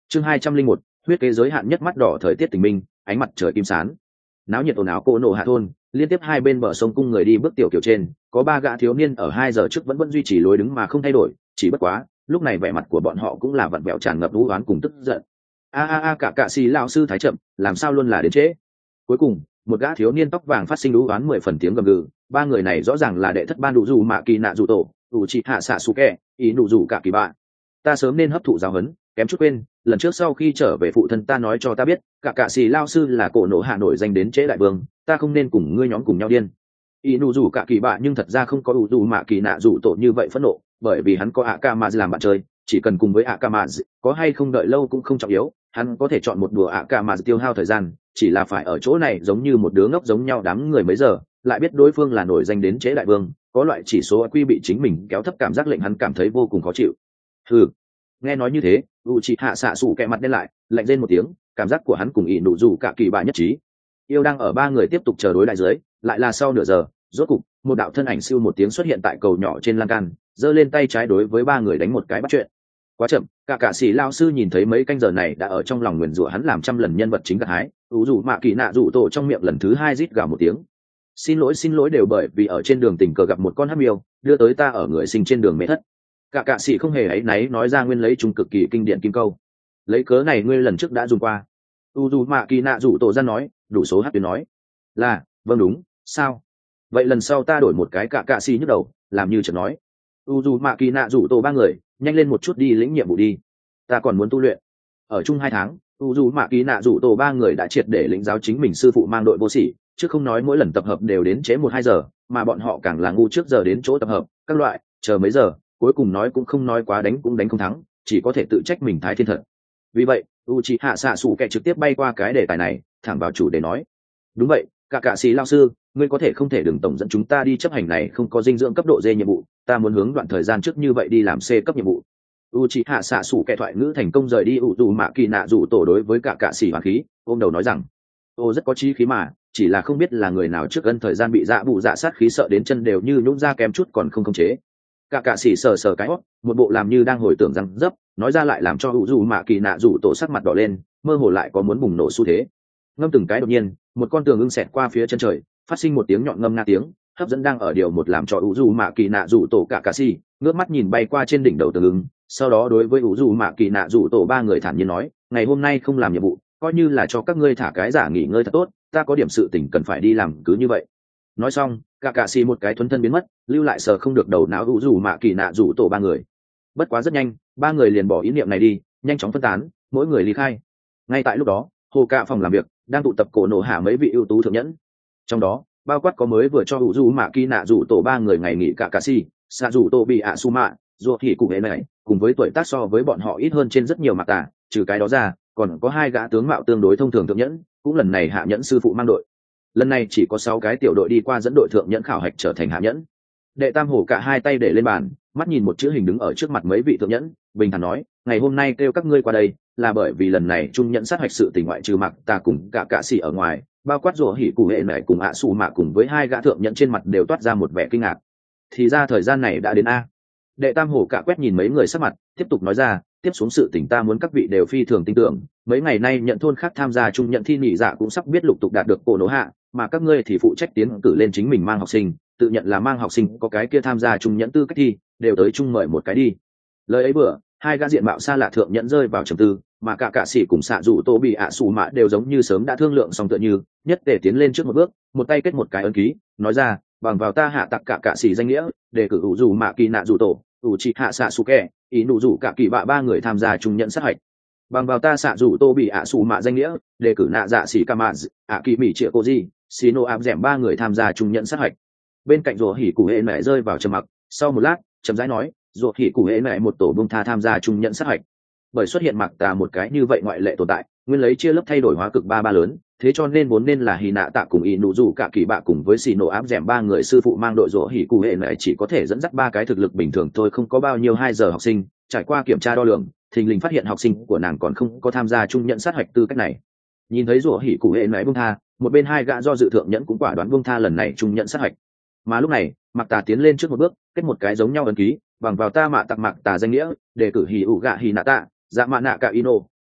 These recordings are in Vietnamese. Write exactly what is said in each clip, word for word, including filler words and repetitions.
chương hai trăm linh một huyết kế giới hạn nhất mắt đỏ thời tiết tình minh ánh mặt trời kim sán náo nhiệt ồn ào cô nổ hạ thôn liên tiếp hai bên bờ sông cung người đi bước tiểu kiểu trên có ba gã thiếu niên ở hai giờ trước vẫn vẫn duy trì lối đứng mà không thay đổi, chỉ bất quá lúc này vẻ mặt của bọn họ cũng là vặn vẹo tràn ngập vũ oán cùng tức giận. a a a cả cạ xì lão sư thái chậm, làm sao luôn là đến trễ. Cuối cùng một gã thiếu niên tóc vàng phát sinh vũ oán mười phần tiếng gầm gừ. Ba người này rõ ràng là đệ thất ban đủ dù mạ kỳ nạ dù tổ đủ trị hạ xạ su kẹ ý đủ dù cả kỳ bạ. Ta sớm nên hấp thụ giáo huấn, kém chút quên, lần trước sau khi trở về phụ thân ta nói cho ta biết cả cạ xì lao sư là cổ nổ hạ nổi danh đến trễ đại vương, ta không nên cùng ngươi nhóm cùng nhau điên. ý đủ dù cả kỳ bạ nhưng thật ra không có đủ dù mạ kỳ nạ dù tổ như vậy phẫn nộ, bởi vì hắn có ạ ca mà làm bạn chơi, chỉ cần cùng với ạ ca mà có hay không đợi lâu cũng không trọng yếu, hắn có thể chọn một đùa ạ ca mà tiêu hao thời gian, chỉ là phải ở chỗ này giống như một đứa ngốc giống nhau đám người mấy giờ, lại biết đối phương là nổi danh đến trễ đại vương, có loại chỉ số quy bị chính mình kéo thấp cảm giác lệnh hắn cảm thấy vô cùng khó chịu. Ừ, nghe nói như thế, u chị hạ xạ sủ kẹ mặt đen lại, lạnh lên một tiếng, cảm giác của hắn cùng ỷ nụ dù cả kỳ bạ nhất trí. Yêu đang ở ba người tiếp tục chờ đối đại dưới, lại là sau nửa giờ, rốt cục một đạo thân ảnh siêu một tiếng xuất hiện tại cầu nhỏ trên lan can, giơ lên tay trái đối với ba người đánh một cái bắt chuyện. Quá chậm, cả cả sĩ lao sư nhìn thấy mấy canh giờ này đã ở trong lòng nguyền rủa hắn làm trăm lần nhân vật chính gặt hái, ủ dù mạ kỳ nạ rủ tổ trong miệng lần thứ hai rít gào một tiếng. Xin lỗi xin lỗi đều bởi vì ở trên đường tình cờ gặp một con hắc miêu, đưa tới ta ở người sinh trên đường mê thất. Cả cả sĩ không hề áy náy nói ra nguyên lấy trung cực kỳ kinh điển kim câu. Lấy cớ này ngươi lần trước đã dùng qua. U dù mạ kỳ nạ rủ tổ ra nói, đủ số hát tuyến nói. Là, vâng đúng, sao? Vậy lần sau ta đổi một cái cả cả sĩ nhức đầu, làm như chợt nói. U dù mạ kỳ nạ rủ tổ ba người, nhanh lên một chút đi lĩnh nhiệm vụ đi. Ta còn muốn tu luyện. Ở chung hai tháng, u dù mạ kỳ nạ rủ tổ ba người đã triệt để lĩnh giáo chính mình sư phụ mang đội vô sỉ, chứ không nói mỗi lần tập hợp đều đến chế một hai giờ, mà bọn họ càng là ngu trước giờ đến chỗ tập hợp, các loại, chờ mấy giờ, cuối cùng nói cũng không nói quá đánh cũng đánh không thắng, chỉ có thể tự trách mình thái thiên thật. Vì vậy, Uchiha Sasuke trực tiếp bay qua cái đề tài này, thẳng vào chủ đề nói. Đúng vậy, cả cả sĩ lao sư, ngươi có thể không thể đừng tổng dẫn chúng ta đi chấp hành này không có dinh dưỡng cấp độ D nhiệm vụ, ta muốn hướng đoạn thời gian trước như vậy đi làm C cấp nhiệm vụ. Uchiha Sasuke thoại ngữ thành công rời đi ủ dù mạ kỳ nạ rủ tổ đối với cả cả sĩ hoàng khí, ôm đầu nói rằng, ô rất có chí khí mà, chỉ là không biết là người nào trước gần thời gian bị dạ bụ dạ sát khí sợ đến chân đều như nhũn ra kém chút còn không khống chế. Cả cả sĩ sờ sờ cái hót, một bộ làm như đang hồi tưởng rằng dấp, nói ra lại làm cho ủ dù mạ kỳ nạ rủ tổ sắc mặt đỏ lên, mơ hồ lại có muốn bùng nổ xu thế. Ngâm từng cái đột nhiên, một con tường ưng xẹt qua phía chân trời, phát sinh một tiếng nhọn ngâm nga tiếng, hấp dẫn đang ở điều một làm cho ủ dù mạ kỳ nạ rủ tổ cả cả sĩ ngước mắt nhìn bay qua trên đỉnh đầu tường ưng, sau đó đối với ủ dù mạ kỳ nạ rủ tổ ba người thản nhiên nói, ngày hôm nay không làm nhiệm vụ, coi như là cho các ngươi thả cái giả nghỉ ngơi thật tốt, ta có điểm sự tình cần phải đi làm, cứ như vậy. Nói xong, cả cả sĩ một cái thuấn thân biến mất, lưu lại sờ không được đầu não ủ dù mạ kỳ nạ rủ tổ ba người. Bất quá rất nhanh, ba người liền bỏ ý niệm này đi, nhanh chóng phân tán, mỗi người ly khai. Ngay tại lúc đó, hồ cạ phòng làm việc đang tụ tập cổ nổ hạ mấy vị ưu tú thượng nhẫn, trong đó bao quát có mới vừa cho ủ dù mạ kỳ nạ rủ tổ ba người ngày nghỉ cả cà si xạ rủ tổ bị ạ su mạ ruột thì cùng hệ này cùng với tuổi tác so với bọn họ ít hơn trên rất nhiều mặt tả, trừ cái đó ra còn có hai gã tướng mạo tương đối thông thường thượng nhẫn, cũng lần này hạ nhẫn sư phụ mang đội. Lần này chỉ có sáu cái tiểu đội đi qua dẫn đội thượng nhẫn khảo hạch trở thành hạ nhẫn. Đệ tam hổ cả hai tay để lên bàn, mắt nhìn một chữ hình đứng ở trước mặt mấy vị thượng nhẫn, bình thản nói, ngày hôm nay kêu các ngươi qua đây là bởi vì lần này trung nhẫn sát hạch sự tình ngoại trừ mặc ta cùng cả cạ sĩ ở ngoài, bao quát rủa hỉ cụ hệ này cùng ạ xù mạ cùng với hai gã thượng nhẫn trên mặt đều toát ra một vẻ kinh ngạc. Thì ra thời gian này đã đến a. Đệ tam hổ cả quét nhìn mấy người sắc mặt, tiếp tục nói ra, tiếp xuống sự tình ta muốn các vị đều phi thường tin tưởng, mấy ngày nay nhận thôn khác tham gia trung nhận thi nhị dạ cũng sắp biết lục tục đạt được cổ nổ hạ, mà các ngươi thì phụ trách tiến cử lên chính mình mang học sinh, tự nhận là mang học sinh có cái kia tham gia trung nhẫn tư cách thi, đều tới chung mời một cái đi. Lời ấy bữa, hai gã diện mạo xa lạ thượng nhẫn rơi vào trầm tư, mà cả cả sĩ cùng xạ rủ tô bị ạ xù mạ đều giống như sớm đã thương lượng xong tựa như, nhất để tiến lên trước một bước, một tay kết một cái ấn ký, nói ra, bằng vào ta hạ tặc cả cả sĩ danh nghĩa, để cử ủ rủ mạ kỳ nạ rủ tổ, ủ trị hạ xạ su kẹ, ý nụ rủ cả kỳ bạ ba người tham gia trung nhận sát hạch. Bằng vào ta xạ rủ tô bị ạ xù mạ danh nghĩa, để cử nạ dạ sĩ kama ạ kỳ mỹ triệu cô di, xì nô áp dẻm ba người tham gia trung nhận sát hạch. Bên cạnh rùa hỉ cụ hệ mẹ rơi vào trầm mặc, sau một lát, chậm rãi nói, rùa hỉ cụ hệ mẹ một tổ bông tha tham gia trung nhận sát hạch. Bởi xuất hiện mặc tà một cái như vậy ngoại lệ tồn tại, nguyên lấy chia lớp thay đổi hóa cực ba ba lớn, thế cho nên vốn nên là hì nạ tạ cùng ý nụ rủ cả kỳ bạ cùng với xì nổ áp dẻm ba người sư phụ mang đội rỗ hỉ cụ hệ này chỉ có thể dẫn dắt ba cái thực lực bình thường thôi, không có bao nhiêu hai giờ học sinh. Trải qua kiểm tra đo lường, thình lình phát hiện học sinh của nàng còn không có tham gia trung nhận sát hạch tư cách này. Nhìn thấy rỗ hỉ cụ hệ này buông tha, một bên hai gã do dự thượng nhẫn cũng quả đoán buông tha lần này trung nhận sát hạch. Mà lúc này mặc tà tiến lên trước một bước, kết một cái giống nhau ấn ký, bằng vào ta mạ tặc mặc tà danh nghĩa, đề cử hỉ ủ gạ hỉ nạ tạ dạ mạ nạ cả ino,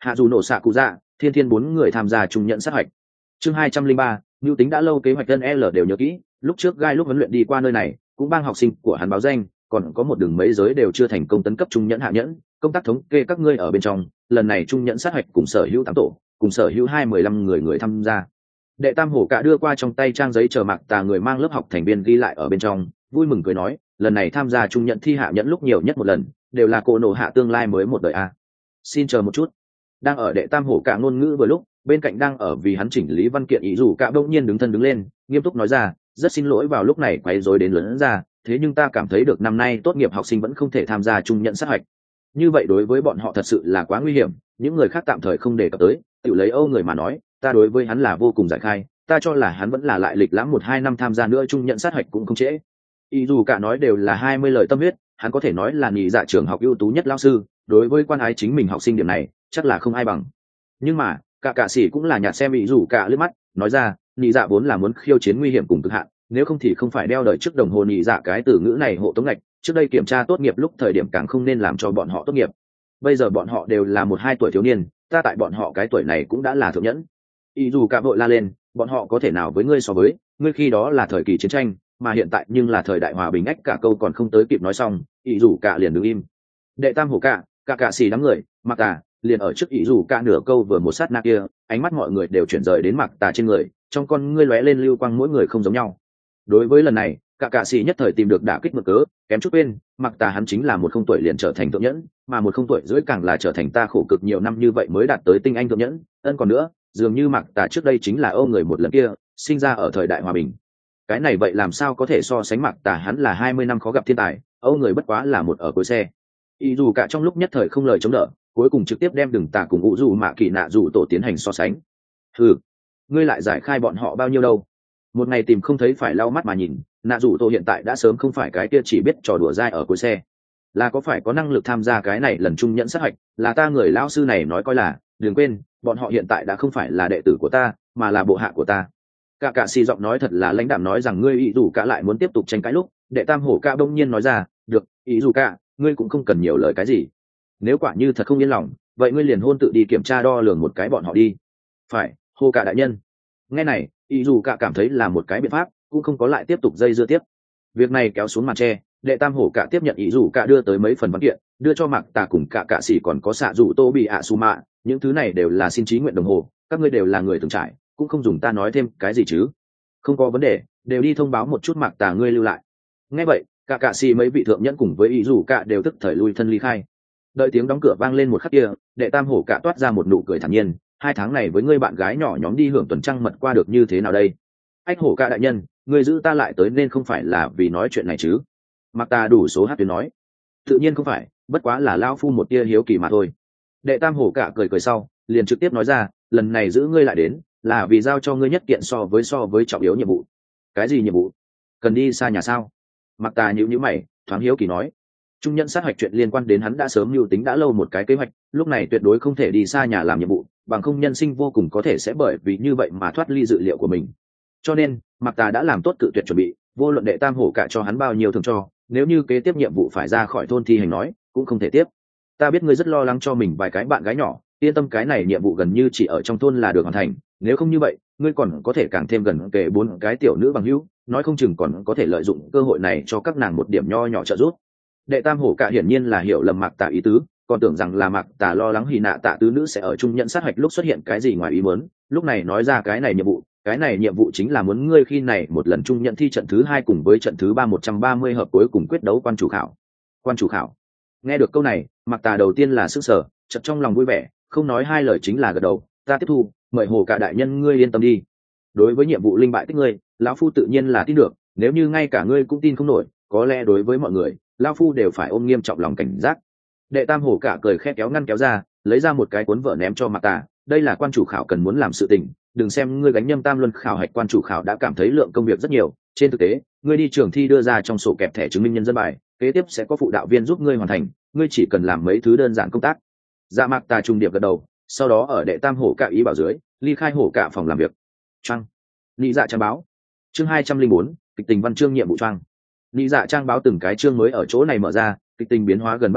hạ dù nổ xạ cụ dạ thiên thiên bốn người tham gia trung nhận sát hạch. Chương hai trăm linh ba, mưu tính đã lâu kế hoạch tân L đều nhớ kỹ, lúc trước gai lúc huấn luyện đi qua nơi này cũng bang học sinh của hắn báo danh, còn có một đường mấy giới đều chưa thành công tấn cấp trung nhẫn hạ nhẫn, công tác thống kê các ngươi ở bên trong, lần này trung nhẫn sát hạch cùng sở hữu tám tổ, cùng sở hữu hai mười lăm người người tham gia. Đệ tam hổ cả đưa qua trong tay trang giấy chờ Mạc Tà người mang lớp học thành viên ghi lại ở bên trong, vui mừng cười nói, lần này tham gia trung nhẫn thi hạ nhẫn lúc nhiều nhất một lần, đều là cô nổ hạ tương lai mới một đời a. Xin chờ một chút. Đang ở đệ tam hổ cả ngôn ngữ vừa lúc, bên cạnh đang ở vì hắn chỉnh lý văn kiện ý dù cả bỗng nhiên đứng thân đứng lên, nghiêm túc nói ra, rất xin lỗi vào lúc này quấy rối đến lớn ra, thế nhưng ta cảm thấy được năm nay tốt nghiệp học sinh vẫn không thể tham gia trung nhận sát hạch. Như vậy đối với bọn họ thật sự là quá nguy hiểm, những người khác tạm thời không đề cập tới, tự lấy Âu người mà nói, ta đối với hắn là vô cùng giải khai, ta cho là hắn vẫn là lại lịch lãm một hai năm tham gia nữa trung nhận sát hạch cũng không trễ. Ý dù cả nói đều là hai mươi lời tâm huyết, hắn có thể nói là nhị dạ trường học ưu tú nhất lão sư, đối với quan ái chính mình học sinh điểm này, chắc là không ai bằng. Nhưng mà, cả cả sĩ cũng là nhạt xem ý dù cả lướt mắt, nói ra, nhị dạ vốn là muốn khiêu chiến nguy hiểm cùng cực hạn, nếu không thì không phải đeo đời trước đồng hồ nhị dạ cái từ ngữ này hộ tống ngạch, trước đây kiểm tra tốt nghiệp lúc thời điểm càng không nên làm cho bọn họ tốt nghiệp. Bây giờ bọn họ đều là một hai tuổi thiếu niên, ta tại bọn họ cái tuổi này cũng đã là thượng nhẫn. Ý dù cả vội la lên, bọn họ có thể nào với ngươi so với, ngươi khi đó là thời kỳ chiến tranh, mà hiện tại nhưng là thời đại hòa bình. Ách cả câu còn không tới kịp nói xong, ý dù cả liền đứng im. Đệ tam hổ cả, cả cả xì đám người, Mặc Tà liền ở trước ý dù cả nửa câu vừa một sát na kia, ánh mắt mọi người đều chuyển rời đến Mặc Tà trên người, trong con ngươi lóe lên lưu quang, mỗi người không giống nhau. Đối với lần này, cả cả xì nhất thời tìm được đả kích mực cớ, kém chút quên, Mặc Tà hắn chính là một không tuổi liền trở thành thượng nhẫn, mà một không tuổi rưỡi càng là trở thành ta khổ cực nhiều năm như vậy mới đạt tới tinh anh thượng nhẫn. Ân còn nữa, dường như Mặc Tà trước đây chính là Âu người một lần kia, sinh ra ở thời đại hòa bình. Cái này vậy làm sao có thể so sánh Mặc Tà hắn là hai mươi năm khó gặp thiên tài, Âu người bất quá là một ở cuối xe. Ý dù cả trong lúc nhất thời không lời chống đỡ, cuối cùng trực tiếp đem Đừng Tà cùng Vũ Dù Mạ Kỳ Nạ Dù tổ tiến hành so sánh. Hừ, ngươi lại giải khai bọn họ bao nhiêu đâu? Một ngày tìm không thấy phải lau mắt mà nhìn, Nạ Dù tổ hiện tại đã sớm không phải cái kia chỉ biết trò đùa dai ở cuối xe, là có phải có năng lực tham gia cái này lần trung nhẫn sát hạch, là ta người lão sư này nói coi là, đừng quên, bọn họ hiện tại đã không phải là đệ tử của ta, mà là bộ hạ của ta. Cả cả xì giọng nói thật là lãnh đạm nói rằng ngươi ý dù cả lại muốn tiếp tục tranh cãi lúc, đệ tam hổ ca bỗng nhiên nói ra, được, ý dù cả, ngươi cũng không cần nhiều lời cái gì. Nếu quả như thật không yên lòng, vậy ngươi liền hôn tự đi kiểm tra đo lường một cái bọn họ đi. Phải, hô cả đại nhân. Nghe này, ý dù cả cảm thấy là một cái biện pháp, cũng không có lại tiếp tục dây dưa tiếp. Việc này kéo xuống màn tre, đệ tam hổ cả tiếp nhận ý dù cả đưa tới mấy phần văn kiện, đưa cho Mạc Tà cùng cả cả sĩ còn có xạ dù tô bị ạ su mạ, những thứ này đều là xin trí nguyện đồng hồ, các ngươi đều là người từng trải, cũng không dùng ta nói thêm cái gì chứ. Không có vấn đề, đều đi thông báo một chút Mạc Tà ngươi lưu lại. Nghe vậy, cả cả sĩ mấy vị thượng nhẫn cùng với ý dù cả đều tức thời lui thân ly khai. Đợi tiếng đóng cửa vang lên một khắc kia, đệ tam hổ cả toát ra một nụ cười thản nhiên, hai tháng này với ngươi bạn gái nhỏ nhóm đi hưởng tuần trăng mật qua được như thế nào đây? Ách hổ cả đại nhân, ngươi giữ ta lại tới nên không phải là vì nói chuyện này chứ? Mặc ta đủ số hát tuyến nói, tự nhiên không phải, bất quá là lao phu một tia hiếu kỳ mà thôi. Đệ tam hổ cả cười cười sau, liền trực tiếp nói ra, lần này giữ ngươi lại đến, là vì giao cho ngươi nhất kiện so với so với trọng yếu nhiệm vụ. Cái gì nhiệm vụ? Cần đi xa nhà sao? Mặc ta nhíu nhíu mày, thoáng hiếu kỳ nói, trung nhân sát hạch chuyện liên quan đến hắn đã sớm mưu tính đã lâu một cái kế hoạch, lúc này tuyệt đối không thể đi xa nhà làm nhiệm vụ, bằng không nhân sinh vô cùng có thể sẽ bởi vì như vậy mà thoát ly dự liệu của mình. Cho nên, Mạc Tà đã làm tốt cự tuyệt chuẩn bị, vô luận đệ tam hổ cả cho hắn bao nhiêu thường cho, nếu như kế tiếp nhiệm vụ phải ra khỏi thôn thi hành nói, cũng không thể tiếp. Ta biết ngươi rất lo lắng cho mình vài cái bạn gái nhỏ, yên tâm, cái này nhiệm vụ gần như chỉ ở trong thôn là được hoàn thành, nếu không như vậy, ngươi còn có thể càng thêm gần kề bốn cái tiểu nữ bằng hữu, nói không chừng còn có thể lợi dụng cơ hội này cho các nàng một điểm nho nhỏ trợ giúp. Đệ tam hổ cả hiển nhiên là hiểu lầm Mạc Tà ý tứ, còn tưởng rằng là Mạc Tà lo lắng Hỉ Nạ Tạ tứ nữ sẽ ở trung nhận sát hạch lúc xuất hiện cái gì ngoài ý muốn, lúc này nói ra cái này nhiệm vụ, cái này nhiệm vụ chính là muốn ngươi khi này một lần trung nhận thi trận thứ hai cùng với trận thứ ba một trăm ba mươi hợp cuối cùng quyết đấu quan chủ khảo. Quan chủ khảo. Nghe được câu này, Mạc Tà đầu tiên là sững sờ, chợt trong lòng vui vẻ, không nói hai lời chính là gật đầu, ta tiếp thu, mời hổ cả đại nhân ngươi yên tâm đi. Đối với nhiệm vụ linh bại tích ngươi, lão phu tự nhiên là tin được, nếu như ngay cả ngươi cũng tin không nổi, có lẽ đối với mọi người, lão phu đều phải ôm nghiêm trọng lòng cảnh giác. Đệ tam hổ cả cười khẽ kéo ngăn kéo ra, lấy ra một cái cuốn vở ném cho Mạc Tà, đây là quan chủ khảo cần muốn làm sự tình, đừng xem ngươi gánh nhâm tam luân khảo hạch quan chủ khảo đã cảm thấy lượng công việc rất nhiều, trên thực tế, ngươi đi trường thi đưa ra trong sổ kẹp thẻ chứng minh nhân dân bài, kế tiếp sẽ có phụ đạo viên giúp ngươi hoàn thành, ngươi chỉ cần làm mấy thứ đơn giản công tác. Dạ Mạc Tà trùng điệp gật đầu, sau đó ở đệ tam hổ cả ý bảo dưới, ly khai hổ cả phòng làm việc. Trang. Lý dạ trang báo. Chương hai trăm linh bốn, kịch tình văn chương nhiệm vụ trang. Lý dạ trang báo từng cái chương mới ở chỗ này mở ra, kịch tình biến hóa gần bắt đầu,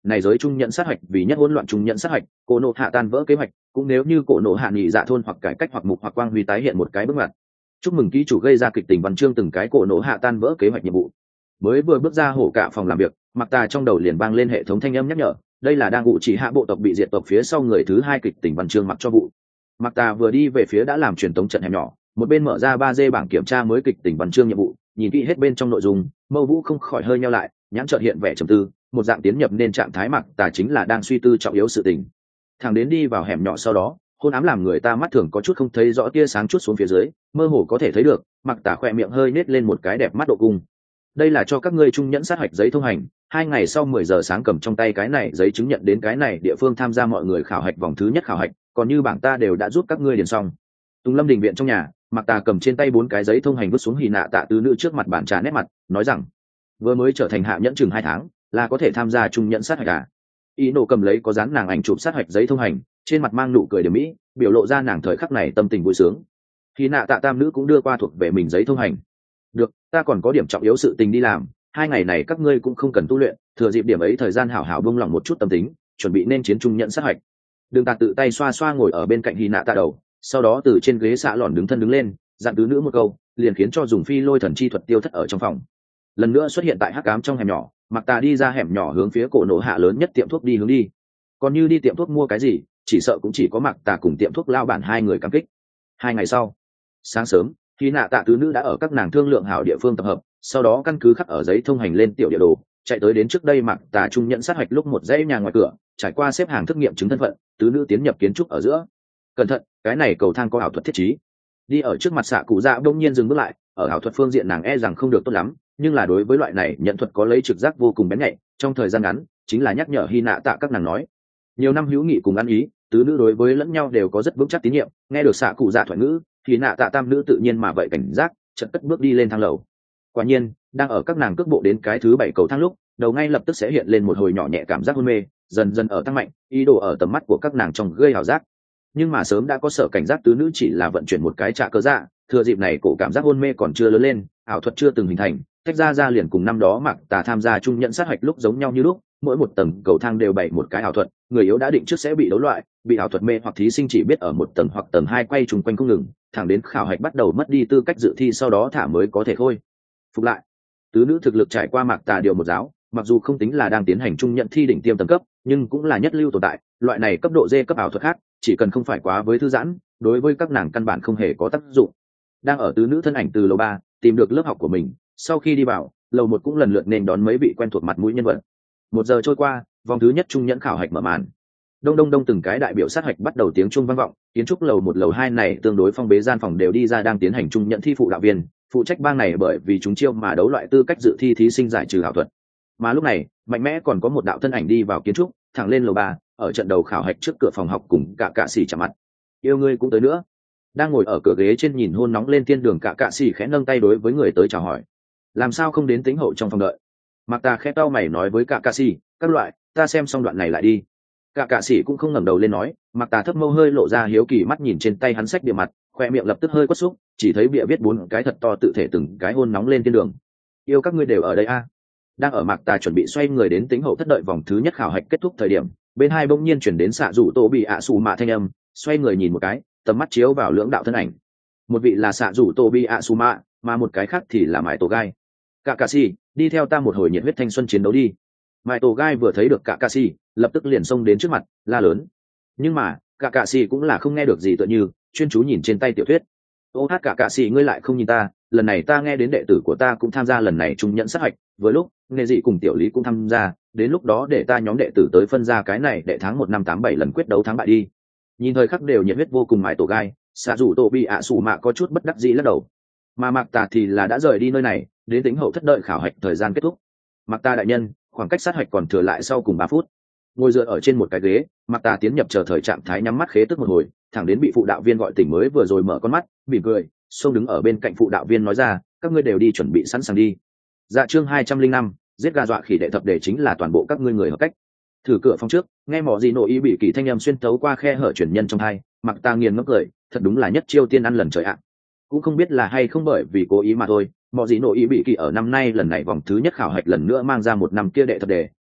này giới trung nhận sát hạch vì nhất hỗn loạn trung nhận sát hạch, cổ nộ hạ tan vỡ kế hoạch, cũng nếu như cổ nộ hạ nghị dạ thôn hoặc cải cách hoặc mục hoặc quang huy tái hiện một cái bước ngoặt. Chúc mừng ký chủ gây ra kịch tình văn chương từng cái cổ nộ hạ tan vỡ kế hoạch nhiệm vụ. Mới vừa bước ra hổ cả phòng làm việc, Mặc Tà trong đầu liền vang lên hệ thống thanh âm nhắc nhở, đây là đang ngụ chỉ hạ bộ tộc bị diệt tộc phía sau người thứ hai kịch tình văn chương mặc cho vụ. Mặc Tà vừa đi về phía đã làm truyền tống trận hẻm nhỏ, một bên mở ra ba D bảng kiểm tra mới kịch tình văn chương nhiệm vụ, nhìn kỹ hết bên trong nội dung, Mâu Vũ không khỏi hơi nheo lại, nhãn chợt hiện vẻ trầm tư, một dạng tiến nhập nên trạng thái Mặc Tà chính là đang suy tư trọng yếu sự tình. Thằng đến đi vào hẻm nhỏ sau đó, hôn ám làm người ta mắt thường có chút không thấy rõ tia sáng chút xuống phía dưới, mơ hồ có thể thấy được, Mặc Tà khỏe miệng hơi nết lên một cái đẹp mắt độ cung. Đây là cho các ngươi trung nhẫn sát hạch giấy thông hành, hai ngày sau mười giờ sáng cầm trong tay cái này giấy chứng nhận đến cái này địa phương tham gia mọi người khảo hạch vòng thứ nhất khảo hạch, còn như bảng ta đều đã giúp các ngươi điền xong. Tùng Lâm đình viện trong nhà, Mặc Tà cầm trên tay bốn cái giấy thông hành vứt xuống Hỉ Nạ Tạ tứ nữ trước mặt bàn trà nét mặt, nói rằng vừa mới trở thành hạ nhẫn chừng hai tháng, là có thể tham gia trung nhẫn sát hạch à? Ý nộ cầm lấy có dán nàng ảnh chụp sát hạch giấy thông hành, trên mặt mang nụ cười điểm mỹ, biểu lộ ra nàng thời khắc này tâm tình vui sướng. Hỉ Nạ Tạ tam nữ cũng đưa qua thuộc về mình giấy thông hành. Được, ta còn có điểm trọng yếu sự tình đi làm, hai ngày này các ngươi cũng không cần tu luyện, thừa dịp điểm ấy thời gian hảo hảo buông lỏng một chút tâm tính, chuẩn bị nên chiến trung nhận sát hạch. Đường Tạt tự tay xoa xoa ngồi ở bên cạnh Hy Nạ Tạ đầu, sau đó từ trên ghế xạ lòn đứng thân đứng lên, dặn tứ nữ một câu, liền khiến cho dùng phi lôi thần chi thuật tiêu thất ở trong phòng. Lần nữa xuất hiện tại hắc ám trong hẻm nhỏ, Mặc Tà đi ra hẻm nhỏ hướng phía cổ nổ hạ lớn nhất tiệm thuốc đi hướng đi. Còn như đi tiệm thuốc mua cái gì, chỉ sợ cũng chỉ có Mặc Tà cùng tiệm thuốc lao bản hai người cảm kích. Hai ngày sau, sáng sớm, Hy Nạ Tạ tứ nữ đã ở các nàng thương lượng hảo địa phương tập hợp, sau đó căn cứ khắc ở giấy thông hành lên tiểu địa đồ, chạy tới đến trước đây Mặc Tà trung nhận sát hạch lúc một dãy nhà ngoài cửa, trải qua xếp hàng thức nghiệm chứng thân phận, tứ nữ tiến nhập kiến trúc ở giữa. Cẩn thận, cái này cầu thang có ảo thuật thiết trí. Đi ở trước mặt xạ cụ dạ đông nhiên dừng bước lại, ở ảo thuật phương diện nàng e rằng không được tốt lắm, nhưng là đối với loại này nhận thuật có lấy trực giác vô cùng bén nhạy, trong thời gian ngắn chính là nhắc nhở Hy Nạ Tạ các nàng nói. Nhiều năm hữu nghị cùng ăn ý, tứ nữ đối với lẫn nhau đều có rất vững chắc tín nhiệm, nghe được xạ cụ dạ thoại ngữ, Hy Nạ Tạ tam nữ tự nhiên mà vậy cảnh giác, chợt cất bước đi lên thang lầu. Quả nhiên, đang ở các nàng cước bộ đến cái thứ bảy cầu thang lúc, đầu ngay lập tức sẽ hiện lên một hồi nhỏ nhẹ cảm giác hôn mê, dần dần ở tăng mạnh, ý đồ ở tầm mắt của các nàng trong gây ảo giác. Nhưng mà sớm đã có sở cảnh giác tứ nữ chỉ là vận chuyển một cái trạ cơ dạ, thừa dịp này cổ cảm giác hôn mê còn chưa lớn lên, ảo thuật chưa từng hình thành, tách ra ra liền cùng năm đó Mặc Tà tham gia trung nhận sát hạch lúc giống nhau như lúc, mỗi một tầng cầu thang đều bày một cái ảo thuật, người yếu đã định trước sẽ bị đấu loại, bị ảo thuật mê hoặc thí sinh chỉ biết ở một tầng hoặc tầng hai quay trùng quanh không ngừng, thẳng đến khảo hạch bắt đầu mất đi tư cách dự thi sau đó thả mới có thể thôi. Phục lại, tứ nữ thực lực trải qua Mặc Tà điều một giáo, mặc dù không tính là đang tiến hành trung nhận thi đỉnh tiêm tầng cấp, nhưng cũng là nhất lưu tồn tại, loại này cấp độ D cấp ảo thuật khác, chỉ cần không phải quá với thư giãn, đối với các nàng căn bản không hề có tác dụng. Đang ở tứ nữ thân ảnh từ lầu ba tìm được lớp học của mình, sau khi đi vào, lầu một cũng lần lượt nên đón mấy vị quen thuộc mặt mũi nhân vật. Một giờ trôi qua, vòng thứ nhất trung nhẫn khảo hạch mở màn. Đông đông đông từng cái đại biểu sát hạch bắt đầu tiếng trung vang vọng, kiến trúc lầu một lầu hai này tương đối phong bế gian phòng đều đi ra đang tiến hành trung nhẫn thi phụ đạo viên, phụ trách bang này bởi vì chúng chiêu mà đấu loại tư cách dự thi thí sinh giải trừ ảo thuật. Mà lúc này, mạnh mẽ còn có một đạo thân ảnh đi vào kiến trúc, thẳng lên lầu ba, ở trận đầu khảo hạch trước cửa phòng học cùng cả cạ xỉ chạm mặt. Yêu ngươi cũng tới nữa. Đang ngồi ở cửa ghế trên nhìn hôn nóng lên thiên đường cả cạ xỉ khẽ nâng tay đối với người tới chào hỏi. Làm sao không đến tính hậu trong phòng đợi? Mặc Tà khẽ cau mày nói với cả cạ xỉ, các loại, ta xem xong đoạn này lại đi. Cả cạ xỉ cũng không ngẩng đầu lên nói, Mặc Tà thấp mâu hơi lộ ra hiếu kỳ mắt nhìn trên tay hắn sách bìa mặt, khoe miệng lập tức hơi quất xúc, chỉ thấy bìa viết bốn cái thật to tự thể từng cái hôn nóng lên thiên đường. Yêu các ngươi đều ở đây a. À? Đang ở Mặc Tà chuẩn bị xoay người đến tính hậu thất đợi vòng thứ nhất khảo hạch kết thúc thời điểm, bên hai bỗng nhiên chuyển đến xạ rủ tổ bị ạ xù mạ thanh âm, xoay người nhìn một cái, tầm mắt chiếu vào lưỡng đạo thân ảnh. Một vị là xạ rủ tổ bị ạ xù mạ, mà một cái khác thì là mãi tổ gai. Cả cạ xỉ, đi theo ta một hồi nhiệt huyết thanh xuân chiến đấu đi. Mãi tổ gai vừa thấy được cả cạ xỉ, lập tức liền xông đến trước mặt, la lớn. Nhưng mà cả cạ xỉ cũng là không nghe được gì tựa như, chuyên chú nhìn trên tay tiểu thuyết. Ô hát cả cạ xỉ, ngươi lại không nhìn ta, lần này ta nghe đến đệ tử của ta cũng tham gia lần này trung nhận sát hạch, vừa lúc nghề dị cùng tiểu lý cũng tham gia, đến lúc đó để ta nhóm đệ tử tới phân ra cái này đệ tháng một năm tám bảy lần quyết đấu thắng bại đi. Nhìn thời khắc đều nhiệt huyết vô cùng mãi tổ gai, xạ rủ tổ bị ạ xù mạ có chút bất đắc dĩ lắc đầu. Mà Mạc Tà thì là đã rời đi nơi này, đến tính hậu thất đợi khảo hạch thời gian kết thúc. Mạc Tà đại nhân, khoảng cách sát hạch còn thừa lại sau cùng ba phút. Ngồi dựa ở trên một cái ghế, Mạc Tà tiến nhập chờ thời trạng thái nhắm mắt khế tức một hồi, thẳng đến bị phụ đạo viên gọi tỉnh mới vừa rồi mở con mắt, mỉm cười, xông đứng ở bên cạnh phụ đạo viên nói ra, các ngươi đều đi chuẩn bị sẵn sàng đi. Dạ chương hai trăm linh năm, giết gà dọa khỉ đệ thập để chính là toàn bộ các ngươi người hợp cách. Thử cửa phòng trước, nghe mỏ gì nội ý bị kỳ thanh âm xuyên tấu qua khe hở chuyển nhân trong hai, Mặc Ta nghiền ngốc cười, thật đúng là nhất chiêu tiên ăn lần trời ạ. Cũng không biết là hay không bởi vì cố ý mà thôi, mỏ gì nội ý bị kỳ ở năm nay lần này vòng thứ nhất khảo hạch lần nữa mang ra một năm kia đệ thập đề,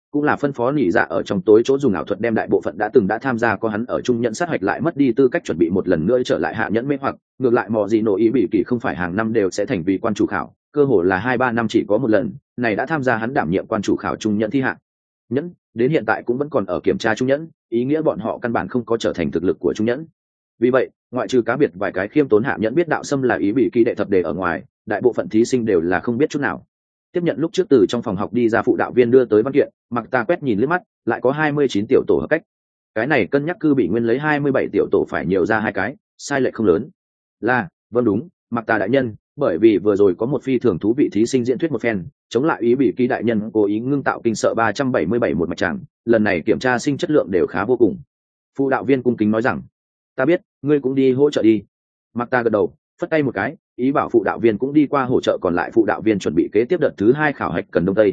cũng là phân phó nhị dạ ở trong tối chỗ dùng ảo thuật đem đại bộ phận đã từng đã tham gia có hắn ở trung nhẫn sát hạch lại mất đi tư cách chuẩn bị một lần nữa trở lại hạ nhẫn mê hoặc ngược lại mò gì nổ ý bị kỳ không phải hàng năm đều sẽ thành vì quan chủ khảo, cơ hồ là hai ba năm chỉ có một lần, này đã tham gia hắn đảm nhiệm quan chủ khảo trung nhẫn thi hạ nhẫn, đến hiện tại cũng vẫn còn ở kiểm tra trung nhẫn, ý nghĩa bọn họ căn bản không có trở thành thực lực của trung nhẫn. Vì vậy ngoại trừ cá biệt vài cái khiêm tốn hạ nhẫn biết đạo xâm là ý bị kỳ đệ thập đề ở ngoài, đại bộ phận thí sinh đều là không biết chút nào. Tiếp nhận lúc trước từ trong phòng học đi ra phụ đạo viên đưa tới văn kiện, mặc ta quét nhìn liếc mắt, lại có hai mươi chín tiểu tổ hợp cách. Cái này cân nhắc cư bị nguyên lấy hai mươi bảy tiểu tổ phải nhiều ra hai cái, sai lệch không lớn. Là, vâng đúng, mặc ta đại nhân, bởi vì vừa rồi có một phi thường thú vị thí sinh diễn thuyết một phen, chống lại ý bị kỳ đại nhân cố ý ngưng tạo kinh sợ ba trăm bảy mươi bảy một mạch tràng, lần này kiểm tra sinh chất lượng đều khá vô cùng. Phụ đạo viên cung kính nói rằng, ta biết, ngươi cũng đi hỗ trợ đi. Mặc ta gật đầu, phất tay một cái, ý bảo phụ đạo viên cũng đi qua hỗ trợ, còn lại phụ đạo viên chuẩn bị kế tiếp đợt thứ hai khảo hạch cần đông tây.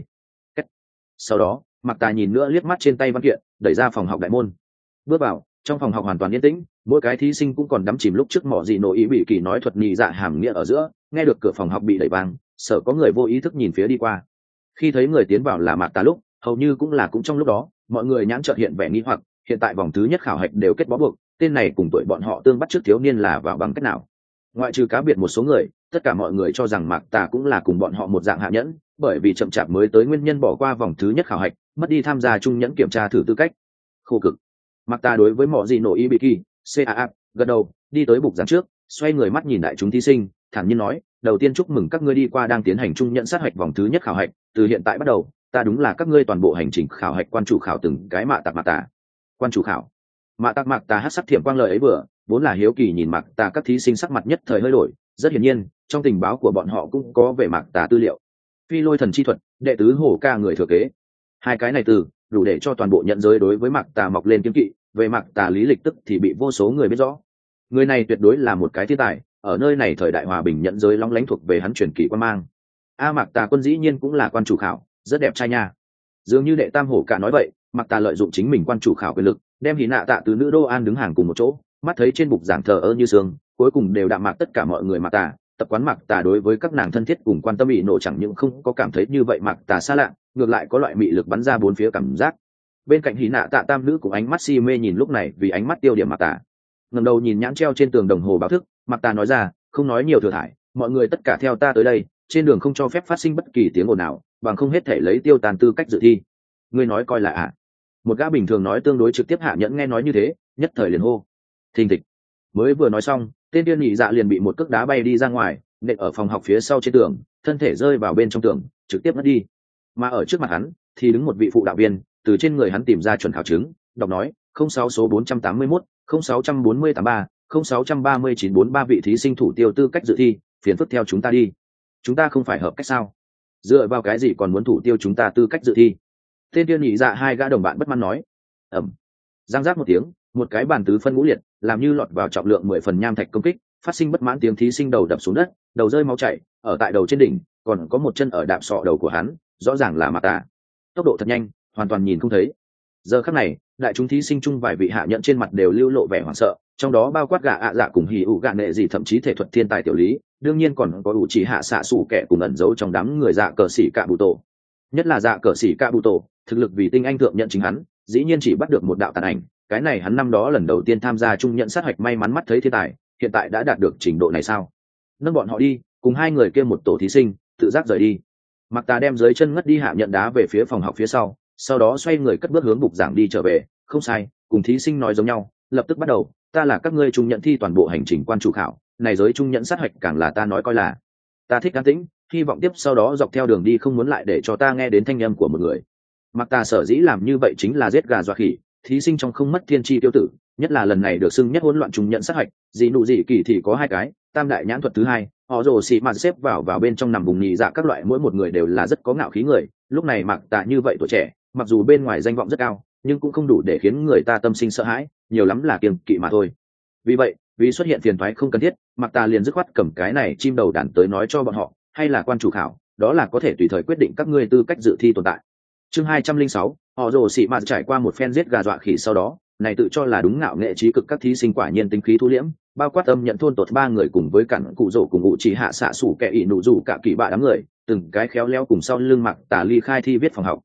Sau đó mặc ta nhìn nữa liếc mắt trên tay văn kiện, đẩy ra phòng học đại môn, bước vào trong phòng học hoàn toàn yên tĩnh, mỗi cái thí sinh cũng còn đắm chìm lúc trước mỏ gì nổ ý bị kỳ nói thuật nhị dạ hàm nghĩa ở giữa. Nghe được cửa phòng học bị đẩy vang, sợ có người vô ý thức nhìn phía đi qua. Khi thấy người tiến vào là mạc ta lúc, hầu như cũng là cũng trong lúc đó, mọi người nhãn chợt hiện vẻ nghi hoặc, hiện tại vòng thứ nhất khảo hạch đều kết bó buộc, tên này cùng tuổi bọn họ tương bắt trước thiếu niên là vào bằng cách nào? Ngoại trừ cá biệt một số người, tất cả mọi người cho rằng mạc ta cũng là cùng bọn họ một dạng hạ nhẫn, bởi vì chậm chạp mới tới nguyên nhân bỏ qua vòng thứ nhất khảo hạch, mất đi tham gia trung nhẫn kiểm tra thử tư cách. Khô cực. Mạc ta đối với mỏ gì nổ ý bị kỳ, caa gật đầu, đi tới bục giảng trước, xoay người mắt nhìn đại chúng thí sinh, thản nhiên nói, đầu tiên chúc mừng các ngươi đi qua đang tiến hành trung nhẫn sát hạch vòng thứ nhất khảo hạch, từ hiện tại bắt đầu, ta đúng là các ngươi toàn bộ hành trình khảo hạch quan chủ khảo từng cái mạ tạc mạc tà. Quan chủ khảo. Mạ tạc mạc tà hát sắc thiểm quang lời ấy vừa, vốn là hiếu kỳ nhìn mạc tà, các thí sinh sắc mặt nhất thời hơi đổi, rất hiển nhiên, trong tình báo của bọn họ cũng có về mạc tà tư liệu. Phi lôi thần chi thuật, đệ tứ hổ ca người thừa kế. Hai cái này từ đủ để cho toàn bộ nhận giới đối với mạc tà mọc lên kiêng kỵ, về mạc tà lý lịch tức thì bị vô số người biết rõ. Người này tuyệt đối là một cái thiên tài, ở nơi này thời đại hòa bình nhận giới long lánh thuộc về hắn truyền kỳ quan mang. A mạc tà quân dĩ nhiên cũng là quan chủ khảo, rất đẹp trai nha. Dường như đệ tam hổ cả nói vậy, mạc tà lợi dụng chính mình quan chủ khảo quyền lực, đem hí nạ tạ từ nữ đô an đứng hàng cùng một chỗ, mắt thấy trên bục giảng thờ ơ như sương, cuối cùng đều đạm mạc tất cả mọi người mạc tà. Tập quán mạc tà đối với các nàng thân thiết cùng quan tâm bị nổ, chẳng những không có cảm thấy như vậy mạc tà xa lạ, ngược lại có loại mị lực bắn ra bốn phía cảm giác. Bên cạnh hí nạ tạ tam nữ cùng ánh mắt si mê nhìn lúc này vì ánh mắt tiêu điểm mạc tà. Ngẩng đầu nhìn nhãn treo trên tường đồng hồ báo thức, mạc tà nói ra, không nói nhiều thừa thải, mọi người tất cả theo ta tới đây, trên đường không cho phép phát sinh bất kỳ tiếng ồn nào, bằng không hết thể lấy tiêu tàn tư cách dự thi. Ngươi nói coi là ạ? À. Một gã bình thường nói tương đối trực tiếp hạ nhẫn nghe nói như thế, nhất thời liền hô. Thình thịch. Mới vừa nói xong, tên tiên nhị dạ liền bị một cước đá bay đi ra ngoài, nện ở phòng học phía sau trên tường, thân thể rơi vào bên trong tường, trực tiếp mất đi. Mà ở trước mặt hắn thì đứng một vị phụ đạo viên, từ trên người hắn tìm ra chuẩn khảo chứng, đọc nói, không sáu số bốn trăm tám mươi mốt, không sáu bốn mươi tám ba, không sáu ba chín bốn ba vị thí sinh thủ tiêu tư cách dự thi, phiền phức theo chúng ta đi. Chúng ta không phải hợp cách sao? Dựa vào cái gì còn muốn thủ tiêu chúng ta tư cách dự thi? Tên tiên nhị dạ hai gã đồng bạn bất mãn nói. Ẩm. Giang giác một tiếng, một cái bàn tứ phân ngũ liệt, làm như lọt vào trọng lượng mười phần nham thạch công kích, phát sinh bất mãn tiếng thí sinh đầu đập xuống đất, đầu rơi máu chảy, ở tại đầu trên đỉnh, còn có một chân ở đạp sọ đầu của hắn, rõ ràng là mạc tà. Tốc độ thật nhanh, hoàn toàn nhìn không thấy. Giờ khắc này, đại chúng thí sinh chung vài vị hạ nhận trên mặt đều lưu lộ vẻ hoảng sợ, trong đó bao quát gã ạ dạ cùng hỉ ủ gạ nệ gì, thậm chí thể thuật thiên tài tiểu lý, đương nhiên còn có ủ chỉ hạ xạ sủ kẻ cùng ẩn giấu trong đám người dạ cờ sĩ cạ bụ tổ. Nhất là dạ cờ sĩ cạ bụ tổ, thực lực vì tinh anh thượng nhận chính hắn, dĩ nhiên chỉ bắt được một đạo tàn ảnh, cái này hắn năm đó lần đầu tiên tham gia trung nhận sát hạch may mắn mắt thấy thiên tài, hiện tại đã đạt được trình độ này sao? Nâng bọn họ đi, cùng hai người kia một tổ thí sinh, tự giác rời đi. Mặc Tà đem dưới chân ngất đi hạ nhận đá về phía phòng học phía sau, sau đó xoay người cất bước hướng bục giảng đi trở về. Không sai, cùng thí sinh nói giống nhau, lập tức bắt đầu, ta là các ngươi trung nhận thi toàn bộ hành trình quan chủ khảo, này giới trung nhận sát hạch càng là ta nói coi là. Ta thích an tĩnh, hy vọng tiếp sau đó dọc theo đường đi không muốn lại để cho ta nghe đến thanh âm của một người. Mặc Tà sở dĩ làm như vậy chính là giết gà dọa khỉ, thí sinh trong không mất thiên chi tiêu tử, nhất là lần này được xưng nhất hỗn loạn trung nhận sát hạch, gì nụ gì kỳ thì có hai cái, tam đại nhãn thuật thứ hai, họ rồ xì mà xếp vào vào bên trong nằm vùng nhị dạ các loại, mỗi một người đều là rất có ngạo khí người. Lúc này Mạc Tà như vậy tuổi trẻ, mặc dù bên ngoài danh vọng rất cao, nhưng cũng không đủ để khiến người ta tâm sinh sợ hãi, nhiều lắm là kiêng kỵ mà thôi. Vì vậy, vì xuất hiện phiền toái không cần thiết, Mạc Tà liền dứt khoát cầm cái này chim đầu đàn tới nói cho bọn họ, hay là quan chủ khảo, đó là có thể tùy thời quyết định các ngươi tư cách dự thi tồn tại. Chương hai trăm linh sáu, họ rồ xì mà trải qua một phen giết gà dọa khỉ sau đó, này tự cho là đúng ngạo nghệ trí cực các thí sinh quả nhiên tính khí thu liễm, bao quát âm nhận thôn tột ba người cùng với cản cụ rổ cùng ngụ chỉ hạ xạ sủ kẻ ỷ nụ rủ cả kỳ bạ đám người, từng cái khéo léo cùng sau lưng Mạc Tà ly khai thi viết phòng học.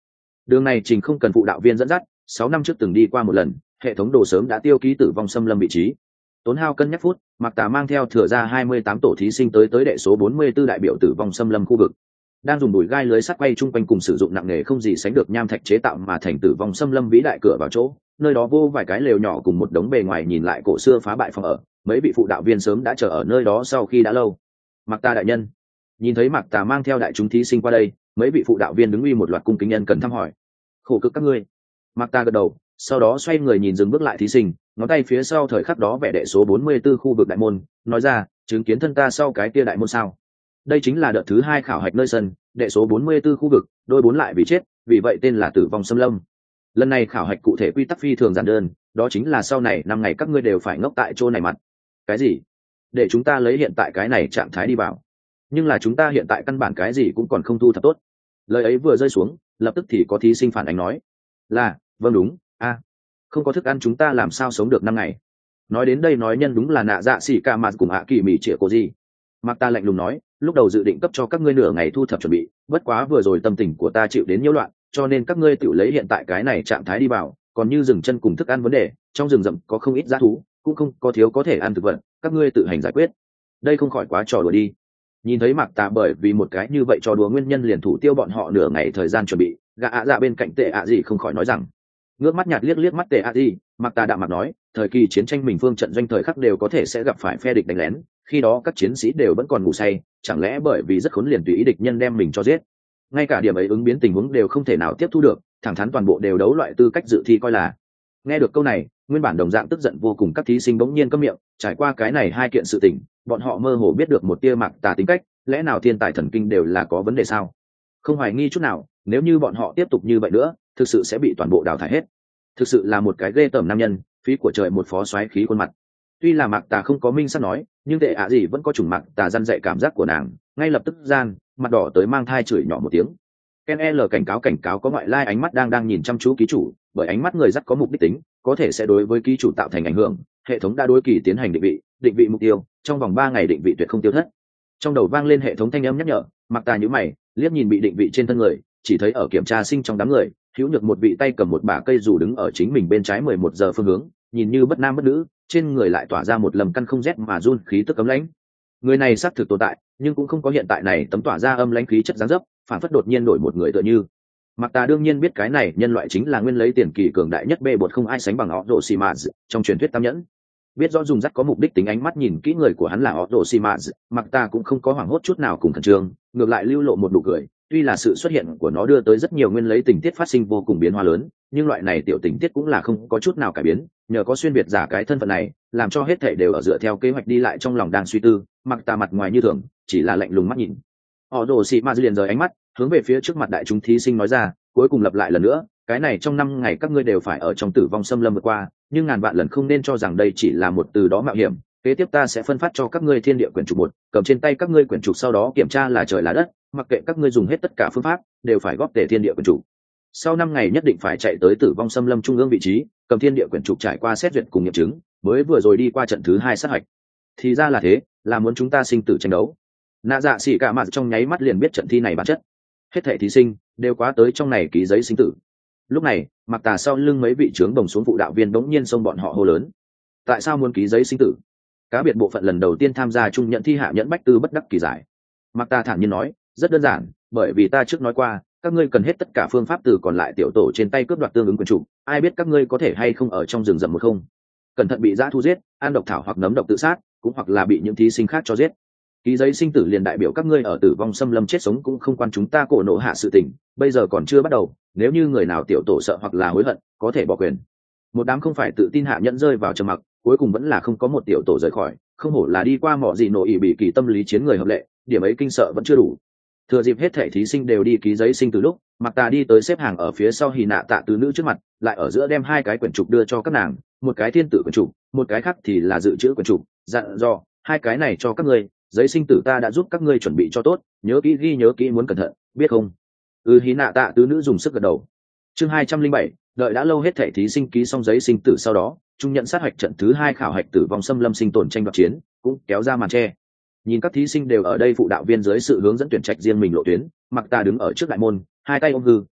Đường này trình không cần phụ đạo viên dẫn dắt, sáu năm trước từng đi qua một lần, hệ thống đồ sớm đã tiêu ký tử vong xâm lâm vị trí. Tốn hao cân nhắc phút, Mạc Tà mang theo thừa ra hai mươi tám tổ thí sinh tới tới đệ số bốn mươi 44 đại biểu tử vong xâm lâm khu vực. Đang dùng đùi gai lưới sắt quay chung quanh cùng sử dụng nặng nghề không gì sánh được nham thạch chế tạo mà thành tử vong xâm lâm vĩ đại cửa vào chỗ, nơi đó vô vài cái lều nhỏ cùng một đống bề ngoài nhìn lại cổ xưa phá bại phòng ở, mấy vị phụ đạo viên sớm đã chờ ở nơi đó sau khi đã lâu. Mạc Tà đại nhân. Nhìn thấy Mạc Tà mang theo đại chúng thí sinh qua đây, mấy vị phụ đạo viên đứng uy một loạt cung kính nhân cần thăm hỏi. Khổ cực các ngươi. Mạc Tà gật đầu, sau đó xoay người nhìn dừng bước lại thí sinh, ngón tay phía sau thời khắc đó vẽ đệ số bốn mươi 44 khu vực đại môn, nói ra, chứng kiến thân ta sau cái kia đại môn sao? Đây chính là đợt thứ hai khảo hạch nơi sân, đệ số bốn mươi 44 khu vực, đôi bốn lại vì chết, vì vậy tên là tử vong xâm lâm. Lần này khảo hạch cụ thể quy tắc phi thường giản đơn, đó chính là sau này năm ngày các ngươi đều phải ngốc tại chỗ này mặt. Cái gì? Để chúng ta lấy hiện tại cái này trạng thái đi vào. Nhưng là chúng ta hiện tại căn bản cái gì cũng còn không thu thập tốt. Lời ấy vừa rơi xuống, lập tức thì có thí sinh phản ánh nói, là, vâng đúng, a, không có thức ăn chúng ta làm sao sống được năm ngày. Nói đến đây nói nhân đúng là nạ dạ xỉ ca mạt cùng hạ kỳ mỉ trịa cô gì. Mạc Ta lạnh lùng nói, lúc đầu dự định cấp cho các ngươi nửa ngày thu thập chuẩn bị, bất quá vừa rồi tâm tình của ta chịu đến nhiễu loạn, cho nên các ngươi tự lấy hiện tại cái này trạng thái đi vào, còn như dừng chân cùng thức ăn vấn đề, trong rừng rậm có không ít dã thú, cũng không có thiếu có thể ăn thực vật, các ngươi tự hành giải quyết. Đây không khỏi quá trò đùa đi. Nhìn thấy Mạc Ta bởi vì một cái như vậy trò đùa nguyên nhân liền thủ tiêu bọn họ nửa ngày thời gian chuẩn bị, gã ạ dạ bên cạnh tệ ạ gì không khỏi nói rằng, ngước mắt nhạt liếc liếc mắt tệ ạ gì, Mạc Ta đạm mặt nói, thời kỳ chiến tranh mình phương trận doanh thời khắc đều có thể sẽ gặp phải phe địch đánh lén, khi đó các chiến sĩ đều vẫn còn ngủ say, chẳng lẽ bởi vì rất khốn liền tùy ý địch nhân đem mình cho giết? Ngay cả điểm ấy ứng biến tình huống đều không thể nào tiếp thu được, thẳng thắn toàn bộ đều đấu loại tư cách dự thi coi là. Nghe được câu này, nguyên bản đồng dạng tức giận vô cùng các thí sinh bỗng nhiên câm miệng, trải qua cái này hai kiện sự tình, bọn họ mơ hồ biết được một tia Mạc Ta tính cách, lẽ nào thiên tài thần kinh đều là có vấn đề sao? Không hoài nghi chút nào, nếu như bọn họ tiếp tục như vậy nữa, thực sự sẽ bị toàn bộ đào thải hết. Thực sự là một cái ghê tởm nam nhân, phí của trời một phó soái khí khuôn mặt. Tuy là Mạc Tà không có minh xác nói, nhưng tệ ạ gì vẫn có chủng Mạc Tà răn dạy cảm giác của nàng, ngay lập tức gian, mặt đỏ tới mang thai chửi nhỏ một tiếng. Ken L cảnh cáo cảnh cáo có ngoại lai ánh mắt đang đang nhìn chăm chú ký chủ, bởi ánh mắt người dắt có mục đích tính, có thể sẽ đối với ký chủ tạo thành ảnh hưởng. Hệ thống đã đối kỳ tiến hành định vị, định vị mục tiêu, trong vòng ba ngày định vị tuyệt không tiêu thất. Trong đầu vang lên hệ thống thanh âm nhắc nhở, Mạc Tà nhíu mày, liếc nhìn bị định vị trên thân người, chỉ thấy ở kiểm tra sinh trong đám người, hữu nhược một vị tay cầm một bả cây dù đứng ở chính mình bên trái mười một giờ phương hướng, nhìn như bất nam bất nữ, trên người lại tỏa ra một lầm căn không rét mà run khí tức cấm lãnh. Người này xác thực tồn tại, nhưng cũng không có hiện tại này tấm tỏa ra âm lãnh khí chất dáng dấp, phản phất đột nhiên đổi một người tựa như. Mạc Tà đương nhiên biết cái này nhân loại chính là nguyên lấy tiền kỳ cường đại nhất bê bột không ai sánh bằng Orochimaru trong truyền thuyết tam nhẫn. Biết rõ dùng dắt có mục đích tính ánh mắt nhìn kỹ người của hắn là Orochimaru, Mạc Tà cũng không có hoảng hốt chút nào cùng khẩn trương, ngược lại lưu lộ một nụ cười. Tuy là sự xuất hiện của nó đưa tới rất nhiều nguyên lấy tình tiết phát sinh vô cùng biến hóa lớn, nhưng loại này tiểu tình tiết cũng là không có chút nào cải biến, nhờ có xuyên biệt giả cái thân phận này, làm cho hết thảy đều ở dựa theo kế hoạch đi lại trong lòng đang suy tư, Mạc Tà mặt ngoài như thường, chỉ là lạnh lùng mắt nhìn. Orochimaru liền rời ánh mắt, hướng về phía trước mặt đại chúng thí sinh nói ra, cuối cùng lặp lại lần nữa, cái này trong năm ngày các ngươi đều phải ở trong tử vong xâm lâm vượt qua, nhưng ngàn vạn lần không nên cho rằng đây chỉ là một từ đó mạo hiểm. Kế tiếp ta sẽ phân phát cho các ngươi thiên địa quyển trục một, cầm trên tay các ngươi quyển trục sau đó kiểm tra là trời là đất, mặc kệ các ngươi dùng hết tất cả phương pháp, đều phải góp tề thiên địa quyển trục. Sau năm ngày nhất định phải chạy tới tử vong xâm lâm trung ương vị trí, cầm thiên địa quyển trục trải qua xét duyệt cùng nghiệm chứng, mới vừa rồi đi qua trận thứ hai sát hạch. Thì ra là thế, là muốn chúng ta sinh tử tranh đấu. Nạ dạ xỉ cả mặt trong nháy mắt liền biết trận thi này bản chất. Hết thảy thí sinh đều quá tới trong này ký giấy sinh tử. Lúc này, Mạc Tà sau lưng mấy vị trưởng đồng xuống phụ đạo viên đống nhiên xông bọn họ hô lớn. Tại sao muốn ký giấy sinh tử? Cá biệt bộ phận lần đầu tiên tham gia trung nhận thi hạ nhẫn bách tư bất đắc kỳ giải. Mạc Tà thản nhiên nói, rất đơn giản, bởi vì ta trước nói qua, các ngươi cần hết tất cả phương pháp từ còn lại tiểu tổ trên tay cướp đoạt tương ứng quyền chủ, ai biết các ngươi có thể hay không ở trong rừng rậm một không? Cẩn thận bị dã thu giết, ăn độc thảo hoặc nấm độc tự sát, cũng hoặc là bị những thí sinh khác cho giết. Ký giấy sinh tử liền đại biểu các ngươi ở tử vong xâm lâm chết sống cũng không quan chúng ta cổ nộ hạ sự tình, bây giờ còn chưa bắt đầu, nếu như người nào tiểu tổ sợ hoặc là hối hận, có thể bỏ quyền. Một đám không phải tự tin hạ nhẫn rơi vào trầm mặc, cuối cùng vẫn là không có một tiểu tổ rời khỏi, không hổ là đi qua mỏ gì nổ ỉ bị kỳ tâm lý chiến người hợp lệ, điểm ấy kinh sợ vẫn chưa đủ. Thừa dịp hết thể thí sinh đều đi ký giấy sinh từ lúc, Mạc Tà đi tới xếp hàng ở phía sau Hỉ Nạ Tạ tứ nữ trước mặt, lại ở giữa đem hai cái quyển trục đưa cho các nàng, một cái thiên tử quyển trục, một cái khác thì là dự trữ quyển trục, dặn dò, hai cái này cho các ngươi, giấy sinh tử ta đã giúp các ngươi chuẩn bị cho tốt, nhớ kỹ ghi nhớ kỹ muốn cẩn thận, biết không? Ừ, Hỉ Nạ Tạ tứ nữ dùng sức gật đầu. Chương hai trăm linh bảy, đợi đã lâu hết thể thí sinh ký xong giấy sinh tử sau đó, trung nhận sát hạch trận thứ hai khảo hạch tử vong xâm lâm sinh tồn tranh đoạt chiến, cũng kéo ra màn che. Nhìn các thí sinh đều ở đây phụ đạo viên dưới sự hướng dẫn tuyển trạch riêng mình lộ tuyến, Mạc Tà đứng ở trước đại môn, hai tay ôm hư,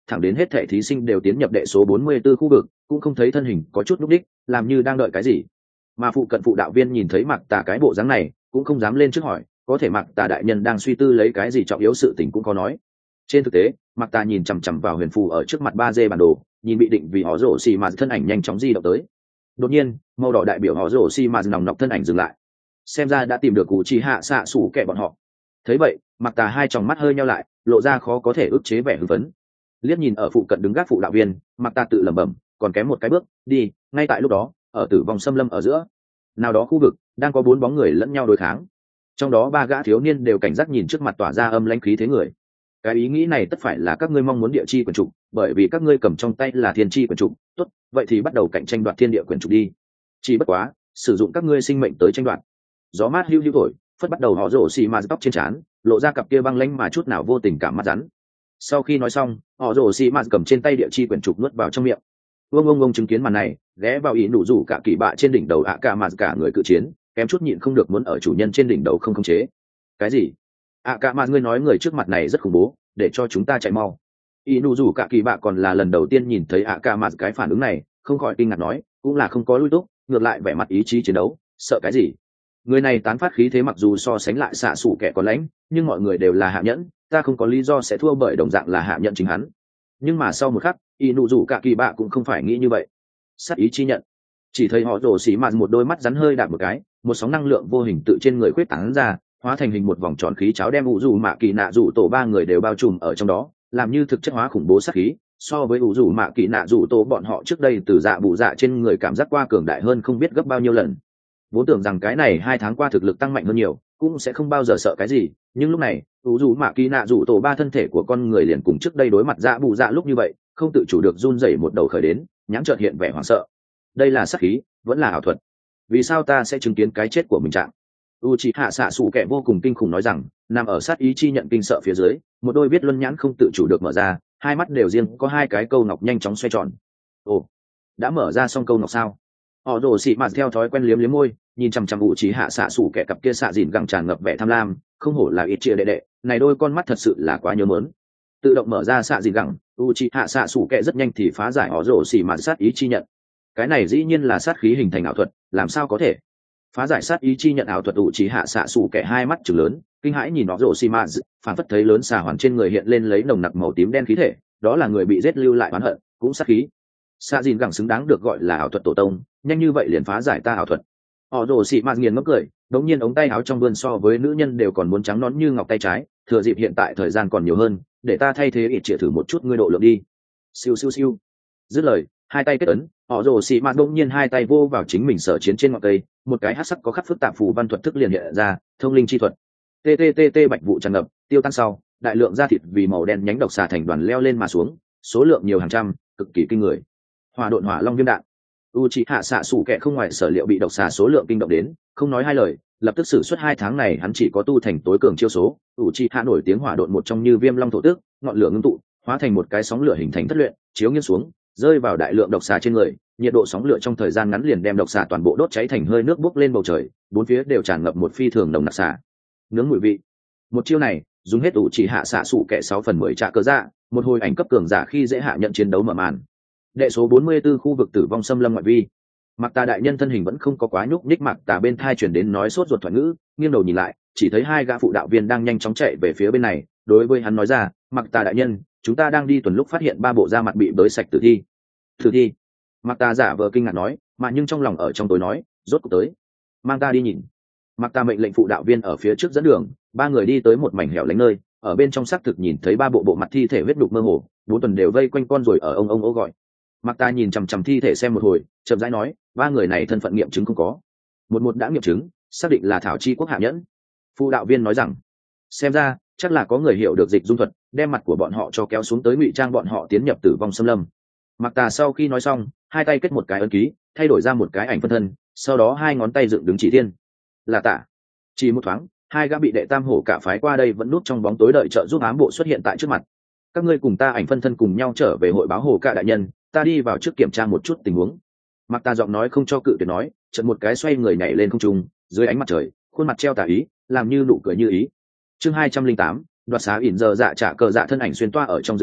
thẳng đến hết thẻ thí sinh đều tiến nhập đệ số bốn mươi 44 khu vực cũng không thấy thân hình có chút lúc đích, làm như đang đợi cái gì. Mà phụ cận phụ đạo viên nhìn thấy Mạc Tà cái bộ dáng này cũng không dám lên trước hỏi, có thể Mạc Tà đại nhân đang suy tư lấy cái gì trọng yếu sự tình cũng có nói. Trên thực tế, Mạc Tà nhìn chằm chằm vào huyền phù ở trước mặt ba d bản đồ, nhìn bị định vì họ rổ xì mà thân ảnh nhanh chóng di động tới. Đột nhiên, màu đỏ đại biểu họ rổ xì mà nòng nọc thân ảnh dừng lại, xem ra đã tìm được cụ chỉ hạ xạ sủ kẻ bọn họ. Thấy vậy, Mạc Tà hai tròng mắt hơi nheo lại, lộ ra khó có thể ức chế vẻ hưng phấn. Liếc nhìn ở phụ cận đứng gác phụ đạo viên, Mạc Tà tự lẩm bẩm, còn kém một cái bước, đi. Ngay tại lúc đó, ở tử vong xâm lâm ở giữa, nào đó khu vực đang có bốn bóng người lẫn nhau đối kháng, trong đó ba gã thiếu niên đều cảnh giác nhìn trước mặt tỏa ra âm lãnh khí thế người. Cái ý nghĩ này tất phải là các ngươi mong muốn địa chi quyền trục, bởi vì các ngươi cầm trong tay là thiên chi quyền trục. Tốt, vậy thì bắt đầu cạnh tranh đoạt thiên địa quyền trục đi. Chỉ bất quá, sử dụng các ngươi sinh mệnh tới tranh đoạt. Gió mát hưu hưu thổi, phất bắt đầu họ rổ xì mà tóc trên trán, lộ ra cặp kia băng lãnh mà chút nào vô tình cảm mắt rắn. Sau khi nói xong, họ rổ xì mà cầm trên tay địa chi quyền trục nuốt vào trong miệng. Vương ông ông chứng kiến màn này, ghé vào ý nụ rủ cả kỳ bạ trên đỉnh đầu ạ cả mà cả người cự chiến, kém chút nhịn không được muốn ở chủ nhân trên đỉnh đầu không khống chế. Cái gì? ạ cả mà ngươi nói người trước mặt này rất khủng bố, để cho chúng ta chạy mau. Ý nụ rủ cả kỳ bạ còn là lần đầu tiên nhìn thấy ạ cả mà cái phản ứng này, không khỏi kinh ngạc nói, cũng là không có lui túc, ngược lại vẻ mặt ý chí chiến đấu, sợ cái gì? Người này tán phát khí thế mặc dù so sánh lại xạ xủ kẻ có lãnh, nhưng mọi người đều là hạ nhẫn, ta không có lý do sẽ thua bởi đồng dạng là hạ nhẫn chính hắn. Nhưng mà sau một khắc, y nụ rủ cả kỳ bạ cũng không phải nghĩ như vậy. Sát ý chi nhận, chỉ thấy họ rổ xỉ mạt một đôi mắt rắn hơi đạp một cái, một sóng năng lượng vô hình tự trên người khuyết tán ra, hóa thành hình một vòng tròn khí cháo đem ủ rủ mạ kỳ nạ rủ tổ ba người đều bao trùm ở trong đó, làm như thực chất hóa khủng bố sát khí. So với ủ rủ mạ kỳ nạ rủ tổ bọn họ trước đây từ dạ bụ dạ trên người cảm giác qua cường đại hơn không biết gấp bao nhiêu lần. Vốn tưởng rằng cái này hai tháng qua thực lực tăng mạnh hơn nhiều, cũng sẽ không bao giờ sợ cái gì, nhưng lúc này ủ rủ mạ kỳ nạ rủ tổ ba thân thể của con người liền cùng trước đây đối mặt dạ bụ dạ lúc như vậy, không tự chủ được run rẩy một đầu khởi đến, nhãn chợt hiện vẻ hoảng sợ. Đây là sát khí, vẫn là ảo thuật? Vì sao ta sẽ chứng kiến cái chết của mình trạng? Uchiha xạ sủ kẻ vô cùng kinh khủng nói rằng, nằm ở sát ý chi nhận kinh sợ phía dưới, một đôi biết luân nhãn không tự chủ được mở ra, hai mắt đều riêng có hai cái câu ngọc nhanh chóng xoay tròn. Ồ, đã mở ra xong câu ngọc sao? Họ đổ xị mạt theo thói quen liếm liếm môi, nhìn chằm chằm Uchiha xạ sủ kẻ cặp kia xạ dìn gẳng tràn ngập vẻ tham lam, không hổ là ít chia đệ đệ, này đôi con mắt thật sự là quá nhớ mớn. Tự động mở ra xạ dìn gẳng, Uchiha xạ sủ kẻ rất nhanh thì phá giải họ đổ xị mạt sát ý chi nhận. Cái này dĩ nhiên là sát khí hình thành ảo thuật, làm sao có thể? Phá giải sát ý chi nhận ảo thuật, Uchiha xạ sủ kẻ hai mắt trừng lớn, kinh hãi nhìn nó rổ xi mã, phản phất thấy lớn xà hoàn trên người hiện lên lấy nồng nặc màu tím đen khí thể, đó là người bị giết lưu lại oán hận, cũng sát khí. Xạ dìn gẳng xứng đáng được gọi là ảo thuật tổ tông, nhanh như vậy liền phá giải ta ảo thuật. Họ rổ xi mã nghiền ngẫm cười, đống nhiên ống tay áo trong vươn so với nữ nhân đều còn muốn trắng nõn như ngọc tay trái, thừa dịp hiện tại thời gian còn nhiều hơn, để ta thay thế ít trịa thử một chút ngươi độ lượng đi. Siêu siêu siêu. Dứt lời, hai tay kết ấn, họ rồ xì mạt đông nhiên hai tay vô vào chính mình sở chiến trên ngọn cây, một cái hắc sắc có khắc phức tạp phù văn thuật thức liền hiện ra, thông linh chi thuật. Tttt bạch vụ tràn ngập, tiêu tan sau, đại lượng da thịt vì màu đen nhánh độc xà thành đoàn leo lên mà xuống, số lượng nhiều hàng trăm, cực kỳ kinh người. Hỏa độn hỏa long viêm đạn. Uchiha xạ sủ kẻ không ngoài sở liệu bị độc xà số lượng kinh động đến, không nói hai lời, lập tức sử xuất hai tháng này hắn chỉ có tu thành tối cường chiêu số. Uchiha nổi tiếng hỏa độn một trong như viêm long thổ tước, ngọn lửa ngưng tụ, hóa thành một cái sóng lửa hình thành thất luyện, chiếu nghiêng xuống, rơi vào đại lượng độc xà trên người, nhiệt độ sóng lửa trong thời gian ngắn liền đem độc xà toàn bộ đốt cháy thành hơi nước bốc lên bầu trời, bốn phía đều tràn ngập một phi thường nồng nặc xà nướng mùi vị. Một chiêu này dùng hết ủ chỉ hạ xạ sủ kẻ sáu phần mười trả cơ dạ, một hồi ảnh cấp cường giả khi dễ hạ nhận chiến đấu mở màn. Đệ số bốn mươi 44 khu vực tử vong xâm lâm ngoại vi, Mạc Tà đại nhân thân hình vẫn không có quá nhúc nhích, Mạc Tà bên thai chuyển đến nói sốt ruột thoại ngữ, nghiêng đầu nhìn lại, chỉ thấy hai gã phụ đạo viên đang nhanh chóng chạy về phía bên này, đối với hắn nói ra, Mạc Tà đại nhân, chúng ta đang đi tuần lúc phát hiện ba bộ da mặt bị bới sạch tử thi. Tử thi? Mạc Tà giả vờ kinh ngạc nói, mà nhưng trong lòng ở trong tối nói, rốt cuộc tới, mang ta đi nhìn. Mạc Tà mệnh lệnh phụ đạo viên ở phía trước dẫn đường, ba người đi tới một mảnh hẻo lánh nơi, ở bên trong xác thực nhìn thấy ba bộ bộ mặt thi thể huyết đục mơ hồ, bốn tuần đều vây quanh con rồi ở ông ông ố gọi. Mạc Tà nhìn chằm chằm thi thể xem một hồi, chậm rãi nói, ba người này thân phận nghiệm chứng không có. Một một đã nghiệm chứng, xác định là Thảo Chi quốc hạ nhẫn. Phụ đạo viên nói rằng, xem ra chắc là có người hiểu được dịch dung thuật, đem mặt của bọn họ cho kéo xuống tới ngụy trang bọn họ tiến nhập tử vong xâm lâm. Mạc Tà sau khi nói xong, hai tay kết một cái ấn ký, thay đổi ra một cái ảnh phân thân, sau đó hai ngón tay dựng đứng chỉ thiên. Là Tả. Chỉ một thoáng, hai gã bị đệ tam hổ cả phái qua đây vẫn núp trong bóng tối đợi trợ giúp ám bộ xuất hiện tại trước mặt. Các ngươi cùng ta ảnh phân thân cùng nhau trở về hội báo hồ cả đại nhân, ta đi vào trước kiểm tra một chút tình huống. Mạc Tà giọng nói không cho cự tuyệt nói, chợt một cái xoay người nhảy lên không trung, dưới ánh mặt trời, khuôn mặt treo tà ý, làm như nụ cười như ý. Chương hai trăm linh tám, đoạt xá ỉn giờ dạ trả cờ dạ thân ảnh xuyên toa ở trong rừng cây,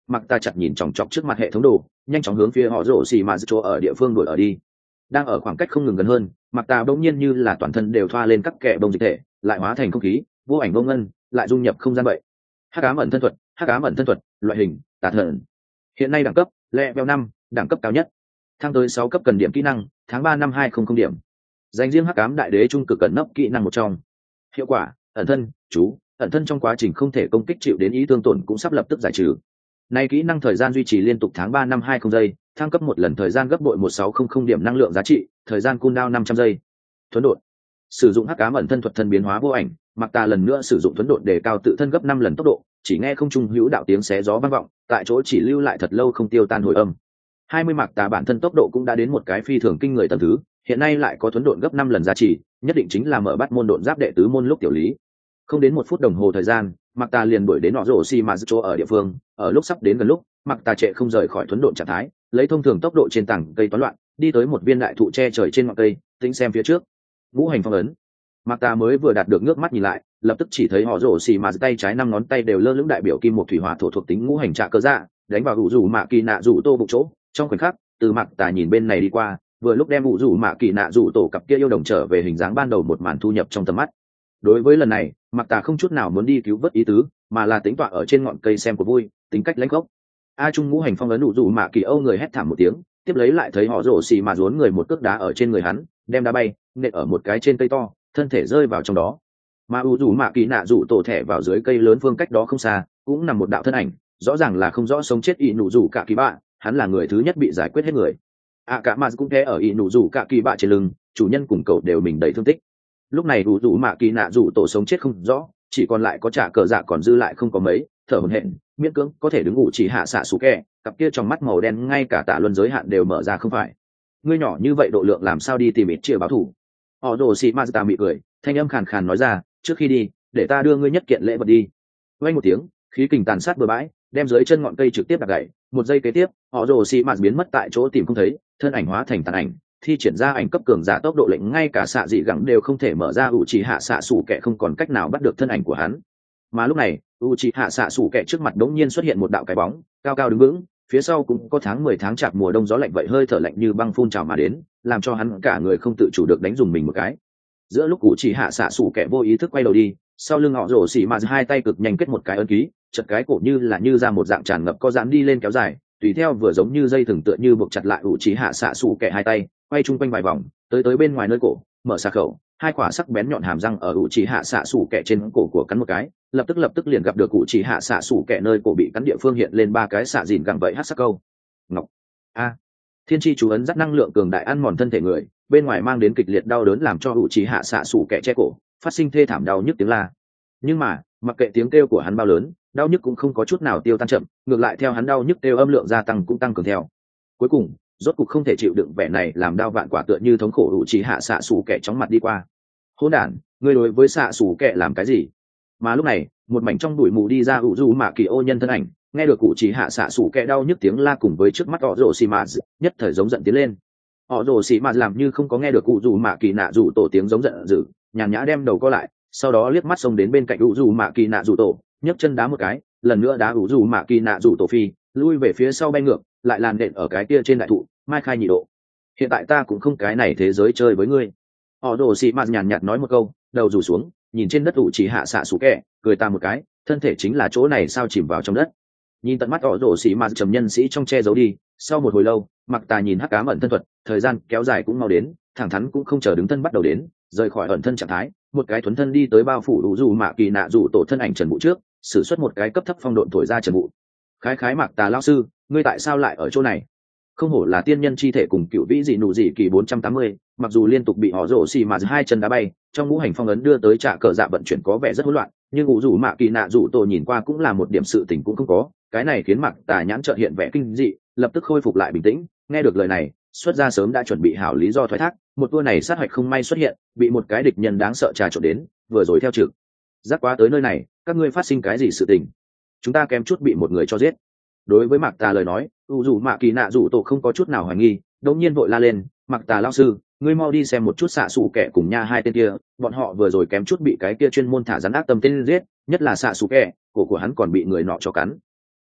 mặc ta chặt nhìn chòng chọc trước mặt hệ thống đồ, nhanh chóng hướng phía họ rổ xì mà chỗ ở địa phương đuổi ở đi. Đang ở khoảng cách không ngừng gần hơn, mặc ta bỗng nhiên như là toàn thân đều thoa lên các kẽ bông dịch thể, lại hóa thành không khí vô ảnh vô ngân, lại dung nhập không gian vậy. Hắc ám ẩn thân thuật, hắc ám ẩn thân thuật, loại hình tà thần. Hiện nay đẳng cấp level năm, đẳng cấp cao nhất. Thăng tới sáu cấp cần điểm kỹ năng, tháng ba năm hai không không điểm. Dành riêng hắc ám đại đế trung cực cẩn nấp kỹ năng một trong. Hiệu quả ẩn thân chú, ẩn thân trong quá trình không thể công kích chịu đến ý thương tổn cũng sắp lập tức giải trừ. Này kỹ năng thời gian duy trì liên tục tháng ba năm hai không giây, thăng cấp một lần thời gian gấp bội một sáu không không điểm năng lượng giá trị, thời gian cooldown năm trăm giây. Thuấn độn. Sử dụng hắc ám ẩn thân thuật thân biến hóa vô ảnh, mặc ta lần nữa sử dụng thuấn độn để cao tự thân gấp năm lần tốc độ, chỉ nghe không trung hữu đạo tiếng xé gió vang vọng, tại chỗ chỉ lưu lại thật lâu không tiêu tan hồi âm. hai mươi mặc tà bản thân tốc độ cũng đã đến một cái phi thường kinh người tầng thứ, hiện nay lại có thuấn độn gấp năm lần giá trị, nhất định chính là mở bắt môn độn giáp đệ tứ môn lúc tiểu lý. Không đến một phút đồng hồ thời gian, mặc ta liền đuổi đến nọ rổ xi mà chỗ ở địa phương, ở lúc sắp đến gần lúc, mặc ta trệ không rời khỏi thuấn độn trạng thái, lấy thông thường tốc độ trên tảng cây toán loạn, đi tới một viên đại thụ che trời trên ngọn cây, tính xem phía trước. Ngũ hành phong ấn. Mặc ta mới vừa đạt được nước mắt nhìn lại, lập tức chỉ thấy họ rổ xì mà tay trái năm ngón tay đều lơ lửng đại biểu kim một thủy hỏa thổ thuộc tính ngũ hành trạ cơ dạ, đánh vào ủ rủ mạ kỳ nạ rủ tô bụng chỗ. Trong khoảnh khắc, từ mặc ta nhìn bên này đi qua, vừa lúc đem ủ rủ mạ kỳ nạ rủ tổ cặp kia yêu đồng trở về hình dáng ban đầu một màn thu nhập trong tầm mắt. Đối với lần này, mặc ta không chút nào muốn đi cứu vớt ý tứ, mà là tính tọa ở trên ngọn cây xem của vui, tính cách lãnh gốc. A trung ngũ hành phong ấn ủ rủ mạ kỳ âu người hét thảm một tiếng, tiếp lấy lại thấy họ rổ xì mà rốn người một cước đá ở trên người hắn, đem đá bay, nện ở một cái trên cây to, thân thể rơi vào trong đó. Mà u rủ mạ kỳ nạ rủ tổ thẻ vào dưới cây lớn phương cách đó không xa, cũng nằm một đạo thân ảnh, rõ ràng là không rõ sống chết y nụ rủ cả kỳ bạ, hắn là người thứ nhất bị giải quyết hết người. A cả mà cũng thế ở y nụ rủ cả kỳ bạ trên lưng, chủ nhân cùng cậu đều mình đầy thương tích. Lúc này u rủ mạ kỳ nạ rủ tổ sống chết không rõ, chỉ còn lại có trả cờ dạ còn dư lại không có mấy, thở hổn hển, miễn cưỡng có thể đứng ngủ chỉ hạ xạ sủ kẹ, cặp kia trong mắt màu đen ngay cả tạ luân giới hạn đều mở ra không phải. Ngươi nhỏ như vậy độ lượng làm sao đi tìm ít chia báo thủ? Họ đồ xì mazda mị cười, thanh âm khàn khàn nói ra, trước khi đi, để ta đưa ngươi nhất kiện lễ vật đi. Vang một tiếng, khí kình tàn sát bừa bãi, đem dưới chân ngọn cây trực tiếp đạp gãy. Một giây kế tiếp, họ đồ xì mazda biến mất tại chỗ tìm không thấy, thân ảnh hóa thành tàn ảnh, thi triển ra ảnh cấp cường giả tốc độ lệnh ngay cả xạ dị gẳng đều không thể mở ra, u chỉ hạ xạ sủ kẹ không còn cách nào bắt được thân ảnh của hắn. Mà lúc này, u chỉ hạ xạ sủ kẹ trước mặt đống nhiên xuất hiện một đạo cái bóng, cao cao đứng vững, phía sau cũng có tháng mười tháng chạp mùa đông gió lạnh vậy hơi thở lạnh như băng phun trào mà đến, làm cho hắn cả người không tự chủ được đánh dùng mình một cái. Giữa lúc cụ chỉ hạ xạ sủ kẻ vô ý thức quay đầu đi, sau lưng họ rổ xỉ mà hai tay cực nhanh kết một cái ấn ký, chật cái cổ như là như ra một dạng tràn ngập có dán đi lên kéo dài, tùy theo vừa giống như dây thừng tựa như buộc chặt lại cụ chỉ hạ xạ sủ kẻ hai tay, quay chung quanh vài vòng, tới tới bên ngoài nơi cổ, mở xà khẩu, hai quả sắc bén nhọn hàm răng ở cụ chỉ hạ xạ sủ kẻ trên cổ của cắn một cái, lập tức lập tức liền gặp được cụ chỉ hạ xạ sủ kẻ nơi cổ bị cắn địa phương hiện lên ba cái xạ dìn gẳng vậy hát sắc câu. Ngọc a thiên tri chú ấn dắt năng lượng cường đại ăn mòn thân thể người, bên ngoài mang đến kịch liệt đau đớn làm cho hữu trí hạ xạ sủ kẻ che cổ, phát sinh thê thảm đau nhức tiếng la. Nhưng mà mặc kệ tiếng kêu của hắn bao lớn, đau nhức cũng không có chút nào tiêu tan chậm, ngược lại theo hắn đau nhức kêu âm lượng gia tăng cũng tăng cường theo. Cuối cùng rốt cục không thể chịu đựng vẻ này làm đau vạn quả tựa như thống khổ hữu trí hạ xạ sủ kẻ chóng mặt đi qua. Hỗn đản, ngươi đối với xạ sủ kẻ làm cái gì? Mà lúc này một mảnh trong bụi mù đi ra hữu du mạ kỳ ô nhân thân ảnh, nghe được cụ chỉ hạ xạ sủ kẻ đau nhức tiếng la cùng với trước mắt họ rồ xì mạt, nhất thời giống giận tiến lên. Họ rồ xì mạt làm như không có nghe được cụ dù mạ kỳ nạ dù tổ tiếng giống giận dữ, nhàn nhã đem đầu co lại, sau đó liếc mắt xông đến bên cạnh cụ dù mạ kỳ nạ dù tổ, nhấc chân đá một cái, lần nữa đá cụ dù mạ kỳ nạ dù tổ phi, lui về phía sau bay ngược, lại làn đện ở cái kia trên đại thụ, mai khai nhị độ. Hiện tại ta cũng không cái này thế giới chơi với ngươi. Họ rồ xì mạt nhàn nhạt nói một câu, đầu rủ xuống, nhìn trên đất ủ chỉ hạ xạ sủ kẻ, cười ta một cái, thân thể chính là chỗ này sao chìm vào trong đất. Nhìn tận mắt họ rồ xì mạt trầm nhân sĩ trong che giấu đi, sau một hồi lâu, mặc tà nhìn hắc ám ẩn thân thuật, thời gian kéo dài cũng mau đến, thẳng thắn cũng không chờ đứng thân bắt đầu đến, rời khỏi ẩn thân trạng thái, một cái thuấn thân đi tới bao phủ đủ dù mạ kỳ nạ dù tổ thân ảnh trần vụ trước, sử xuất một cái cấp thấp phong độn thổi ra trần vụ. Khái khái mặc tà lao sư, ngươi tại sao lại ở chỗ này? Không hổ là tiên nhân chi thể cùng cựu vĩ dị nụ dị kỳ bốn trăm tám mươi, mặc dù liên tục bị họ rổ xì mà hai chân đá bay, trong ngũ hành phong ấn đưa tới trả cờ dạ vận chuyển có vẻ rất hỗn loạn, nhưng ngũ rủ mạ kỳ nạ rủ tổ nhìn qua cũng là một điểm sự tình cũng không có, cái này khiến mặc tà nhãn trợn hiện vẻ kinh dị, lập tức khôi phục lại bình tĩnh. Nghe được lời này, xuất ra sớm đã chuẩn bị hảo lý do thoái thác, một tour này sát hạch không may xuất hiện, bị một cái địch nhân đáng sợ trà trộn đến, vừa rồi theo trực giác quá tới nơi này, các ngươi phát sinh cái gì sự tình? Chúng ta kém chút bị một người cho giết. Đối với mạc tà lời nói, u dù mạ kỳ nạ dù tổ không có chút nào hoài nghi, đột nhiên vội la lên, mạc tà lao sư, ngươi mau đi xem một chút xạ xù kẻ cùng nha hai tên kia, bọn họ vừa rồi kém chút bị cái kia chuyên môn thả rắn ác tâm tên giết, nhất là xạ xù kẻ, cổ của hắn còn bị người nọ cho cắn.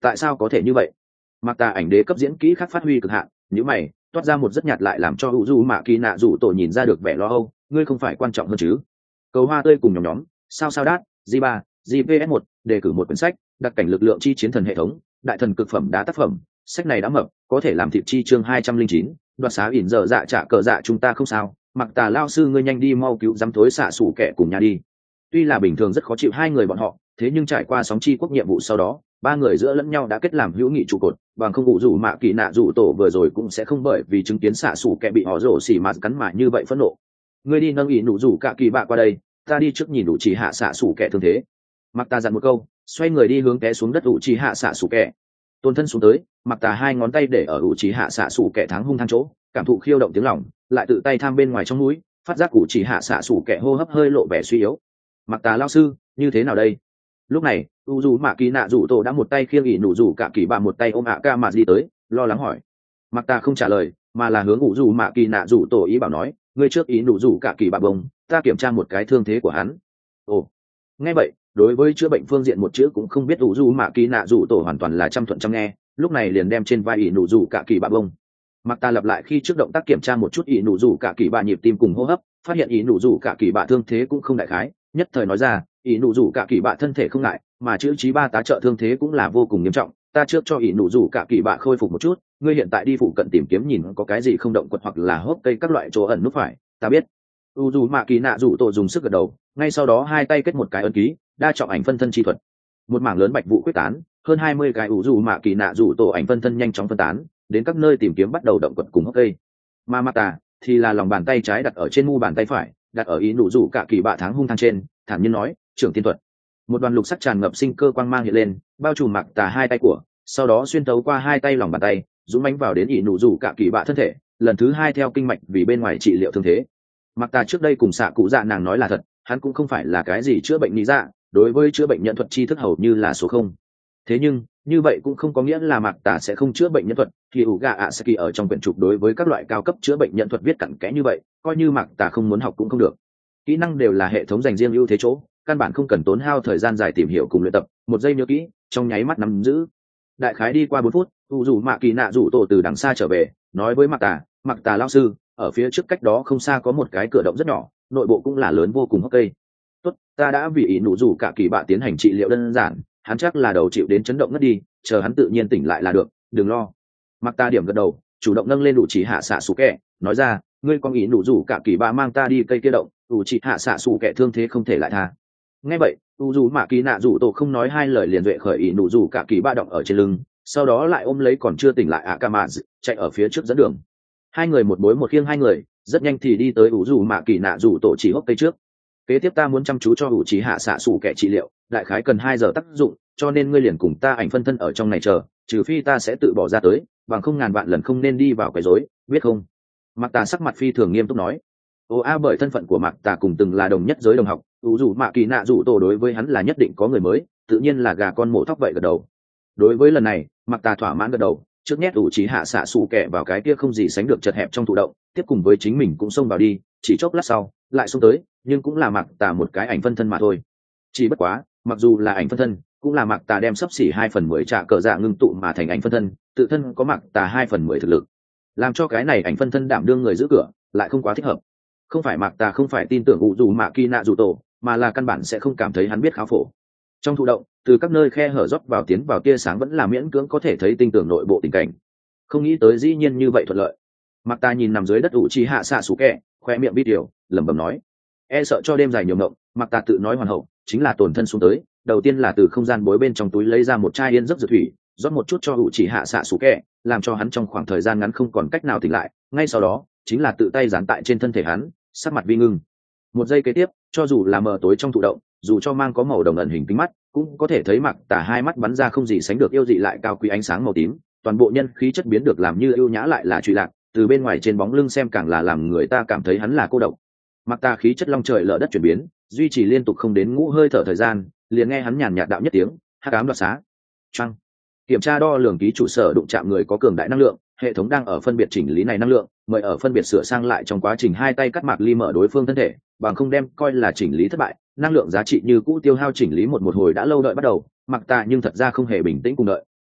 tại sao có thể như vậy? Mặc tà ảnh đế cấp diễn kỹ khác phát huy cực hạn, những mày toát ra một rất nhạt lại làm cho hữu du mạ kỳ nạ rủ tổ nhìn ra được vẻ lo âu. Ngươi không phải quan trọng hơn chứ? Cầu hoa tươi cùng nhóm nhóm sao sao đát g ba gps một đề cử một quyển sách đặc cảnh lực lượng chi chiến thần hệ thống đại thần cực phẩm đá tác phẩm. Sách này đã mập, có thể làm thịt chi chương hai trăm linh chín, đoạt xá ỉn giờ dạ trả cờ dạ chúng ta không sao. Mặc tà lao sư ngươi nhanh đi mau cứu dám thối xạ sủ kẻ cùng nhà đi. Tuy là bình thường rất khó chịu hai người bọn họ, thế nhưng trải qua sóng chi quốc nhiệm vụ sau đó, ba người giữa lẫn nhau đã kết làm hữu nghị trụ cột, bằng không vụ rủ mạ kỳ nạ rủ tổ vừa rồi cũng sẽ không bởi vì chứng kiến xạ sủ kẻ bị họ rổ xỉ mạt cắn mà như vậy phẫn nộ. Ngươi đi nâng ỉ nụ rủ cả kỳ bạ qua đây, ta đi trước nhìn đủ chỉ hạ xạ sủ kẻ thương thế. Mặc tà dặn một câu, xoay người đi hướng té xuống đất đủ chỉ hạ xạ sủ kẻ. Tôn thân xuống tới, mặc tà hai ngón tay để ở đủ chỉ hạ xạ sủ kẻ thắng hung thang chỗ, cảm thụ khiêu động tiếng lòng, lại tự tay tham bên ngoài trong mũi, phát giác cụ chỉ hạ xạ sủ kẻ hô hấp hơi lộ vẻ suy yếu. Mặc tà lao sư, như thế nào đây? Lúc này u dù mạ kỳ nạ rủ tổ đã một tay khiêng ỉ nụ rủ cả kỳ bạ một tay ôm ạ ca mà đi tới, lo lắng hỏi. Mặc ta không trả lời, mà là hướng u dù mạ kỳ nạ rủ tổ ý bảo nói, ngươi trước ý nụ rủ cả kỳ bạ bông, ta kiểm tra một cái thương thế của hắn. Ồ, nghe vậy, đối với chữa bệnh phương diện một chữ cũng không biết u dù mạ kỳ nạ rủ tổ hoàn toàn là trăm thuận trăm nghe, lúc này liền đem trên vai ỉ nụ rủ cả kỳ bạ bông. Mặc ta lặp lại khi trước động tác kiểm tra một chút ỉ nụ rủ cả kỳ bạ nhịp tim cùng hô hấp, phát hiện ỉ nụ rủ cả kỳ bạ thương thế cũng không đại khái, nhất thời nói ra, ỷ nụ rủ cả kỳ bạ thân thể không ngại, mà chữ chí ba tá trợ thương thế cũng là vô cùng nghiêm trọng, ta trước cho ỷ nụ rủ cả kỳ bạ khôi phục một chút, ngươi hiện tại đi phụ cận tìm kiếm nhìn có cái gì không động quật hoặc là hốc cây các loại chỗ ẩn núp phải, ta biết. u dù mạ kỳ nạ rủ tổ dùng sức gật đầu, ngay sau đó hai tay kết một cái ấn ký, đa trọng ảnh phân thân chi thuật, một mảng lớn bạch vụ quyết tán, hơn hai mươi cái u dù mạ kỳ nạ rủ tổ ảnh phân thân nhanh chóng phân tán đến các nơi tìm kiếm bắt đầu động quật cùng hốc cây. Mà Mata thì là lòng bàn tay trái đặt ở trên mu bàn tay phải, đặt ở ý nụ rủ cả kỳ bạ tháng hung thang trên, thản nhiên nói, trưởng tiên thuật. Một đoàn lục sắc tràn ngập sinh cơ quang mang hiện lên, bao trùm mặc tà hai tay của, sau đó xuyên tấu qua hai tay lòng bàn tay, dũng mãnh vào đến ý nụ rủ cả kỳ bạ thân thể, lần thứ hai theo kinh mạch vì bên ngoài trị liệu thương thế. Mặc tà trước đây cùng xạ cụ dạ nàng nói là thật, hắn cũng không phải là cái gì chữa bệnh lý dạ, đối với chữa bệnh nhân thuật tri thức hầu như là số không. Thế nhưng như vậy cũng không có nghĩa là mặc tà sẽ không chữa bệnh nhân thuật. Thì ủ gà ạ saki ở trong quyển trục đối với các loại cao cấp chữa bệnh nhân thuật viết cặn kẽ như vậy, coi như mặc tà không muốn học cũng không được. Kỹ năng đều là hệ thống dành riêng ưu thế chỗ, căn bản không cần tốn hao thời gian dài tìm hiểu cùng luyện tập, một giây nhớ kỹ, trong nháy mắt nắm giữ. Đại khái đi qua bốn phút, u dù mạ kỳ nạ rủ tổ từ đằng xa trở về, nói với mặc tà, mặc tà lao sư, ở phía trước cách đó không xa có một cái cửa động rất nhỏ, nội bộ cũng là lớn vô cùng hốc cây. Tốt, ta đã vì ý nụ rủ cả kỳ bạ tiến hành trị liệu đơn giản, hắn chắc là đầu chịu đến chấn động ngất đi, chờ hắn tự nhiên tỉnh lại là được, đừng lo. Mặc ta điểm gật đầu, chủ động nâng lên đủ chỉ hạ xạ sủ kẹ, nói ra, ngươi con ý nụ rủ cả kỳ bạ mang ta đi cây kia động, đủ chỉ hạ xạ sủ kẹ thương thế không thể lại tha. Nghe vậy, u dù mạ kỳ nạ rủ tổ không nói hai lời liền duệ khởi ý nụ rủ cả kỳ bạ động ở trên lưng, sau đó lại ôm lấy còn chưa tỉnh lại Akamaz, chạy ở phía trước dẫn đường. Hai người một bối một khiêng hai người, rất nhanh thì đi tới u dù mạ kỳ nạ rủ tổ chỉ hốc cây trước. Kế tiếp ta muốn chăm chú cho đủ chỉ hạ xạ sủ kẹ trị liệu, đại khái cần hai giờ tác dụng, cho nên ngươi liền cùng ta ảnh phân thân ở trong này chờ, trừ phi ta sẽ tự bỏ ra tới, bằng không ngàn vạn lần không nên đi vào quấy rối, biết không? Mạc Tà sắc mặt phi thường nghiêm túc nói. Ô a bởi thân phận của Mạc Tà cùng từng là đồng nhất giới đồng học, dù dù Mạ Kỳ Nạ rủ tổ đối với hắn là nhất định có người mới, tự nhiên là gà con mổ thóc vậy gật đầu. Đối với lần này, Mạc Tà thỏa mãn gật đầu, trước nhét đủ trí hạ xạ sủ kẹ vào cái kia không gì sánh được chật hẹp trong thụ động, tiếp cùng với chính mình cũng xông vào đi, chỉ chốc lát sau, lại xông tới, nhưng cũng là Mạc Tà một cái ảnh phân thân mà thôi. Chỉ bất quá, mặc dù là ảnh phân thân, cũng là Mạc Tà đem sấp xỉ hai phần mười trả cờ dạ ngưng tụ mà thành ảnh phân thân, tự thân có Mạc Tà hai phần mười thực lực, làm cho cái này ảnh phân thân đảm đương người giữ cửa, lại không quá thích hợp. Không phải Mạc Tà không phải tin tưởng ủ dù Mạ Kỳ Nạ rủ tổ, mà là căn bản sẽ không cảm thấy hắn biết khá phổ. Trong thụ động, từ các nơi khe hở rót vào tiến vào tia sáng vẫn là miễn cưỡng có thể thấy tinh tường nội bộ tình cảnh. Không nghĩ tới dĩ nhiên như vậy thuận lợi. Mạc Tà nhìn nằm dưới đất ủ trì hạ xạ sủ kẹ, khoe miệng biết điều, lẩm bẩm nói: e sợ cho đêm dài nhiều mộng. Mạc Tà tự nói hoàn hậu, chính là tổn thân xuống tới, đầu tiên là từ không gian bối bên trong túi lấy ra một chai yên giấc dược thủy, rót một chút cho ủ trì hạ xạ sủ kẹ, làm cho hắn trong khoảng thời gian ngắn không còn cách nào tỉnh lại. Ngay sau đó, chính là tự tay dán tại trên thân thể hắn, sắc mặt vi ngưng. Một giây kế tiếp, cho dù là mờ tối trong thụ động, dù cho mang có màu đồng ẩn hình kính mắt, cũng có thể thấy Mạc Tà hai mắt bắn ra không gì sánh được yêu dị lại cao quý ánh sáng màu tím, toàn bộ nhân khí chất biến được làm như ưu nhã lại là trụy lạc, từ bên ngoài trên bóng lưng xem càng là làm người ta cảm thấy hắn là cô độc. Mạc Tà khí chất long trời lở đất chuyển biến, duy trì liên tục không đến ngũ hơi thở thời gian, liền nghe hắn nhàn nhạt đạo nhất tiếng, hắc ám đoạt xá. Trăng. Kiểm tra đo lường ký chủ sở đụng chạm người có cường đại năng lượng, hệ thống đang ở phân biệt chỉnh lý này năng lượng, mời ở phân biệt sửa sang lại trong quá trình hai tay cắt Mạc Ly mở đối phương thân thể, bằng không đem coi là chỉnh lý thất bại, năng lượng giá trị như cũ tiêu hao chỉnh lý một một hồi đã lâu đợi bắt đầu. Mạc Tà nhưng thật ra không hề bình tĩnh cùng đợi,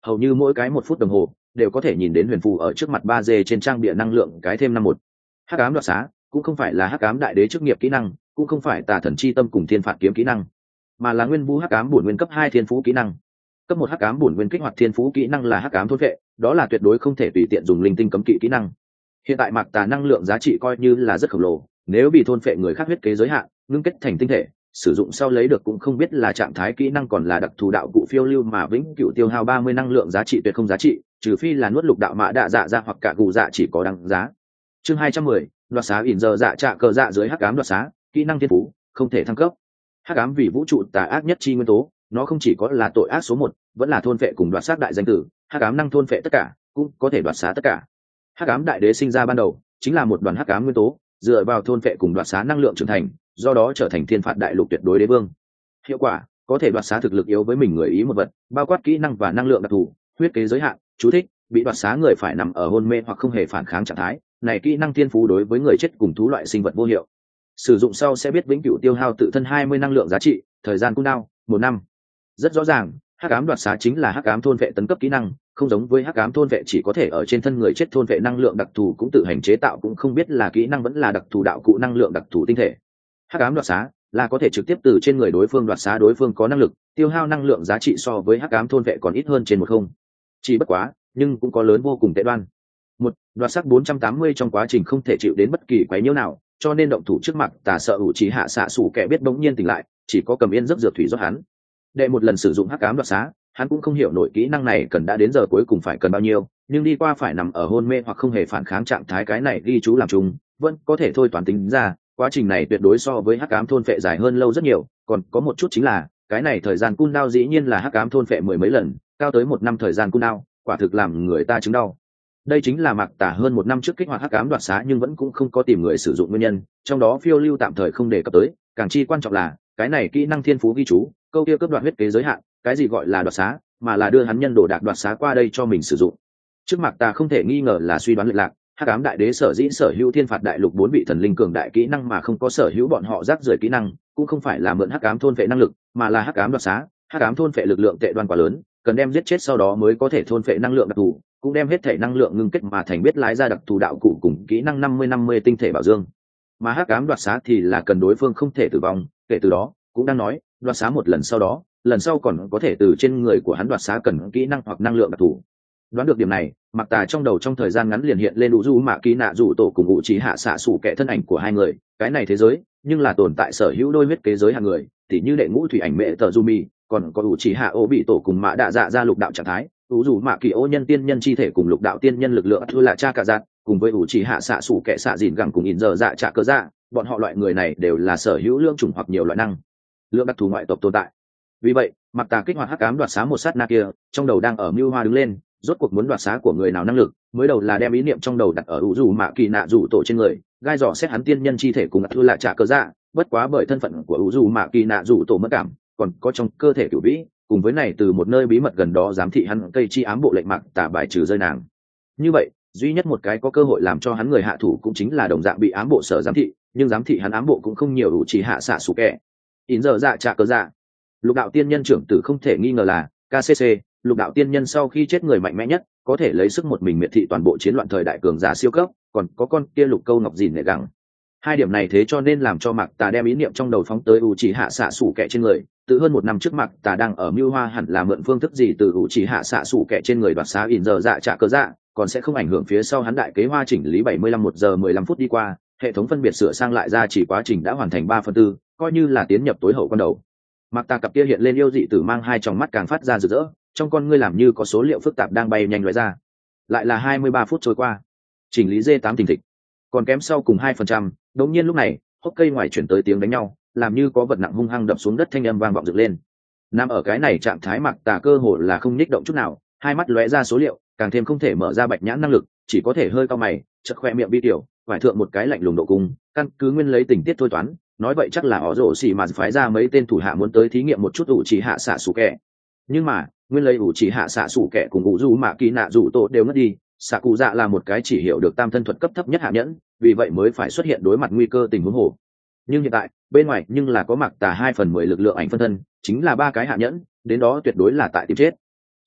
hầu như mỗi cái một phút đồng hồ đều có thể nhìn đến huyền phù ở trước mặt ba d trên trang bìa năng lượng cái thêm năm một. Hắc ám đoạt xá cũng không phải là hắc ám đại đế chức nghiệp kỹ năng, cũng không phải tà thần chi tâm cùng thiên phạt kiếm kỹ năng, mà là nguyên vũ hắc ám bổn nguyên cấp hai thiên phú kỹ năng. Cấp một hắc ám bổn nguyên kích hoạt thiên phú kỹ năng là hắc ám thôn vệ, đó là tuyệt đối không thể tùy tiện dùng linh tinh cấm kỵ kỹ năng. Hiện tại Mạc Tà năng lượng giá trị coi như là rất khổng lồ, nếu bị thôn phệ người khác huyết kế giới hạn, ngưng kết thành tinh thể, sử dụng sau lấy được cũng không biết là trạng thái kỹ năng còn là đặc thù đạo cụ phiêu lưu mà vĩnh cửu tiêu hao ba mươi năng lượng giá trị tuyệt không giá trị, trừ phi là nuốt lục đạo mã đạ dạ ra hoặc cả gù dạ chỉ có đăng giá. Chương hai trăm mười, đoạt xá ỉn giờ dạ trạ cờ dạ dưới hắc ám đoạt xá, kỹ năng thiên phú, không thể thăng cấp. Hắc ám vì vũ trụ tà ác nhất chi nguyên tố, nó không chỉ có là tội ác số một, vẫn là thôn phệ cùng đoạt xác đại danh tử, hắc ám năng thôn phệ tất cả, cũng có thể đoạt xá tất cả. Hắc ám đại đế sinh ra ban đầu chính là một đoàn hắc ám nguyên tố, dựa vào thôn phệ cùng đoạt xá năng lượng trưởng thành, do đó trở thành thiên phạt đại lục tuyệt đối đế vương. Hiệu quả có thể đoạt xá thực lực yếu với mình người ý một vật, bao quát kỹ năng và năng lượng đặc thù, huyết kế giới hạn. Chú thích: bị đoạt xá người phải nằm ở hôn mê hoặc không hề phản kháng trạng thái, này kỹ năng thiên phú đối với người chết cùng thú loại sinh vật vô hiệu. Sử dụng sau sẽ biết vĩnh cửu tiêu hao tự thân hai mươi năng lượng giá trị, thời gian cooldown một năm. Rất rõ ràng, hắc ám đoạt xá chính là hắc ám thôn vệ tấn cấp kỹ năng, không giống với hắc ám thôn vệ chỉ có thể ở trên thân người chết thôn vệ năng lượng đặc thù cũng tự hành chế tạo, cũng không biết là kỹ năng vẫn là đặc thù đạo cụ năng lượng đặc thù tinh thể. Hắc ám đoạt xá là có thể trực tiếp từ trên người đối phương đoạt xá đối phương có năng lực, tiêu hao năng lượng giá trị so với hắc ám thôn vệ còn ít hơn trên một không. Chỉ bất quá, nhưng cũng có lớn vô cùng tệ đoan. Một, đoạt sắc bốn trăm tám mươi trong quá trình không thể chịu đến bất kỳ quấy nhiễu nào, cho nên động thủ trước mặt Tà sợ ủ trí hạ xạ sủ kẻ biết bỗng nhiên tỉnh lại, chỉ có cầm yên giấc dược thủy rót hắn. Đệ một lần sử dụng hắc ám đoạt xá, hắn cũng không hiểu nổi kỹ năng này cần đã đến giờ cuối cùng phải cần bao nhiêu, nhưng đi qua phải nằm ở hôn mê hoặc không hề phản kháng trạng thái, cái này ghi chú làm chung vẫn có thể thôi toán tính ra, quá trình này tuyệt đối so với hắc ám thôn phệ dài hơn lâu rất nhiều. Còn có một chút chính là cái này thời gian cooldown dĩ nhiên là hắc ám thôn phệ mười mấy lần, cao tới một năm thời gian cooldown, quả thực làm người ta chứng đau. Đây chính là Mạc Tà hơn một năm trước kích hoạt hắc ám đoạt xá nhưng vẫn cũng không có tìm người sử dụng nguyên nhân, trong đó phiêu lưu tạm thời không đề cập tới, càng chi quan trọng là cái này kỹ năng thiên phú ghi chú câu kia cướp đoạt huyết kế giới hạn, cái gì gọi là đoạt xá, mà là đưa hắn nhân đồ đạc đoạt xá qua đây cho mình sử dụng. Trước Mạc Tà không thể nghi ngờ là suy đoán lệch lạc, hắc ám đại đế sở dĩ sở hữu thiên phạt đại lục bốn vị thần linh cường đại kỹ năng mà không có sở hữu bọn họ rác rưởi kỹ năng, cũng không phải là mượn hắc ám thôn phệ năng lực, mà là hắc ám đoạt xá. Hắc ám thôn phệ lực lượng tệ đoan quá lớn, cần đem giết chết sau đó mới có thể thôn phệ năng lượng đặc thù, cũng đem hết thể năng lượng ngưng kết mà thành biết lái ra đặc thù đạo cụ cùng kỹ năng năm mươi năm mươi tinh thể bảo dương. Mà hắc ám đoạt xá thì là cần đối phương không thể tử vong, kể từ đó cũng đang nói đoạt xá một lần sau đó, lần sau còn có thể từ trên người của hắn đoạt xá cần kỹ năng hoặc năng lượng đặc thù. Đoán được điểm này, Mạc Tà trong đầu trong thời gian ngắn liền hiện lên Uzu Mạ Kỳ Nạ Dụ Tổ cùng Ngụ Chí Hạ Xạ Sủ kẻ thân ảnh của hai người, cái này thế giới nhưng là tồn tại sở hữu đôi huyết kế giới hàng người, tỉ như đệ ngũ thủy ảnh mẹ tờ Yumi, còn có Ngụ Chí Hạ Ô bị tổ cùng Mã Đạ Dạ ra lục đạo trạng thái, Uzu Mạ Kỳ Ô nhân tiên nhân chi thể cùng lục đạo tiên nhân lực lượng thư là cha cả dạng, cùng với Ngụ Chí Hạ Xạ Sủ kẻ xạ dìn gẳng cùng in giờ dạ trả cơ dạ, bọn họ loại người này đều là sở hữu lương chủng hoặc nhiều loại năng lượng đặc thù ngoại tộc tồn tại. Vì vậy, Mạc Tà kích hoạt hắc ám đoạt xá một sát na kia, trong đầu đang ở mưu hoa đứng lên, rốt cuộc muốn đoạt xá của người nào năng lực, mới đầu là đem ý niệm trong đầu đặt ở Uzu Mạ Kỳ Nạ Dụ Tổ trên người, gai dò xét hắn tiên nhân chi thể cùng thư là trả cơ dạ, bất quá bởi thân phận của Uzu Mạ Kỳ Nạ Dụ Tổ mất cảm, còn có trong cơ thể cửu vĩ, cùng với này từ một nơi bí mật gần đó giám thị hắn cây chi ám bộ lệnh Mạc Tà bài trừ rơi nàng. Như vậy, duy nhất một cái có cơ hội làm cho hắn người hạ thủ cũng chính là đồng dạng bị ám bộ sở giám thị, nhưng giám thị hắn ám bộ cũng không nhiều, đủ chỉ hạ xạ sủ kẻ. In giờ dạ trả cơ dạ. Lục đạo tiên nhân trưởng tử không thể nghi ngờ là ca xê xê, lục đạo tiên nhân sau khi chết người mạnh mẽ nhất, có thể lấy sức một mình miệt thị toàn bộ chiến loạn thời đại cường giả siêu cấp, còn có con kia lục câu ngọc dìn nệ gẳng. Hai điểm này thế cho nên làm cho Mạc Tà đem ý niệm trong đầu phóng tới u chỉ hạ xạ sủ kẻ trên người. Từ hơn một năm trước Mạc Tà đang ở mưu hoa hẳn là mượn phương thức gì từ u chỉ hạ xạ sủ kẻ trên người đoạt xá in giờ dạ trả cơ dạ, còn sẽ không ảnh hưởng phía sau hắn đại kế hoa chỉnh lý bảy mươi lăm một giờ mười lăm phút đi qua, hệ thống phân biệt sửa sang lại ra chỉ quá trình đã hoàn thành ba phần tư, coi như là tiến nhập tối hậu quan đầu. Mạc Tà cặp kia hiện lên yêu dị tử mang hai tròng mắt càng phát ra rực rỡ, trong con ngươi làm như có số liệu phức tạp đang bay nhanh lóe ra. Lại là hai mươi ba phút trôi qua, chỉnh lý dê tám thình thịch, còn kém sau cùng hai phần trăm. Đống nhiên lúc này, hốc cây ngoài chuyển tới tiếng đánh nhau, làm như có vật nặng hung hăng đập xuống đất, thanh âm vang vọng dựng lên. Nằm ở cái này trạng thái Mạc Tà cơ hồ là không nhích động chút nào, hai mắt lóe ra số liệu, càng thêm không thể mở ra bạch nhãn năng lực, chỉ có thể hơi cau mày, chợt khoe miệng bi tiểu, vải thượng một cái lạnh lùng độ cung, căn cứ nguyên lấy tình tiết thôi toán, nói vậy chắc là họ rổ xì mà phái ra mấy tên thủ hạ muốn tới thí nghiệm một chút ủ chỉ hạ xạ sủ kẻ. Nhưng mà nguyên lấy ủ chỉ hạ xạ sủ kẻ cùng ủ du mạ kỳ nạ rủ tổ đều mất đi, xạ cụ dạ là một cái chỉ hiểu được tam thân thuật cấp thấp nhất hạ nhẫn, vì vậy mới phải xuất hiện đối mặt nguy cơ tình huống hồ. Nhưng hiện tại bên ngoài nhưng là có Mạc Tà hai phần mười lực lượng ảnh phân thân, chính là ba cái hạ nhẫn, đến đó tuyệt đối là tại tìm chết.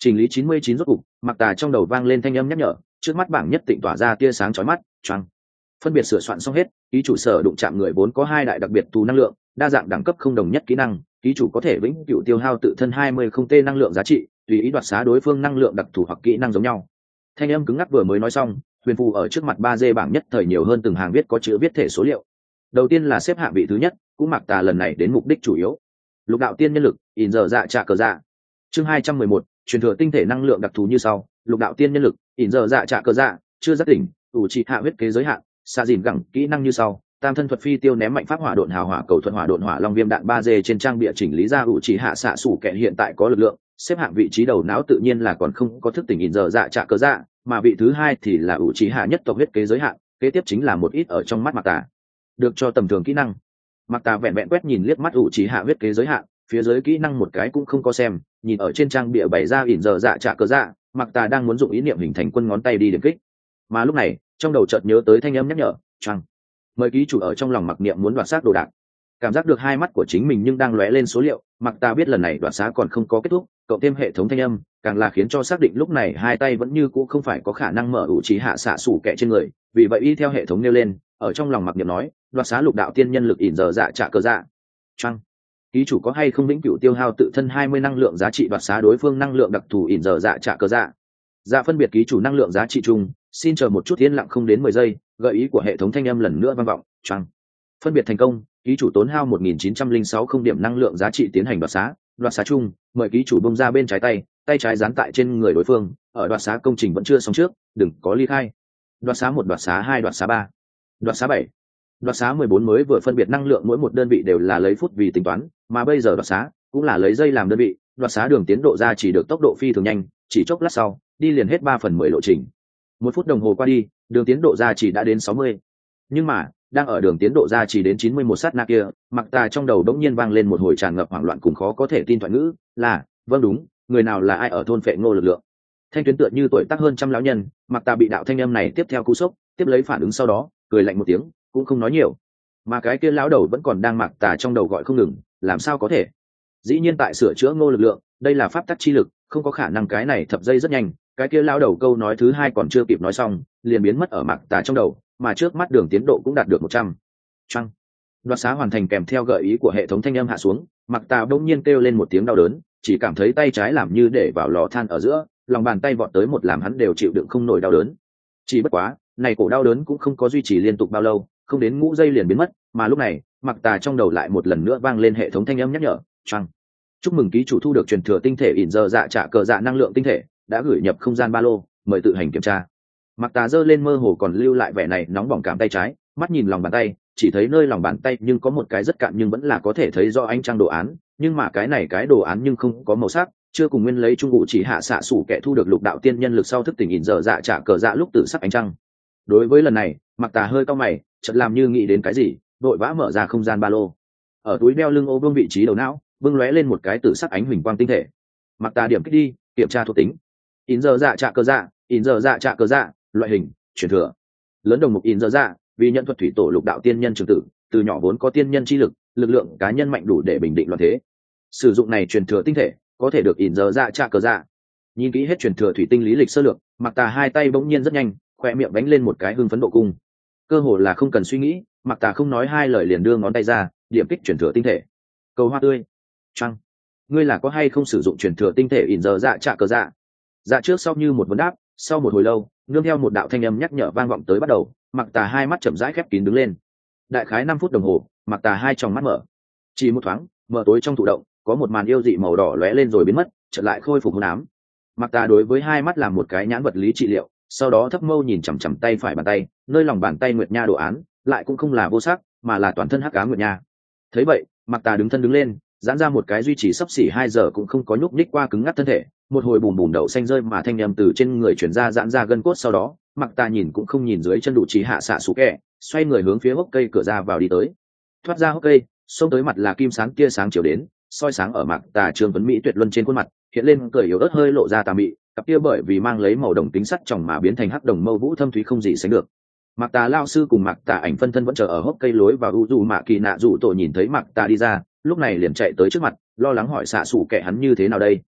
chỉnh lý chín mươi chín rốt cục, mặc tà trong đầu vang lên thanh âm nhắc nhở, trước mắt bảng nhất tịnh tỏa ra tia sáng chói mắt, choang. Phân biệt sửa soạn xong hết, ký chủ sở đụng chạm người vốn có hai đại đặc biệt tù năng lượng, đa dạng đẳng cấp không đồng nhất kỹ năng, ký chủ có thể vĩnh cửu tiêu hao tự thân hai mươi không t năng lượng giá trị, tùy ý đoạt xá đối phương năng lượng đặc thù hoặc kỹ năng giống nhau. Thanh âm cứng ngắc vừa mới nói xong, huyền phù ở trước mặt ba d bảng nhất thời nhiều hơn từng hàng viết có chữ viết thể số liệu. Đầu tiên là xếp hạng vị thứ nhất, cũng mặc tà lần này đến mục đích chủ yếu. Lục đạo tiên nhân lực, ỉn giờ dạ trạ cờ dạ. Chương hai trăm mười một, truyền thừa tinh thể năng lượng đặc thù như sau. Lục đạo tiên nhân lực, ỉn giờ dạ trạ cờ dạ, chưa giác tỉnh, ủ trị hạ huyết kế giới hạn, xạ dìn gẳng kỹ năng như sau. Tam thân thuật phi tiêu ném mạnh pháp hỏa độn hào hỏa cầu thuật hỏa độn hỏa long viêm đạn ba d trên trang bìa chỉnh lý ra ủ trị hạ xạ sủ kẻ hiện tại có lực lượng, xếp hạng vị trí đầu não tự nhiên là còn không có thức tỉnh ỉn giờ dạ trạ cờ dạ, mà vị thứ hai thì là ủ trí hạ nhất tộc huyết kế giới hạn, kế tiếp chính là một ít ở trong mắt mặc tà được cho tầm thường kỹ năng. Mặc tà vẹn vẹn quét nhìn liếc mắt ủ trí hạ huyết kế giới hạn, phía dưới kỹ năng một cái cũng không có xem, nhìn ở trên trang bìa bày ra ỉn giờ dạ trả cờ dạ, mặc tà đang muốn dụng ý niệm hình thành quân ngón tay đi điểm kích, mà lúc này trong đầu chợt nhớ tới thanh âm nhắc nhở, choang. Mời ký chủ ở trong lòng mặc niệm muốn đoạt xác đồ đạc. Cảm giác được hai mắt của chính mình nhưng đang lóe lên số liệu, mặc tà biết lần này đoạt xá còn không có kết thúc, cộng thêm hệ thống thanh âm càng là khiến cho xác định lúc này hai tay vẫn như cũ không phải có khả năng mở ủ trí hạ xạ sủ kẻ trên người, vì vậy y theo hệ thống nêu lên, ở trong lòng mặc niệm nói, đoạt xá lục đạo tiên nhân lực ỉn giờ dạ trả cờ dạ. Choang. Ký chủ có hay không vĩnh cửu tiêu hao tự thân hai mươi năng lượng giá trị đoạt xá đối phương năng lượng đặc thù ỉn giờ dạ trả cờ dạ. Dạ phân biệt ký chủ năng lượng giá trị chung, xin chờ một chút yên lặng không đến mười giây, gợi ý của hệ thống thanh âm lần nữa vang vọng, choang. Phân biệt thành công, ký chủ tốn hao một nghìn chín trăm lẻ sáu không điểm năng lượng giá trị tiến hành đoạt xá, đoạt xá chung, mời ký chủ bông ra bên trái tay, tay trái dán tại trên người đối phương, ở đoạt xá công trình vẫn chưa xong trước, đừng có ly khai. Đoạt xá một, đoạt xá hai, đoạt xá ba, đoạt xá bảy, đoạt xá mười bốn mới vừa phân biệt năng lượng mỗi một đơn vị đều là lấy phút vì tính toán, mà bây giờ đoạt xá cũng là lấy giây làm đơn vị, đoạt xá đường tiến độ ra chỉ được tốc độ phi thường nhanh, chỉ chốc lát sau, đi liền hết ba phần mười lộ trình. Một phút đồng hồ qua đi, đường tiến độ ra chỉ đã đến sáu mươi. Nhưng mà, đang ở đường tiến độ ra chỉ đến chín mươi mốt sát na kia, mặc tà trong đầu đống nhiên vang lên một hồi tràn ngập hoảng loạn cùng khó có thể tin thoại ngữ, là, vâng đúng, người nào là ai ở thôn Phệ Ngô lực lượng. Thanh tuyến tựa như tuổi tác hơn trăm lão nhân, mặc tà bị đạo thanh âm này tiếp theo cú sốc, tiếp lấy phản ứng sau đó, cười lạnh một tiếng, cũng không nói nhiều. Mà cái kia lão đầu vẫn còn đang mặc tà trong đầu gọi không ngừng, làm sao có thể? Dĩ nhiên tại sửa chữa Ngô lực lượng, đây là pháp tắc chi lực, không có khả năng cái này thập giây rất nhanh, cái kia lão đầu câu nói thứ hai còn chưa kịp nói xong, liền biến mất ở mặc tà trong đầu, mà trước mắt đường tiến độ cũng đạt được một trăm. Choang. Đoạt xá hoàn thành kèm theo gợi ý của hệ thống thanh âm hạ xuống, mặc tà bỗng nhiên kêu lên một tiếng đau đớn, chỉ cảm thấy tay trái làm như để vào lò than ở giữa, lòng bàn tay vọt tới một làm hắn đều chịu đựng không nổi đau đớn. Chỉ bất quá, này cổ đau đớn cũng không có duy trì liên tục bao lâu, không đến ngũ giây liền biến mất, mà lúc này, mặc tà trong đầu lại một lần nữa vang lên hệ thống thanh âm nhắc nhở, choang. Chúc mừng ký chủ thu được truyền thừa tinh thể ỉn giờ dạ trả cờ dạ năng lượng tinh thể, đã gửi nhập không gian ba lô, mời tự hành kiểm tra. Mặc tà giơ lên mơ hồ còn lưu lại vẻ này nóng bỏng cảm tay trái, mắt nhìn lòng bàn tay, chỉ thấy nơi lòng bàn tay nhưng có một cái rất cạn nhưng vẫn là có thể thấy rõ ánh trăng đồ án, nhưng mà cái này cái đồ án nhưng không có màu sắc, chưa cùng nguyên lấy trung ngụ chỉ hạ xạ sủ kẻ thu được lục đạo tiên nhân lực sau thức tỉnh ỉn giờ dạ trả cờ dạ lúc tự sắc ánh trăng. Đối với lần này, Mặc tà hơi cau mày, chợt làm như nghĩ đến cái gì, đội vã mở ra không gian ba lô. Ở túi đeo lưng ô vương vị trí đầu não, bưng lóe lên một cái tự sắc ánh huỳnh quang tinh thể. Mặc tà điểm kích đi, kiểm tra thuộc tính. ỉn giờ dạ trả cờ dạ, ỉn giờ dạ trả cờ dạ, loại hình truyền thừa lớn đồng mục in dở dạ, vì nhận thuật thủy tổ lục đạo tiên nhân trường tử, từ nhỏ vốn có tiên nhân chi lực, lực lượng cá nhân mạnh đủ để bình định loạn thế. Sử dụng này truyền thừa tinh thể có thể được in dở dạ trả cờ dạ. Nhìn kỹ hết truyền thừa thủy tinh lý lịch sơ lược, Mặc tà hai tay bỗng nhiên rất nhanh, khoe miệng đánh lên một cái hưng phấn độ cung, cơ hồ là không cần suy nghĩ, Mặc tà không nói hai lời liền đưa ngón tay ra, điểm kích truyền thừa tinh thể. Cầu hoa tươi. Trăng. Ngươi là có hay không sử dụng truyền thừa tinh thể in dở dạ trả cờ dạ? Dạ trước sau như một vấn đáp, sau một hồi lâu, nương theo một đạo thanh âm nhắc nhở vang vọng tới bắt đầu, Mặc tà hai mắt chậm rãi khép kín đứng lên. Đại khái năm phút đồng hồ, Mặc tà hai tròng mắt mở, chỉ một thoáng, mở tối trong thụ động, có một màn yêu dị màu đỏ lóe lên rồi biến mất, chợt lại khôi phục hồn ám. Mặc tà đối với hai mắt làm một cái nhãn vật lý trị liệu, sau đó thấp mâu nhìn chằm chằm tay phải bàn tay, nơi lòng bàn tay nguyệt nha đồ án, lại cũng không là vô sắc, mà là toàn thân hắc ám nguyệt nha. Thấy vậy, Mặc tà đứng thân đứng lên, giãn ra một cái duy trì sấp xỉ hai giờ cũng không có nhúc nhích qua cứng ngắc thân thể, một hồi bùm bùm đậu xanh rơi mà thanh âm từ trên người chuyển ra giãn ra gân cốt, sau đó Mặc tà nhìn cũng không nhìn dưới chân đủ trí hạ xạ sủ kẹ, xoay người hướng phía hốc cây cửa ra vào đi tới. Thoát ra hốc cây, xông tới mặt là kim sáng tia sáng chiếu đến, soi sáng ở Mặc tà trương tuấn mỹ tuyệt luân trên khuôn mặt, hiện lên cười yếu ớt hơi lộ ra tà mị, cặp kia bởi vì mang lấy màu đồng tính sắt tròng mà biến thành hắc đồng mâu vũ thâm thúy không gì sánh được. Mặc tà lao sư cùng Mặc tà ảnh phân thân vẫn chờ ở hốc cây lối vào u dù mạ kỳ nạ dù tổ nhìn thấy Mặc tà đi ra, lúc này liền chạy tới trước mặt, lo lắng hỏi xạ sủ kẹ hắn như thế nào đây.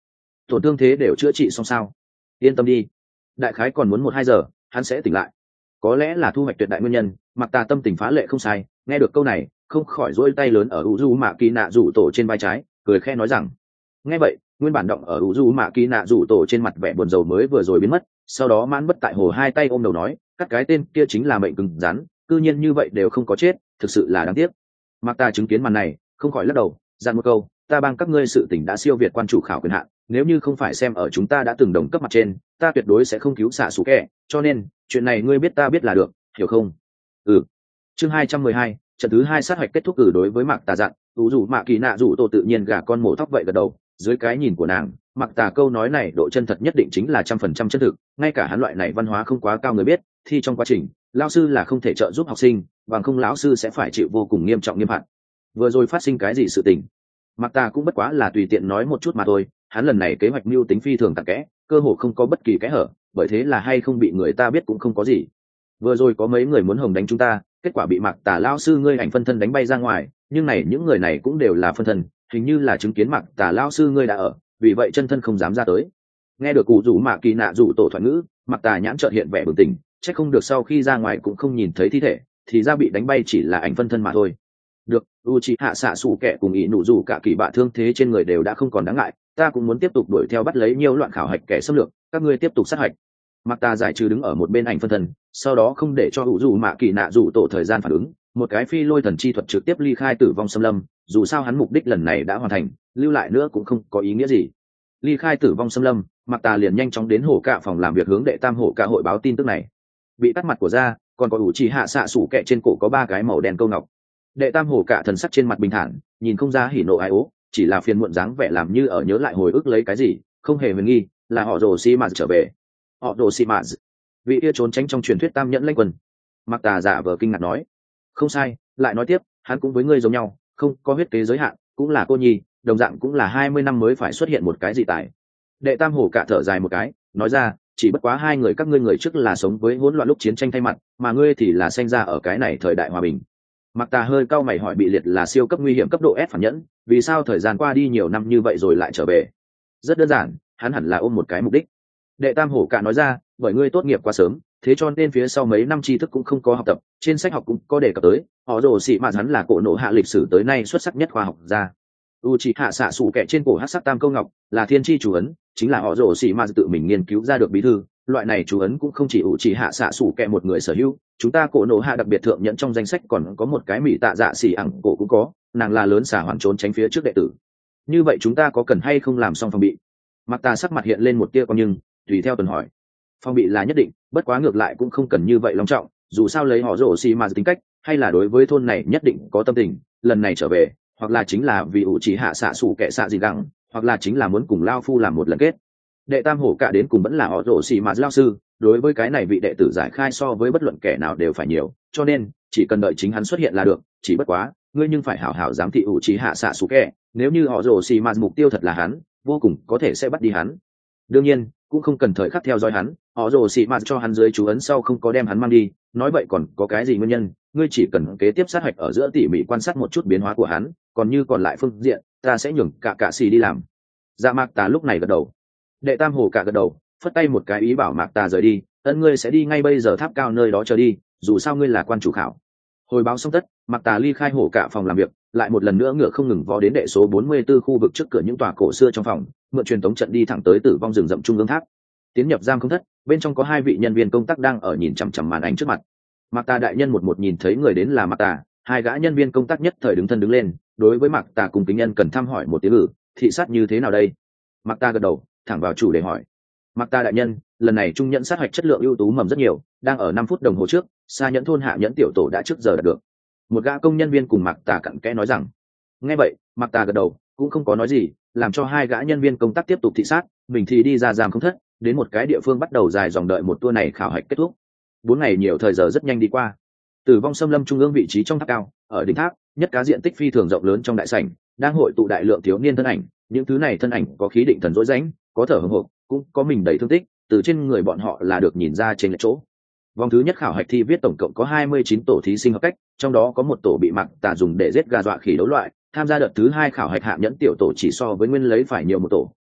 tổn thương thế đều chữa trị xong sao? Yên tâm đi, đại khái còn muốn một hai giờ hắn sẽ tỉnh lại. Có lẽ là thu hoạch tuyệt đại nguyên nhân, Mặc Tà tâm tình phá lệ không sai, nghe được câu này không khỏi dỗi tay lớn ở u du mạ kỳ nạ rủ tổ trên vai trái, cười khẽ nói rằng. Nghe vậy, nguyên bản động ở u du mạ kỳ nạ rủ tổ trên mặt vẻ buồn rầu mới vừa rồi biến mất, sau đó mãn bất tại hồ hai tay ôm đầu nói, các cái tên kia chính là mệnh cứng rắn, cư nhiên như vậy đều không có chết, thực sự là đáng tiếc. Mặc Tà chứng kiến màn này không khỏi lắc đầu, dặn một câu, ta bằng các ngươi sự tình đã siêu việt quan chủ khảo quyền hạn, nếu như không phải xem ở chúng ta đã từng đồng cấp mặt trên, ta tuyệt đối sẽ không cứu xạ xù kẹ, cho nên chuyện này ngươi biết ta biết là được, hiểu không? Ừ. Chương hai trăm mười hai, trận thứ hai sát hạch kết thúc. Cử đối với Mạc Tà dặn, ủ rủ mạ kỳ nạ rủ tổ tự nhiên gà con mổ tóc vậy gật đầu, dưới cái nhìn của nàng, Mạc Tà câu nói này độ chân thật nhất định chính là trăm phần trăm chân thực, ngay cả hắn loại này văn hóa không quá cao người biết, thì trong quá trình, lão sư là không thể trợ giúp học sinh, bằng không lão sư sẽ phải chịu vô cùng nghiêm trọng nghiêm phạt. Vừa rồi phát sinh cái gì sự tình? Mạc Tà cũng bất quá là tùy tiện nói một chút mà thôi, hắn lần này kế hoạch mưu tính phi thường tặc kẽ, cơ hồ không có bất kỳ kẽ hở, bởi thế là hay không bị người ta biết cũng không có gì. Vừa rồi có mấy người muốn hồng đánh chúng ta, kết quả bị Mạc Tà lão sư ngươi ảnh phân thân đánh bay ra ngoài, nhưng này những người này cũng đều là phân thân, hình như là chứng kiến Mạc Tà lão sư ngươi đã ở, vì vậy chân thân không dám ra tới. Nghe được cụ rủ Mạ Kỳ nạ rủ tổ thoại ngữ, Mạc Tà nhãn chợt hiện vẻ bừng tỉnh, chắc không được sau khi ra ngoài cũng không nhìn thấy thi thể, thì ra bị đánh bay chỉ là ảnh phân thân mà thôi. Được, Uchiha xạ sủ kẻ cùng ý nụ rủ cả kỳ bạ thương thế trên người đều đã không còn đáng ngại, ta cũng muốn tiếp tục đuổi theo bắt lấy nhiều loạn khảo hạch kẻ xâm lược, các ngươi tiếp tục sát hạch. Mạc Tà giải trừ đứng ở một bên ảnh phân thân, sau đó không để cho hữu dù mạ kỳ nạ rủ tổ thời gian phản ứng, một cái phi lôi thần chi thuật trực tiếp ly khai tử vong xâm lâm, dù sao hắn mục đích lần này đã hoàn thành, lưu lại nữa cũng không có ý nghĩa gì. Ly khai tử vong xâm lâm, Mạc Tà liền nhanh chóng đến hổ cạ phòng làm việc hướng đệ tam hổ cạ hội báo tin tức này. Bị cắt mặt của da, còn có Uchiha xạ sủ kẻ trên cổ có ba cái màu đen câu ngọc. Đệ tam hổ cạ thần sắc trên mặt bình thản, nhìn không ra hỉ nộ ai ố, chỉ là phiền muộn dáng vẻ làm như ở nhớ lại hồi ức lấy cái gì, không hề huyền nghi, là họ rồ xi mà trở về. Họ rồ xi mà, vị kia trốn tránh trong truyền thuyết tam nhẫn lãnh quân. Mạc Tà giả vờ kinh ngạc nói, không sai, lại nói tiếp, hắn cũng với ngươi giống nhau, không có huyết kế giới hạn, cũng là cô nhi, đồng dạng cũng là hai mươi năm mới phải xuất hiện một cái gì tài. Đệ tam hổ cạ thở dài một cái, nói ra, chỉ bất quá hai người các ngươi người trước là sống với hỗn loạn lúc chiến tranh thay mặt, mà ngươi thì là sinh ra ở cái này thời đại hòa bình. Mạc Tà hơi cau mày hỏi bị liệt là siêu cấp nguy hiểm cấp độ S phản nhẫn, vì sao thời gian qua đi nhiều năm như vậy rồi lại trở về? Rất đơn giản, hắn hẳn là ôm một cái mục đích. Đệ tam hổ cạ nói ra, bởi ngươi tốt nghiệp quá sớm, thế cho nên phía sau mấy năm tri thức cũng không có học tập, trên sách học cũng có đề cập tới, họ rồ xị mà hắn là cổ nộ hạ lịch sử tới nay xuất sắc nhất khoa học gia. Uchiha xạ sủ kẻ trên cổ hắc sắc tam câu ngọc là thiên chi chú ấn, chính là họ rồ xị mà tự mình nghiên cứu ra được bí thư, loại này chú ấn cũng không chỉ Uchiha xạ sủ kẻ một người sở hữu, chúng ta cổ nộ hạ đặc biệt thượng nhận trong danh sách còn có một cái mỹ tạ dạ xỉ ẳng cổ cũng có, nàng là lớn xả hoàn trốn tránh phía trước đệ tử. Như vậy chúng ta có cần hay không làm xong phòng bị? Mạc Tà sắc mặt hiện lên một tia con nhưng tùy theo tuần hỏi, phòng bị là nhất định, bất quá ngược lại cũng không cần như vậy long trọng, dù sao lấy họ rồ xì mà tính cách, hay là đối với thôn này nhất định có tâm tình, lần này trở về, hoặc là chính là vì ủ chỉ hạ xạ sủ kẻ xạ gì gắng, hoặc là chính là muốn cùng lao phu làm một lần kết. Đệ tam hổ cả đến cùng vẫn là họ rồ xì mà lao sư, đối với cái này vị đệ tử giải khai so với bất luận kẻ nào đều phải nhiều, cho nên chỉ cần đợi chính hắn xuất hiện là được, chỉ bất quá ngươi nhưng phải hảo hảo giám thị ủ chỉ hạ xạ sủ kẻ, nếu như họ rồ xì mà mục tiêu thật là hắn, vô cùng có thể sẽ bắt đi hắn. Đương nhiên cũng không cần thời khắc theo dõi hắn, họ rồ xị mạt cho hắn dưới chú ấn sau không có đem hắn mang đi, nói vậy còn có cái gì nguyên nhân, ngươi chỉ cần kế tiếp sát hạch ở giữa tỉ mỉ quan sát một chút biến hóa của hắn, còn như còn lại phương diện ta sẽ nhường cả cả xì đi làm. Dạ Mạc Tà lúc này gật đầu. Đệ tam hổ cả gật đầu, phất tay một cái ý bảo Mạc Tà rời đi, ân ngươi sẽ đi ngay bây giờ tháp cao nơi đó chờ đi, dù sao ngươi là quan chủ khảo. Hồi báo xong tất, Mạc Tà ly khai hổ cả phòng làm việc, lại một lần nữa ngựa không ngừng vó đến đệ số bốn mươi 44 khu vực trước cửa những tòa cổ xưa trong phòng, mượn truyền tống trận đi thẳng tới tử vong rừng rậm trung ương tháp. Tiến nhập giam không thất, bên trong có hai vị nhân viên công tác đang ở nhìn chằm chằm màn ảnh trước mặt. Mạc Tà đại nhân một một nhìn thấy người đến là Mạc Tà, hai gã nhân viên công tác nhất thời đứng thân đứng lên, đối với Mạc Tà cùng kính nhân cần thăm hỏi một tiếng ngữ, thị sát như thế nào đây? Mạc Tà gật đầu, thẳng vào chủ đề hỏi. Mạc Tà đại nhân, lần này trung nhẫn sát hạch chất lượng ưu tú mầm rất nhiều, đang ở năm phút đồng hồ trước, xa nhẫn thôn hạ nhẫn tiểu tổ đã trước giờ đạt được. Một gã công nhân viên cùng Mạc Tà cặn kẽ nói rằng. Nghe vậy, Mạc Tà gật đầu, cũng không có nói gì, làm cho hai gã nhân viên công tác tiếp tục thị sát, mình thì đi ra giam không thất, đến một cái địa phương bắt đầu dài dòng đợi một tour này khảo hạch kết thúc. Bốn ngày nhiều thời giờ rất nhanh đi qua. Tử vong xâm lâm trung ương vị trí trong tháp cao, ở đỉnh tháp, nhất cá diện tích phi thường rộng lớn trong đại sảnh, đang hội tụ đại lượng thiếu niên thân ảnh, những thứ này thân ảnh có khí định thần rỗi rãnh, có thở hổn hộc, cũng có mình đầy thương tích, từ trên người bọn họ là được nhìn ra trên lệch chỗ. Vòng thứ nhất khảo hạch thi viết tổng cộng có hai mươi chín tổ thí sinh hợp cách, trong đó có một tổ bị Mạc Tà dùng để giết gà dọa khỉ đấu loại, tham gia đợt thứ hai khảo hạch hạ nhẫn tiểu tổ chỉ so với nguyên lấy phải nhiều một tổ,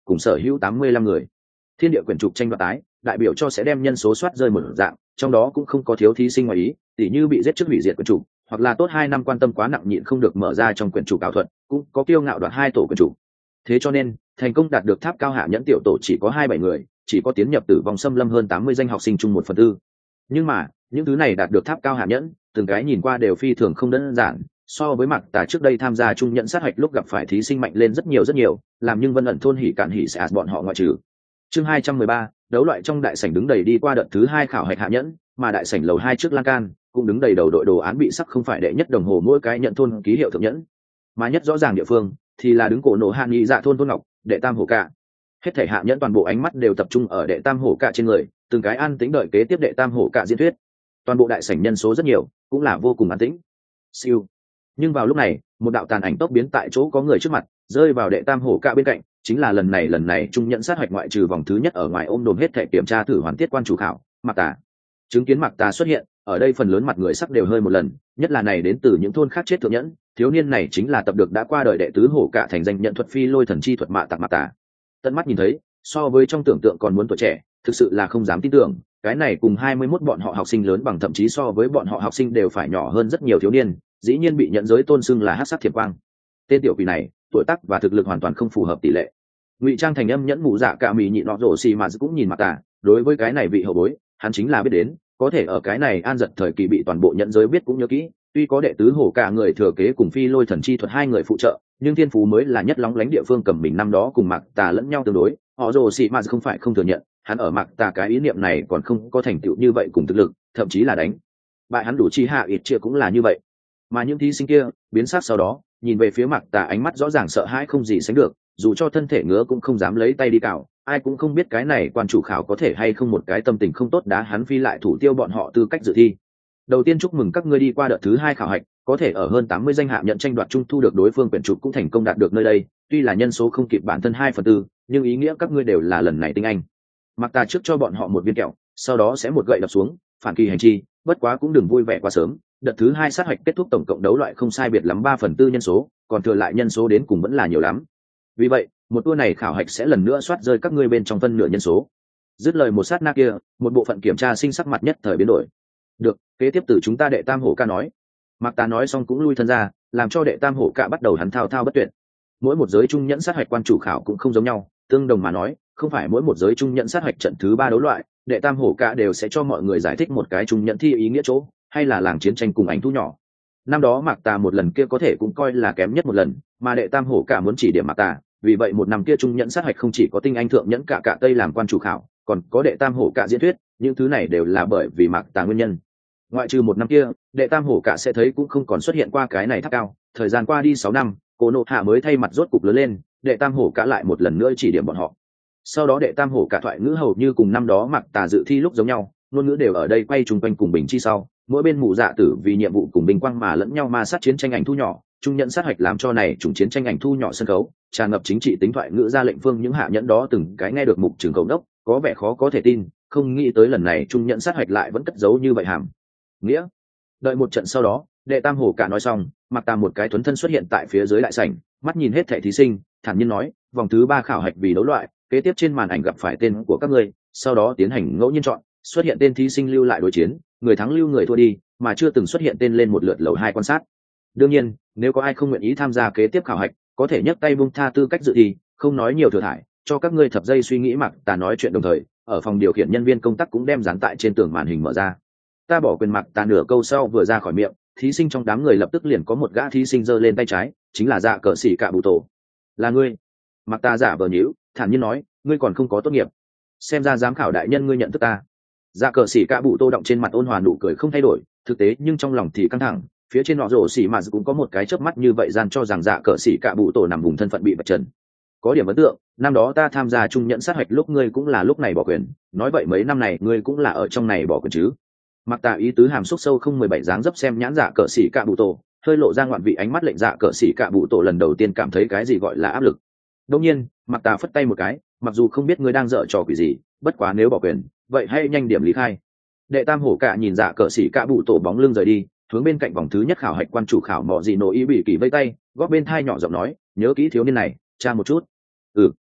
cùng sở hữu tám mươi lăm người. Thiên địa quyển trục tranh đoạt tái, đại biểu cho sẽ đem nhân số soát rơi một dạng, trong đó cũng không có thiếu thí sinh ngoài ý, tỉ như bị giết trước hủy diệt quyển trục, hoặc là tốt hai năm quan tâm quá nặng nhịn không được mở ra trong quyển trục ảo thuật, cũng có kiêu ngạo đoạt hai tổ quyển trục. Thế cho nên, thành công đạt được tháp cao hạ nhẫn tiểu tổ chỉ có hai bảy người, chỉ có tiến nhập tử vong xâm lâm hơn tám mươi danh học sinh chung một phần tư. Nhưng mà, những thứ này đạt được tháp cao hạ nhẫn, từng cái nhìn qua đều phi thường không đơn giản, so với Mạc Tà trước đây tham gia trung nhận sát hạch lúc gặp phải thí sinh mạnh lên rất nhiều rất nhiều, làm nhưng Vân ẩn thôn hỉ cạn hỉ sẽ bọn họ ngoại trừ. Chương hai trăm mười ba, đấu loại trong đại sảnh đứng đầy đi qua đợt thứ hai khảo hạch hạ nhẫn, mà đại sảnh lầu hai trước lan can cũng đứng đầy đầu đội đồ án bị sắc không phải đệ nhất đồng hồ mỗi cái nhận thôn ký hiệu thượng nhẫn, mà nhất rõ ràng địa phương thì là đứng cổ nổ hạ nghị dạ thôn thôn ngọc, đệ tam hổ cạ. Hết thể hạ nhẫn toàn bộ ánh mắt đều tập trung ở đệ tam hổ cạ trên người, từng cái an tĩnh đợi kế tiếp đệ tam hổ cạ diễn thuyết. Toàn bộ đại sảnh nhân số rất nhiều, cũng là vô cùng an tĩnh. Siêu. Nhưng vào lúc này, một đạo tàn ảnh tốc biến tại chỗ có người trước mặt, rơi vào đệ tam hổ cạ bên cạnh, chính là lần này lần này trung nhận sát hoạch ngoại trừ vòng thứ nhất ở ngoài ôm đồm hết thể kiểm tra thử hoàn tiết quan chủ khảo, Mạc Tà. Chứng kiến Mạc Tà xuất hiện, ở đây phần lớn mặt người sắc đều hơi một lần, nhất là này đến từ những thôn khác chết thượng nhẫn, thiếu niên này chính là tập được đã qua đời đệ tứ hổ cạ thành danh nhận thuật phi lôi thần chi thuật Mạ Tạc Mạc Tà. Tận mắt nhìn thấy, so với trong tưởng tượng còn muốn tuổi trẻ, thực sự là không dám tin tưởng, cái này cùng hai mươi mốt bọn họ học sinh lớn bằng thậm chí so với bọn họ học sinh đều phải nhỏ hơn rất nhiều thiếu niên, dĩ nhiên bị nhận giới tôn xưng là hắc sắc thiệp quang. Tên tiểu quỷ này, tuổi tác và thực lực hoàn toàn không phù hợp tỷ lệ. Ngụy trang thành âm nhẫn mù dạ cả mì nhị nọ rổ xì mà cũng nhìn Mạc Tà, đối với cái này vị hậu bối, hắn chính là biết đến, có thể ở cái này an giật thời kỳ bị toàn bộ nhận giới biết cũng nhớ kỹ, tuy có đệ tứ hổ cả người thừa kế cùng phi lôi thần chi thuật hai người phụ trợ, nhưng thiên phú mới là nhất lóng lánh địa phương cầm mình năm đó cùng Mạc Tà lẫn nhau tương đối, họ rồ xì mà không phải không thừa nhận, hắn ở Mạc Tà cái ý niệm này còn không có thành tựu như vậy cùng thực lực, thậm chí là đánh bại hắn đủ chi hạ ít chia cũng là như vậy. Mà những thí sinh kia biến sắc sau đó, nhìn về phía Mạc Tà ánh mắt rõ ràng sợ hãi không gì sánh được, dù cho thân thể ngứa cũng không dám lấy tay đi cào, ai cũng không biết cái này quan chủ khảo có thể hay không một cái tâm tình không tốt đá hắn phi lại thủ tiêu bọn họ tư cách dự thi. Đầu tiên chúc mừng các ngươi đi qua đợt thứ hai khảo hạch, có thể ở hơn tám mươi danh hạ nhận tranh đoạt chung thu được đối phương quyển trục cũng thành công đạt được nơi đây, tuy là nhân số không kịp bản thân hai phần tư, nhưng ý nghĩa các ngươi đều là lần này tinh anh. Mặc Tà trước cho bọn họ một viên kẹo, sau đó sẽ một gậy đập xuống, phản kỳ hành chi, bất quá cũng đừng vui vẻ quá sớm, đợt thứ hai sát hạch kết thúc tổng cộng đấu loại không sai biệt lắm ba phần tư nhân số, còn thừa lại nhân số đến cùng vẫn là nhiều lắm. Vì vậy, một tour này khảo hạch sẽ lần nữa soát rơi các ngươi bên trong phân nửa nhân số. Dứt lời một sát na kia, một bộ phận kiểm tra sinh sắc mặt nhất thời biến đổi. Được, kế tiếp từ chúng ta đệ tam hổ ca nói. Mạc Tà nói xong cũng lui thân ra, làm cho đệ tam hổ ca bắt đầu hắn thao thao bất tuyệt. Mỗi một giới trung nhẫn sát hạch quan chủ khảo cũng không giống nhau, tương đồng mà nói, không phải mỗi một giới trung nhẫn sát hạch trận thứ ba đấu loại, đệ tam hổ ca đều sẽ cho mọi người giải thích một cái trung nhẫn thi ý nghĩa chỗ, hay là làng chiến tranh cùng ảnh thu nhỏ. Năm đó Mạc Tà một lần kia có thể cũng coi là kém nhất một lần, mà đệ tam hổ ca muốn chỉ điểm Mạc Tà, vì vậy một năm kia trung nhẫn sát hạch không chỉ có tinh anh thượng nhẫn cả cả tây làm quan chủ khảo, còn có đệ tam hổ cả diễn thuyết, những thứ này đều là bởi vì Mạc Tà nguyên nhân. Ngoại trừ một năm kia, đệ tam hổ cả sẽ thấy cũng không còn xuất hiện qua cái này tháp cao, thời gian qua đi sáu năm, Cổ Nộ Hạ mới thay mặt rốt cục lớn lên, đệ tam hổ cả lại một lần nữa chỉ điểm bọn họ. Sau đó đệ tam hổ cả thoại ngữ hầu như cùng năm đó Mạc Tà dự thi lúc giống nhau, ngôn ngữ đều ở đây quay chung quanh cùng bình chi sau, mỗi bên mụ dạ tử vì nhiệm vụ cùng bình quang mà lẫn nhau ma sát chiến tranh ảnh thu nhỏ, trung nhận sát hạch làm cho này chủng chiến tranh ảnh thu nhỏ sân khấu tràn ngập chính trị tính thoại ngữ ra lệnh phương những hạ nhẫn đó từng cái nghe được mục trường cầu đốc có vẻ khó có thể tin, không nghĩ tới lần này trung nhận sát hạch lại vẫn cất giấu như vậy hàm nghĩa. Đợi một trận sau đó, đệ tam hổ cả nói xong, Mạc Tà một cái thuấn thân xuất hiện tại phía dưới đại sảnh, mắt nhìn hết thảy thí sinh, thản nhiên nói, vòng thứ ba khảo hạch vì đấu loại, kế tiếp trên màn ảnh gặp phải tên của các ngươi, sau đó tiến hành ngẫu nhiên chọn, xuất hiện tên thí sinh lưu lại đối chiến, người thắng lưu người thua đi, mà chưa từng xuất hiện tên lên một lượt lầu hai quan sát. Đương nhiên, nếu có ai không nguyện ý tham gia kế tiếp khảo hạch, có thể nhấc tay buông tha tư cách dự thi, không nói nhiều thừa thải, cho các ngươi thập giây suy nghĩ. Mạc Tà nói chuyện đồng thời, ở phòng điều khiển nhân viên công tác cũng đem dán tại trên tường màn hình mở ra. Ta bỏ quyền. Mạc Tà nửa câu sau vừa ra khỏi miệng, thí sinh trong đám người lập tức liền có một gã thí sinh giơ lên tay trái, chính là Dạ Cờ Sĩ Cạ Bụ Tổ. Là ngươi? Mạc Tà giả vờ nhíu, thản nhiên nói, ngươi còn không có tốt nghiệp, xem ra giám khảo đại nhân ngươi nhận thức ta. Dạ Cờ Sĩ Cạ Bụ Tô động trên mặt ôn hòa nụ cười không thay đổi, thực tế nhưng trong lòng thì căng thẳng. Phía trên nọ rổ xỉ mà cũng có một cái chớp mắt như vậy gian cho rằng Dạ Cờ Sĩ Cạ Bụ Tổ nằm vùng thân phận bị vạch trần. Có điểm ấn tượng, năm đó ta tham gia trung nhận sát hạch lúc ngươi cũng là lúc này bỏ quyền, nói vậy mấy năm này ngươi cũng là ở trong này bỏ quyền chứ? Mặc Tà ý tứ hàm xúc sâu không mười bảy dáng dấp xem nhãn Dạ Cờ Sĩ Cạ Bụ Tổ, hơi lộ ra ngoạn vị ánh mắt lệnh Dạ Cờ Sĩ Cạ Bụ Tổ lần đầu tiên cảm thấy cái gì gọi là áp lực. Đương nhiên, Mặc Tà phất tay một cái, mặc dù không biết ngươi đang dở trò quỷ gì, bất quá nếu bỏ quyền, vậy hãy nhanh điểm lý khai. Đệ tam hổ cả nhìn Dạ Cờ Sĩ Cạ Bụ Tổ bóng lưng rời đi, hướng bên cạnh vòng thứ nhất khảo hạch quan chủ khảo Mọ Gì Nổ Y bị kỳ vây tay, góp bên thai nhỏ giọng nói, nhớ kỹ thiếu niên này, tra một chút. Ừ.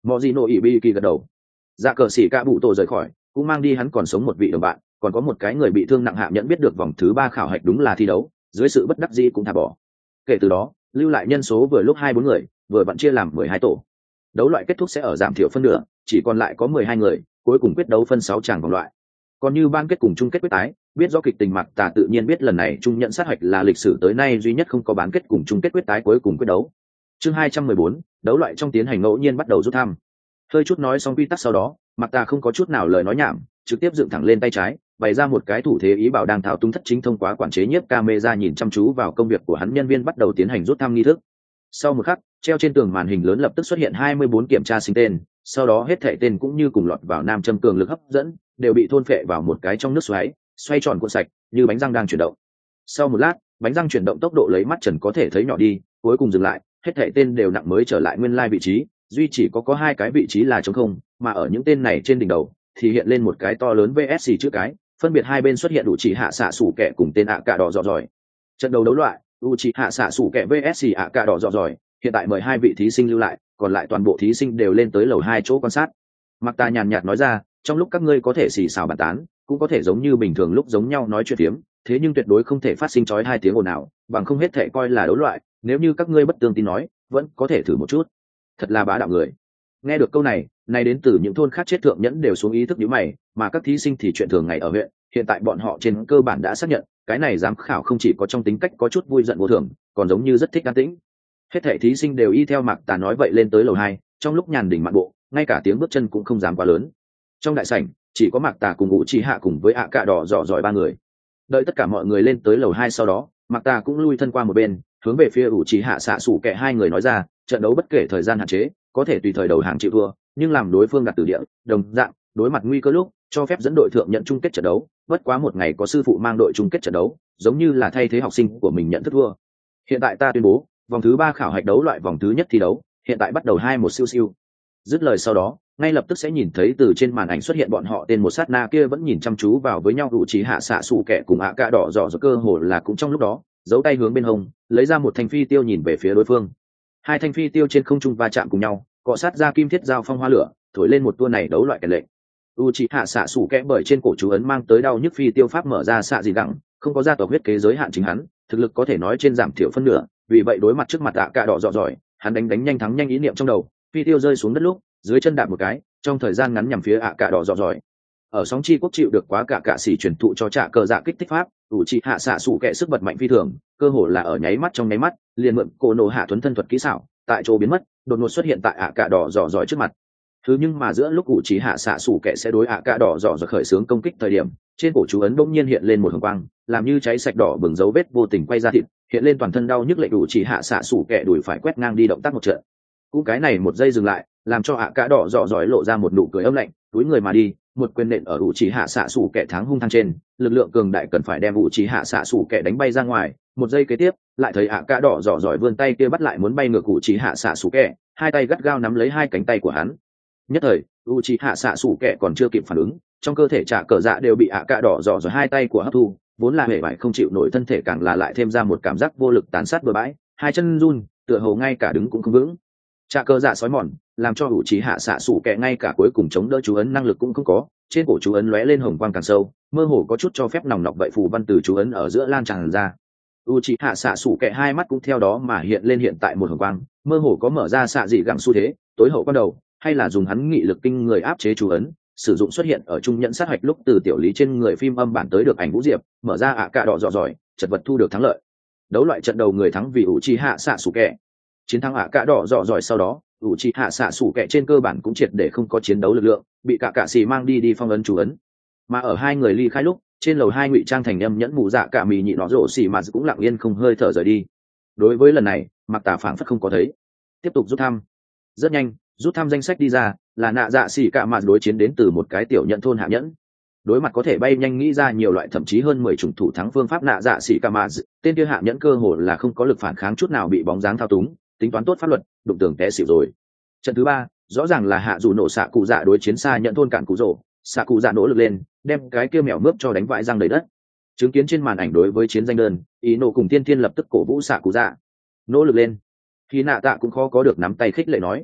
mọi gì nội ỷ bi kỳ gật đầu. Dạ cờ xỉ cả bụ tổ rời khỏi, cũng mang đi hắn còn sống một vị đồng bạn, còn có một cái người bị thương nặng hạ nhẫn biết được vòng thứ ba khảo hạch đúng là thi đấu, dưới sự bất đắc dĩ cũng thả bỏ. Kể từ đó, lưu lại nhân số vừa lúc hai bốn người, vừa vặn chia làm mười hai tổ. Đấu loại kết thúc sẽ ở giảm thiểu phân nửa, chỉ còn lại có mười hai người, cuối cùng quyết đấu phân sáu tràng vòng loại. Còn như ban kết cùng chung kết quyết tái, biết rõ kịch tình Mạc Tà tự nhiên biết lần này trung nhận sát hạch là lịch sử tới nay duy nhất không có bán kết cùng chung kết quyết tái cuối cùng quyết đấu. Chương hai trăm mười bốn, đấu loại trong tiến hành ngẫu nhiên bắt đầu rút thăm. Hơi chút nói xong quy tắc sau đó, Mạc Tà không có chút nào lời nói nhảm, trực tiếp dựng thẳng lên tay trái, bày ra một cái thủ thế ý bảo đang thao túng thất chính thông qua quản chế nhiếp camera nhìn chăm chú vào công việc của hắn, nhân viên bắt đầu tiến hành rút thăm nghi thức. Sau một khắc, treo trên tường màn hình lớn lập tức xuất hiện hai mươi bốn kiểm tra sinh tên, sau đó hết thảy tên cũng như cùng lọt vào nam châm cường lực hấp dẫn, đều bị thôn phệ vào một cái trong nước xoáy, xoay tròn cuộn sạch, như bánh răng đang chuyển động. Sau một lát, bánh răng chuyển động tốc độ lấy mắt trần có thể thấy nhỏ đi, cuối cùng dừng lại, hết thảy tên đều nặng mới trở lại nguyên lai vị trí, duy chỉ có có hai cái vị trí là trống không, mà ở những tên này trên đỉnh đầu thì hiện lên một cái to lớn vê ét xê chữ cái, phân biệt hai bên xuất hiện đủ chỉ hạ xạ sủ kẻ cùng tên ạ cạ đỏ dọ dòi. Trận đấu đấu loại, u chỉ hạ xạ sủ kẻ vê ét xê ạ cạ đỏ dọ dòi, hiện tại mời hai vị thí sinh lưu lại, còn lại toàn bộ thí sinh đều lên tới lầu hai chỗ quan sát. Mạc Tà nhàn nhạt nói ra, trong lúc các ngươi có thể xì xào bàn tán, cũng có thể giống như bình thường lúc giống nhau nói chuyện phiếm, thế nhưng tuyệt đối không thể phát sinh chói hai tiếng ồn ào, bằng không hết thể coi là đấu loại, nếu như các ngươi bất tương tin nói, vẫn có thể thử một chút. Thật là bá đạo người. Nghe được câu này, này đến từ những thôn khác chết thượng nhẫn đều xuống ý thức nhíu mày, mà các thí sinh thì chuyện thường ngày ở huyện, hiện tại bọn họ trên cơ bản đã xác nhận, cái này giám khảo không chỉ có trong tính cách có chút vui giận vô thường, còn giống như rất thích an tĩnh. Hết thảy thí sinh đều y theo Mạc Tà nói vậy lên tới lầu hai, trong lúc nhàn đỉnh mạn bộ, ngay cả tiếng bước chân cũng không dám quá lớn. Trong đại sảnh, chỉ có Mạc Tà cùng Ngũ Chỉ Hạ cùng với ạ cạ đỏ dọ dòi ba người. Đợi tất cả mọi người lên tới lầu hai sau đó, Mạc Tà cũng lui thân qua một bên, hướng về phía Ngũ Chỉ Hạ xạ sủ kẻ hai người nói ra, trận đấu bất kể thời gian hạn chế, có thể tùy thời đầu hàng chịu thua, nhưng làm đối phương đặt từ địa, đồng dạng, đối mặt nguy cơ lúc, cho phép dẫn đội thượng nhận chung kết trận đấu, bất quá một ngày có sư phụ mang đội chung kết trận đấu, giống như là thay thế học sinh của mình nhận thức thua. Hiện tại ta tuyên bố, vòng thứ ba khảo hạch đấu loại vòng thứ nhất thi đấu, hiện tại bắt đầu hai một siêu siêu. Dứt lời sau đó, ngay lập tức sẽ nhìn thấy từ trên màn ảnh xuất hiện bọn họ tên một sát na kia vẫn nhìn chăm chú vào với nhau, đủ trí hạ xạ sủ kẻ cùng ạ cạ đỏ dò dò cơ hồ là cũng trong lúc đó, giấu tay hướng bên hông, lấy ra một thanh phi tiêu nhìn về phía đối phương. Hai thanh phi tiêu trên không trung va chạm cùng nhau, cọ sát ra kim thiết giao phong hoa lửa, thổi lên một tua này đấu loại kẻ lệnh. u c hạ xạ sủ kẽ bởi trên cổ chú ấn mang tới đau nhức phi tiêu pháp mở ra xạ gì gẳng, không có gia tộc huyết kế giới hạn chính hắn, thực lực có thể nói trên giảm thiểu phân nửa, vì vậy đối mặt trước mặt ạ cạ đỏ dọ giỏi, hắn đánh đánh nhanh thắng nhanh ý niệm trong đầu, phi tiêu rơi xuống đất lúc dưới chân đạp một cái, trong thời gian ngắn nhằm phía ạ cạ đỏ dọ giỏi. Ở sóng chi quốc chịu được quá cả cạ sĩ truyền thụ cho trả cờ dạ kích thích pháp, u c hạ xạ sủ kẽ sức bật mạnh phi thường, cơ hồ là ở nháy mắt trong nháy mắt liền mượn cổ nổ hạ thuấn thân thuật kỹ xảo, tại chỗ biến mất, đột ngột xuất hiện tại ạ cạ đỏ dọ giỏi trước mặt. Thứ nhưng mà giữa lúc cụ chỉ hạ xạ sủ kẻ sẽ đối ạ cạ đỏ dọ dò khởi xướng công kích thời điểm, trên cổ chú ấn bỗng nhiên hiện lên một hồng quang, làm như cháy sạch đỏ bừng dấu vết vô tình quay ra thịt, hiện lên toàn thân đau nhức lệnh đủ chỉ hạ xạ sủ kẻ đuổi phải quét ngang đi động tác một trận. Cũng cái này một giây dừng lại, làm cho ạ cạ đỏ dọ dòi lộ ra một nụ cười âm lạnh, túi người mà đi, một quyền nện ở đủ chỉ hạ xạ sủ kẻ thắng hung thang trên, lực lượng cường đại cần phải đem đủ chỉ hạ xạ sủ kẻ đánh bay ra ngoài. Một giây kế tiếp, lại thấy ạ cạ đỏ dọ dòi vươn tay kia bắt lại muốn bay ngược đủ chỉ hạ xạ sủ kẻ, hai tay gắt gao nắm lấy hai cánh tay của hắn. Nhất thời u c hạ xạ sủ kẻ còn chưa kịp phản ứng, trong cơ thể trả cờ dạ đều bị ạ cạ đỏ dò dò hai tay của hấp thu, vốn là hề vải không chịu nổi thân thể càng là lại thêm ra một cảm giác vô lực tàn sát bừa bãi, hai chân run, tựa hồ ngay cả đứng cũng không vững. Trả cờ dạ sói mòn làm cho u c hạ xạ sủ kẻ ngay cả cuối cùng chống đỡ chú ấn năng lực cũng không có, trên cổ chú ấn lóe lên hồng quang càng sâu, mơ hồ có chút cho phép nòng nọc vậy phù văn từ chú ấn ở giữa lan tràn ra. u c hạ xạ sủ kẻ hai mắt cũng theo đó mà hiện lên hiện tại một hồng quang, mơ hồ có mở ra xạ dị gẳng xu thế, tối hậu quan đầu hay là dùng hắn nghị lực kinh người áp chế chú ấn, sử dụng xuất hiện ở trung nhận sát hạch lúc từ tiểu lý trên người phim âm bản tới được ảnh Vũ Diệp, mở ra ạ cạ đỏ dọ giỏi, chật vật thu được thắng lợi. Đấu loại trận đầu người thắng vì Uchiha Sasuke. Chiến thắng ạ cạ đỏ dọ giỏi sau đó, Uchiha Sasuke trên cơ bản cũng triệt để không có chiến đấu lực lượng, bị cả cạ xì mang đi đi phong ấn chú ấn. Mà ở hai người ly khai lúc, trên lầu hai ngụy trang thành âm nhẫn mù dạ cả mì nhị nó rổ xì mà cũng lặng yên không hơi thở rời đi. Đối với lần này, Mạc Tà phảng phất không có thấy. Tiếp tục rút thăm. Rất nhanh, rút thăm danh sách đi ra, là nạ dạ xỉ cả mạt đối chiến đến từ một cái tiểu nhận thôn hạ nhẫn. Đối mặt có thể bay nhanh nghĩ ra nhiều loại thậm chí hơn mười chủng thủ thắng phương pháp nạ dạ xỉ cả mạt, tên kia hạ nhẫn cơ hồ là không có lực phản kháng chút nào, bị bóng dáng thao túng, tính toán tốt pháp luật, đụng tường té xỉu rồi. Trận thứ ba, rõ ràng là hạ dù nổ xạ cụ dạ đối chiến xa nhận thôn cản cụ rổ, xạ cụ dạ nỗ lực lên, đem cái kia mèo mướp cho đánh vãi răng đầy đất. Chứng kiến trên màn ảnh đối với chiến danh đơn, ý nổ cùng tiên tiên lập tức cổ vũ xạ cụ dạ. Nỗ lực lên. Khi nạ tạ cũng khó có được nắm tay khích lệ nói.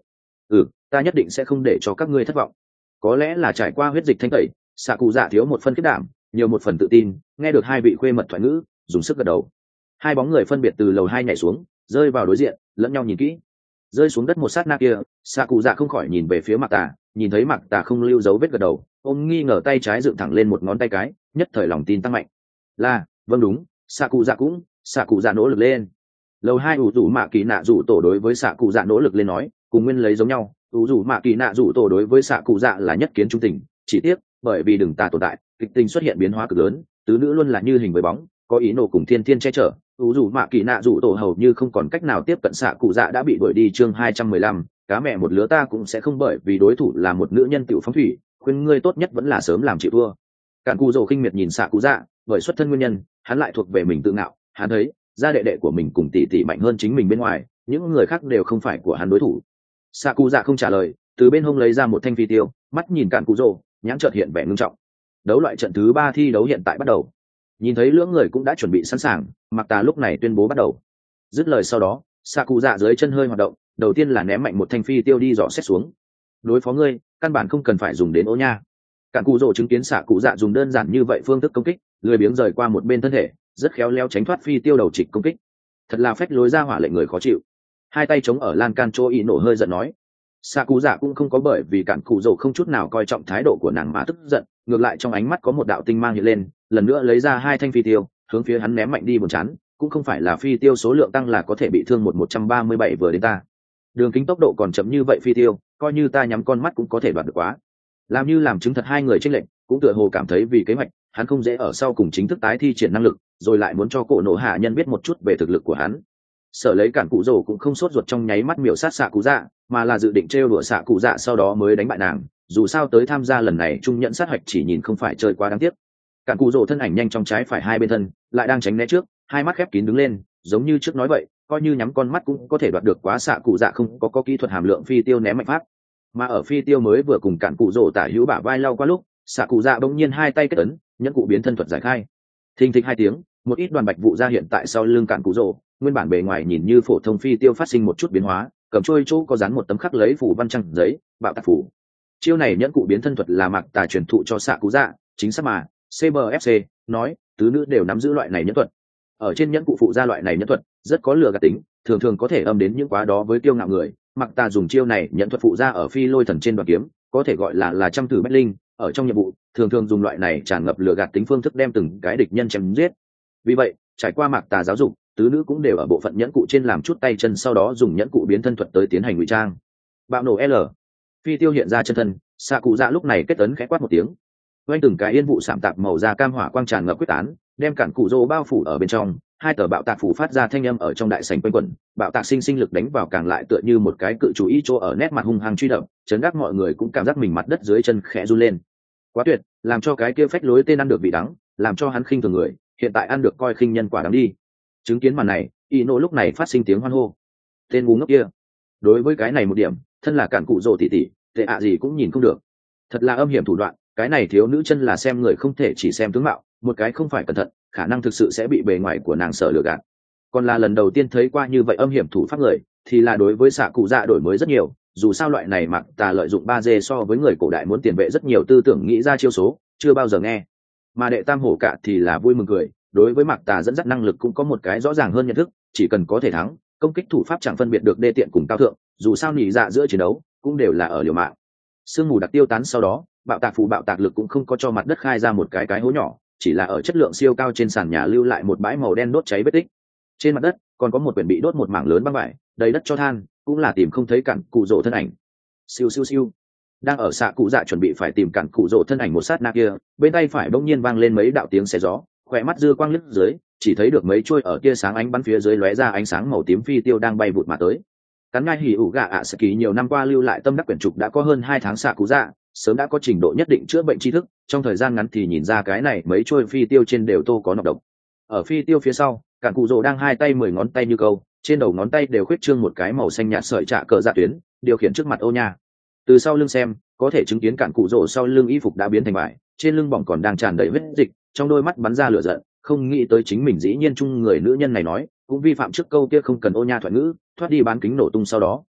ừ ta nhất định sẽ không để cho các ngươi thất vọng. Có lẽ là trải qua huyết dịch thanh tẩy, xạ cụ dạ thiếu một phần kết đảm, nhiều một phần tự tin, nghe được hai vị khuê mật thoại ngữ, dùng sức gật đầu. Hai bóng người phân biệt từ lầu hai nhảy xuống, rơi vào đối diện, lẫn nhau nhìn kỹ. Rơi xuống đất một sát na kia, xạ cụ dạ không khỏi nhìn về phía Mạc Tà, nhìn thấy Mạc Tà không lưu dấu vết gật đầu, ông nghi ngờ tay trái dựng thẳng lên một ngón tay cái, nhất thời lòng tin tăng mạnh. Là, vâng đúng, xạ cụ dạ cũng, xạ cụ dạ nỗ lực lên. Lầu hai ủ rủ Mạ Kỳ Nạ rủ tổ đối với xạ cụ dạ nỗ lực lên nói, cùng nguyên lấy giống nhau, ủ rủ Mạ Kỳ Nạ rủ tổ đối với xạ cụ dạ là nhất kiến trung tình, chỉ tiếc bởi vì đừng tà tồn tại, kịch tình xuất hiện biến hóa cực lớn, tứ nữ luôn là như hình với bóng, có ý nổ cùng thiên thiên che chở, ủ rủ Mạ Kỳ Nạ rủ tổ hầu như không còn cách nào tiếp cận xạ cụ dạ đã bị đuổi đi. Chương hai trăm mười lăm, cá mẹ một lứa ta cũng sẽ không bởi vì đối thủ là một nữ nhân tiểu phóng thủy, khuyên ngươi tốt nhất vẫn là sớm làm chịu thua. Cản Cù Dầu khinh miệt nhìn xạ cụ dạ, bởi xuất thân nguyên nhân, hắn lại thuộc về mình tự ngạo, hắn thấy gia đệ đệ của mình cùng tỷ tỷ mạnh hơn chính mình bên ngoài, những người khác đều không phải của hắn đối thủ. Xạ cụ dạ không trả lời, từ bên hông lấy ra một thanh phi tiêu, mắt nhìn Cản Cù Dầu, nhãn chợt hiện vẻ ngưng trọng. Đấu loại trận thứ ba thi đấu hiện tại bắt đầu. Nhìn thấy lưỡng người cũng đã chuẩn bị sẵn sàng, Mạc Tà lúc này tuyên bố bắt đầu. Dứt lời sau đó, xạ cụ dạ dưới chân hơi hoạt động, đầu tiên là ném mạnh một thanh phi tiêu đi dò xét xuống. Đối phó ngươi, căn bản không cần phải dùng đến ô nha. Cản Cù Dầu chứng kiến xạ cụ dạ dùng đơn giản như vậy phương thức công kích, lười biếng rời qua một bên thân thể, rất khéo léo tránh thoát phi tiêu đầu trịch công kích. Thật là phách lối ra hỏa lệnh người khó chịu. Hai tay chống ở lan can chỗ y nổ hơi giận nói. Xạ cụ dạ cũng không có bởi vì Cản Cù Dầu không chút nào coi trọng thái độ của nàng mà tức giận, ngược lại trong ánh mắt có một đạo tinh mang hiện lên, lần nữa lấy ra hai thanh phi tiêu, hướng phía hắn ném mạnh đi một chán, cũng không phải là phi tiêu số lượng tăng là có thể bị thương một một trăm ba mươi bảy vừa đến ta. Đường kính tốc độ còn chậm như vậy phi tiêu, coi như ta nhắm con mắt cũng có thể đoạt được quá. Làm như làm chứng thật hai người chênh lệnh, cũng tựa hồ cảm thấy vì kế hoạch, hắn không dễ ở sau cùng chính thức tái thi triển năng lực, rồi lại muốn cho cổ nổ hạ nhân biết một chút về thực lực của hắn. Sở lấy Cản Cụ Dầu cũng không sốt ruột trong nháy mắt miểu sát xạ cụ dạ, mà là dự định trêu đùa xạ cụ dạ sau đó mới đánh bại nàng, dù sao tới tham gia lần này trung nhận sát hoạch chỉ nhìn không phải chơi quá đáng tiếc. Cản Cụ Dầu thân ảnh nhanh trong trái phải hai bên thân, lại đang tránh né trước, hai mắt khép kín đứng lên, giống như trước nói vậy, coi như nhắm con mắt cũng có thể đoạt được quá xạ cụ dạ không có có kỹ thuật hàm lượng phi tiêu ném mạnh pháp. Mà ở phi tiêu mới vừa cùng Cản Cụ Dầu tả hữu bả vai lau qua lúc, xạ cụ dạ bỗng nhiên hai tay kết ấn, nhẫn cụ biến thân thuật giải khai. Thình thịch hai tiếng, một ít đoàn bạch vụ ra hiện tại sau lưng Cản Cụ Dầu, nguyên bản bề ngoài nhìn như phổ thông phi tiêu phát sinh một chút biến hóa, cầm trôi chỗ có dán một tấm khắc lấy phủ văn trăng giấy, bạo tạc phủ. Chiêu này nhẫn cụ biến thân thuật là Mạc Tà truyền thụ cho xạ cụ dạ, chính xác mà, xê bê ép xê nói, tứ nữ đều nắm giữ loại này nhẫn thuật. Ở trên nhẫn cụ phụ ra loại này nhẫn thuật, rất có lừa gạt tính, thường thường có thể âm đến những quá đó với kiêu ngạo người. Mạc Tà dùng chiêu này nhẫn thuật phụ ra ở phi lôi thần trên đoàn kiếm, có thể gọi là là trăm tử bách linh, ở trong nhiệm vụ, thường thường dùng loại này tràn ngập lừa gạt tính phương thức đem từng cái địch nhân chém giết. Vì vậy, trải qua Mạc Tà giáo dục, tứ nữ cũng đều ở bộ phận nhẫn cụ trên làm chút tay chân, sau đó dùng nhẫn cụ biến thân thuật tới tiến hành ngụy trang. Bạo nổ L, phi tiêu hiện ra chân thân, xạ cụ dạ lúc này kết ấn khẽ quát một tiếng, quanh từng cái yên vụ sạm tạp màu da cam hỏa quang tràn ngập quyết tán, đem Cản Cụ Dầu bao phủ ở bên trong. Hai tờ bạo tạc phủ phát ra thanh âm ở trong đại sảnh quanh quẩn, bạo tạc sinh sinh lực đánh vào càng lại tựa như một cái cự chú ý chỗ ở nét mặt hung hăng truy đập, chấn gác mọi người cũng cảm giác mình mặt đất dưới chân khẽ run lên. Quá tuyệt, làm cho cái kia phách lối tên ăn được vị đắng, làm cho hắn khinh thường người, hiện tại ăn được coi khinh nhân quả đáng đi. Chứng kiến màn này, Ino lúc này phát sinh tiếng hoan hô. Tên ngu ngốc kia. Đối với cái này một điểm, thân là Cản Cụ Dầu tỷ tỷ, tệ ạ gì cũng nhìn không được. Thật là âm hiểm thủ đoạn, cái này thiếu nữ chân là xem người không thể chỉ xem tướng mạo, một cái không phải cẩn thận, khả năng thực sự sẽ bị bề ngoài của nàng sợ lừa gạt. Còn là lần đầu tiên thấy qua như vậy âm hiểm thủ pháp người, thì là đối với xạ cụ dạ đổi mới rất nhiều, dù sao loại này Mạc Tà lợi dụng ba D so với người cổ đại muốn tiền vệ rất nhiều tư tưởng nghĩ ra chiêu số, chưa bao giờ nghe. Mà đệ tam hổ cả thì là vui mừng cười, đối với Mạc Tà dẫn dắt năng lực cũng có một cái rõ ràng hơn nhận thức, chỉ cần có thể thắng, công kích thủ pháp chẳng phân biệt được đê tiện cùng cao thượng, dù sao nhị dạ giữa chiến đấu cũng đều là ở liều mạng. Sương mù đặc tiêu tán sau đó, bạo tạc phù bạo tạc lực cũng không có cho mặt đất khai ra một cái cái hố nhỏ, chỉ là ở chất lượng siêu cao trên sàn nhà lưu lại một bãi màu đen đốt cháy vết tích. Trên mặt đất còn có một quyển bị đốt một mảng lớn băng vải, đầy đất cho than, cũng là tìm không thấy Cản Cụ Dầu thân ảnh. Siêu siêu siêu. Đang ở xạ cụ dạ chuẩn bị phải tìm Cản Cụ Dầu thân ảnh một sát na kia, bên tay phải bỗng nhiên vang lên mấy đạo tiếng xé gió, khỏe mắt dư quang lướt dưới, chỉ thấy được mấy chuôi ở tia sáng ánh bắn phía dưới lóe ra ánh sáng màu tím phi tiêu đang bay vụt mà tới. Cắn ngai hỉ ủ gạ ạ sẽ ký nhiều năm qua lưu lại tâm đắc quyển trục đã có hơn hai tháng xạ cụ dạ, sớm đã có trình độ nhất định chữa bệnh tri thức, trong thời gian ngắn thì nhìn ra cái này mấy chuôi phi tiêu trên đều tô có nọc độc. Ở phi tiêu phía sau, Cản Cụ Dầu đang hai tay mười ngón tay như câu, trên đầu ngón tay đều khuyết trương một cái màu xanh nhạt sợi trạ cờ dạ tuyến, điều khiển trước mặt ô nha. Từ sau lưng xem, có thể chứng kiến Cản Cụ Dầu sau lưng y phục đã biến thành vải, trên lưng bỏng còn đang tràn đầy huyết dịch, trong đôi mắt bắn ra lửa giận, không nghĩ tới chính mình dĩ nhiên chung người nữ nhân này nói, cũng vi phạm trước câu kia không cần ô nha thoại ngữ, thoát đi bán kính nổ tung sau đó,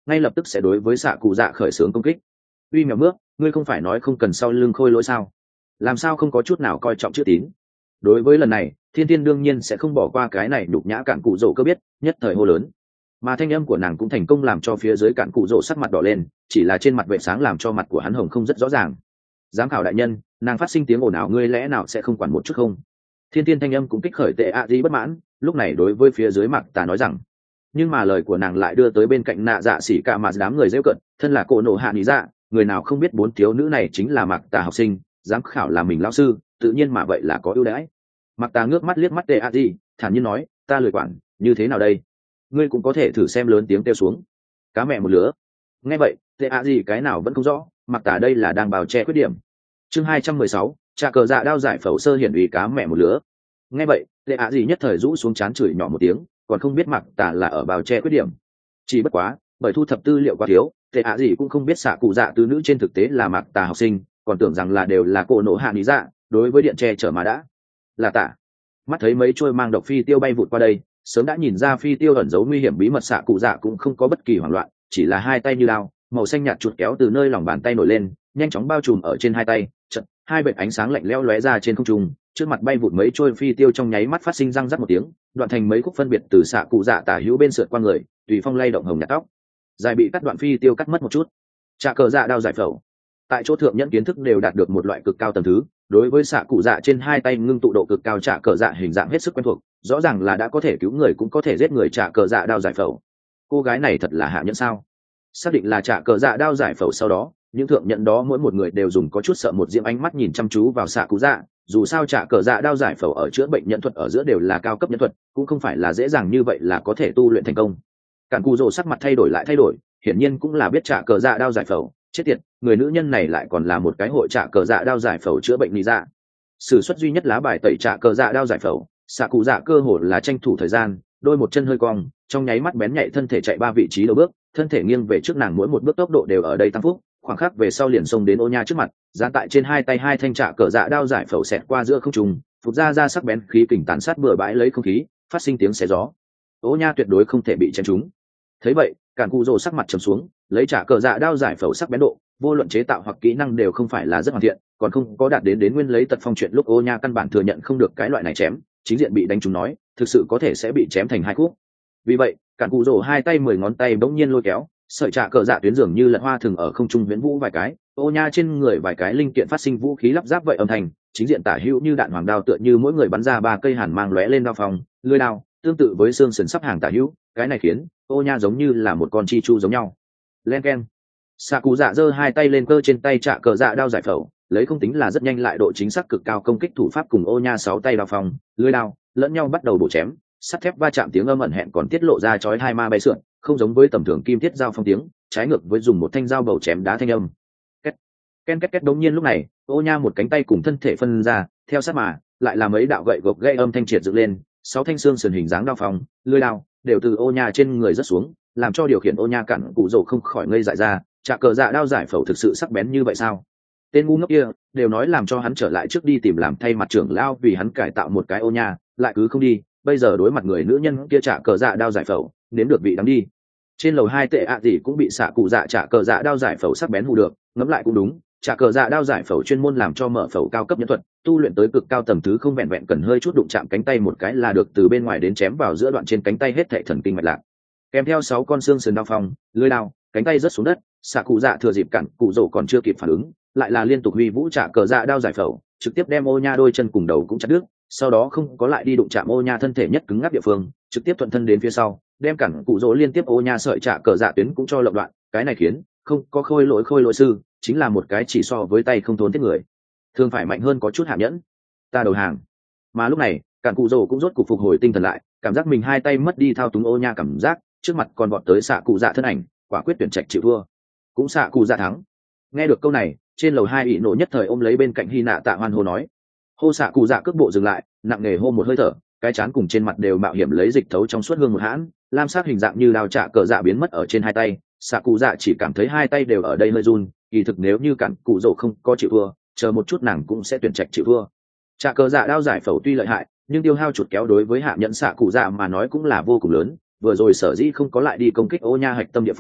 ngay lập tức sẽ đối với xạ cụ dạ khởi xướng công kích. Uy mèo mướp, ngươi không phải nói không cần sau lưng khôi lỗi sao? Làm sao không có chút nào coi trọng chữ tín? Đối với lần này, thiên thiên đương nhiên sẽ không bỏ qua cái này nhục nhã cạn cụ rổ cơ biết, nhất thời hô lớn. Mà thanh âm của nàng cũng thành công làm cho phía dưới cạn cụ rổ sắc mặt đỏ lên, chỉ là trên mặt vệ sáng làm cho mặt của hắn hồng không rất rõ ràng. Giám khảo đại nhân, nàng phát sinh tiếng ồn ào, ngươi lẽ nào sẽ không quản một chút không? Thiên thiên thanh âm cũng kích khởi tệ ạ gì bất mãn, lúc này đối với phía dưới mặt ta nói rằng, nhưng mà lời của nàng lại đưa tới bên cạnh nạ dạ xỉ cả mà đám người rêu cận, thân là cổ nổ hạ lý dạ, người nào không biết bốn thiếu nữ này chính là mặc tà học sinh, giám khảo là mình lão sư, tự nhiên mà vậy là có ưu đãi. Mặc tà ngước mắt liếc mắt tệ ạ gì, thản nhiên nói, ta lười quản, như thế nào đây? Ngươi cũng có thể thử xem, lớn tiếng kêu xuống. Cá mẹ một lứa. Nghe vậy, tệ ạ gì cái nào vẫn không rõ, mặc tà đây là đang bào che khuyết điểm. Chương hai trăm mười sáu, trà cờ dạ đao giải phẫu sơ hiển ủy cá mẹ một lứa. Nghe vậy, tệ ạ gì nhất thời rũ xuống chán chửi nhỏ một tiếng, còn không biết mặc tà là ở bào che khuyết điểm. Chỉ bất quá, bởi thu thập tư liệu quá thiếu, tệ ạ gì cũng không biết xạ cụ dạ tứ nữ trên thực tế là mặc tà học sinh, còn tưởng rằng là đều là cổ nổ hạ lý dạ, đối với điện che chở mà đã là tả. Mắt thấy mấy trôi mang độc phi tiêu bay vụt qua đây, sớm đã nhìn ra phi tiêu ẩn giấu nguy hiểm bí mật, xạ cụ dạ cũng không có bất kỳ hoảng loạn, chỉ là hai tay như lao, màu xanh nhạt chuột kéo từ nơi lòng bàn tay nổi lên, nhanh chóng bao trùm ở trên hai tay, chợt hai vệt ánh sáng lạnh lẽo lóe ra trên không trung, trước mặt bay vụt mấy trôi phi tiêu trong nháy mắt phát sinh răng rắc một tiếng, đoạn thành mấy khúc phân biệt từ xạ cụ dạ tả hữu bên sượt qua người, tùy phong lay động hồng nhạt tóc dài bị cắt đoạn phi tiêu cắt mất một chút. Trà cờ dạ đao giải phẫu, tại chỗ thượng nhẫn kiến thức đều đạt được một loại cực cao tầng thứ, đối với xạ cụ dạ trên hai tay ngưng tụ độ cực cao trà cờ dạ hình dạng hết sức quen thuộc, rõ ràng là đã có thể cứu người cũng có thể giết người. Trà cờ dạ đao giải phẫu, cô gái này thật là hạ nhẫn sao? Xác định là trà cờ dạ đao giải phẫu sau đó, những thượng nhẫn đó mỗi một người đều dùng có chút sợ một diễm ánh mắt nhìn chăm chú vào xạ cụ dạ, dù sao trà cờ dạ đao giải phẫu ở chữa bệnh nhẫn thuật ở giữa đều là cao cấp nhẫn thuật, cũng không phải là dễ dàng như vậy là có thể tu luyện thành công. Cản cù rồ sắc mặt thay đổi lại thay đổi, hiển nhiên cũng là biết trà cờ dạ đao giải phẫu, chết tiệt, người nữ nhân này lại còn là một cái hội trà cờ dạ đao giải phẫu chữa bệnh lý dạ. Sử xuất duy nhất lá bài tẩy trà cờ dạ đao giải phẫu, xạ cụ dạ cơ hồ là tranh thủ thời gian, đôi một chân hơi cong, trong nháy mắt bén nhạy thân thể chạy ba vị trí đầu bước, thân thể nghiêng về trước nàng, mỗi một bước tốc độ đều ở đây tăng phúc, khoảng khắc về sau liền xông đến ô nha trước mặt, dán tại trên hai tay hai thanh trà cờ dạ đao giải phẫu xẹt qua giữa không trung, phụt ra ra sắc bén khí kình tàn sát bừa bãi lấy không khí, phát sinh tiếng xé gió. Ô nha tuyệt đối không thể bị chém trúng. Thấy vậy, cản cụ rồ sắc mặt trầm xuống, lấy trả cờ dạ đao giải phẫu sắc bén độ, vô luận chế tạo hoặc kỹ năng đều không phải là rất hoàn thiện, còn không có đạt đến đến nguyên lấy tật phong chuyện lúc ô nha căn bản thừa nhận không được cái loại này chém, chính diện bị đánh trúng nói, thực sự có thể sẽ bị chém thành hai khúc. Vì vậy, cản cụ rồ hai tay mười ngón tay bỗng nhiên lôi kéo, sợi trả cờ dạ tuyến dường như lật hoa thường ở không trung huyễn vũ vài cái, ô nha trên người vài cái linh kiện phát sinh vũ khí lắp ráp vậy âm thanh, chính diện tả hữu như đạn hoàng đao, tựa như mỗi người bắn ra ba cây hàn mang lóe lên đao phòng, lưỡi đao, tương tự với xương sườn sắp hàng tả hữu, cái này khiến ô nha giống như là một con chi chu giống nhau. Len keng. Xạ cụ dạ giơ hai tay lên cơ trên tay trạ cờ dạ đao giải phẫu, lấy không tính là rất nhanh lại độ chính xác cực cao công kích thủ pháp cùng ô nha sáu tay đao phòng, lưỡi đao lẫn nhau bắt đầu bổ chém, sắt thép va chạm tiếng âm ẩn hẹn còn tiết lộ ra chói hai ma bay sượn, không giống với tầm thường kim thiết dao phong tiếng, trái ngược với dùng một thanh dao bầu chém đá thanh âm. Két ken két két. Đống nhiên lúc này, ô nha một cánh tay cùng thân thể phân ra, theo sát mà lại là mấy đạo gậy gộc gây âm thanh triệt dựng lên, sáu thanh xương sườn hình dáng đao phong, lưỡi đao đều từ ô nha trên người rớt xuống, làm cho điều khiển ô nha cản cụ rồ không khỏi ngây dại ra. Trà cờ dạ đao giải phẫu thực sự sắc bén như vậy sao? Tên ngu ngốc kia đều nói làm cho hắn trở lại trước đi tìm làm thay mặt trưởng lao vì hắn cải tạo một cái ô nha, lại cứ không đi, bây giờ đối mặt người nữ nhân kia trà cờ dạ đao giải phẫu, nếm được vị đắng đi. Trên lầu hai tệ ạ gì cũng bị xạ cụ dạ trà cờ dạ đao giải phẫu sắc bén hù được, ngẫm lại cũng đúng, trà cờ dạ đao giải phẫu chuyên môn làm cho mở phẫu cao cấp nhân thuật, tu luyện tới cực cao tầm thứ không vẹn vẹn cần hơi chút đụng chạm cánh tay một cái là được từ bên ngoài đến chém vào giữa đoạn trên cánh tay hết thảy thần kinh mạch lạc. Kèm theo sáu con xương sườn đao phong, lưỡi đao, cánh tay rớt xuống đất, xạ cụ dạ thừa dịp cản cụ rổ còn chưa kịp phản ứng, lại là liên tục huy vũ trả cờ dạ đao giải phẫu, trực tiếp đem ô nha đôi chân cùng đầu cũng chặt đứt, sau đó không có lại đi đụng chạm ô nha thân thể nhất cứng ngắc địa phương, trực tiếp thuận thân đến phía sau, đem cản cụ rổ liên tiếp ô nha sợi trả cờ dạ tuyến cũng cho lộng đoạn, cái này khiến không có khôi lỗi khôi lỗi sư, chính là một cái chỉ so với tay không thốn thiết người, thường phải mạnh hơn có chút hạ nhẫn. Ta đầu hàng. Mà lúc này, cản cụ rổ cũng rốt cục phục hồi tinh thần lại, cảm giác mình hai tay mất đi thao túng ô nha cảm giác, trước mặt còn vọt tới xạ cụ dạ thân ảnh, quả quyết tuyển trạch chịu thua, cũng xạ cụ dạ thắng. Nghe được câu này, trên lầu hai ỷ nộ nhất thời ôm lấy bên cạnh hy nạ tạ hoan hô nói. Hô xạ cụ dạ cước bộ dừng lại, nặng nề hô một hơi thở, cái chán cùng trên mặt đều mạo hiểm lấy dịch thấu trong suốt hương một hãn, lam sắc hình dạng như đao trạ cờ dạ biến mất ở trên hai tay, xạ cụ dạ chỉ cảm thấy hai tay đều ở đây hơi run, kỳ thực nếu như cản cụ rổ không có chịu thua, chờ một chút nàng cũng sẽ tuyển trạch chịu thua. Trạ cờ dạ đao giải phẫu tuy lợi hại, nhưng tiêu hao chuột kéo đối với hạ nhẫn xạ cụ dạ mà nói cũng là vô cùng lớn, vừa rồi sở dĩ không có lại đi công kích ô nha hạch tâm địa phương,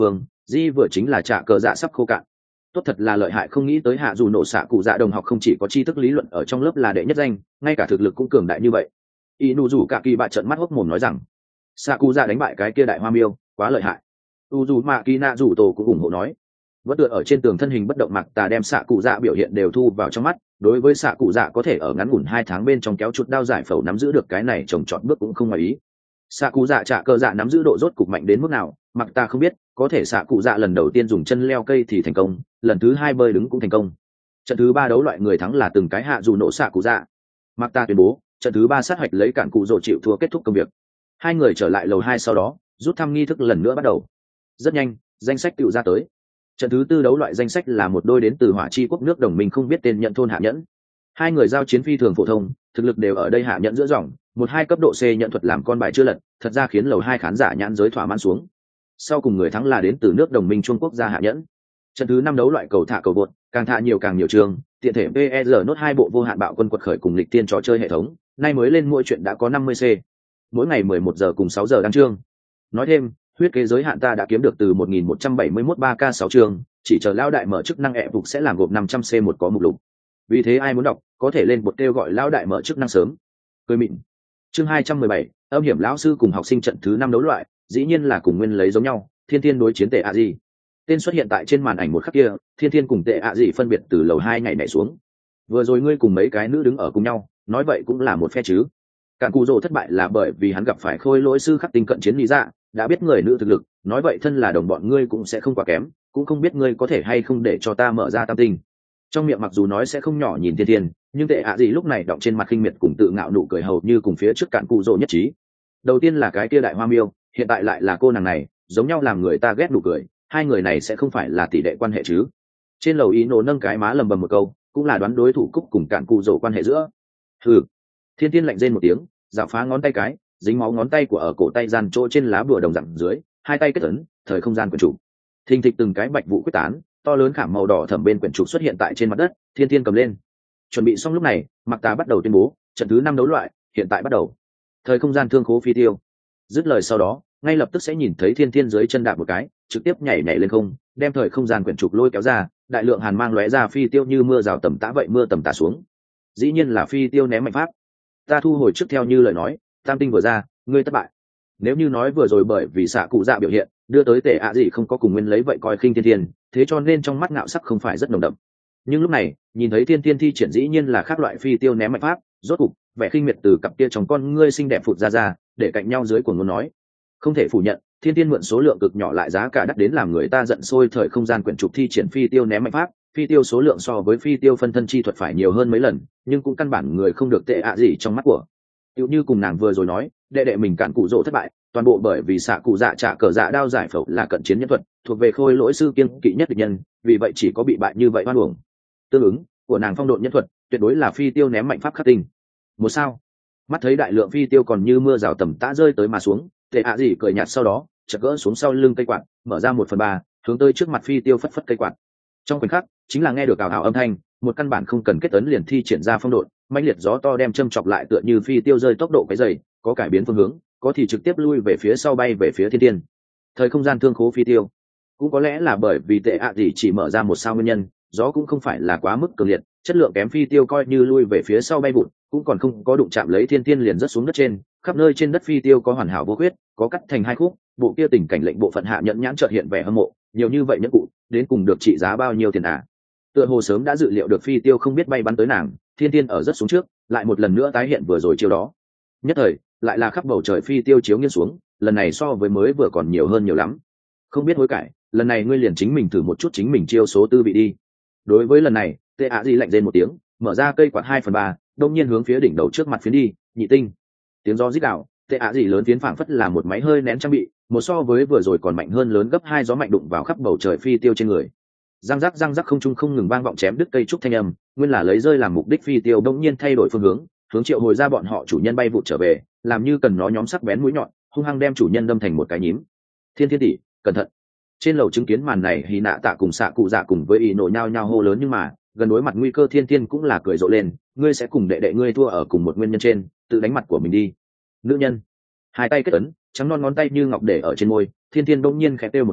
di vừa chính là trả cờ dạ sắp khô cạn. Tốt thật là lợi hại, không nghĩ tới hạ dù nổ xạ cụ dạ đồng học không chỉ có tri thức lý luận ở trong lớp là đệ nhất danh, ngay cả thực lực cũng cường đại như vậy. Y nụ rủ cả kỳ bạ trợn mắt hốc mồm nói rằng xạ cụ dạ đánh bại cái kia đại hoa miêu quá lợi hại. U dù mạ kỳ nạ rủ tổ cũng ủng hộ nói. Vẫn tựa ở trên tường thân hình bất động mặc tà đem xạ cụ dạ biểu hiện đều thu vào trong mắt. Đối với xạ cụ dạ có thể ở ngắn ngủn hai tháng bên trong kéo chuột đao giải phẫu nắm giữ được cái này trồng trọt bước cũng không ngoài ý. Xạ cụ dạ trả cờ dạ nắm giữ độ rốt cục mạnh đến mức nào mặc ta không biết, có thể xạ cụ dạ lần đầu tiên dùng chân leo cây thì thành công, lần thứ hai bơi đứng cũng thành công. Trận thứ ba đấu loại người thắng là từng cái hạ dù nổ xạ cụ dạ. Mặc ta tuyên bố trận thứ ba sát hoạch lấy cản cụ rồ chịu thua kết thúc công việc. Hai người trở lại lầu hai sau đó rút thăm nghi thức lần nữa bắt đầu. Rất nhanh danh sách tựu ra tới. Trận thứ tư đấu loại danh sách là một đôi đến từ hỏa chi quốc nước đồng minh không biết tên nhận thôn hạ nhẫn. Hai người giao chiến phi thường phổ thông, thực lực đều ở đây hạ nhẫn giữa dòng, một hai cấp độ C nhận thuật làm con bài chưa lật, thật ra khiến lầu hai khán giả nhãn giới thỏa mãn xuống. Sau cùng người thắng là đến từ nước đồng minh Trung Quốc gia hạ nhẫn. Trận thứ năm đấu loại cầu thả cầu vượt, càng thả nhiều càng nhiều trường, tiện thể pê e rờ nốt hai bộ vô hạn bạo quân quật khởi cùng lịch tiên trò chơi hệ thống, nay mới lên mỗi chuyện đã có năm mươi C. Mỗi ngày mười một giờ cùng sáu giờ đăng chương. Nói thêm, huyết kế giới hạn ta đã kiếm được từ một nghìn một trăm bảy mươi mốt ba k sáu chương, chỉ chờ lão đại mở chức năng ẹ phục sẽ làm gộp năm trăm C một có mục lục. Vì thế ai muốn đọc, có thể lên bột kêu gọi lão đại mở chức năng sớm. Cười mịn. Chương hai trăm mười bảy, âm hiểm lão sư cùng học sinh trận thứ năm đấu loại, dĩ nhiên là cùng nguyên lấy giống nhau, Thiên Thiên đối chiến Tệ ạ gì. Tên xuất hiện tại trên màn ảnh một khắc kia, Thiên Thiên cùng Tệ ạ gì phân biệt từ lầu hai nhảy nhảy xuống. Vừa rồi ngươi cùng mấy cái nữ đứng ở cùng nhau, nói vậy cũng là một phe chứ? Cản Cù Dỗ thất bại là bởi vì hắn gặp phải khôi lỗi sư khắc tinh cận chiến lý dạ, đã biết người nữ thực lực, nói vậy thân là đồng bọn ngươi cũng sẽ không quá kém, cũng không biết ngươi có thể hay không để cho ta mở ra tam tinh. Trong miệng mặc dù nói sẽ không nhỏ nhìn Thiên Thiên, nhưng Tệ ạ gì lúc này đọng trên mặt khinh miệt cùng tự ngạo nụ cười hầu như cùng phía trước Cản Cù Dỗ nhất trí. Đầu tiên là cái kia đại hoa miêu, hiện tại lại là cô nàng này, giống nhau làm người ta ghét nụ cười, hai người này sẽ không phải là tỷ đệ quan hệ chứ? Trên lầu ý nổ nâng cái má lầm bầm một câu, cũng là đoán đối thủ Cúc cùng Cản Cù Dỗ quan hệ giữa. Hừ. Thiên Thiên lạnh rên một tiếng, dạo phá ngón tay cái, dính máu ngón tay của ở cổ tay gian chỗ trên lá bùa đồng dạng dưới, hai tay kết ấn, thời không gian quyển trục. Thình thịch từng cái bạch vụ quyết tán, to lớn khảm màu đỏ thẫm bên quyển trục xuất hiện tại trên mặt đất, Thiên Thiên cầm lên. Chuẩn bị xong lúc này, Mặc Tà bắt đầu tuyên bố, trận thứ năm đấu loại, hiện tại bắt đầu. Thời không gian thương khố phi tiêu. Dứt lời sau đó, ngay lập tức sẽ nhìn thấy Thiên Thiên dưới chân đạp một cái, trực tiếp nhảy nhảy lên không, đem thời không gian quyển trục lôi kéo ra, đại lượng hàn mang lóe ra phi tiêu như mưa rào tầm tã vậy mưa tầm tã xuống. Dĩ nhiên là phi tiêu ném mạnh pháp. Ta thu hồi trước theo như lời nói, tam tinh vừa ra, ngươi thất bại. Nếu như nói vừa rồi bởi vì xạ cụ dạ biểu hiện đưa tới Tệ ạ gì không có cùng nguyên lấy vậy coi khinh Thiên Thiên, thế cho nên trong mắt ngạo sắc không phải rất nồng đậm. Nhưng lúc này nhìn thấy Thiên Thiên thi triển dĩ nhiên là khác loại phi tiêu ném mạnh pháp, rốt cục vẻ khinh miệt từ cặp kia trong con ngươi xinh đẹp phụt ra ra, để cạnh nhau dưới của ngôn nói. Không thể phủ nhận, Thiên Thiên mượn số lượng cực nhỏ lại giá cả đắt đến làm người ta giận sôi thời không gian quyển trục thi triển phi tiêu ném mạnh pháp, phi tiêu số lượng so với phi tiêu phân thân chi thuật phải nhiều hơn mấy lần, nhưng cũng căn bản người không được Tệ ạ gì trong mắt của. Tựu như cùng nàng vừa rồi nói, đệ đệ mình Cản Cụ Dỗ thất bại, toàn bộ bởi vì xạ cụ dạ trả cờ dạ đao giải phẫu là cận chiến nhân thuật, thuộc về khôi lỗi sư kiêng kỵ nhất địch nhân, vì vậy chỉ có bị bại như vậy oan uổng. Tương ứng của nàng phong độn nhân thuật, tuyệt đối là phi tiêu ném mạnh pháp khắc tinh. Một sao? Mắt thấy đại lượng phi tiêu còn như mưa rào tầm tã rơi tới mà xuống, Tệ ạ gì cười nhạt sau đó, chợt gỡ xuống sau lưng cây quạt, mở ra một phần ba, hướng tới trước mặt phi tiêu phất phất cây quạt. Trong khoảnh khắc, chính là nghe được ảo ảo âm thanh, một căn bản không cần kết ấn liền thi triển ra phong độn, mãnh liệt gió to đem châm chọc lại tựa như phi tiêu rơi tốc độ cái dày, có cải biến phương hướng, có thì trực tiếp lui về phía sau bay về phía Thiên Thiên. Thời không gian thương khố phi tiêu, cũng có lẽ là bởi vì Tệ ạ gì chỉ mở ra một sao nguyên nhân, gió cũng không phải là quá mức cường liệt, chất lượng kém phi tiêu coi như lui về phía sau bay vụt, cũng còn không có đụng chạm lấy Thiên Thiên liền rớt xuống đất trên, khắp nơi trên đất phi tiêu có hoàn hảo vô khuyết, có cắt thành hai khúc, bộ kia tình cảnh lệnh bộ phận hạ nhẫn nhãn chợt hiện vẻ hâm mộ, nhiều như vậy nhẫn cụ, đến cùng được trị giá bao nhiêu tiền à? Tựa hồ sớm đã dự liệu được phi tiêu không biết bay bắn tới nàng, Thiên Thiên ở rất xuống trước, lại một lần nữa tái hiện vừa rồi chiêu đó. Nhất thời, lại là khắp bầu trời phi tiêu chiếu nghiêng xuống, lần này so với mới vừa còn nhiều hơn nhiều lắm. Không biết hối cải, lần này ngươi liền chính mình thử một chút chính mình chiêu số tư vị đi. Đối với lần này, Tệ ạ gì lạnh rên một tiếng, mở ra cây quạt hai phần ba, đông nhiên hướng phía đỉnh đầu trước mặt phiến đi, nhị tinh. Tiếng gió rít gào, Tệ ạ gì lớn phiến phảng phất là một máy hơi nén trang bị, một so với vừa rồi còn mạnh hơn lớn gấp hai gió mạnh đụng vào khắp bầu trời phi tiêu trên người. Răng rắc răng rắc không trung không ngừng vang vọng chém đứt cây trúc thanh âm, nguyên là lấy rơi làm mục đích phi tiêu đông nhiên thay đổi phương hướng, hướng triệu hồi ra bọn họ chủ nhân bay vụt trở về, làm như cần nó nhóm sắc bén mũi nhọn, hung hăng đem chủ nhân đâm thành một cái nhím. Thiên Thiên tỷ, cẩn thận! Trên lầu chứng kiến màn này, Hí Nạ Tạ cùng xạ cụ dạ cùng với ý nổ nhao nhao hô lớn, nhưng mà gần đối mặt nguy cơ Thiên Thiên cũng là cười rộ lên, ngươi sẽ cùng đệ đệ ngươi thua ở cùng một nguyên nhân trên, tự đánh mặt của mình đi. Nữ nhân, hai tay kết ấn, trắng non ngón tay như ngọc để ở trên môi, Thiên Thiên bỗng nhiên khẽ kêu một tiếng,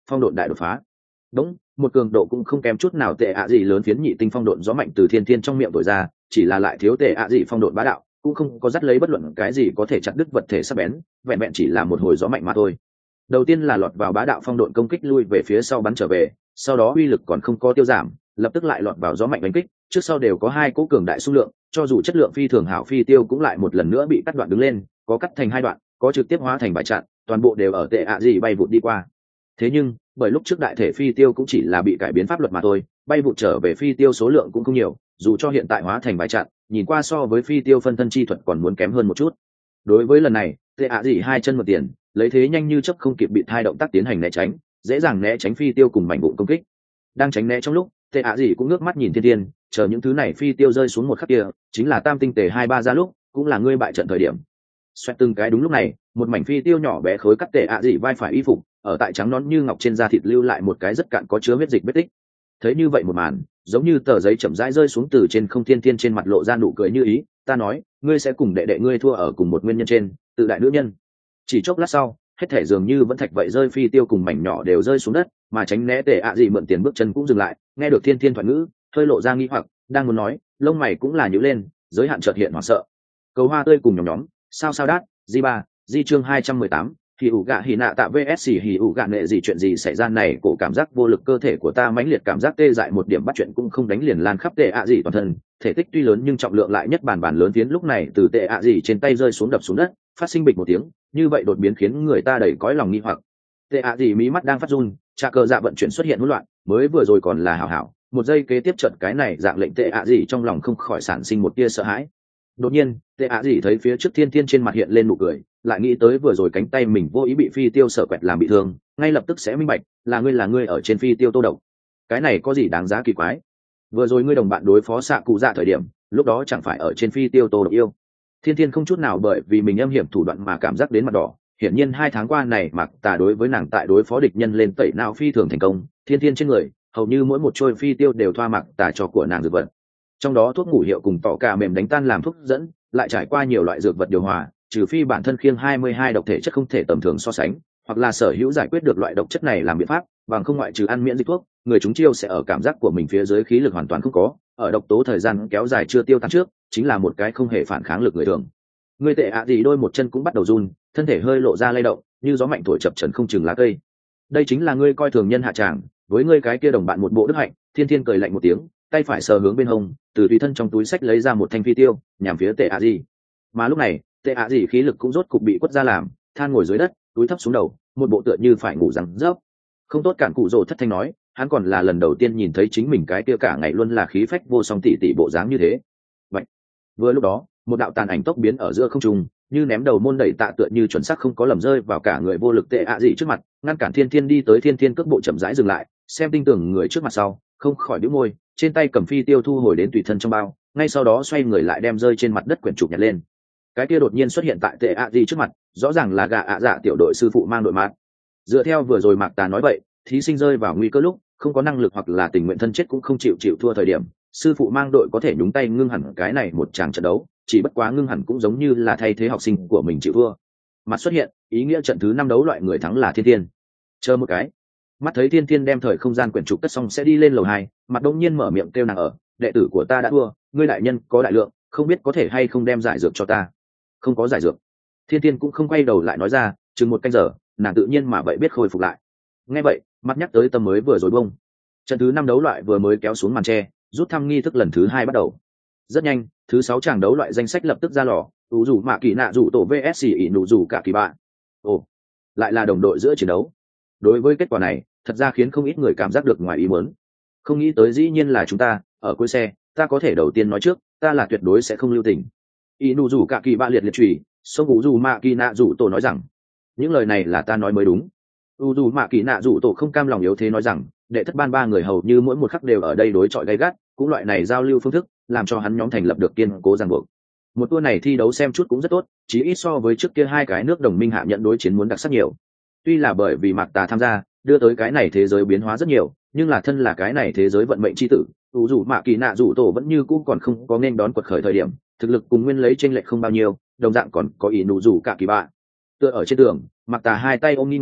phong độn đại đột phá. Đúng, một cường độ cũng không kém chút nào tệ ạ gì lớn phiến nhị tinh phong độn gió mạnh từ thiên thiên trong miệng thổi ra, chỉ là lại thiếu tệ ạ gì phong độn bá đạo, cũng không có dắt lấy bất luận cái gì có thể chặt đứt vật thể sắc bén, vẹn vẹn chỉ là một hồi gió mạnh mà thôi. Đầu tiên là lọt vào bá đạo phong độn công kích lui về phía sau bắn trở về, sau đó uy lực còn không có tiêu giảm, lập tức lại lọt vào gió mạnh đánh kích, trước sau đều có hai cỗ cường đại số lượng, cho dù chất lượng phi thường hảo phi tiêu cũng lại một lần nữa bị cắt đoạn đứng lên, có cắt thành hai đoạn, có trực tiếp hóa thành bãi chặn, toàn bộ đều ở tệ ạ gì bay vụt đi qua. Thế nhưng bởi lúc trước đại thể phi tiêu cũng chỉ là bị cải biến pháp luật mà thôi, bay vụt trở về phi tiêu số lượng cũng không nhiều, dù cho hiện tại hóa thành bãi chặn, nhìn qua so với phi tiêu phân thân chi thuật còn muốn kém hơn một chút. Đối với lần này tệ ạ gì hai chân một tiền, lấy thế nhanh như chớp không kịp bị thai động tác tiến hành né tránh, dễ dàng né tránh phi tiêu cùng mảnh vụn công kích. Đang tránh né trong lúc tệ ạ gì cũng ngước mắt nhìn thiên thiên, chờ những thứ này phi tiêu rơi xuống một khắc kia chính là tam tinh tề hai ba ra lúc, cũng là ngươi bại trận thời điểm. Xoẹt từng cái đúng lúc này, một mảnh phi tiêu nhỏ bé khối cắt tệ ạ gì vai phải y phục, ở tại trắng nón như ngọc trên da thịt lưu lại một cái rất cạn có chứa huyết dịch vết tích. Thấy như vậy một màn, giống như tờ giấy chậm rãi rơi xuống từ trên không, thiên thiên trên mặt lộ ra nụ cười như ý, ta nói, ngươi sẽ cùng đệ đệ ngươi thua ở cùng một nguyên nhân trên, tự đại nữ nhân. Chỉ chốc lát sau, hết thể dường như vẫn thạch vậy rơi phi tiêu cùng mảnh nhỏ đều rơi xuống đất, mà tránh né tệ ạ gì mượn tiền bước chân cũng dừng lại, nghe được thiên thiên thoại ngữ, hơi lộ ra nghi hoặc, đang muốn nói, lông mày cũng là nhíu lên, giới hạn chợt hiện hoảng sợ. Cầu hoa tươi cùng nhóm nhóm, sao sao đát, di ba, di chương hai trăm mười tám, hỉ ủ gạ hỉ nạ tạ vs hỉ ủ gạ nệ gì, chuyện gì xảy ra này, cổ cảm giác vô lực cơ thể của ta mãnh liệt cảm giác tê dại, một điểm bắt chuyện cũng không đánh liền lan khắp tệ ạ gì toàn thân, thể tích tuy lớn nhưng trọng lượng lại nhất bản bản lớn, phiến lúc này từ tệ ạ gì trên tay rơi xuống đập xuống đất, phát sinh bịch một tiếng, như vậy đột biến khiến người ta đầy cõi lòng nghi hoặc. Tệ ạ gì mí mắt đang phát run, trà cờ dạ vận chuyển xuất hiện hỗn loạn, mới vừa rồi còn là hảo hảo, một giây kế tiếp trận cái này dạng lệnh tệ ạ gì trong lòng không khỏi sản sinh một tia sợ hãi. Đột nhiên tệ ạ gì thấy phía trước thiên thiên trên mặt hiện lên nụ cười, lại nghĩ tới vừa rồi cánh tay mình vô ý bị phi tiêu sợ quẹt làm bị thương, ngay lập tức sẽ minh bạch, là ngươi là ngươi ở trên phi tiêu tô độc. Cái này có gì đáng giá kỳ quái? Vừa rồi ngươi đồng bạn đối phó xạ cụ dạ thời điểm, lúc đó chẳng phải ở trên phi tiêu tô độc yêu? Thiên thiên không chút nào bởi vì mình âm hiểm thủ đoạn mà cảm giác đến mặt đỏ, hiển nhiên hai tháng qua này mặc tà đối với nàng tại đối phó địch nhân lên tẩy não phi thường thành công, thiên thiên trên người hầu như mỗi một trôi phi tiêu đều thoa mặc tà cho của nàng dược vật, trong đó thuốc ngủ hiệu cùng tỏ cả mềm đánh tan làm thuốc dẫn, lại trải qua nhiều loại dược vật điều hòa, trừ phi bản thân khiêng hai mươi hai độc thể chất không thể tầm thường so sánh, hoặc là sở hữu giải quyết được loại độc chất này làm biện pháp, bằng không ngoại trừ ăn miễn dịch thuốc, người chúng chiêu sẽ ở cảm giác của mình phía dưới khí lực hoàn toàn không có, ở độc tố thời gian kéo dài chưa tiêu tan trước, chính là một cái không hề phản kháng lực người thường. Người tệ ạ gì đôi một chân cũng bắt đầu run, thân thể hơi lộ ra lay động, như gió mạnh thổi chập trần không chừng lá cây. Đây chính là ngươi coi thường nhân hạ tràng, với ngươi cái kia đồng bạn một bộ đức hạnh. Thiên thiên cười lạnh một tiếng, tay phải sờ hướng bên hông, từ tùy thân trong túi sách lấy ra một thanh phi tiêu, nhằm phía tệ ạ gì. Mà lúc này tệ ạ gì khí lực cũng rốt cục bị quất ra làm, than ngồi dưới đất, túi thấp xuống đầu, một bộ tựa như phải ngủ rằng rớp. Không tốt, cản cụ rồ thất thanh nói, hắn còn là lần đầu tiên nhìn thấy chính mình cái kia cả ngày luôn là khí phách vô song tỉ tỉ bộ dáng như thế. Vậy vừa lúc đó, một đạo tàn ảnh tốc biến ở giữa không trung, như ném đầu môn đẩy tạ, tựa như chuẩn xác không có lầm rơi vào cả người vô lực tệ ạ gì trước mặt, ngăn cản thiên thiên đi tới. Thiên thiên cước bộ chậm rãi dừng lại, xem tinh tưởng người trước mặt sau, không khỏi đĩu môi, trên tay cầm phi tiêu thu hồi đến tùy thân trong bao, ngay sau đó xoay người lại đem rơi trên mặt đất quyển trục nhặt lên. Cái kia đột nhiên xuất hiện tại tệ ạ gì trước mặt, rõ ràng là gà ạ dạ tiểu đội sư phụ mang đội mát. Dựa theo vừa rồi Mạc Tà nói vậy, thí sinh rơi vào nguy cơ lúc không có năng lực hoặc là tình nguyện thân chết cũng không chịu chịu thua thời điểm, sư phụ mang đội có thể nhúng tay ngưng hẳn cái này một tràng trận đấu, chỉ bất quá ngưng hẳn cũng giống như là thay thế học sinh của mình chịu thua. Mặt xuất hiện, ý nghĩa trận thứ năm đấu loại người thắng là thiên thiên. Chờ một cái, mắt thấy thiên thiên đem thời không gian quyển trục cất xong sẽ đi lên lầu hai, mặt đông nhiên mở miệng kêu nàng ở, đệ tử của ta đã thua, ngươi đại nhân có đại lượng, không biết có thể hay không đem giải dược cho ta. Không có giải dược. Thiên thiên cũng không quay đầu lại nói ra, chừng một canh giờ, nàng tự nhiên mà vậy biết khôi phục lại. Nghe vậy, mắt nhắc tới tâm mới vừa rồi bông. Trận thứ năm đấu loại vừa mới kéo xuống màn tre, rút thăm nghi thức lần thứ hai bắt đầu. Rất nhanh, thứ sáu tràng đấu loại danh sách lập tức ra lò, ủ rủ mạ kỳ nạ rủ tổ vs ỉ nụ rủ cả kỳ bạ. Ồ, lại là đồng đội giữa chiến đấu. Đối với kết quả này, thật ra khiến không ít người cảm giác được ngoài ý muốn. Không nghĩ tới dĩ nhiên là chúng ta, ở cuối xe, ta có thể đầu tiên nói trước, ta là tuyệt đối sẽ không lưu tình. ỉ nụ rủ cả kỳ bạ liệt liệt chùy, sông ủ rủ mạ kỳ nạ rủ tổ nói rằng, những lời này là ta nói mới đúng. u dù mạ kỳ nạ rủ tổ không cam lòng yếu thế nói rằng, đệ thất ban ba người hầu như mỗi một khắc đều ở đây đối chọi gay gắt, cũng loại này giao lưu phương thức làm cho hắn nhóm thành lập được kiên cố ràng buộc. Một tour này thi đấu xem chút cũng rất tốt, chí ít so với trước kia hai cái nước đồng minh hạ nhận đối chiến muốn đặc sắc nhiều. Tuy là bởi vì Mạc Tà tham gia đưa tới cái này thế giới biến hóa rất nhiều, nhưng là thân là cái này thế giới vận mệnh chi tử, u dù mạ kỳ nạ rủ tổ vẫn như cũ còn không có nên đón quật khởi thời điểm, thực lực cùng nguyên lấy chênh lệch không bao nhiêu, đồng dạng còn có ý nụ rủ cả kỳ bạ. Tựa ở trên tường, Mạc Tà hai tay ôm nghi ngờ,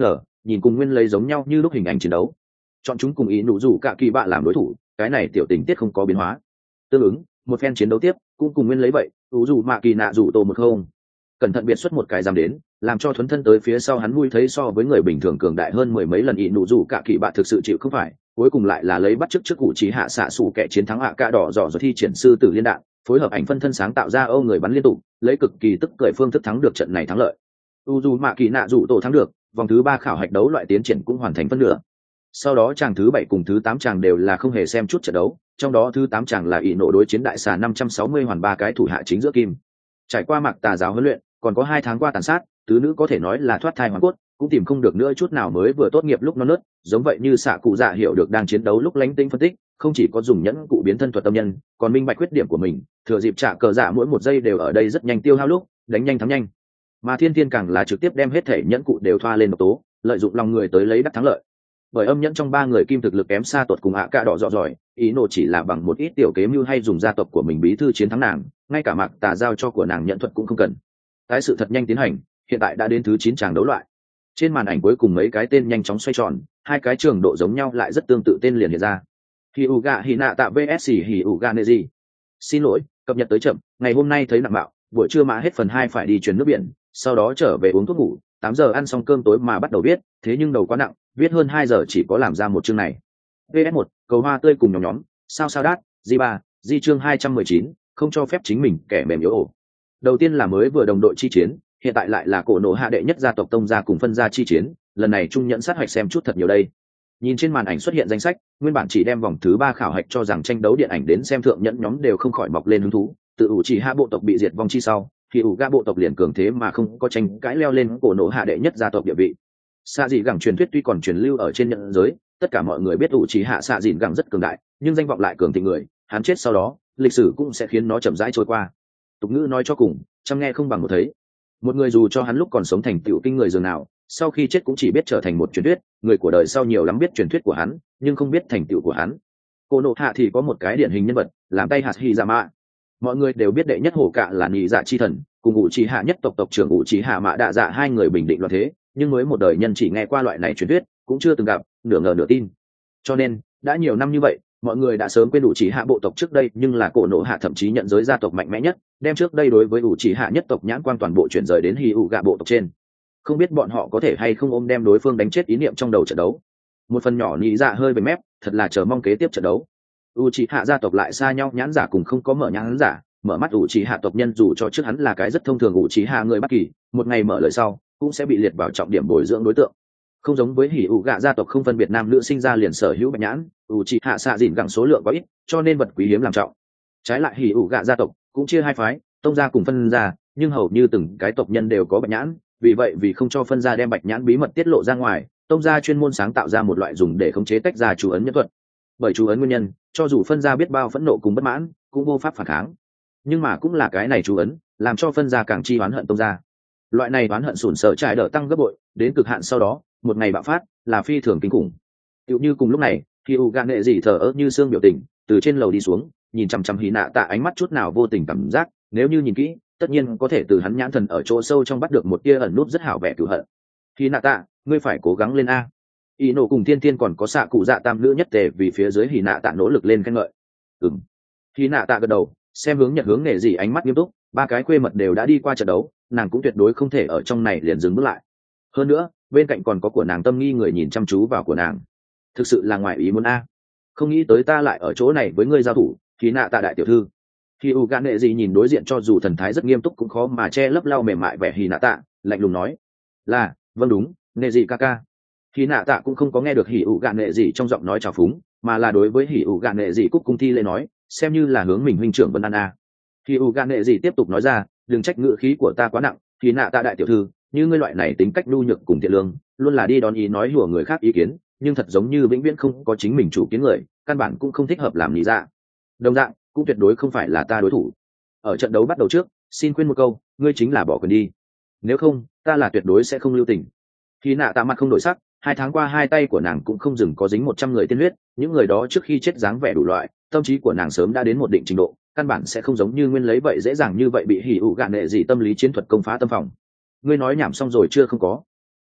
nhìn cùng nguyên lấy giống nhau như lúc hình ảnh chiến đấu. Chọn chúng cùng ý nụ rủ cả kỳ bạ làm đối thủ, cái này tiểu tình tiết không có biến hóa. Tương ứng, một phen chiến đấu tiếp cũng cùng nguyên lấy vậy, ủ rủ mạ kỳ nạ rủ tổ một không. Cẩn thận biệt xuất một cái dám đến, làm cho thuấn thân tới phía sau hắn vui thấy so với người bình thường cường đại hơn mười mấy lần, ý nụ rủ cả kỳ bạ thực sự chịu không phải, cuối cùng lại là lấy bắt chước trước cụ trí hạ xạ sủ kẻ chiến thắng ạ cả đỏ dò rồi thi triển sư tử liên đạn, phối hợp ảnh phân thân sáng tạo ra âu người bắn liên tục, lấy cực kỳ tức cười phương thức thắng được trận này thắng lợi. u dù mạ kỳ nạ rủ tổ thắng được, vòng thứ ba khảo hạch đấu loại tiến triển cũng hoàn thành phân nửa. Sau đó chàng thứ bảy cùng thứ tám chàng đều là không hề xem chút trận đấu, trong đó thứ tám chàng là ỷ nộ đối chiến đại xà năm trăm sáu mươi hoàn ba cái thủ hạ chính giữa kim. Trải qua mặc tà giáo huấn luyện, còn có hai tháng qua tàn sát, tứ nữ có thể nói là thoát thai hoàn cốt, cũng tìm không được nữa chút nào mới vừa tốt nghiệp lúc non nớt, giống vậy như xạ cụ dạ hiểu được đang chiến đấu lúc lánh tinh phân tích, không chỉ có dùng nhẫn cụ biến thân thuật tâm nhân, còn minh bạch khuyết điểm của mình, thừa dịp trả cờ dạ mỗi một giây đều ở đây rất nhanh tiêu hao lúc, đánh nhanh thắng nhanh. Mà thiên thiên càng là trực tiếp đem hết thể nhẫn cụ đều thoa lên độc tố, lợi dụng lòng người tới lấy đắc thắng lợi. Bởi âm nhẫn trong ba người kim thực lực kém xa tuột cùng ạ cả đỏ rõ giỏi, ý nộ chỉ là bằng một ít tiểu kế mưu hay dùng gia tộc của mình bí thư chiến thắng nàng, ngay cả mạc tà giao cho của nàng nhận thuật cũng không cần. Cái sự thật nhanh tiến hành, hiện tại đã đến thứ chín tràng đấu loại. Trên màn ảnh cuối cùng mấy cái tên nhanh chóng xoay tròn, hai cái trường độ giống nhau lại rất tương tự tên liền hiện ra. Hyuga Hinata vs Hyuga Neji. Xin lỗi, cập nhật tới chậm, ngày hôm nay thấy nặng bạo, buổi trưa mà hết phần hai phải đi truyền nước biển, sau đó trở về uống thuốc ngủ, tám giờ ăn xong cơm tối mà bắt đầu viết, thế nhưng đầu quá nặng, viết hơn hai giờ chỉ có làm ra một chương này. vê ét một, cầu hoa tươi cùng nhóm nhóm, sao sao đát, G ba, G chương hai trăm mười chín, không cho phép chính mình kẻ mềm yếu ổ. Đầu tiên là mới vừa đồng đội chi chiến, hiện tại lại là cổ nổ hạ đệ nhất gia tộc tông gia cùng phân gia chi chiến, lần này trung nhẫn sát hoạch xem chút thật nhiều đây. Nhìn trên màn ảnh xuất hiện danh sách, nguyên bản chỉ đem vòng thứ ba khảo hạch cho rằng tranh đấu điện ảnh đến xem thượng nhẫn nhóm đều không khỏi mọc lên hứng thú, tự ủ chỉ hạ bộ tộc bị diệt vong chi sau, thì ủ ga bộ tộc liền cường thế mà không có tranh cãi leo lên cổ nổ hạ đệ nhất gia tộc địa vị. Xạ dị gẳng truyền thuyết tuy còn truyền lưu ở trên nhận giới, tất cả mọi người biết ủ chỉ hạ xạ dị gẳng rất cường đại, nhưng danh vọng lại cường thịnh người, hắn chết sau đó, lịch sử cũng sẽ khiến nó chậm rãi trôi qua. Tục ngữ nói cho cùng, chăm nghe không bằng một thấy. Một người dù cho hắn lúc còn sống thành tựu kinh người dường nào, sau khi chết cũng chỉ biết trở thành một truyền thuyết, người của đời sau nhiều lắm biết truyền thuyết của hắn, nhưng không biết thành tựu của hắn. Cô nộ hạ thì có một cái điển hình nhân vật, làm tay hạt hy dạ mạ. Mọi người đều biết đệ nhất hổ cạ là nhị dạ chi thần, cùng ủ trì hạ nhất tộc tộc trưởng ủ trì hạ mạ đạ dạ hai người bình định loạn thế, nhưng mới một đời nhân chỉ nghe qua loại này truyền thuyết, cũng chưa từng gặp, nửa ngờ nửa tin. Cho nên đã nhiều năm như vậy, mọi người đã sớm quên ủ trì hạ bộ tộc trước đây, nhưng là cổ nộ hạ thậm chí nhận giới gia tộc mạnh mẽ nhất, đem trước đây đối với ủ trì hạ nhất tộc nhãn quan toàn bộ chuyển rời đến hì ủ gạ bộ tộc trên. Không biết bọn họ có thể hay không ôm đem đối phương đánh chết ý niệm trong đầu trận đấu. Một phần nhỏ nhị dạ hơi về mép, thật là chờ mong kế tiếp trận đấu. ủ trì hạ gia tộc lại xa nhau, nhãn giả cùng không có mở nhãn giả, mở mắt ủ trì hạ tộc nhân dù cho trước hắn là cái rất thông thường ủ trì hạ người bất kỳ, một ngày mở lời sau cũng sẽ bị liệt vào trọng điểm bồi dưỡng đối tượng. Không giống với hỉ ủ gạ gia tộc không phân biệt nam nữ sinh ra liền sở hữu bạch nhãn, ủ trì hạ xạ dìn gẳng số lượng có ít, cho nên vật quý hiếm làm trọng. Trái lại hỉ ủ gạ gia tộc cũng chia hai phái, tông gia cùng phân gia, nhưng hầu như từng cái tộc nhân đều có bạch nhãn, vì vậy vì không cho phân gia đem bạch nhãn bí mật tiết lộ ra ngoài, tông gia chuyên môn sáng tạo ra một loại dùng để khống chế tách ra chú ấn nhân thuật. Bởi chú ấn nguyên nhân, cho dù phân gia biết bao phẫn nộ cùng bất mãn, cũng vô pháp phản kháng. Nhưng mà cũng là cái này chú ấn, làm cho phân gia càng chi oán hận tông gia. Loại này oán hận sủn sở trải đỡ tăng gấp bội, đến cực hạn sau đó, một ngày bạo phát, là phi thường kinh khủng. Tựu như cùng lúc này, khi u gạn nghệ dị thở ơ như xương biểu tình, từ trên lầu đi xuống, nhìn chằm chằm hí nạ tạ ánh mắt chút nào vô tình cảm giác, nếu như nhìn kỹ, tất nhiên có thể từ hắn nhãn thần ở chỗ sâu trong bắt được một tia ẩn nút rất hảo vẻ cửu hận. Hí nạ tạ, ngươi phải cố gắng lên a. Y nổ cùng thiên thiên còn có xạ cụ dạ tam nữ nhất tề vì phía dưới hí nạ tạ nỗ lực lên khen ngợi. Ừm. Hí nạ tạ gật đầu, xem hướng Nhật hướng nghệ dị ánh mắt nghiêm túc, ba cái khuê mật đều đã đi qua trận đấu, nàng cũng tuyệt đối không thể ở trong này liền dừng bước lại. Hơn nữa, bên cạnh còn có của nàng tâm nghi người nhìn chăm chú vào của nàng, thực sự là ngoài ý muốn a. Không nghĩ tới ta lại ở chỗ này với ngươi giao thủ, Hí nạ tạ đại tiểu thư. Khi u gan nệ gì nhìn đối diện cho dù thần thái rất nghiêm túc cũng khó mà che lấp lau mềm mại vẻ Hí nạ tạ, lạnh lùng nói là vâng đúng, nệ gì ca ca. Hí nạ tạ cũng không có nghe được hỉ ủ gạn nệ gì trong giọng nói trào phúng, mà là đối với hỉ ủ gạn nệ gì cúc cung thi lễ nói, xem như là hướng mình huynh trưởng Vân An a. Hỉ ủ gạn nệ gì tiếp tục nói ra, đừng trách ngữ khí của ta quá nặng, Hí nạ tạ đại tiểu thư, như ngươi loại này tính cách nhu nhược cùng thiện lương, luôn là đi đón ý nói hùa người khác ý kiến, nhưng thật giống như vĩnh viễn không có chính mình chủ kiến người, căn bản cũng không thích hợp làm lý dạ. Đồng dạng, cũng tuyệt đối không phải là ta đối thủ. Ở trận đấu bắt đầu trước, xin khuyên một câu, ngươi chính là bỏ quyền đi. Nếu không, ta là tuyệt đối sẽ không lưu tình. Hí nạ tạ mặt không đổi sắc, hai tháng qua hai tay của nàng cũng không dừng có dính một trăm người tiên huyết, những người đó trước khi chết dáng vẻ đủ loại, tâm trí của nàng sớm đã đến một định trình độ, căn bản sẽ không giống như nguyên lấy vậy dễ dàng như vậy bị hỉ ủ gạn nệ gì tâm lý chiến thuật công phá tâm phòng. Ngươi nói nhảm xong rồi chưa? Không có.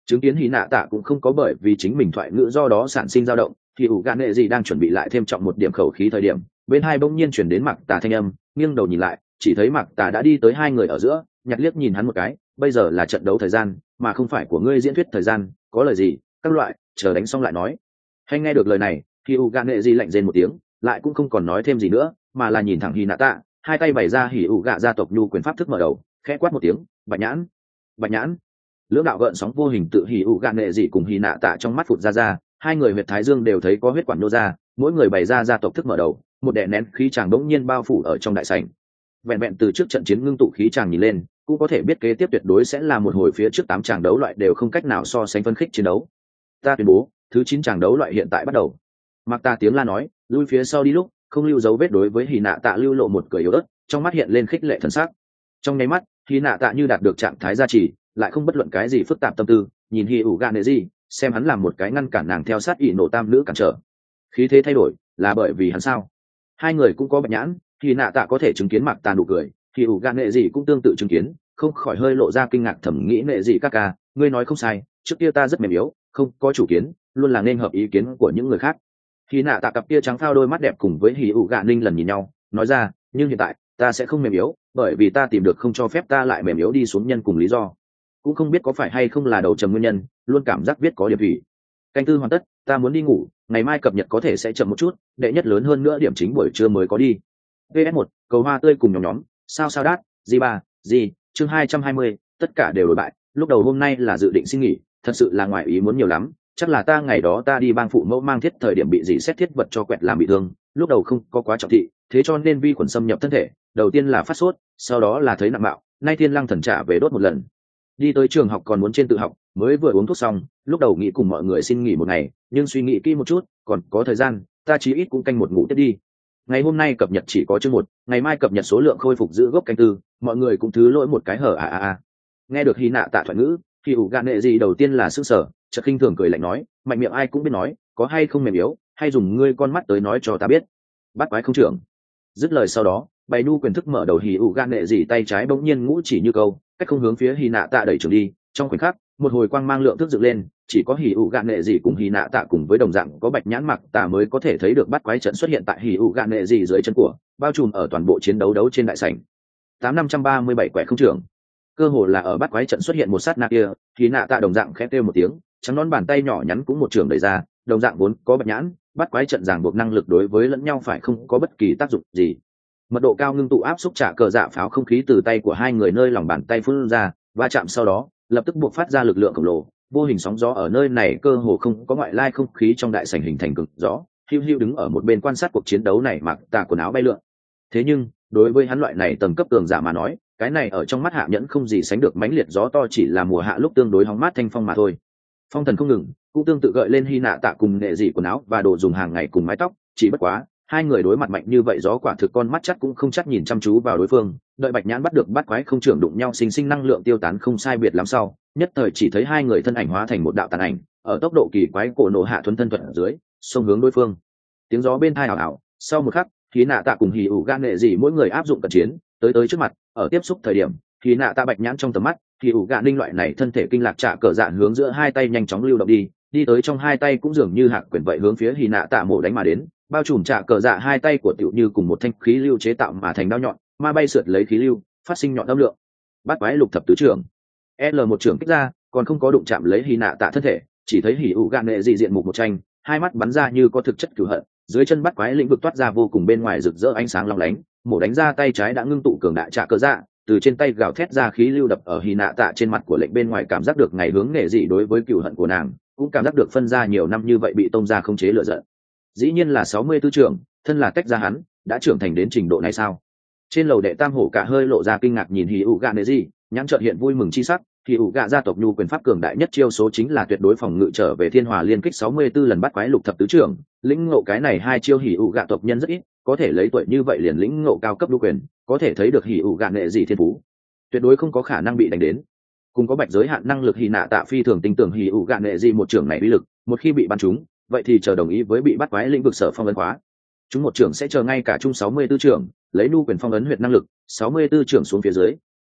Chứng kiến hy nạ tạ cũng không có bởi vì chính mình thoại ngữ do đó sản sinh dao động, thì ủ gạ nệ gì đang chuẩn bị lại thêm trọng một điểm khẩu khí thời điểm, bên hai bỗng nhiên chuyển đến mặc tà thanh âm, nghiêng đầu nhìn lại, chỉ thấy mặc tà đã đi tới hai người ở giữa, nhặt liếc nhìn hắn một cái, bây giờ là trận đấu thời gian mà không phải của ngươi diễn thuyết thời gian, có lời gì các loại chờ đánh xong lại nói. Hay nghe được lời này, thì ủ gạ nệ gì lạnh rên một tiếng, lại cũng không còn nói thêm gì nữa, mà là nhìn thẳng hy nạ tạ, hai tay bày ra hỉ ủ gạ gia tộc nhu quyền pháp thức mở đầu, khẽ quát một tiếng, bạch nhãn bạch nhãn. Lưỡng đạo gợn sóng vô hình tự hỉ ủ gạ nệ dị cùng hỉ nạ tạ trong mắt phụt ra ra, hai người huyệt thái dương đều thấy có huyết quản nô ra, mỗi người bày ra gia tộc thức mở đầu, một đè nén khí tràng đống nhiên bao phủ ở trong đại sảnh. Vẹn vẹn từ trước trận chiến ngưng tụ khí tràng nhìn lên, cũng có thể biết kế tiếp tuyệt đối sẽ là một hồi phía trước tám tràng đấu loại đều không cách nào so sánh phân khích chiến đấu. Ta tuyên bố, thứ chín tràng đấu loại hiện tại bắt đầu. Mặc ta tiếng la nói, lui phía sau đi lúc, không lưu dấu vết đối với hỉ nạ tạ lưu lộ một cười yếu ớt, trong mắt hiện lên khích lệ thần sắc. Trong nháy mắt, hỉ nạ tạ như đạt được trạng thái gia trì, lại không bất luận cái gì phức tạp tâm tư, nhìn hỉ ủ gạ nệ gì, xem hắn làm một cái ngăn cản nàng theo sát ỷ nổ tam nữ cản trở. Khí thế thay đổi, là bởi vì hắn sao? Hai người cũng có bạch nhãn, hỉ nạ tạ có thể chứng kiến mặc ta nụ cười, hỉ ủ gạ nệ gì cũng tương tự chứng kiến, không khỏi hơi lộ ra kinh ngạc thẩm nghĩ nệ gì các ca, ngươi nói không sai, trước kia ta rất mềm yếu, không có chủ kiến, luôn là nên hợp ý kiến của những người khác. Hỉ nạ tạ cặp kia trắng phao đôi mắt đẹp cùng với hỉ ủ gạ ninh lần nhìn nhau, nói ra, nhưng hiện tại ta sẽ không mềm yếu, bởi vì ta tìm được không cho phép ta lại mềm yếu đi xuống nhân cùng lý do. Cũng không biết có phải hay không là đầu trầm nguyên nhân, luôn cảm giác viết có điểm thủy. Canh tư hoàn tất, ta muốn đi ngủ, ngày mai cập nhật có thể sẽ chậm một chút, đệ nhất lớn hơn nữa điểm chính buổi trưa mới có đi. vê ét một, cầu hoa tươi cùng nhóm nhóm, sao sao đát, G ba, G, chương hai trăm hai mươi, tất cả đều đổi bại, lúc đầu hôm nay là dự định xin nghỉ, thật sự là ngoài ý muốn nhiều lắm, chắc là ta ngày đó ta đi bang phụ mẫu mang thiết thời điểm bị gì xét thiết vật cho quẹt làm bị thương, lúc đầu không có quá trọng thị, thế cho nên vi khuẩn xâm nhập thân thể, đầu tiên là phát sốt, sau đó là thấy nặng bạo, nay thiên lăng thần trả về đốt một lần. Đi tới trường học còn muốn trên tự học, mới vừa uống thuốc xong, lúc đầu nghĩ cùng mọi người xin nghỉ một ngày, nhưng suy nghĩ kỹ một chút, còn có thời gian, ta chí ít cũng canh một ngủ tiếp đi. Ngày hôm nay cập nhật chỉ có chương một, ngày mai cập nhật số lượng khôi phục giữ gốc canh tư, mọi người cũng thứ lỗi một cái hở à à à. Nghe được hy nạ tạ thoại ngữ, thì ủ gạ nệ gì đầu tiên là sững sờ, chợt khinh thường cười lạnh nói, mạnh miệng ai cũng biết nói, có hay không mềm yếu, hay dùng ngươi con mắt tới nói cho ta biết. Bắt quái không trưởng. Dứt lời sau đó, bày nu quyền thức mở đầu hỉ ủ gạ nệ gì tay trái bỗng nhiên ngũ chỉ như câu, cách không hướng phía hy nạ tạ đẩy trường đi, trong khoảnh khắc một hồi quang mang lượng thức dựng lên, chỉ có hỉ ủ gạ nệ gì cùng hy nạ tạ cùng với đồng dạng có bạch nhãn mặc tà mới có thể thấy được bắt quái trận xuất hiện tại hỉ ủ gạ nệ gì dưới chân của, bao trùm ở toàn bộ chiến đấu đấu trên đại sảnh. Tám năm trăm ba mươi bảy quẻ không trưởng. Cơ hồ là ở bắt quái trận xuất hiện một sát na kia, hy nạ tạ đồng dạng khẽ kêu một tiếng, trắng nón bàn tay nhỏ nhắn cũng một trường đẩy ra, đồng dạng vốn có bạch nhãn, bắt quái trận ràng buộc năng lực đối với lẫn nhau phải không có bất kỳ tác dụng gì. Mật độ cao ngưng tụ áp xúc trả cờ dạ pháo không khí từ tay của hai người nơi lòng bàn tay phun ra, va chạm sau đó lập tức buộc phát ra lực lượng khổng lồ, vô hình sóng gió ở nơi này cơ hồ không có ngoại lai không khí trong đại sảnh hình thành cực gió. Hưu Hưu đứng ở một bên quan sát cuộc chiến đấu này mặc tà quần áo bay lượn. Thế nhưng đối với hắn loại này tầng cấp tường giả mà nói, cái này ở trong mắt hạ nhẫn không gì sánh được mãnh liệt gió to chỉ là mùa hạ lúc tương đối hóng mát thanh phong mà thôi. Phong thần không ngừng, cũng tương tự gợi lên hy nạ tạ cùng nghệ dị quần áo và đồ dùng hàng ngày cùng mái tóc, chỉ bất quá hai người đối mặt mạnh như vậy gió quả thực con mắt chắc cũng không chắc nhìn chăm chú vào đối phương, đợi bạch nhãn bắt được bắt quái không trưởng đụng nhau sinh sinh năng lượng tiêu tán không sai biệt lắm sau, nhất thời chỉ thấy hai người thân ảnh hóa thành một đạo tàn ảnh, ở tốc độ kỳ quái cổ nổ hạ thuần thân thuận ở dưới xông hướng đối phương. Tiếng gió bên tai ảo ảo, sau một khắc khí nạ tạ cùng hỉ ủ gan nghệ gì mỗi người áp dụng cận chiến tới tới trước mặt, ở tiếp xúc thời điểm khí nạ tạ bạch nhãn trong tầm mắt, hỉ ủ gạ ninh loại này thân thể kinh lạc trả cờ dạ hướng giữa hai tay nhanh chóng lưu động đi đi tới trong hai tay cũng dường như hạc quyền vậy hướng phía hỉ nạ tạ mổ đánh mà đến, bao trùm trả cờ dạ hai tay của tiểu như cùng một thanh khí lưu chế tạo mà thành đao nhọn, ma bay sượt lấy khí lưu phát sinh nhọn âm lượng. Bắt quái lục thập tứ trưởng l một trưởng kích ra, còn không có đụng chạm lấy hỉ nạ tạ thân thể, chỉ thấy hỉ ủ gạn nệ dị diện mục một tranh, hai mắt bắn ra như có thực chất cửu hận, dưới chân bắt quái lĩnh vực toát ra vô cùng bên ngoài rực rỡ ánh sáng long lánh, mổ đánh ra tay trái đã ngưng tụ cường đại trả cờ dạ, từ trên tay gào thét ra khí lưu đập ở hỉ nạ tạ trên mặt của lệnh bên ngoài, cảm giác được ngày hướng nghệ dị đối với cửu hận của nàng, cũng cảm giác được phân ra nhiều năm như vậy bị tông ra không chế lựa giận. Dĩ nhiên là sáu mươi tư trưởng, thân là tách ra hắn đã trưởng thành đến trình độ này sao? Trên lầu đệ tam hổ cả hơi lộ ra kinh ngạc nhìn hỉ ủ gạ nệ dị, nhãn trợn hiện vui mừng chi sắc. Hỉ ủ gạ gia tộc nhu quyền pháp cường đại nhất chiêu số chính là tuyệt đối phòng ngự trở về thiên hòa liên kích sáu mươi tư lần bắt quái lục thập tứ trưởng, lĩnh ngộ cái này hai chiêu hỉ ủ gạ tộc nhân rất ít, có thể lấy tuổi như vậy liền lĩnh ngộ cao cấp đu quyền, có thể thấy được hỉ ủ gạ nệ dị thiên phú tuyệt đối không có khả năng bị đánh đến. Cùng có bạch giới hạn năng lực hỉ nạ tạ phi thường tin tưởng hỉ ủ gạ nệ dị một trưởng này uy lực, một khi bị bắn trúng, vậy thì chờ đồng ý với bị bắt quái lĩnh vực sở phong ấn khóa. Chúng một trưởng sẽ chờ ngay cả chung sáu mươi tư trưởng, lấy nu quyền phong ấn huyệt năng lực, sáu mươi tư trưởng xuống phía dưới,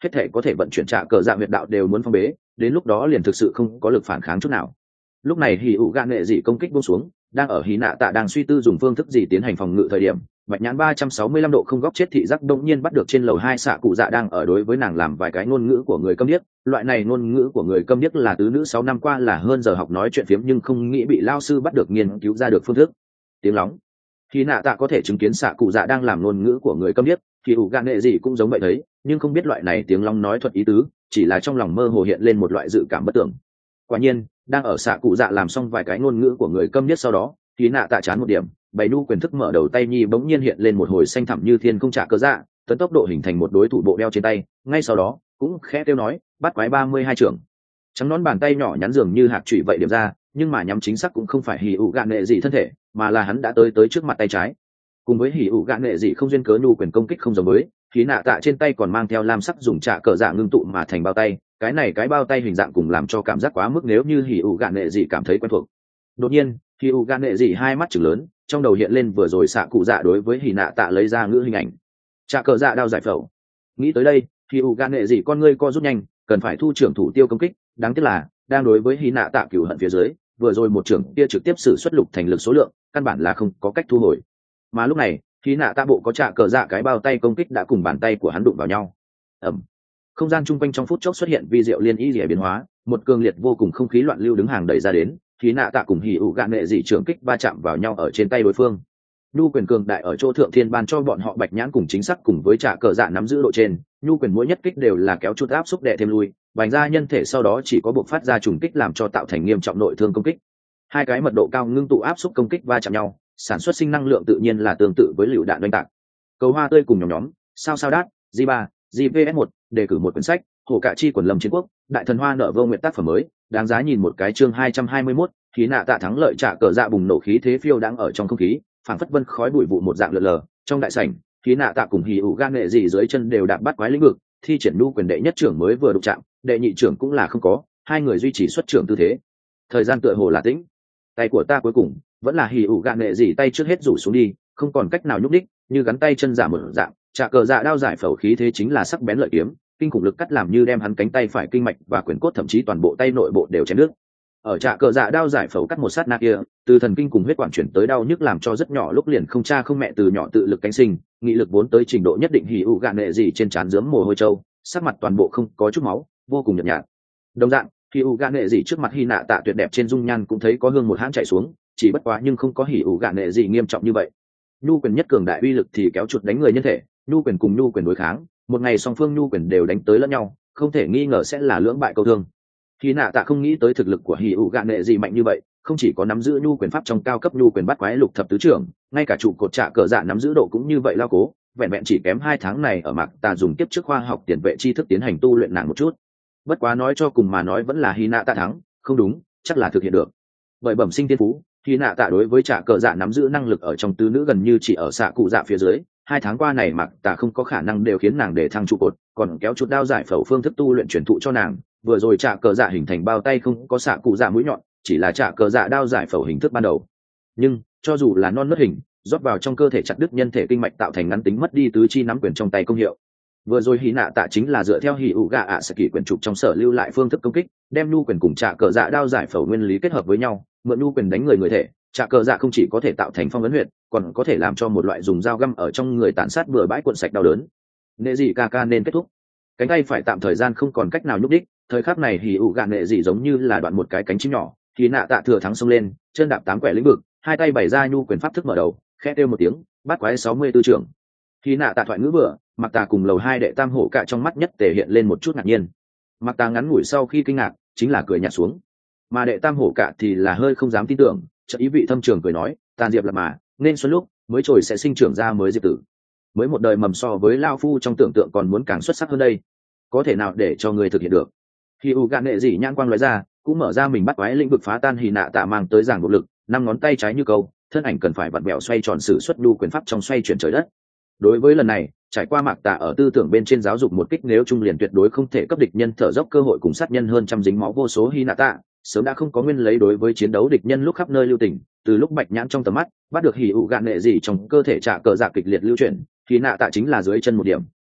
hết thể có thể vận chuyển trả cờ dạ huyệt đạo đều muốn phong bế, đến lúc đó liền thực sự không có lực phản kháng chút nào. Lúc này hỉ ủ gạ nghệ dị công kích buông xuống, đang ở hí nạ tạ đang suy tư dùng phương thức gì tiến hành phòng ngự thời điểm, bạch nhãn ba trăm sáu mươi lăm độ không góc chết thị giác đông nhiên bắt được trên lầu hai xạ cụ dạ đang ở đối với nàng làm vài cái ngôn ngữ của người câm điếc. Loại này ngôn ngữ của người câm điếc là tứ nữ sáu năm qua là hơn giờ học nói chuyện phiếm nhưng không nghĩ bị lao sư bắt được nghiên cứu ra được phương thức. Tiếng lóng. Hí nạ tạ có thể chứng kiến xạ cụ dạ đang làm ngôn ngữ của người câm điếc, thì ủ gạ nghệ gì cũng giống vậy thấy, nhưng không biết loại này tiếng lóng nói thuật ý tứ, chỉ là trong lòng mơ hồ hiện lên một loại dự cảm bất tưởng. Quả nhiên, đang ở xạ cụ dạ làm xong vài cái ngôn ngữ của người câm điếc sau đó, Hí nạ tạ chán một điểm, bày nu quyền thức mở đầu tay nhi bỗng nhiên hiện lên một hồi xanh thẳm như thiên không trả cơ dạ, tấn tốc độ hình thành một đối thủ bộ đeo trên tay, ngay sau đó cũng khẽ kêu nói, bắt quái ba mươi hai trưởng. Trắng nón bàn tay nhỏ nhắn dường như hạt chủy vậy điểm ra, nhưng mà nhắm chính xác cũng không phải hỉ ủ gạn nghệ gì thân thể, mà là hắn đã tới tới trước mặt tay trái. Cùng với hỉ ủ gạn nghệ gì không duyên cớ nu quyền công kích không giống với, Hí nạ tạ trên tay còn mang theo lam sắc dùng trả cờ dạ ngưng tụ mà thành bao tay, cái này cái bao tay hình dạng cùng làm cho cảm giác quá mức nếu như hỉ ủ gạn nghệ gì cảm thấy quen thuộc. Đột nhiên, hỉ ủ gạn nghệ gì hai mắt trừng lớn, trong đầu hiện lên vừa rồi xạ cụ dạ đối với hỉ nạ tạ lấy ra ngữ hình ảnh. Trả cờ dạ đao giải phẫu. Nghĩ tới đây, hỉ ủ gạn nghệ gì con ngươi co rút nhanh, cần phải thu trưởng thủ tiêu công kích, đáng tiếc là đang đối với hỉ nạ tạ cửu hận phía dưới, vừa rồi một trưởng kia trực tiếp sử xuất lục thành lực số lượng, căn bản là không có cách thu hồi. Mà lúc này, hỉ nạ tạ bộ có trả cờ dạ cái bao tay công kích đã cùng bàn tay của hắn đụng vào nhau. Ầm. Không gian chung quanh trong phút chốc xuất hiện vi diệu liên ý rỉa biến hóa, một cường liệt vô cùng không khí loạn lưu đứng hàng đẩy ra đến, hí nạ tạ cùng hỉ ủ gạn nghệ dị trưởng kích va chạm vào nhau ở trên tay đối phương. Nhu quyền cường đại ở chỗ thượng thiên ban cho bọn họ bạch nhãn cùng chính xác cùng với trả cờ dạ nắm giữ độ trên, nhu quyền mỗi nhất kích đều là kéo chút áp xúc đệ thêm lui, bành ra nhân thể sau đó chỉ có buộc phát ra trùng kích làm cho tạo thành nghiêm trọng nội thương công kích. Hai cái mật độ cao ngưng tụ áp xúc công kích va chạm nhau, sản xuất sinh năng lượng tự nhiên là tương tự với lựu đạn oanh tạc. Cầu hoa tươi cùng nhóm nhóm, sao sao đát, G ba, G P S một, đề cử một quyển sách, Hồ Cạ Chi quần lâm chiến quốc, đại thần hoa nợ vô nguyện tác phẩm mới, đáng giá nhìn một cái chương hai trăm hai mươi mốt, khí nạ tạ thắng lợi trả cờ dạ bùng nổ khí thế phiêu đang ở trong không khí, phảng phất vân khói bụi vụ một dạng lượn lờ, trong đại sảnh, khí nạ tạ cùng hỉ ủ gan nghệ gì dưới chân đều đạp bắt quái lĩnh vực, thi triển nu quyền đệ nhất trưởng mới vừa đụng chạm, đệ nhị trưởng cũng là không có, hai người duy trì xuất trưởng tư thế. Thời gian tựa hồ là tĩnh. Tay của ta cuối cùng vẫn là hỉ ủ gan nghệ gì tay trước hết rủ xuống đi, không còn cách nào nhúc đích, như gắn tay chân giả một dạng, trả cờ dạ đao giải phẫu khí thế chính là sắc bén lợi kiếm, kinh khủng lực cắt làm như đem hắn cánh tay phải kinh mạch và quyền cốt thậm chí toàn bộ tay nội bộ đều chém nước. Ở trạ cờ dạ đao giải phẫu cắt một sát na kia, từ thần kinh cùng huyết quản chuyển tới đau nhức làm cho rất nhỏ lúc liền không cha không mẹ từ nhỏ tự lực cánh sinh, nghị lực vốn tới trình độ nhất định hỉ ủ gạn nệ gì trên trán dướng mồ hôi trâu, sắc mặt toàn bộ không có chút máu, vô cùng nhợt nhạt. Đồng dạng, hỉ ủ gạn nệ gì trước mặt hy nạ tạ tuyệt đẹp trên dung nhan cũng thấy có hương một hãn chạy xuống, chỉ bất quá nhưng không có hỉ ủ gạn nệ gì nghiêm trọng như vậy. Nhu quyền nhất cường đại uy lực thì kéo chuột đánh người nhân thể, nhu quyền cùng nhu quyền đối kháng, một ngày song phương nhu quyền đều đánh tới lẫn nhau, không thể nghi ngờ sẽ là lưỡng bại câu thương. Khi nạ tạ không nghĩ tới thực lực của hỉ ủ gạn nệ gì mạnh như vậy, không chỉ có nắm giữ nhu quyền pháp trong cao cấp nhu quyền bắt quái lục thập tứ trưởng, ngay cả trụ cột trạ cờ dạ nắm giữ độ cũng như vậy lao cố, vẹn vẹn chỉ kém hai tháng này ở mạc ta dùng tiếp trước khoa học tiền vệ tri thức tiến hành tu luyện nàng một chút. Bất quá nói cho cùng mà nói vẫn là hy nạ tạ thắng, không đúng, chắc là thực hiện được. Bởi bẩm sinh tiên phú, hy nạ tạ đối với trạ cờ dạ nắm giữ năng lực ở trong tứ nữ gần như chỉ ở xạ cụ dạ phía dưới. Hai tháng qua này mạc ta không có khả năng đều khiến nàng để thăng trụ cột, còn kéo chút đao giải phẫu phương thức tu luyện truyền thụ cho nàng. Vừa rồi trạ cờ dạ hình thành bao tay không có xạ cụ dạ mũi nhọn, chỉ là trạ cờ dạ đao giải phẫu hình thức ban đầu. Nhưng cho dù là non nớt hình, rót vào trong cơ thể chặt đứt nhân thể kinh mạch tạo thành ngắn tính mất đi tứ chi nắm quyền trong tay công hiệu. Vừa rồi hí nạ tạ chính là dựa theo hỉ ủ gạ ạ sẽ kỷ quyền trục trong sở lưu lại phương thức công kích, đem nhu quyền cùng trạ cờ dạ đao giải phẫu nguyên lý kết hợp với nhau, mượn nhu quyền đánh người người thể, trạ cờ dạ không chỉ có thể tạo thành phong ấn huyệt, còn có thể làm cho một loại dùng dao găm ở trong người tàn sát bừa bãi cuộn sạch đau đớn. Nệ dị ca ca nên kết thúc. Cánh tay phải tạm thời gian không còn cách nào nhúc đích, thời khắc này hỉ ủ gạn nệ dị giống như là đoạn một cái cánh chim nhỏ, hí nạ tạ thừa thắng xông lên, chân đạp tám quẻ lĩnh vực, hai tay bày ra nhu quyền pháp thức mở đầu, khẽ kêu một tiếng, bắt quái sáu mươi tư trưởng. Hí nạ tạ thoại ngữ vừa, mặc tà cùng lầu hai đệ tam hổ cả trong mắt nhất thể hiện lên một chút ngạc nhiên. Mặc tà ngắn ngủi sau khi kinh ngạc, chính là cười nhạt xuống, mà đệ tam hổ cả thì là hơi không dám tin tưởng, chợt ý vị thâm trường cười nói, tàn diệp là mà, nên xuân lúc mới trồi sẽ sinh trưởng ra mới diệp tử, mới một đời mầm so với lao phu trong tưởng tượng còn muốn càng xuất sắc hơn đây, có thể nào để cho người thực hiện được. Khi u gạn nệ dị nhãn quang nói ra, cũng mở ra mình bắt quái lĩnh vực phá tan hì nạ tạ mang tới giảng bộ lực, năm ngón tay trái như câu, thân ảnh cần phải vặn bẹo xoay tròn sử xuất nhu quyền pháp trong xoay chuyển trời đất. Đối với lần này, trải qua mạc tạ ở tư tưởng bên trên giáo dục một kích nếu trung liền tuyệt đối không thể cấp địch nhân thở dốc cơ hội cùng sát nhân hơn trăm dính máu vô số hy nạ tạ, sớm đã không có nguyên lấy đối với chiến đấu địch nhân lúc khắp nơi lưu tình. Từ lúc bạch nhãn trong tầm mắt bắt được hỉ ụ gạn nệ gì trong cơ thể trả cờ dạ kịch liệt lưu chuyển, hy nạ tạ chính là dưới chân một điểm,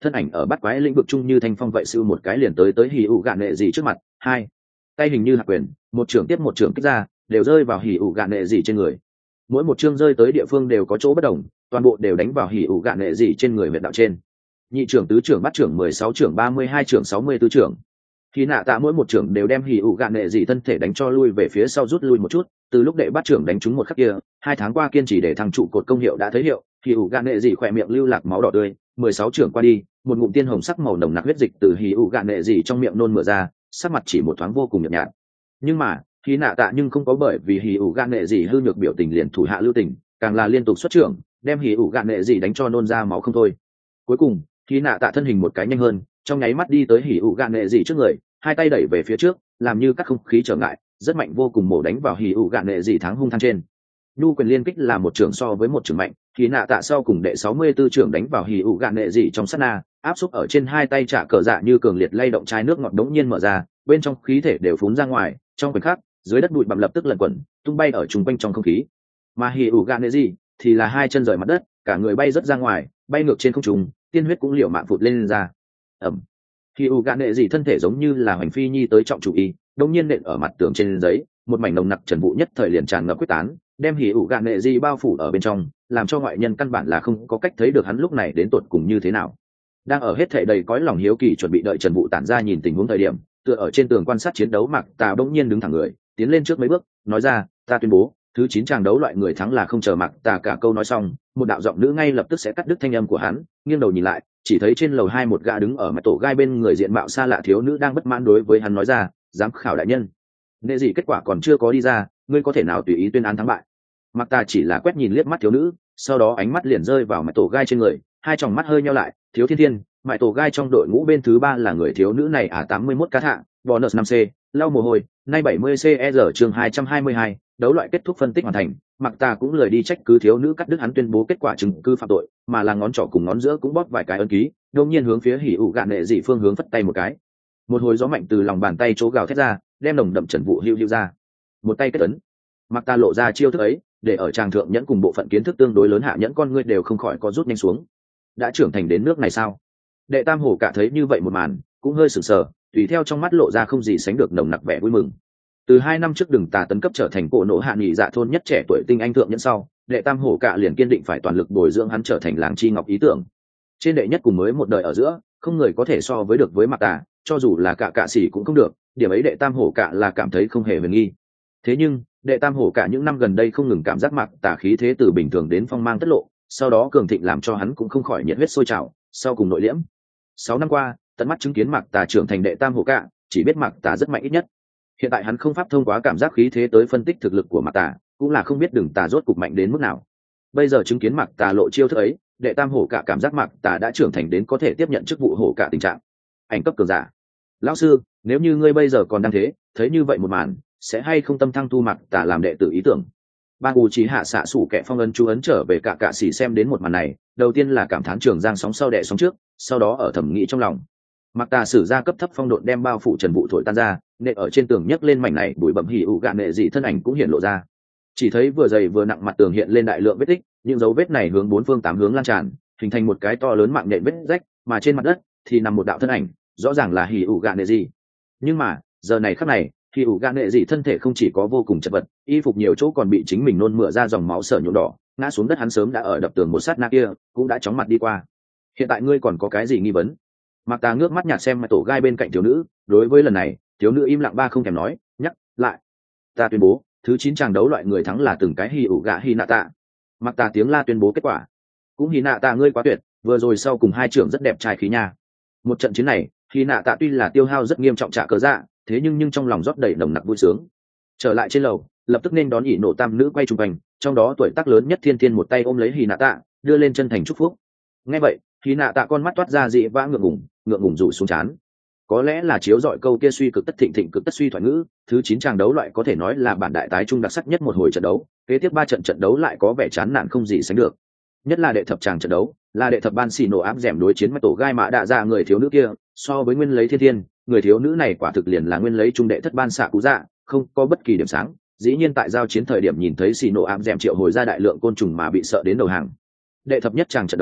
thân ảnh ở bắt quái lĩnh vực chung như thanh phong vậy sư một cái liền tới tới hỉ ủ gạn nệ gì trước mặt. Hai tay hình như hạt quyền, một trưởng tiếp một trưởng kích ra, đều rơi vào hỉ ủ gạn nệ gì trên người. Mỗi một chương rơi tới địa phương đều có chỗ bất đồng, toàn bộ đều đánh vào hỉ ủ gạn nệ gì trên người huyệt đạo trên. Nhị trưởng, tứ trưởng, bát trưởng, mười sáu trưởng, ba mươi hai trưởng, sáu mươi tư trưởng. Khi nạ tạ mỗi một trưởng đều đem hỉ ủ gạn nệ gì thân thể đánh cho lui về phía sau, rút lui một chút. Từ lúc đệ bát trưởng đánh trúng một khắc kia, hai tháng qua kiên trì để thằng trụ cột công hiệu đã thấy hiệu, hỉ ủ gạn nệ gì khỏe miệng lưu lạc máu đỏ tươi. Mười sáu trưởng qua đi, một ngụm tiên hồng sắc màu nồng nặc huyết dịch từ hỉ ủ gạn nệ gì trong miệng nôn mửa ra, sắc mặt chỉ một thoáng vô cùng nhợt nhạt. Nhưng mà khi nạ tạ nhưng không có bởi vì hỉ ủ gạn nệ gì hư nhược biểu tình liền thủ hạ lưu tình, càng là liên tục xuất trưởng, đem hỉ ủ gạn nệ gì đánh cho nôn ra máu không thôi. Cuối cùng khi nạ tạ thân hình một cái nhanh hơn, trong nháy mắt đi tới hỉ ủ gạn nệ gì trước người, hai tay đẩy về phía trước, làm như cắt không khí trở ngại, rất mạnh vô cùng mổ đánh vào hỉ ủ gạn nệ gì thắng hung thang trên. Nhu quyền liên kích là một trưởng so với một trưởng mạnh, khi nạ tạ sau cùng đệ sáu mươi tư trưởng đánh vào hỉ ủ gạn nệ gì trong sát na, áp xúc ở trên hai tay trả cờ dạ như cường liệt lay động chai nước ngọt đống nhiên mở ra, bên trong khí thể đều phún ra ngoài, trong khoảnh khắc dưới đất bụi bặm lập tức lẩn quẩn, tung bay ở trung quanh trong không khí. Mà hỉ ủ gạn nệ gì thì là hai chân rời mặt đất, cả người bay rất ra ngoài, bay ngược trên không trung, tiên huyết cũng liều mạng phụt lên, lên ra. Ẩm. Hỉ ủ gạn nệ gì thân thể giống như là hoành phi nhi tới trọng chủ y, đống nhiên nện ở mặt tường trên giấy, một mảnh nồng nặc trần vụ nhất thời liền tràn ngập quyết tán, đem hỉ ủ gạn nệ gì bao phủ ở bên trong, làm cho ngoại nhân căn bản là không có cách thấy được hắn lúc này đến tột cùng như thế nào. Đang ở hết thảy đầy cõi lòng hiếu kỳ chuẩn bị đợi trần vụ tản ra nhìn tình huống thời điểm, tựa ở trên tường quan sát chiến đấu Mạc Tà bỗng nhiên đứng thẳng người, tiến lên trước mấy bước, nói ra, ta tuyên bố, thứ chín tràng đấu loại người thắng là không. Chờ Mạc Tà cả câu nói xong, một đạo giọng nữ ngay lập tức sẽ cắt đứt thanh âm của hắn, nghiêng đầu nhìn lại, chỉ thấy trên lầu hai một gã đứng ở mặt tổ gai bên người diện mạo xa lạ thiếu nữ đang bất mãn đối với hắn nói ra, giám khảo đại nhân, nệ gì kết quả còn chưa có đi ra, ngươi có thể nào tùy ý tuyên án thắng bại? Mạc Tà chỉ là quét nhìn liếc mắt thiếu nữ, sau đó ánh mắt liền rơi vào mặt tổ gai trên người, hai tròng mắt hơi nheo lại, thiếu thiên thiên, mại tổ gai trong đội ngũ bên thứ ba là người thiếu nữ này à. Tám mươi mốt cá thạ bonus năm c lau mồ hôi, nay bảy mươi c e r chương hai trăm hai mươi hai, đấu loại kết thúc phân tích hoàn thành. Mặc ta cũng lời đi trách cứ thiếu nữ cắt đứt hắn tuyên bố kết quả chứng cứ phạm tội, mà là ngón trỏ cùng ngón giữa cũng bóp vài cái ấn ký, đột nhiên hướng phía hỉ ủ gạn nệ dị phương hướng phất tay một cái, một hồi gió mạnh từ lòng bàn tay chỗ gào thét ra, đem nồng đậm trần vụ hưu hưu ra, một tay kết ấn. Mặc ta lộ ra chiêu thức ấy, để ở tràng thượng nhẫn cùng bộ phận kiến thức tương đối lớn hạ nhẫn con ngươi đều không khỏi có rút nhanh xuống. Đã trưởng thành đến nước này sao? Đệ tam hổ cả thấy như vậy một màn cũng hơi sửng sờ, tùy theo trong mắt lộ ra không gì sánh được nồng nặc vẻ vui mừng. Từ hai năm trước đừng tà tấn cấp trở thành cổ nộ hạ nghị dạ thôn nhất trẻ tuổi tinh anh thượng nhẫn sau, đệ tam hổ cả liền kiên định phải toàn lực bồi dưỡng hắn trở thành làng chi ngọc ý tưởng. Trên đệ nhất cùng mới một đời ở giữa, không người có thể so với được với Mạc Tà, cho dù là cả cạ sĩ cũng không được, điểm ấy đệ tam hổ cả là cảm thấy không hề huyền nghi. Thế nhưng đệ tam hổ cả những năm gần đây không ngừng cảm giác Mạc Tà khí thế từ bình thường đến phong mang tất lộ, sau đó cường thịnh làm cho hắn cũng không khỏi nhiệt huyết sôi trào, sau cùng nội liễm. Sáu năm qua tận mắt chứng kiến Mạc Tà trưởng thành đệ tam hổ cả, chỉ biết Mạc Tà rất mạnh ít nhất. Hiện tại hắn không pháp thông qua cảm giác khí thế tới phân tích thực lực của Mạc Tà, cũng là không biết Đừng Tà rốt cục mạnh đến mức nào. Bây giờ chứng kiến Mạc Tà lộ chiêu thức ấy, đệ tam hổ cả cảm giác Mạc Tà đã trưởng thành đến có thể tiếp nhận chức vụ hổ cả tình trạng. Ảnh cấp cường giả. Lão sư, nếu như ngươi bây giờ còn đang thế, thấy như vậy một màn, sẽ hay không tâm thăng thu Mạc Tà làm đệ tử ý tưởng? Ban Bù Chỉ hạ xạ sủ kẻ phong ấn chú ấn trở về cả cạ sĩ xem đến một màn này, đầu tiên là cảm thán trường giang sóng sau đệ sóng trước, sau đó ở thẩm nghĩ trong lòng. Mạc Tà sử ra cấp thấp phong độn đem bao phủ trần vụ thổi tan ra, nệ ở trên tường nhấc lên mảnh này bụi bẩm hỉ ụ gạn nệ dị thân ảnh cũng hiện lộ ra. Chỉ thấy vừa dày vừa nặng mặt tường hiện lên đại lượng vết tích, những dấu vết này hướng bốn phương tám hướng lan tràn, hình thành một cái to lớn mạng nhện vết rách, mà trên mặt đất thì nằm một đạo thân ảnh, rõ ràng là hỉ ụ gạn nệ dị. Nhưng mà giờ này khắc này, hỉ ụ gạn nệ dị thân thể không chỉ có vô cùng chật vật, y phục nhiều chỗ còn bị chính mình nôn mửa ra dòng máu sở nhuộm đỏ, ngã xuống đất hắn sớm đã ở đập tường một sát na kia cũng đã chóng mặt đi qua. Hiện tại ngươi còn có cái gì nghi vấn? Mạc Tà ngước mắt nhạt xem mà tổ gai bên cạnh thiếu nữ, đối với lần này thiếu nữ im lặng ba không thèm nói, nhắc lại, ta tuyên bố thứ chín tràng đấu loại người thắng là từng cái hỉ ủ gạ hy nạ tạ. Mạc Tà tiếng la tuyên bố kết quả. Cũng hy nạ tạ ngươi quá tuyệt, vừa rồi sau cùng hai trưởng rất đẹp trai khí nha. Một trận chiến này hy nạ tạ tuy là tiêu hao rất nghiêm trọng trả cờ dạ, thế nhưng nhưng trong lòng rót đầy nồng nặc vui sướng. Trở lại trên lầu lập tức nên đón ỷ nổ tam nữ quay chung quanh, trong đó tuổi tác lớn nhất thiên thiên một tay ôm lấy hy nạ tạ, đưa lên chân thành chúc phúc. Nghe vậy hy nạ tạ con mắt toát ra dị vã ngượng ngùng, ngượng ngùng rủ xuống chán. Có lẽ là chiếu dọi câu kia suy cực tất thịnh thịnh cực tất suy thoại ngữ, thứ chín tràng đấu loại có thể nói là bản đại tái trung đặc sắc nhất một hồi trận đấu, kế tiếp ba trận trận đấu lại có vẻ chán nản không gì sánh được. Nhất là đệ thập tràng trận đấu, là đệ thập ban xì nổ áp dẻm đối chiến với tổ gai mã đạ ra người thiếu nữ kia, so với nguyên lấy thiên thiên, người thiếu nữ này quả thực liền là nguyên lấy trung đệ thất ban xạ cú dạ, không có bất kỳ điểm sáng. Dĩ nhiên tại giao chiến thời điểm nhìn thấy xì nổ áp dẻm triệu hồi ra đại lượng côn trùng mà bị sợ đến đầu hàng. Đệ thập nhất tràng trận đấu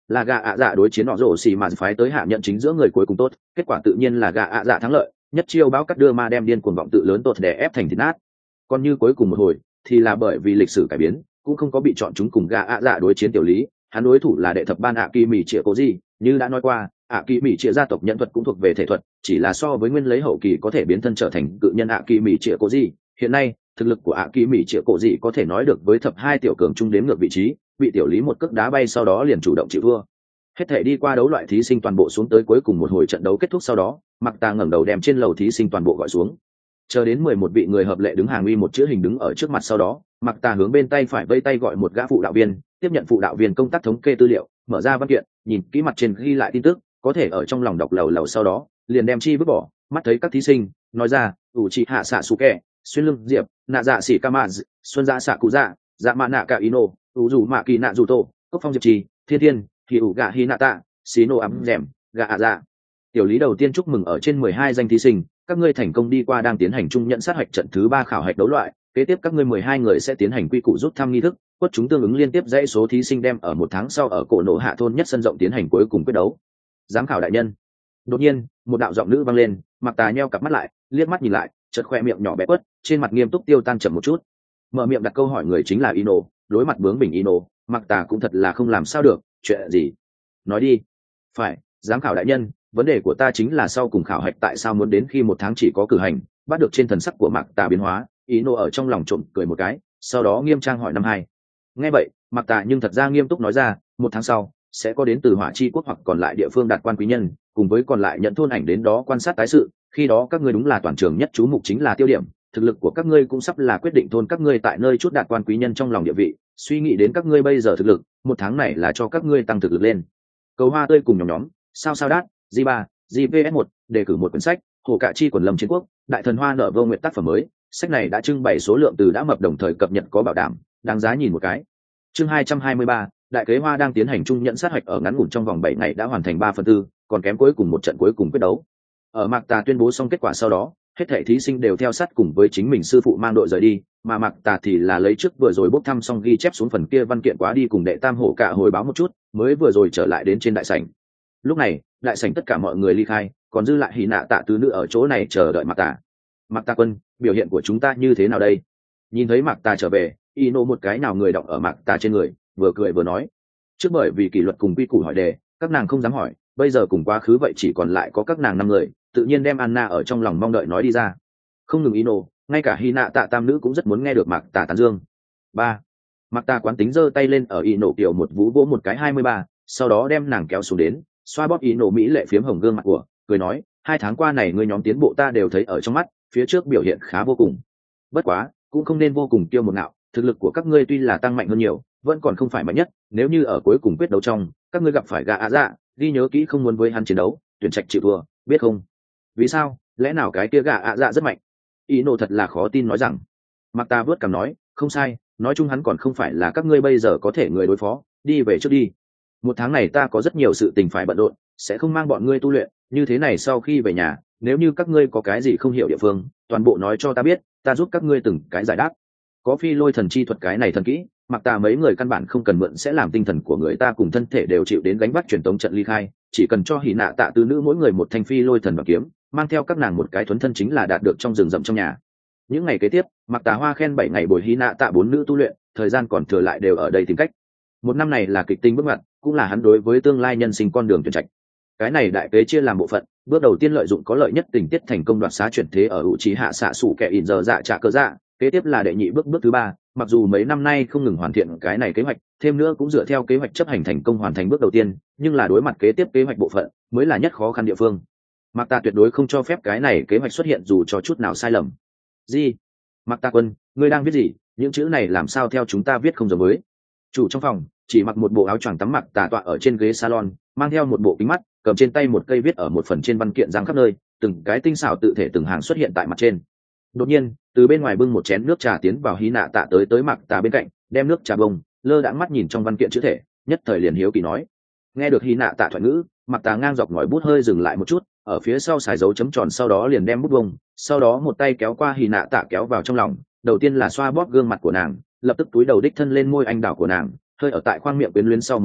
là gạ ạ dạ đối chiến họ rổ xì mà phái tới hạ nhận chính giữa người cuối cùng tốt, kết quả tự nhiên là gạ ạ dạ thắng lợi, nhất chiêu báo cắt đưa ma đem điên cuồng vọng tự lớn tốt để ép thành thịt nát. Còn như cuối cùng một hồi thì là bởi vì lịch sử cải biến, cũng không có bị chọn chúng cùng gạ ạ dạ đối chiến tiểu lý, hắn đối thủ là đệ thập ban ạ kỳ mỹ triệu cố gì, như đã nói qua ạ kỳ mỹ triệu gia tộc nhận thuật cũng thuộc về thể thuật, chỉ là so với nguyên lấy hậu kỳ có thể biến thân trở thành cự nhân ạ kỳ mỹ triệu cố gì, hiện nay thực lực của ạ kỳ mỹ triệu cố gì có thể nói được với thập hai tiểu cường trung đếm ngược vị trí, bị tiểu lý một cước đá bay sau đó liền chủ động chịu thua. Hết thể đi qua đấu loại thí sinh toàn bộ xuống tới cuối cùng một hồi trận đấu kết thúc sau đó, Mặc Tà ngẩng đầu đem trên lầu thí sinh toàn bộ gọi xuống, chờ đến mười một vị người hợp lệ đứng hàng uy một chữ hình đứng ở trước mặt sau đó, Mặc Tà hướng bên tay phải vây tay gọi một gã phụ đạo viên, tiếp nhận phụ đạo viên công tác thống kê tư liệu, mở ra văn kiện, nhìn kỹ mặt trên ghi lại tin tức, có thể ở trong lòng đọc lầu lầu sau đó, liền đem chi vứt bỏ, mắt thấy các thí sinh, nói ra, ủ trị hạ xạ sù kẹ, xuyên lưng diệp, nạ dạ xỉ ca maz, xuân dạ xạ cụ dạ, dạ mạ nạ cả ino, ủ rủ mạ kỳ nạ dù tô, cốc phong diệp trì, thiên thiên, thì ủ gạ hi nạ tạ, xí nô ấm rèm, gạ ạ dạ. Tiểu lý đầu tiên chúc mừng ở trên mười hai danh thí sinh, các ngươi thành công đi qua đang tiến hành chung nhận sát hạch trận thứ ba khảo hạch đấu loại, kế tiếp các ngươi mười hai người sẽ tiến hành quy củ rút thăm nghi thức, quất chúng tương ứng liên tiếp dãy số thí sinh đem ở một tháng sau ở cổ nổ hạ thôn nhất sân rộng tiến hành cuối cùng quyết đấu. Giám khảo đại nhân. Đột nhiên, một đạo giọng nữ vang lên, Mặc Tà nheo cặp mắt lại, liếc mắt nhìn lại, chợt khoe miệng nhỏ bé quất, trên mặt nghiêm túc tiêu tan chậm một chút. Mở miệng đặt câu hỏi người chính là Ino, đối mặt bướng bỉnh Ino, Mặc Tà cũng thật là không làm sao được, chuyện gì? Nói đi. Phải, giám khảo đại nhân, vấn đề của ta chính là sau cùng khảo hạch tại sao muốn đến khi một tháng chỉ có cử hành, bắt được trên thần sắc của Mặc Tà biến hóa, Ino ở trong lòng trộm cười một cái, sau đó nghiêm trang hỏi năm hai. Nghe vậy, Mặc Tà nhưng thật ra nghiêm túc nói ra, một tháng sau sẽ có đến từ Hỏa Chi quốc hoặc còn lại địa phương đạt quan quý nhân, cùng với còn lại nhận thôn ảnh đến đó quan sát tái sự, khi đó các ngươi đúng là toàn trường nhất chú mục chính là tiêu điểm, thực lực của các ngươi cũng sắp là quyết định thôn các ngươi tại nơi chút đạt quan quý nhân trong lòng địa vị, suy nghĩ đến các ngươi bây giờ thực lực, một tháng này là cho các ngươi tăng thực lực lên. Cầu hoa tươi cùng nhóm nhóm, sao sao đát, G ba, G P S một, đề cử một quyển sách, Hồ Cạ Chi quần lâm chiến quốc, đại thần hoa nở vô nguyện tác phẩm mới, sách này đã trưng bày số lượng từ đã mập đồng thời cập nhật có bảo đảm, đáng giá nhìn một cái. Chương hai trăm hai mươi ba, đại kế hoa đang tiến hành chung nhận sát hạch ở ngắn ngủn trong vòng bảy ngày đã hoàn thành ba phần tư, còn kém cuối cùng một trận cuối cùng quyết đấu. Ở Mạc Tà tuyên bố xong kết quả sau đó, hết thảy thí sinh đều theo sát cùng với chính mình sư phụ mang đội rời đi, mà Mạc Tà thì là lấy trước vừa rồi bốc thăm xong ghi chép xuống phần kia văn kiện quá đi cùng đệ tam hổ cả hồi báo một chút, mới vừa rồi trở lại đến trên đại sảnh. Lúc này, đại sảnh tất cả mọi người ly khai, còn dư lại Hỉ Nạ Tạ tứ nữ ở chỗ này chờ đợi Mạc Tà. Mạc Tà quân, biểu hiện của chúng ta như thế nào đây? Nhìn thấy Mạc Tà trở về, Ino một cái nào người đọng ở Mạc Tà trên người, vừa cười vừa nói. Trước bởi vì kỷ luật cùng quy củ hỏi đề, các nàng không dám hỏi, bây giờ cùng quá khứ vậy chỉ còn lại có các nàng năm người, tự nhiên đem Anna ở trong lòng mong đợi nói đi ra. Không ngừng Ino, ngay cả Hy Nạ Tạ tam nữ cũng rất muốn nghe được Mạc Tà tán dương. Ba. Mạc Tà quán tính giơ tay lên ở Ino kiểu một vũ vỗ một cái hai mươi ba, sau đó đem nàng kéo xuống đến, xoa bóp Ino mỹ lệ phiếm hồng gương mặt của, cười nói, hai tháng qua này ngươi nhóm tiến bộ ta đều thấy ở trong mắt, phía trước biểu hiện khá vô cùng. Bất quá, cũng không nên vô cùng kiêu một ngạo, thực lực của các ngươi tuy là tăng mạnh hơn nhiều, vẫn còn không phải mạnh nhất, nếu như ở cuối cùng quyết đấu trong, các ngươi gặp phải gã ạ dạ, ghi nhớ kỹ không muốn với hắn chiến đấu, tuyển trạch chịu thua, biết không? Vì sao? Lẽ nào cái kia gã ạ dạ rất mạnh? Ino thật là khó tin nói rằng. Mạc Tà vớt cằm nói, không sai, nói chung hắn còn không phải là các ngươi bây giờ có thể người đối phó, đi về trước đi. Một tháng này ta có rất nhiều sự tình phải bận rộn, sẽ không mang bọn ngươi tu luyện, như thế này sau khi về nhà, nếu như các ngươi có cái gì không hiểu địa phương, toàn bộ nói cho ta biết, ta giúp các ngươi từng cái giải đáp. Có phi lôi thần chi thuật cái này thần kỹ, Mạc Tà mấy người căn bản không cần mượn sẽ làm tinh thần của người ta cùng thân thể đều chịu đến gánh vác truyền tống trận ly khai, chỉ cần cho Hỉ Nạ Tạ tứ nữ mỗi người một thanh phi lôi thần và kiếm, mang theo các nàng một cái thuấn thân chính là đạt được trong rừng rậm trong nhà. Những ngày kế tiếp, Mạc Tà Hoa khen bảy ngày bồi Hỉ Nạ Tạ bốn nữ tu luyện, thời gian còn thừa lại đều ở đây tìm cách. Một năm này là kịch tinh bước ngoặt, cũng là hắn đối với tương lai nhân sinh con đường tuyển trạch. Cái này đại kế chia làm bộ phận, bước đầu tiên lợi dụng có lợi nhất tình tiết thành công đoạt xá chuyển thế ở ủ trí hạ xạ sủ kẻ ỉn giờ dạ trả cơ dạ, kế tiếp là đệ nhị bước bước thứ ba, mặc dù mấy năm nay không ngừng hoàn thiện cái này kế hoạch, thêm nữa cũng dựa theo kế hoạch chấp hành thành công hoàn thành bước đầu tiên, nhưng là đối mặt kế tiếp kế hoạch bộ phận mới là nhất khó khăn địa phương. Mạc Tà tuyệt đối không cho phép cái này kế hoạch xuất hiện dù cho chút nào sai lầm. Gì? Mạc Tà quân, ngươi đang viết gì? Những chữ này làm sao theo chúng ta viết không giống với? Chủ trong phòng chỉ mặc một bộ áo choàng tắm Mạc Tà tọa ở trên ghế salon, mang theo một bộ kính mắt, cầm trên tay một cây viết ở một phần trên văn kiện giang khắp nơi, từng cái tinh xảo tự thể từng hàng xuất hiện tại mặt trên. Đột nhiên, từ bên ngoài bưng một chén nước trà tiến vào Hỉ Nạ Tạ tới tới Mạc Tà bên cạnh, đem nước trà bông, lơ đãng mắt nhìn trong văn kiện chữ thể, nhất thời liền hiếu kỳ nói. Nghe được Hỉ Nạ Tạ thoại ngữ, Mạc Tà ngang dọc ngòi bút hơi dừng lại một chút, ở phía sau xài dấu chấm tròn sau đó liền đem bút bông, sau đó một tay kéo qua Hỉ Nạ Tạ kéo vào trong lòng, đầu tiên là xoa bóp gương mặt của nàng, lập tức túi đầu đích thân lên môi anh đào của nàng, hơi ở tại khoang miệng quyến luyến sau một lát,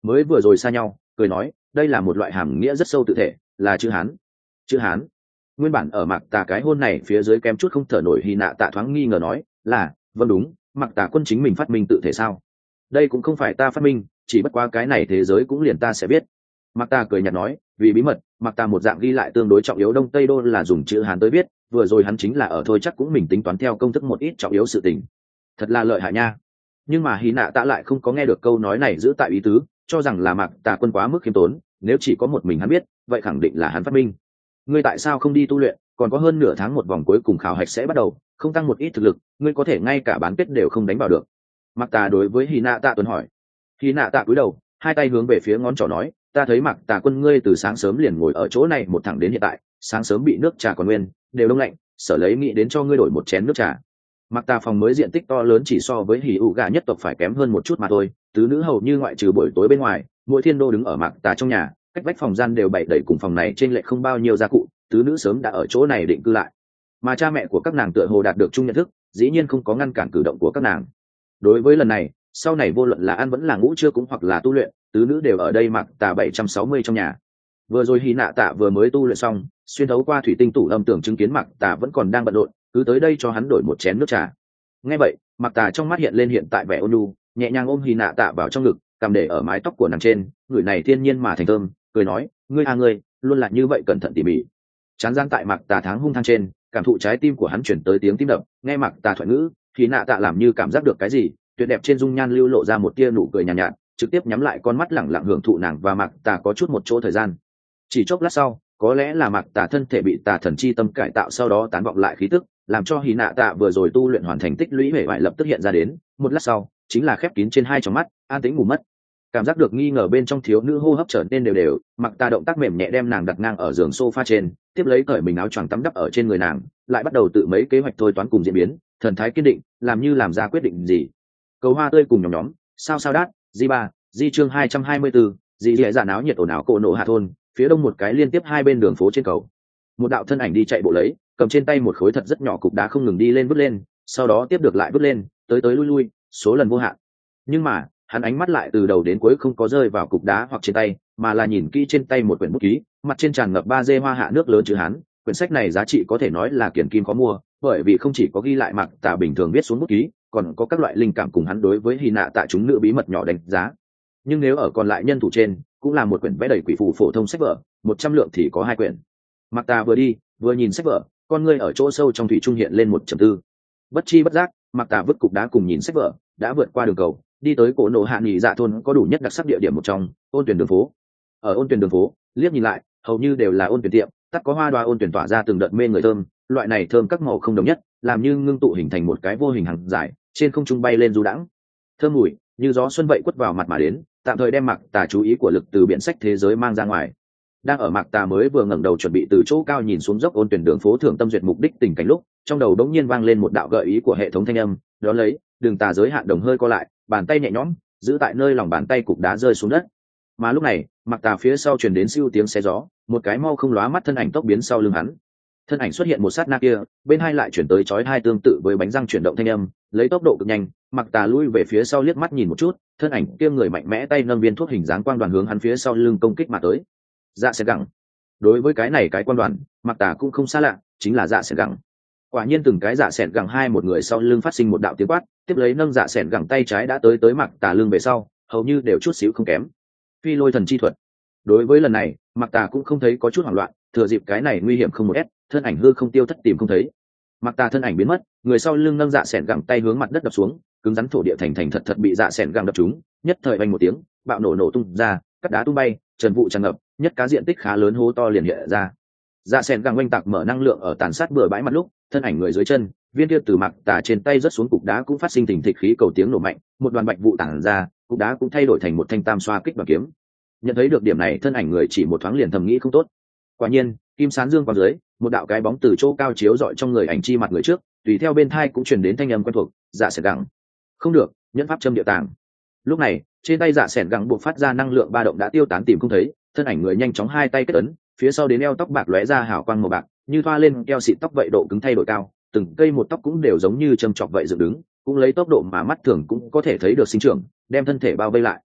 mới vừa rồi xa nhau cười nói đây là một loại hàm nghĩa rất sâu tự thể, là chữ hán. Chữ hán. Nguyên bản ở Mạc Tà cái hôn này phía dưới kém chút không thở nổi, Hy Nạ Tạ thoáng nghi ngờ nói là vâng đúng, Mạc Tà quân chính mình phát minh tự thể sao? Đây cũng không phải ta phát minh, chỉ bất quá cái này thế giới cũng liền ta sẽ biết. Mạc Tà cười nhạt nói vì bí mật, Mạc Tà một dạng ghi lại tương đối trọng yếu đông tây đô là dùng chữ hán tới viết, vừa rồi hắn chính là ở thôi chắc cũng mình tính toán theo công thức một ít trọng yếu sự tình. Thật là lợi hại nha. Nhưng mà Hy Nạ Tạ lại không có nghe được câu nói này giữ tại ý tứ, cho rằng là Mạc Tà quân quá mức khiêm tốn, nếu chỉ có một mình hắn biết vậy khẳng định là hắn phát minh. Ngươi tại sao không đi tu luyện, còn có hơn nửa tháng một vòng cuối cùng khảo hạch sẽ bắt đầu, không tăng một ít thực lực ngươi có thể ngay cả bán kết đều không đánh vào được. Mạc Tà đối với Hy Nạ Tạ tuần hỏi. Hy Nạ Tạ cúi đầu hai tay hướng về phía ngón trỏ nói ta thấy Mạc Tà quân ngươi từ sáng sớm liền ngồi ở chỗ này một thẳng đến hiện tại, sáng sớm bị nước trà còn nguyên đều đông lạnh, sở lấy nghĩ đến cho ngươi đổi một chén nước trà. Mạc Tà phòng mới diện tích to lớn chỉ so với Hỉ ủ gà nhất tộc phải kém hơn một chút mà thôi, tứ nữ hầu như ngoại trừ buổi tối bên ngoài mỗi thiên đô đứng ở Mạc Tà trong nhà, cách vách phòng gian đều bày đầy cùng phòng này trên lệ không bao nhiêu gia cụ, tứ nữ sớm đã ở chỗ này định cư lại. Mà cha mẹ của các nàng tựa hồ đạt được chung nhận thức, dĩ nhiên không có ngăn cản cử động của các nàng. Đối với lần này sau này vô luận là ăn vẫn là ngủ trưa cũng hoặc là tu luyện, tứ nữ đều ở đây Mạc Tà bảy trăm sáu mươi trong nhà. Vừa rồi Hy Nạ Tạ vừa mới tu luyện xong, xuyên thấu qua thủy tinh tủ âm tưởng chứng kiến Mạc Tà vẫn còn đang bận rộn, cứ tới đây cho hắn đổi một chén nước trà. Nghe vậy Mạc Tà trong mắt hiện lên hiện tại vẻ ôn nhu, nhẹ nhàng ôm Hy Nạ Tạ vào trong ngực, cầm để ở mái tóc của nàng trên, người này thiên nhiên mà thành thơm, cười nói ngươi à ngươi luôn là như vậy cẩn thận tỉ mỉ. Chán giang tại Mạc Tà tháng hung thang trên, cảm thụ trái tim của hắn chuyển tới tiếng tim đập, nghe Mạc Tà thoại ngữ, Hy Nạ Tạ làm như cảm giác được cái gì, tuyệt đẹp trên dung nhan lưu lộ ra một tia nụ cười nhàn nhạt, nhạt, trực tiếp nhắm lại con mắt lẳng lặng hưởng thụ nàng và Mạc Tà có chút một chỗ thời gian. Chỉ chốc lát sau, có lẽ là Mạc Tà thân thể bị tà thần chi tâm cải tạo sau đó tán vọng lại khí tức, làm cho Hy Nạ Tạ vừa rồi tu luyện hoàn thành tích lũy hệ vải lập tức hiện ra đến, một lát sau chính là khép kín trên hai tròng mắt, an tĩnh ngủ mất. Cảm giác được nghi ngờ bên trong thiếu nữ hô hấp trở nên đều đều, Mạc Tà động tác mềm nhẹ đem nàng đặt ngang ở giường sofa trên, tiếp lấy cởi mình áo choàng tắm đắp ở trên người nàng, lại bắt đầu tự mấy kế hoạch thôi toán cùng diễn biến, thần thái kiên định, làm như làm ra quyết định gì. Cầu hoa tươi cùng nhóm nhóm, sao sao đát, di ba, di chương hai trăm hai mươi bốn, di dẻ dạ náo nhiệt ồn ào cổ nổ hạ thôn, phía đông một cái liên tiếp hai bên đường phố trên cầu. Một đạo thân ảnh đi chạy bộ lấy, cầm trên tay một khối thật rất nhỏ cục đá không ngừng đi lên vứt lên, sau đó tiếp được lại vứt lên, tới tới lui lui, số lần vô hạn. Nhưng mà hắn ánh mắt lại từ đầu đến cuối không có rơi vào cục đá hoặc trên tay, mà là nhìn kỹ trên tay một quyển bút ký, mặt trên tràn ngập ba dê hoa hạ nước lớn chữ hán. Quyển sách này giá trị có thể nói là kiển kim khó mua, bởi vì không chỉ có ghi lại Mạc Tà bình thường viết xuống bút ký, còn có các loại linh cảm cùng hắn đối với Hy Nạ Tạ chúng nữ bí mật nhỏ đánh giá. Nhưng nếu ở còn lại nhân thủ trên, cũng là một quyển vẽ đầy quỷ phù phổ thông sách vở, một trăm lượng thì có hai quyển. Mạc Tà vừa đi vừa nhìn sách vở, con ngươi ở chỗ sâu trong thủy trung hiện lên một trầm tư. Bất chi bất giác, Mạc Tà vứt cục đá cùng nhìn sách vở, đã vượt qua đường cầu, đi tới cổ nổ hạ nghỉ dạ thôn có đủ nhất đặc sắc địa điểm một trong, ôn tuyển đường phố. Ở ôn tuyển đường phố, liếc nhìn lại, hầu như đều là ôn tuyển tiệm, tắt có hoa đoa ôn tuyển tỏa ra từng đợt mê người thơm, loại này thơm các màu không đồng nhất, làm như ngưng tụ hình thành một cái vô hình hàng dài, trên không trung bay lên du đãng. Thơm mùi như gió xuân vậy quất vào mặt mà đến, tạm thời đem Mạc Tà chú ý của lực từ biển sách thế giới mang ra ngoài. Đang ở Mạc Tà mới vừa ngẩng đầu chuẩn bị từ chỗ cao nhìn xuống dốc ôn tuyển đường phố thưởng tâm duyệt mục đích tình cảnh lúc, trong đầu đống nhiên vang lên một đạo gợi ý của hệ thống thanh âm, đó lấy, đường tà giới hạn đồng hơi co lại, bàn tay nhẹ nhõm giữ tại nơi lòng bàn tay cục đá rơi xuống đất. Mà lúc này Mạc Tà phía sau truyền đến siêu tiếng xé gió, một cái mau không lóa mắt thân ảnh tốc biến sau lưng hắn. Thân ảnh xuất hiện một sát na kia, bên hai lại chuyển tới chói hai tương tự với bánh răng chuyển động thanh âm, lấy tốc độ cực nhanh, Mạc Tà lui về phía sau liếc mắt nhìn một chút, thân ảnh kia người mạnh mẽ tay nâng viên thuốc hình dáng quang đoàn hướng hắn phía sau lưng công kích mà tới. Dạ sẽ gặng. Đối với cái này cái quang đoàn, Mạc Tà cũng không xa lạ, chính là dạ sẽ gặng. Quả nhiên từng cái dạ sẹn gẳng hai một người sau lưng phát sinh một đạo tiếng quát, tiếp lấy nâng dạ sẹn gẳng tay trái đã tới tới Mạc Tà lưng về sau, hầu như đều chút xíu không kém. Phi lôi thần chi thuật. Đối với lần này, Mạc Tà cũng không thấy có chút hoảng loạn, thừa dịp cái này nguy hiểm không một ép, thân ảnh hư không tiêu thất tìm không thấy. Mạc Tà thân ảnh biến mất, người sau lưng nâng dạ sẹn gẳng tay hướng mặt đất đập xuống, cứng rắn thổ địa thành thành thật thật bị dạ sẹn gẳng đập trúng, nhất thời vang một tiếng, bạo nổ nổ tung ra, cắt đá tung bay, trần vụ tràn ngập, nhất cá diện tích khá lớn hố to liền hiện ra. Dạ sẹn gẳng oanh tạc mở năng lượng ở tàn sát bừa bãi mặt lúc, thân ảnh người dưới chân, viên kia từ Mạc Tà trên tay rớt xuống cục đá cũng phát sinh tình thịch khí cầu tiếng nổ mạnh, một đoàn bạch vụ tản ra, cục đá cũng thay đổi thành một thanh tam xoa kích bằng kiếm. Nhận thấy được điểm này, thân ảnh người chỉ một thoáng liền thầm nghĩ không tốt. Quả nhiên, kim sán dương qua dưới, một đạo cái bóng từ chỗ cao chiếu rọi trong người ảnh chi mặt người trước, tùy theo bên thai cũng truyền đến thanh âm quen thuộc, dạ sẹn gẳng. Không được, nhẫn pháp châm địa tàng. Lúc này, trên tay dạ sẹn gẳng buộc phát ra năng lượng ba động đã tiêu tán tìm không thấy, thân ảnh người nhanh chóng hai tay kết ấn, phía sau đến eo tóc bạc lóe ra hào quang màu bạc, như thoa lên keo xịt tóc vậy độ cứng thay đổi cao, từng cây một tóc cũng đều giống như châm chọc vậy dựng đứng, cũng lấy tốc độ mà mắt thường cũng có thể thấy được sinh trưởng, đem thân thể bao vây lại.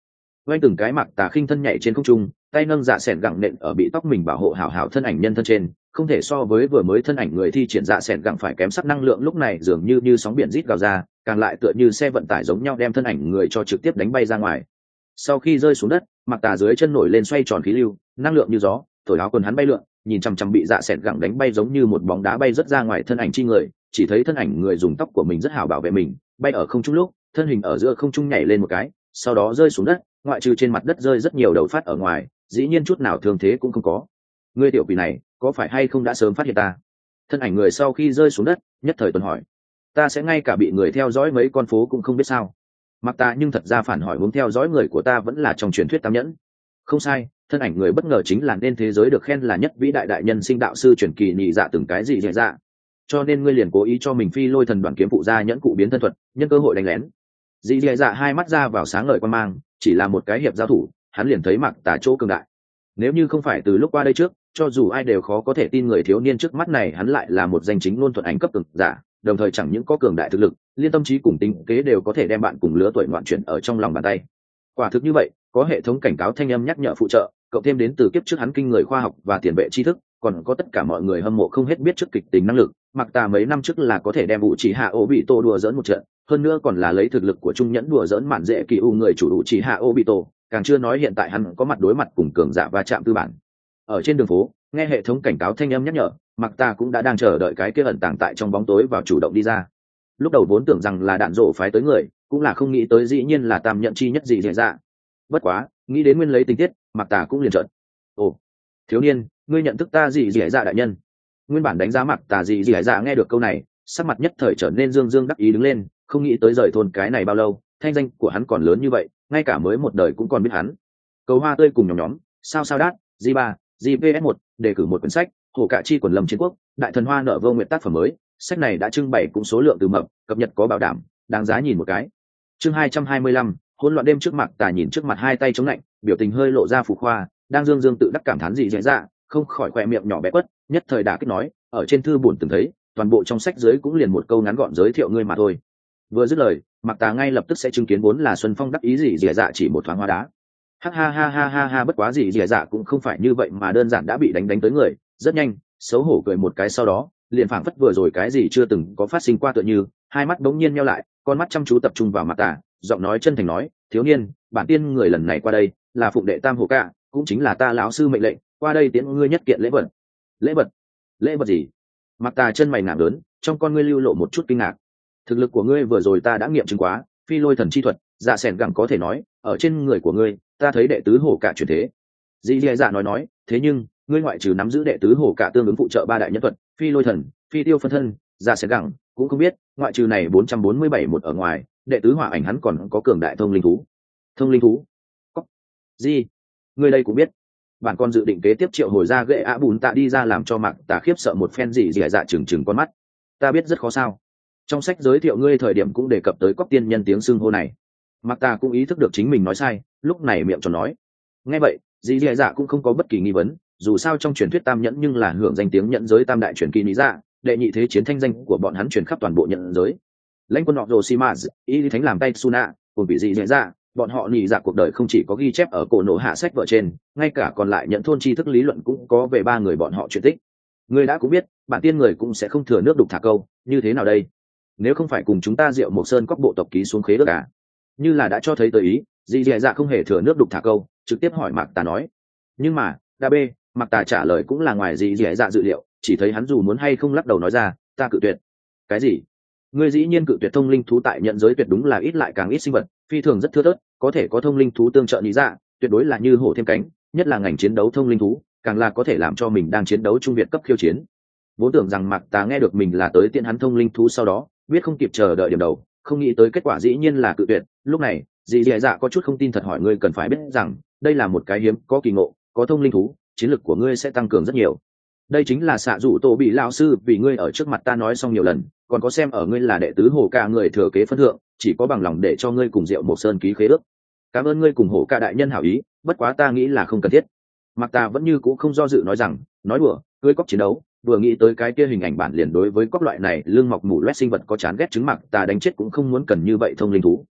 oanh từng cái mặc tà khinh thân nhảy trên không trung, tay nâng dạ sẻn gẳng nện ở bị tóc mình bảo hộ hảo hảo thân ảnh nhân thân trên, không thể so với vừa mới thân ảnh người thi triển dạ sẻn gẳng phải kém sắc. Năng lượng lúc này dường như như sóng biển rít gào ra, càng lại tựa như xe vận tải giống nhau đem thân ảnh người cho trực tiếp đánh bay ra ngoài. Sau khi rơi xuống đất, mặc tà dưới chân nổi lên xoay tròn khí lưu, năng lượng như gió thổi áo quần hắn bay lượn, nhìn chằm chằm bị dạ sẻn gẳng đánh bay giống như một bóng đá bay rất ra ngoài thân ảnh chi người. Chỉ thấy thân ảnh người dùng tóc của mình rất hảo bảo vệ mình, bay ở không trung lúc thân hình ở giữa không trung nhảy lên một cái, sau đó rơi xuống đất, ngoại trừ trên mặt đất rơi rất nhiều đầu phát ở ngoài, dĩ nhiên chút nào thương thế cũng không có. Ngươi tiểu quỷ này có phải hay không đã sớm phát hiện ta? Thân ảnh người sau khi rơi xuống đất nhất thời tuần hỏi. Ta sẽ ngay cả bị người theo dõi mấy con phố cũng không biết sao? Mặc ta nhưng thật ra phản hỏi, muốn theo dõi người của ta vẫn là trong truyền thuyết tam nhẫn. Không sai, thân ảnh người bất ngờ chính là nên thế giới được khen là nhất vĩ đại đại nhân sinh đạo sư truyền kỳ nhị dạ từng cái gì dễ dạ. Cho nên ngươi liền cố ý cho mình phi lôi thần đoàn kiếm phụ ra nhẫn cụ biến thân thuật, nhân cơ hội đánh lén. Dì dì dạ hai mắt ra vào sáng ngời quan mang, chỉ là một cái hiệp giao thủ hắn liền thấy mặc tà chỗ cường đại. Nếu như không phải từ lúc qua đây trước, cho dù ai đều khó có thể tin người thiếu niên trước mắt này hắn lại là một danh chính ngôn thuật ảnh cấp cường giả, đồng thời chẳng những có cường đại thực lực, liên tâm trí cùng tính kế đều có thể đem bạn cùng lứa tuổi ngoạn chuyển ở trong lòng bàn tay. Quả thực như vậy, có hệ thống cảnh cáo thanh âm nhắc nhở phụ trợ, cộng thêm đến từ kiếp trước hắn kinh người khoa học và tiền vệ tri thức, còn có tất cả mọi người hâm mộ không hết biết trước kịch tính năng lực. Mặc tà mấy năm trước là có thể đem vũ chỉ hạ ô bị tổ đùa dỡn một trận, hơn nữa còn là lấy thực lực của trung nhẫn đùa dỡn mạn dễ kỳ u người chủ vũ chỉ hạ ô bị tổ, càng chưa nói hiện tại hắn có mặt đối mặt cùng cường giả va chạm tư bản. Ở trên đường phố nghe hệ thống cảnh cáo thanh âm nhắc nhở, mặc tà cũng đã đang chờ đợi cái kia ẩn tàng tại trong bóng tối vào chủ động đi ra. Lúc đầu vốn tưởng rằng là đạn rổ phái tới người, cũng là không nghĩ tới dĩ nhiên là tam nhận chi nhất gì dễ dạ. Bất quá nghĩ đến nguyên lấy tình tiết, mặc tà cũng liền trợn. Ồ, thiếu niên, ngươi nhận thức ta gì dễ dạ đại nhân? Nguyên bản đánh giá mặc tà gì dễ dạ nghe được câu này, sắc mặt nhất thời trở nên dương dương đắc ý đứng lên, không nghĩ tới rời thôn cái này bao lâu, thanh danh của hắn còn lớn như vậy, ngay cả mới một đời cũng còn biết hắn. Cầu hoa tươi cùng nhóm nhóm, sao sao đát, G ba, G P S một, đề cử một quyển sách, Hồ Cạ Chi quần lâm chiến quốc, đại thần hoa nợ vô nguyện tác phẩm mới, sách này đã trưng bày cũng số lượng từ mập, cập nhật có bảo đảm, đáng giá nhìn một cái. Chương hai trăm hai mươi lăm, hỗn loạn đêm trước mặt tà nhìn trước mặt hai tay chống lạnh, biểu tình hơi lộ ra phù khoa, đang dương dương tự đắc cảm thán gì dễ dạ, không khỏi khỏe miệng nhỏ bé quất, nhất thời đã kích nói, ở trên thư buồn từng thấy, toàn bộ trong sách dưới cũng liền một câu ngắn gọn giới thiệu ngươi mà thôi. Vừa dứt lời, mặc tà ngay lập tức sẽ chứng kiến vốn là Xuân Phong đắc ý gì dễ dạ chỉ một thoáng hoa đá. Ha ha ha ha ha ha, bất quá gì dễ dạ cũng không phải như vậy mà đơn giản đã bị đánh đánh tới người, rất nhanh, xấu hổ cười một cái sau đó, liền phảng phất vừa rồi cái gì chưa từng có phát sinh qua tựa như, hai mắt bỗng nhiên nheo lại, con mắt chăm chú tập trung vào mặt tà, giọng nói chân thành nói, thiếu niên, bản tiên người lần này qua đây là phụng đệ tam hộ cả, cũng chính là ta lão sư mệnh lệnh, qua đây tiễn ngươi nhất kiện lễ vật. Lễ vật? Lễ vật gì? Mặc tà chân mày ngạc lớn, trong con ngươi lưu lộ một chút kinh ngạc. Thực lực của ngươi vừa rồi ta đã nghiệm chứng quá, phi lôi thần chi thuật, dạ sẻn gẳng có thể nói, ở trên người của ngươi, ta thấy đệ tứ hổ cả chuyển thế. Dĩ Lệ Dạ nói nói, thế nhưng, ngươi ngoại trừ nắm giữ đệ tứ hổ cả tương ứng phụ trợ ba đại nhân thuật, phi lôi thần, phi tiêu phân thân, dạ sẻn gẳng, cũng không biết, ngoại trừ này bốn trăm bốn mươi bảy một ở ngoài, đệ tứ hỏa ảnh hắn còn có cường đại thông linh thú. Thông linh thú? Có. Gì? Ngươi đây cũng biết. Bản con dự định kế tiếp triệu hồi ra gậy ạ bùn tạ đi ra làm cho Mạc Tà khiếp sợ một phen gì dì dạ chừng chừng con mắt. Ta biết rất khó sao. Trong sách giới thiệu ngươi thời điểm cũng đề cập tới cóc tiên nhân tiếng xưng hô này. Mạc Tà cũng ý thức được chính mình nói sai, lúc này miệng tròn nói. Nghe vậy, dì dì dạ cũng không có bất kỳ nghi vấn, dù sao trong truyền thuyết tam nhẫn nhưng là hưởng danh tiếng nhận giới tam đại truyền kỳ lý dạ, đệ nhị thế chiến thanh danh của bọn hắn truyền khắp toàn bộ nhận giới. Lãnh quân họ Roshimaz, y lý thánh làm tay Suna, cùng bị dì dì dạ, bọn họ nhị dạ cuộc đời không chỉ có ghi chép ở cổ nổ hạ sách vở trên, ngay cả còn lại nhận thôn tri thức lý luận cũng có về ba người bọn họ chuyện tích. Người đã cũng biết, bản tiên người cũng sẽ không thừa nước đục thả câu, như thế nào đây? Nếu không phải cùng chúng ta Diệu Mộc Sơn cóc bộ tộc ký xuống khế ước à? Như là đã cho thấy tới ý, dì dì dạ không hề thừa nước đục thả câu, trực tiếp hỏi Mạc Tà nói. Nhưng mà, đa bê, Mạc Tà trả lời cũng là ngoài dì dì dạ dự liệu, chỉ thấy hắn dù muốn hay không lắc đầu nói ra, ta cự tuyệt. Cái gì? Ngươi dĩ nhiên cự tuyệt thông linh thú tại nhận giới tuyệt đúng là ít lại càng ít sinh vật, phi thường rất thưa thớt, có thể có thông linh thú tương trợ lý dạ, tuyệt đối là như hổ thêm cánh, nhất là ngành chiến đấu thông linh thú, càng là có thể làm cho mình đang chiến đấu trung việt cấp khiêu chiến. Vốn tưởng rằng Mạc Tà nghe được mình là tới tiện hắn thông linh thú sau đó, biết không kịp chờ đợi điểm đầu, không nghĩ tới kết quả dĩ nhiên là cự tuyệt. Lúc này, dì dì dạ có chút không tin thật hỏi ngươi cần phải biết rằng, đây là một cái hiếm có kỳ ngộ, có thông linh thú, chiến lực của ngươi sẽ tăng cường rất nhiều. Đây chính là xạ dụ tổ bị lão sư vì ngươi ở trước mặt ta nói xong nhiều lần, còn có xem ở ngươi là đệ tứ hổ ca người thừa kế phân thượng, chỉ có bằng lòng để cho ngươi cùng Diệu Mộc Sơn ký khế ước. Cảm ơn ngươi cùng hổ ca đại nhân hảo ý, bất quá ta nghĩ là không cần thiết. Mạc Tà vẫn như cũ không do dự nói rằng, nói đùa, cưới cóc chiến đấu, vừa nghĩ tới cái kia hình ảnh bản liền đối với cóc loại này lương mọc mủ loét sinh vật có chán ghét chứng Mạc Tà đánh chết cũng không muốn cần như vậy thông linh thú.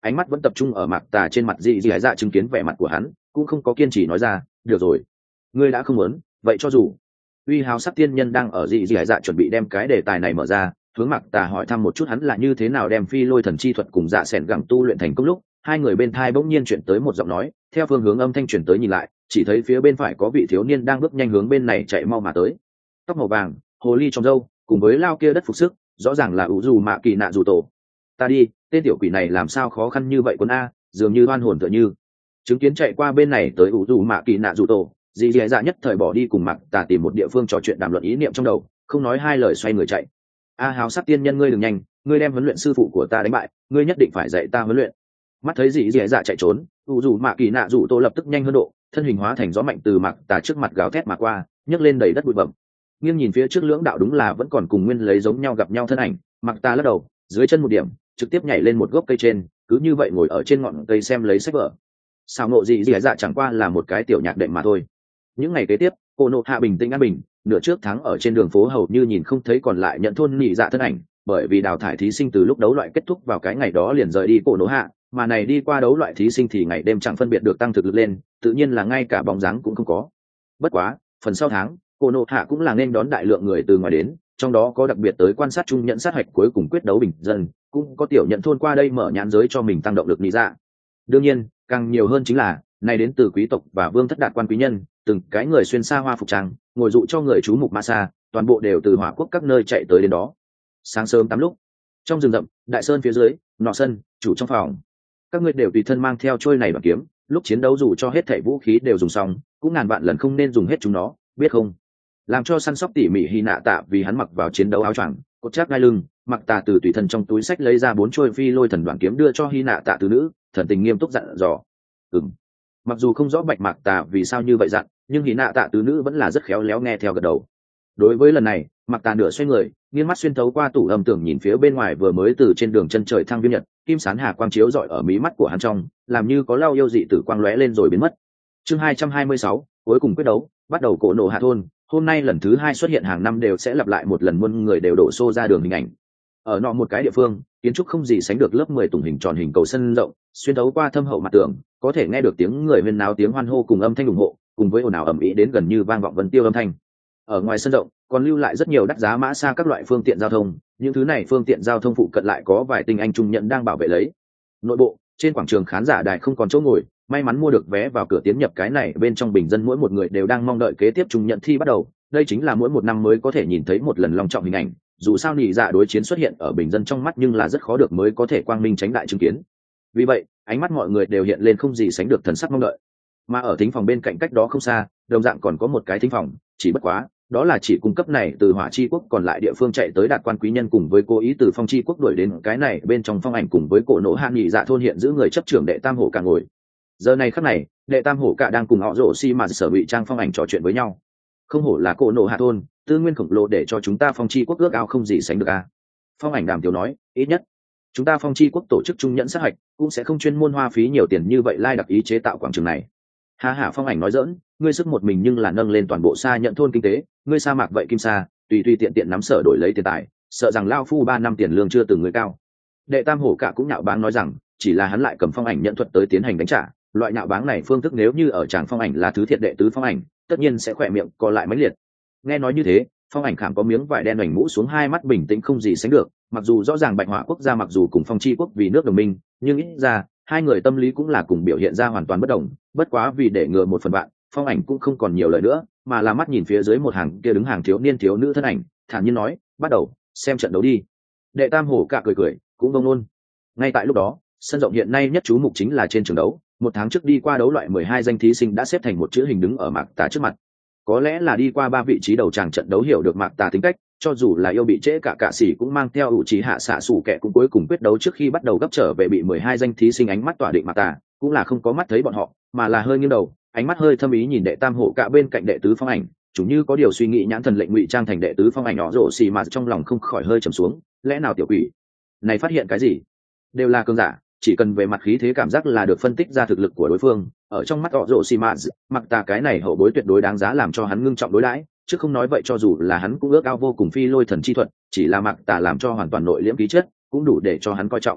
ánh mắt vẫn tập trung ở mạc tà trên mặt dị dị hải dạ chứng kiến vẻ mặt của hắn cũng không có kiên trì nói ra được rồi ngươi đã không muốn vậy cho dù uy hào sắc tiên nhân đang ở dị dị hải dạ chuẩn bị đem cái đề tài này mở ra hướng mạc tà hỏi thăm một chút hắn là như thế nào đem phi lôi thần chi thuật cùng dạ sẻn gẳng tu luyện thành công lúc hai người bên thai bỗng nhiên chuyển tới một giọng nói theo phương hướng âm thanh chuyển tới nhìn lại chỉ thấy phía bên phải có vị thiếu niên đang bước nhanh hướng bên này chạy mau mà tới tóc màu vàng hồ ly trong râu cùng với lao kia đất phục sức rõ ràng là ủ dù mạ kỳ nạ dù tổ ta đi tên tiểu quỷ này làm sao khó khăn như vậy quân a dường như oan hồn tựa như chứng kiến chạy qua bên này tới ủ dù mạ kỳ nạ dù tổ dì dì dạ nhất thời bỏ đi cùng mặc tà tìm một địa phương trò chuyện đàm luận ý niệm trong đầu không nói hai lời xoay người chạy a hào sắc tiên nhân ngươi đừng nhanh ngươi đem huấn luyện sư phụ của ta đánh bại ngươi nhất định phải dạy ta huấn luyện mắt thấy dì dì dạ chạy trốn ủ dù mạ kỳ nạ dù tổ lập tức nhanh hơn độ thân hình hóa thành gió mạnh từ mặc tà trước mặt gào thét mà qua nhấc lên đầy đất bụi bẩm nghiêng nhìn phía trước lưỡng đạo đúng là vẫn còn cùng nguyên lấy giống nhau gặp nhau thân ảnh mặc tà lắc đầu dưới chân một điểm trực tiếp nhảy lên một gốc cây trên cứ như vậy ngồi ở trên ngọn cây xem lấy sách vở sao nộ dị dị dạ chẳng qua là một cái tiểu nhạc đệm mà thôi. Những ngày kế tiếp cô nộ hạ bình tĩnh an bình, nửa trước tháng ở trên đường phố hầu như nhìn không thấy còn lại nhận thôn nhị dạ thân ảnh, bởi vì đào thải thí sinh từ lúc đấu loại kết thúc vào cái ngày đó liền rời đi cô nộ hạ, mà này đi qua đấu loại thí sinh thì ngày đêm chẳng phân biệt được tăng thực lực lên, tự nhiên là ngay cả bóng dáng cũng không có. Bất quá phần sau tháng cô nộ hạ cũng là nên đón đại lượng người từ ngoài đến, trong đó có đặc biệt tới quan sát chung nhận sát hạch cuối cùng quyết đấu bình dân, cũng có tiểu nhận thôn qua đây mở nhãn giới cho mình tăng động lực lý dạ. Đương nhiên càng nhiều hơn chính là này đến từ quý tộc và vương thất đạt quan quý nhân, từng cái người xuyên xa hoa phục trang ngồi dụ cho người chú mục ma sa, toàn bộ đều từ hỏa quốc các nơi chạy tới đến đó. Sáng sớm tám lúc trong rừng rậm đại sơn phía dưới nọ sân chủ trong phòng, các ngươi đều tùy thân mang theo trôi này bằng kiếm, lúc chiến đấu dù cho hết thảy vũ khí đều dùng xong cũng ngàn vạn lần không nên dùng hết chúng nó, biết không? Làm cho săn sóc tỉ mỉ hy nạ tạ vì hắn mặc vào chiến đấu áo choàng cột cháp gai lưng, mặc tà từ tùy thân trong túi sách lấy ra bốn trôi phi lôi thần đoạn kiếm đưa cho hy nạ tạ từ nữ, thần tình nghiêm túc dặn dò. Ừm. Mặc dù không rõ bạch mạc tà vì sao như vậy dặn, nhưng hy nạ tạ từ nữ vẫn là rất khéo léo nghe theo gật đầu. Đối với lần này mặc tà nửa xoay người nghiêng mắt xuyên thấu qua tủ âm tưởng nhìn phía bên ngoài vừa mới từ trên đường chân trời thăng viêm nhật, kim sán hà quang chiếu rọi ở mí mắt của hắn trong, làm như có lau yêu dị tử quang lóe lên rồi biến mất. Chương hai trăm hai mươi sáu, cuối cùng quyết đấu bắt đầu cổ nổ hạ thôn. Hôm nay lần thứ hai xuất hiện, hàng năm đều sẽ lặp lại một lần, muôn người đều đổ xô ra đường hình ảnh. Ở nọ một cái địa phương kiến trúc không gì sánh được lớp mười tùng hình tròn hình cầu sân rộng, xuyên thấu qua thâm hậu mặt tường có thể nghe được tiếng người huyên náo, tiếng hoan hô cùng âm thanh ủng hộ, cùng với ồn ào ầm ĩ đến gần như vang vọng vân tiêu âm thanh. Ở ngoài sân rộng còn lưu lại rất nhiều đắt giá mã xa các loại phương tiện giao thông, những thứ này phương tiện giao thông phụ cận lại có vài tinh anh trung nhận đang bảo vệ lấy. Nội bộ trên quảng trường khán giả đài không còn chỗ ngồi, may mắn mua được vé vào cửa tiến nhập cái này bên trong bình dân mỗi một người đều đang mong đợi kế tiếp trung nhận thi bắt đầu. Đây chính là mỗi một năm mới có thể nhìn thấy một lần long trọng hình ảnh, dù sao nhị dạ đối chiến xuất hiện ở bình dân trong mắt nhưng là rất khó được mới có thể quang minh tránh đại chứng kiến. Vì vậy ánh mắt mọi người đều hiện lên không gì sánh được thần sắc mong đợi. Mà ở thính phòng bên cạnh cách đó không xa đồng dạng còn có một cái thính phòng, chỉ bất quá đó là chỉ cung cấp này từ hỏa chi quốc còn lại địa phương chạy tới đạt quan quý nhân cùng với cố ý từ phong chi quốc đuổi đến cái này bên trong phong ảnh cùng với cổ nổ hạ nhị dạ thôn hiện giữ người chấp trưởng đệ tam hổ cả ngồi. Giờ này khắc này đệ tam hổ cả đang cùng họ rổ xi mà sở bị trang phong ảnh trò chuyện với nhau. Không hổ là cổ nổ hạ thôn, tư nguyên khổng lồ để cho chúng ta phong chi quốc ước ao không gì sánh được a. Phong ảnh đàm tiểu nói, ít nhất chúng ta phong chi quốc tổ chức trung nhẫn sát hạch cũng sẽ không chuyên môn hoa phí nhiều tiền như vậy lai đặc ý chế tạo quảng trường này. Ha ha, phong ảnh nói dỡn, ngươi sức một mình nhưng là nâng lên toàn bộ xa nhận thôn kinh tế, ngươi sa mạc vậy kim sa tùy tùy tiện tiện nắm sở đổi lấy tiền tài, sợ rằng lao phu ba năm tiền lương chưa từng người cao. Đệ tam hổ cả cũng nhạo báng nói rằng chỉ là hắn lại cầm phong ảnh nhận thuật tới tiến hành đánh trả, loại nhạo báng này phương thức nếu như ở tràng phong ảnh là thứ thiệt đệ tứ phong ảnh tất nhiên sẽ khỏe miệng co lại mãnh liệt. Nghe nói như thế phong ảnh khảm có miếng vải đen ảnh mũ xuống, hai mắt bình tĩnh không gì sánh được, mặc dù rõ ràng bạch hỏa quốc gia mặc dù cùng phong chi quốc vì nước đồng minh nhưng ít ra hai người tâm lý cũng là cùng biểu hiện ra hoàn toàn bất đồng. Bất quá vì để ngừa một phần bạn, phong ảnh cũng không còn nhiều lời nữa mà là mắt nhìn phía dưới một hàng kia đứng hàng thiếu niên thiếu nữ thân ảnh, thản nhiên nói, bắt đầu xem trận đấu đi. Đệ tam hổ cả cười cười cũng vông luôn. Ngay tại lúc đó sân rộng hiện nay nhất chú mục chính là trên trường đấu. Một tháng trước đi qua đấu loại mười hai danh thí sinh đã xếp thành một chữ hình đứng ở mạc tà trước mặt. Có lẽ là đi qua ba vị trí đầu tràng trận đấu hiểu được mạc tà tính cách, cho dù là yêu bị trễ cả cạ sĩ cũng mang theo ủ trí hạ xạ sủ kẻ cũng cuối cùng quyết đấu trước khi bắt đầu gấp trở về bị mười hai danh thí sinh ánh mắt tỏa định mạc tà, cũng là không có mắt thấy bọn họ mà là hơi nghiêng đầu, ánh mắt hơi thâm ý nhìn đệ tam hộ cả bên cạnh đệ tứ phong ảnh, chủ như có điều suy nghĩ, nhãn thần lệnh ngụy trang thành đệ tứ phong ảnh nhỏ rổ xì mà trong lòng không khỏi hơi trầm xuống. Lẽ nào tiểu quỷ này phát hiện cái gì? Đều là cường giả, chỉ cần về mặt khí thế cảm giác là được phân tích ra thực lực của đối phương. Ở trong mắt họ rổ xì mà mặc tà cái này hậu bối tuyệt đối đáng giá làm cho hắn ngưng trọng đối đãi, chứ không nói vậy cho dù là hắn cũng ước ao vô cùng phi lôi thần chi thuật, chỉ là mặc tà làm cho hoàn toàn nội liễm khí chất cũng đủ để cho hắn coi trọng.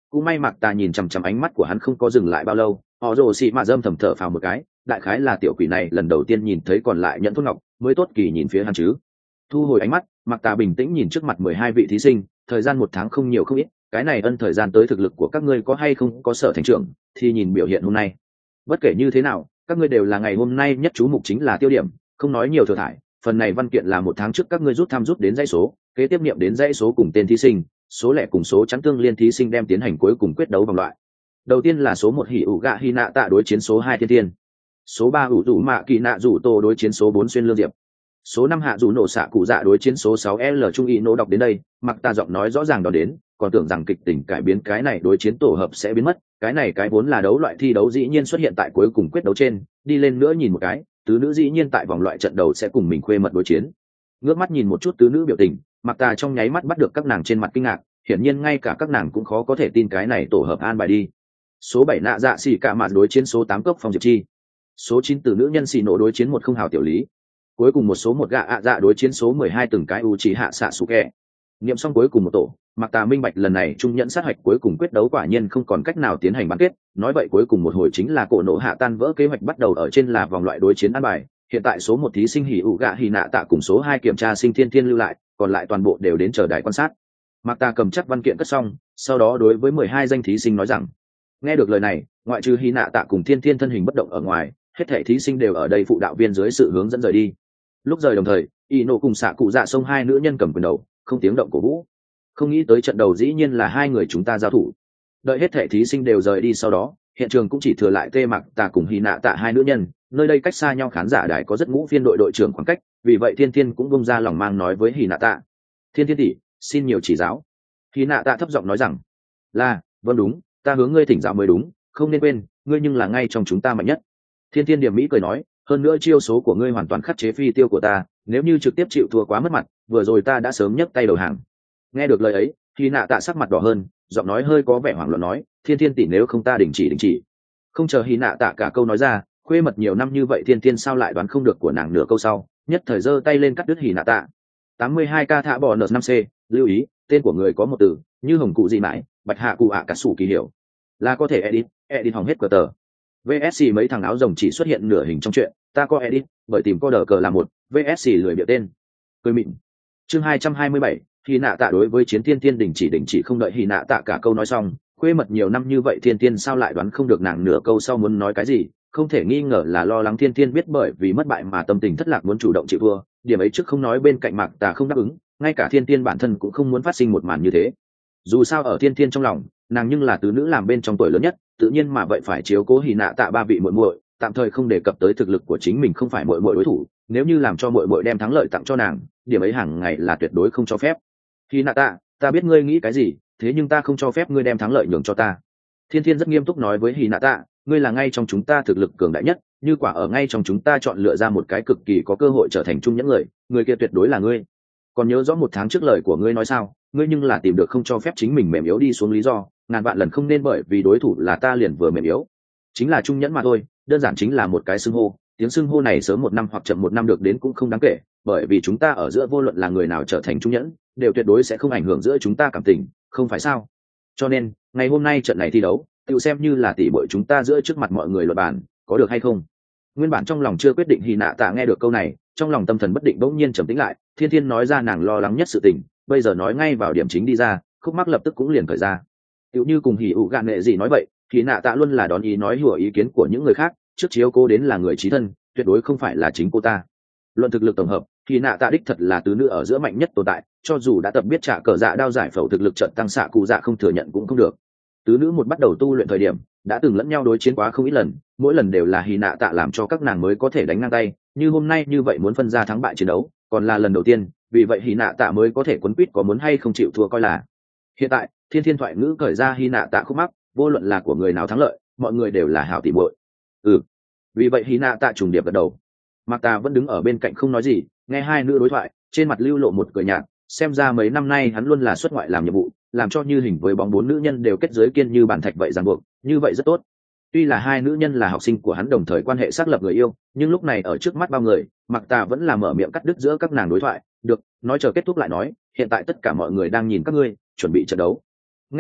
cũng may mặc ta nhìn chằm chằm ánh mắt của hắn không có dừng lại bao lâu, họ rồ xị mạ dâm thầm thở phào một cái, đại khái là tiểu quỷ này lần đầu tiên nhìn thấy còn lại nhận thốt ngọc mới tốt kỳ nhìn phía hắn chứ. Thu hồi ánh mắt, mặc ta bình tĩnh nhìn trước mặt mười hai vị thí sinh, thời gian một tháng không nhiều không ít, cái này ân thời gian tới thực lực của các ngươi có hay không có sở thành trưởng thì nhìn biểu hiện hôm nay. Bất kể như thế nào, các ngươi đều là ngày hôm nay nhất chú mục chính là tiêu điểm, không nói nhiều thừa thải. Phần này văn kiện là một tháng trước các ngươi rút thăm rút đến dãy số, kế tiếp niệm đến dãy số cùng tên thí sinh, số lẻ cùng số chắn tương liên thí sinh đem tiến hành cuối cùng quyết đấu vòng loại. Đầu tiên là số một hỉ ủ gạ hy nạ tạ đối chiến số hai thiên tiên, số ba ủ rủ mạ kỳ nạ rủ tô đối chiến số bốn xuyên lương diệp, số năm hạ rủ nổ xạ cụ dạ đối chiến số sáu l trung ý nỗ đọc đến đây, mặc ta giọng nói rõ ràng đó đến, còn tưởng rằng kịch tình cải biến cái này đối chiến tổ hợp sẽ biến mất, cái này cái vốn là đấu loại thi đấu dĩ nhiên xuất hiện tại cuối cùng quyết đấu trên, đi lên nữa nhìn một cái, tứ nữ dĩ nhiên tại vòng loại trận đầu sẽ cùng mình khuê mật đối chiến. Ngước mắt nhìn một chút tứ nữ biểu tình, mặc ta trong nháy mắt bắt được các nàng trên mặt kinh ngạc, hiển nhiên ngay cả các nàng cũng khó có thể tin cái này tổ hợp an bài đi. Số bảy nạ dạ xỉ cả mạt đối chiến số tám cốc phong diệp chi, số chín từ nữ nhân xỉ nổ đối chiến một không hào tiểu lý, cuối cùng một số một gạ ạ dạ đối chiến số mười hai từng cái u chỉ hạ xạ sủ kẹ. Niệm xong cuối cùng một tổ, mặc ta minh bạch lần này trung nhẫn sát hạch cuối cùng quyết đấu quả nhiên không còn cách nào tiến hành bán kết, nói vậy cuối cùng một hồi chính là cổ nổ hạ tan vỡ kế hoạch bắt đầu ở trên là vòng loại đối chiến an bài. Hiện tại số một thí sinh hỉ ủ gạ hỉ nạ tạ cùng số hai kiểm tra sinh thiên thiên lưu lại, còn lại toàn bộ đều đến chờ đài quan sát. Mặc ta cầm chắc văn kiện cất xong, sau đó đối với mười hai danh thí sinh nói rằng, nghe được lời này, ngoại trừ hỉ nạ tạ cùng thiên thiên thân hình bất động ở ngoài, hết thảy thí sinh đều ở đây phụ đạo viên dưới sự hướng dẫn rời đi. Lúc rời đồng thời, y nổ cùng xạ cụ dạ xông hai nữ nhân cầm quyền đầu, không tiếng động cổ vũ. Không nghĩ tới trận đầu dĩ nhiên là hai người chúng ta giao thủ. Đợi hết thảy thí sinh đều rời đi sau đó, hiện trường cũng chỉ thừa lại tê mặc tạ cùng hy nạ tạ hai nữ nhân, nơi đây cách xa nhau khán giả đài có rất ngũ phiên đội đội trưởng khoảng cách, vì vậy thiên thiên cũng bông ra lòng mang nói với hy nạ tạ, thiên thiên tỷ, xin nhiều chỉ giáo. Hy nạ tạ thấp giọng nói rằng, là, vâng đúng, ta hướng ngươi thỉnh giáo mới đúng, không nên quên, ngươi nhưng là ngay trong chúng ta mạnh nhất. Thiên thiên điểm mỹ cười nói, hơn nữa chiêu số của ngươi hoàn toàn khắc chế phi tiêu của ta, nếu như trực tiếp chịu thua quá mất mặt, vừa rồi ta đã sớm nhấc tay đầu hàng. Nghe được lời ấy, Hy nạ tạ sắc mặt đỏ hơn, giọng nói hơi có vẻ hoảng loạn nói, thiên thiên tỷ nếu không ta đình chỉ đình chỉ. Không chờ Hy nạ tạ cả câu nói ra, khuê mật nhiều năm như vậy thiên thiên sao lại đoán không được của nàng nửa câu sau, nhất thời giơ tay lên cắt đứt Hy nạ tạ. tám mươi hai k thả bỏ n năm c, lưu ý, tên của người có một từ, như hồng cụ gì mãi, bạch hạ cụ ạ cả sủ kỳ hiểu, là có thể edit, edit hỏng hết cờ tờ. vê ét xê mấy thằng áo rồng chỉ xuất hiện nửa hình trong chuyện, ta có edit, bởi tìm co đờ cờ là một, vê ét xê lười biểu tên. Cười mịn. Chương hai trăm hai mươi bảy, Hy nạ tạ đối với chiến thiên thiên đình chỉ đình chỉ không đợi Hy nạ tạ cả câu nói xong, khuê mật nhiều năm như vậy thiên thiên sao lại đoán không được nàng nửa câu sau muốn nói cái gì, không thể nghi ngờ là lo lắng thiên thiên biết bởi vì mất bại mà tâm tình thất lạc muốn chủ động chịu thua, điểm ấy trước không nói bên cạnh mạc tà không đáp ứng, ngay cả thiên thiên bản thân cũng không muốn phát sinh một màn như thế. Dù sao ở thiên thiên trong lòng, nàng nhưng là tứ nữ làm bên trong tuổi lớn nhất, tự nhiên mà vậy phải chiếu cố Hy nạ tạ ba vị muội muội, tạm thời không đề cập tới thực lực của chính mình không phải muội muội đối thủ, nếu như làm cho muội muội đem thắng lợi tặng cho nàng, điểm ấy hàng ngày là tuyệt đối không cho phép. Hy nạ tạ, ta biết ngươi nghĩ cái gì, thế nhưng ta không cho phép ngươi đem thắng lợi nhường cho ta. Thiên thiên rất nghiêm túc nói với Hy nạ tạ, ngươi là ngay trong chúng ta thực lực cường đại nhất, như quả ở ngay trong chúng ta chọn lựa ra một cái cực kỳ có cơ hội trở thành trung nhẫn người, người kia tuyệt đối là ngươi. Còn nhớ rõ một tháng trước lời của ngươi nói sao, ngươi nhưng là tìm được không cho phép chính mình mềm yếu đi xuống lý do, ngàn vạn lần không nên bởi vì đối thủ là ta liền vừa mềm yếu. Chính là trung nhẫn mà thôi, đơn giản chính là một cái xưng hô, tiếng xưng hô này sớm một năm hoặc chậm một năm được đến cũng không đáng kể, bởi vì chúng ta ở giữa vô luận là người nào trở thành trung nhẫn, đều tuyệt đối sẽ không ảnh hưởng giữa chúng ta cảm tình, không phải sao? Cho nên, ngày hôm nay trận này thi đấu, tự xem như là tỷ muội chúng ta giữa trước mặt mọi người luận bàn, có được hay không? Nguyên bản trong lòng chưa quyết định Hy nạ tạ nghe được câu này, trong lòng tâm thần bất định bỗng nhiên trầm tĩnh lại, thiên thiên nói ra nàng lo lắng nhất sự tình, bây giờ nói ngay vào điểm chính đi ra, khúc mắc lập tức cũng liền cởi ra. Tựu như cùng hỉ ủ gạn nghệ gì nói vậy, Hy nạ tạ luôn là đón ý nói hùa ý kiến của những người khác, trước chiếu cô đến là người trí thân, tuyệt đối không phải là chính cô ta. Luận thực lực tổng hợp, Hy nạ tạ đích thật là tứ nữ ở giữa mạnh nhất tồn tại, cho dù đã tập biết trả cờ dạ đao giải phẫu thực lực trận tăng xạ cụ dạ không thừa nhận cũng không được. Tứ nữ một bắt đầu tu luyện thời điểm, đã từng lẫn nhau đối chiến quá không ít lần, mỗi lần đều là Hy nạ tạ làm cho các nàng mới có thể đánh ngang tay, như hôm nay như vậy muốn phân ra thắng bại chiến đấu, còn là lần đầu tiên, vì vậy Hy nạ tạ mới có thể quấn quýt có muốn hay không chịu thua coi là. Hiện tại, thiên thiên thoại ngữ cởi ra Hy nạ tạ khúc mắc, vô luận là của người nào thắng lợi, mọi người đều là hảo tỉ muội. Ừ. Vì vậy Hy nạ tạ trùng điệp gật đầu. Mạc Tà vẫn đứng ở bên cạnh không nói gì, nghe hai nữ đối thoại, trên mặt lưu lộ một cười nhạt, xem ra mấy năm nay hắn luôn là xuất ngoại làm nhiệm vụ, làm cho như hình với bóng bốn nữ nhân đều kết giới kiên như bàn thạch vậy ràng buộc, như vậy rất tốt. Tuy là hai nữ nhân là học sinh của hắn đồng thời quan hệ xác lập người yêu, nhưng lúc này ở trước mắt bao người, Mạc Tà vẫn là mở miệng cắt đứt giữa các nàng đối thoại, "Được, nói chờ kết thúc lại nói, hiện tại tất cả mọi người đang nhìn các ngươi, chuẩn bị trận đấu." Nghe vậy,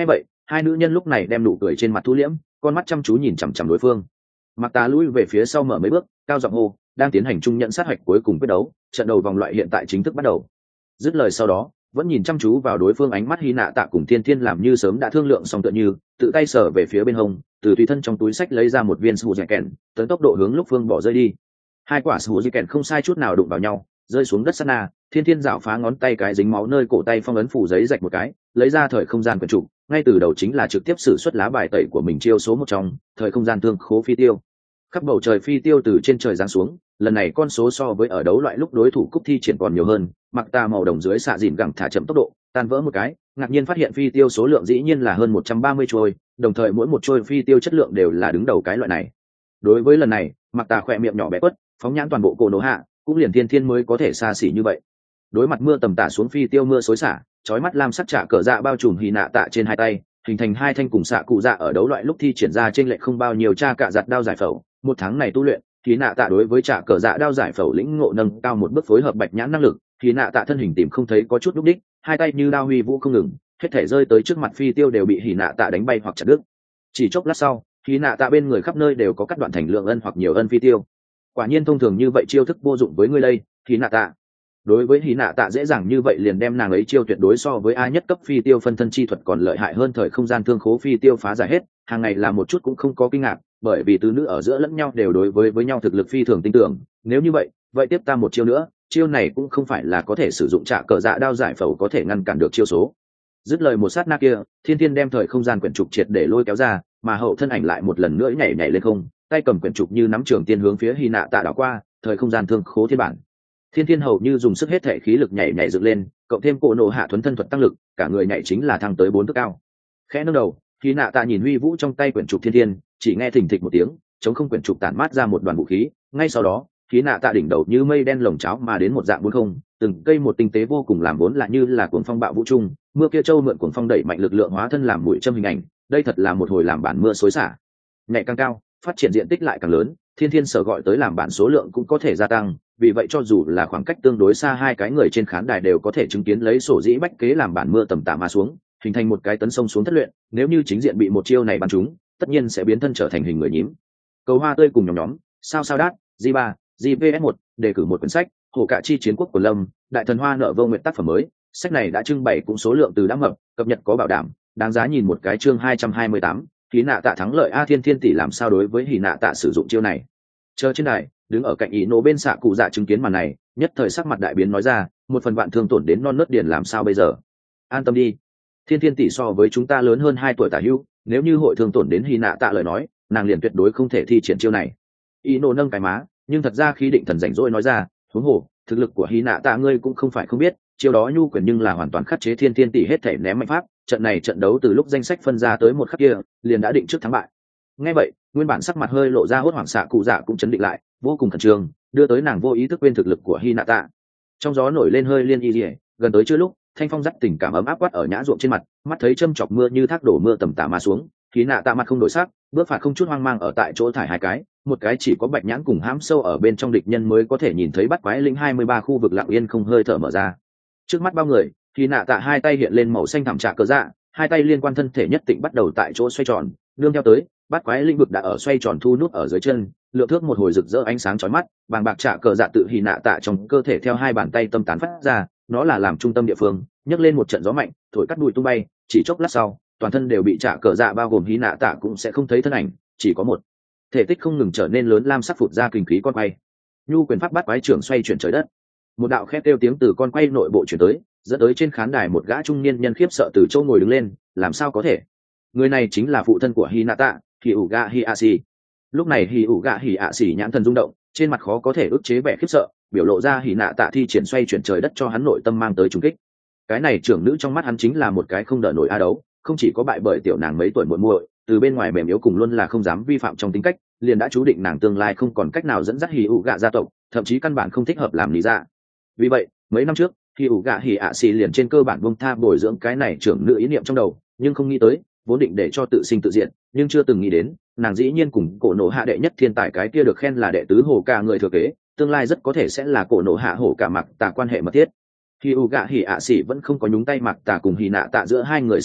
hai nữ nhân lúc này đem nụ cười trên mặt thu liễm, con mắt chăm chú nhìn chằm chằm đối phương. Mặc Tà lui về phía sau mở mấy bước, cao giọng hô, đang tiến hành trung nhận sát hạch cuối cùng quyết đấu, trận đầu vòng loại hiện tại chính thức bắt đầu. Dứt lời sau đó, vẫn nhìn chăm chú vào đối phương, ánh mắt Hy Nạ Tạ cùng Thiên Thiên làm như sớm đã thương lượng xong tựa như, tự tay sờ về phía bên hông, từ tùy thân trong túi sách lấy ra một viên sù dẻ kèn, tấn tốc độ hướng lúc phương bỏ rơi đi. Hai quả sù dẻ kèn không sai chút nào đụng vào nhau, rơi xuống đất sát na, Thiên Thiên dạo phá ngón tay cái dính máu nơi cổ tay phong ấn phủ giấy rạch một cái, lấy ra thời không gian quyển trục, ngay từ đầu chính là trực tiếp sử xuất lá bài tẩy của mình chiêu số một trong, thời không gian thương khố phi tiêu. Khắp bầu trời phi tiêu từ trên trời giáng xuống, lần này con số so với ở đấu loại lúc đối thủ cúc thi triển còn nhiều hơn. Mặc Tà màu đồng dưới xạ dìn gẳng thả chậm tốc độ, tan vỡ một cái, ngạc nhiên phát hiện phi tiêu số lượng dĩ nhiên là hơn một trăm ba mươi trôi, đồng thời mỗi một trôi phi tiêu chất lượng đều là đứng đầu cái loại này. Đối với lần này, Mặc Tà khỏe miệng nhỏ bé quất, phóng nhãn toàn bộ cổ nổ hạ, cũng liền Thiên Thiên mới có thể xa xỉ như vậy. Đối mặt mưa tầm tả xuống phi tiêu mưa xối xả, chói mắt lam sắc trả cờ dạ bao trùm Hy Nạ Tạ trên hai tay, hình thành hai thanh cùng xạ cụ dạ ở đấu loại lúc thi triển ra trên lệch không bao nhiêu, tra cả giặt đao giải phẫu. Một tháng này tu luyện, Hy Nạ Tạ đối với trả cờ dạ đao giải phẫu lĩnh ngộ nâng cao một bước, phối hợp bạch nhãn năng lực, Hy Nạ Tạ thân hình tìm không thấy có chút lúc đích, hai tay như đao huy vũ không ngừng, hết thể rơi tới trước mặt phi tiêu đều bị Hy Nạ Tạ đánh bay hoặc chặt đứt. Chỉ chốc lát sau, Hy Nạ Tạ bên người khắp nơi đều có cắt đoạn thành lượng ân hoặc nhiều ân phi tiêu. Quả nhiên thông thường như vậy chiêu thức vô dụng với ngươi đây, Hy Nạ Tạ. Đối với Hy Nạ Tạ dễ dàng như vậy liền đem nàng ấy chiêu tuyệt đối so với ai nhất cấp phi tiêu phân thân chi thuật còn lợi hại hơn thời không gian thương khố phi tiêu phá giải hết, hàng ngày là một chút cũng không có kinh ngạc, bởi vì tứ nữ ở giữa lẫn nhau đều đối với với nhau thực lực phi thường tin tưởng. Nếu như vậy, vậy tiếp ta một chiêu nữa, chiêu này cũng không phải là có thể sử dụng trả cờ dạ đao giải phẫu có thể ngăn cản được chiêu số. Dứt lời một sát na kia, Thiên Thiên đem thời không gian quyển trục triệt để lôi kéo ra, mà hậu thân ảnh lại một lần nữa nhảy nhảy lên không, tay cầm quyển trục như nắm trường tiên hướng phía Hy Nạ Tạ đảo qua, thời không gian thương khố thiên bản. Thiên Thiên hầu như dùng sức hết thể khí lực nhảy nhảy dựng lên, cộng thêm cổ nổ hạ thuấn thân thuật tăng lực, cả người nhảy chính là thăng tới bốn thước cao. Khẽ nâng đầu, Hy Nạ Tạ nhìn huy vũ trong tay quyển trục Thiên Thiên, chỉ nghe thình thịch một tiếng, chống không quyển trục tản mát ra một đoàn vũ khí, ngay sau đó, Hy Nạ Tạ đỉnh đầu như mây đen lồng cháo mà đến một dạng bốn không, từng cây một tinh tế vô cùng làm vốn là như là cuồng phong bạo vũ trung, mưa kia châu mượn cuồng phong đẩy mạnh lực lượng hóa thân làm mũi châm hình ảnh, đây thật là một hồi làm bản mưa xối xả. Nhảy càng cao, phát triển diện tích lại càng lớn, Thiên Thiên sở gọi tới làm bản số lượng cũng có thể gia tăng, vì vậy cho dù là khoảng cách tương đối xa, hai cái người trên khán đài đều có thể chứng kiến lấy sổ dĩ bách kế làm bản mưa tầm tả mà xuống, hình thành một cái tấn sông xuống thất luyện. Nếu như chính diện bị một chiêu này bắn trúng, tất nhiên sẽ biến thân trở thành hình người nhím. Cầu hoa tươi cùng nhóm nhóm sao sao đát G ba G P S một đề cử một quyển sách, Hồ Cạ Chi Chiến Quốc của Lâm, Đại Thần Hoa Nợ Vô Nguyện tác phẩm mới. Sách này đã trưng bày cũng số lượng từ đã mập, cập nhật có bảo đảm, đáng giá nhìn một cái. Chương hai trăm hai mươi tám, Hy Nạ Tạ thắng lợi. A Thiên Thiên tỷ làm sao đối với Hy Nạ Tạ sử dụng chiêu này? Chờ trên đài, đứng ở cạnh ý nổ bên xạ cụ dạ chứng kiến màn này, nhất thời sắc mặt đại biến nói ra, một phần bạn thương tổn đến non nớt điền làm sao bây giờ? An tâm đi, Thiên Thiên tỷ so với chúng ta lớn hơn hai tuổi tả hữu, nếu như hội thương tổn đến Hy Nạ Tạ lời nói, nàng liền tuyệt đối không thể thi triển chiêu này. Ý nổ nâng cái má, nhưng thật ra khi định thần rảnh rỗi nói ra, huống hồ thực lực của Hy Nạ Tạ ngươi cũng không phải không biết, chiêu đó nhu quyền nhưng là hoàn toàn khắc chế Thiên Thiên tỷ hết thể ném mạnh pháp, trận này trận đấu từ lúc danh sách phân ra tới một khắc kia, liền đã định trước thắng bại. Nghe vậy, nguyên bản sắc mặt hơi lộ ra hốt hoảng xạ cụ dạ cũng chấn định lại, vô cùng khẩn trương, đưa tới nàng vô ý thức quên thực lực của Hy Nạ Tạ. Trong gió nổi lên hơi liên y liễu, gần tới chưa lúc, thanh phong dắt tình cảm ấm áp quát ở nhã ruộng trên mặt, mắt thấy châm chọc mưa như thác đổ mưa tầm tả mà xuống, Hy Nạ Tạ mặt không đổi sắc, bước phạt không chút hoang mang ở tại chỗ thải hai cái, một cái chỉ có bạch nhãn cùng hãm sâu ở bên trong địch nhân mới có thể nhìn thấy bắt quái linh hai mươi ba khu vực lặng yên không hơi thở mở ra. Trước mắt bao người, Hy Nạ Tạ hai tay hiện lên màu xanh thảm trạ cờ dạ, hai tay liên quan thân thể nhất tịnh bắt đầu tại chỗ xoay tròn, nương theo tới, bắt quái lĩnh vực đã ở xoay tròn thu nút ở dưới chân, lượng thước một hồi rực rỡ ánh sáng chói mắt, vàng bạc trạ cờ dạ tự Hy Nạ Tạ trong cơ thể theo hai bàn tay tâm tán phát ra, nó là làm trung tâm địa phương, nhấc lên một trận gió mạnh, thổi cắt bụi tung bay, chỉ chốc lát sau, toàn thân đều bị trạ cờ dạ bao gồm, Hy Nạ Tạ cũng sẽ không thấy thân ảnh, chỉ có một thể tích không ngừng trở nên lớn lam sắc phụt ra kinh khí con quay. Nhu quyền pháp bắt quái trưởng xoay chuyển trời đất, một đạo khét kêu tiếng từ con quay nội bộ chuyển tới, dẫn tới trên khán đài một gã trung niên nhân khiếp sợ từ chỗ ngồi đứng lên, làm sao có thể? Người này chính là phụ thân của Hy Nạ Tạ, Hyuga Hiashi. Lúc này Hyuga Hiashi nhãn thần rung động, trên mặt khó có thể ức chế vẻ khiếp sợ, biểu lộ ra Hy Nạ Tạ thi triển xoay chuyển trời đất cho hắn nội tâm mang tới trùng kích. Cái này trưởng nữ trong mắt hắn chính là một cái không đỡ nổi a đấu, không chỉ có bại bởi tiểu nàng mấy tuổi muội muội, từ bên ngoài mềm yếu cùng luôn là không dám vi phạm trong tính cách, liền đã chú định nàng tương lai không còn cách nào dẫn dắt Hyuga gia tộc, thậm chí căn bản không thích hợp làm lý dạ. Vì vậy, mấy năm trước, Hyuga Hiashi liền trên cơ bản buông tha bồi dưỡng cái này trưởng nữ ý niệm trong đầu, nhưng không nghĩ tới, vốn định để cho tự sinh tự diệt, nhưng chưa từng nghĩ đến, nàng dĩ nhiên cùng cổ nổ hạ đệ nhất thiên tài cái kia được khen là đệ tứ hổ cả người thừa kế, tương lai rất có thể sẽ là cổ nổ hạ hổ cả Mặc Tà quan hệ mật thiết. Hyuga Hiashi vẫn không có nhúng tay Mặc Tà cùng Hy Nạ Tạ giữa hai người sự tình,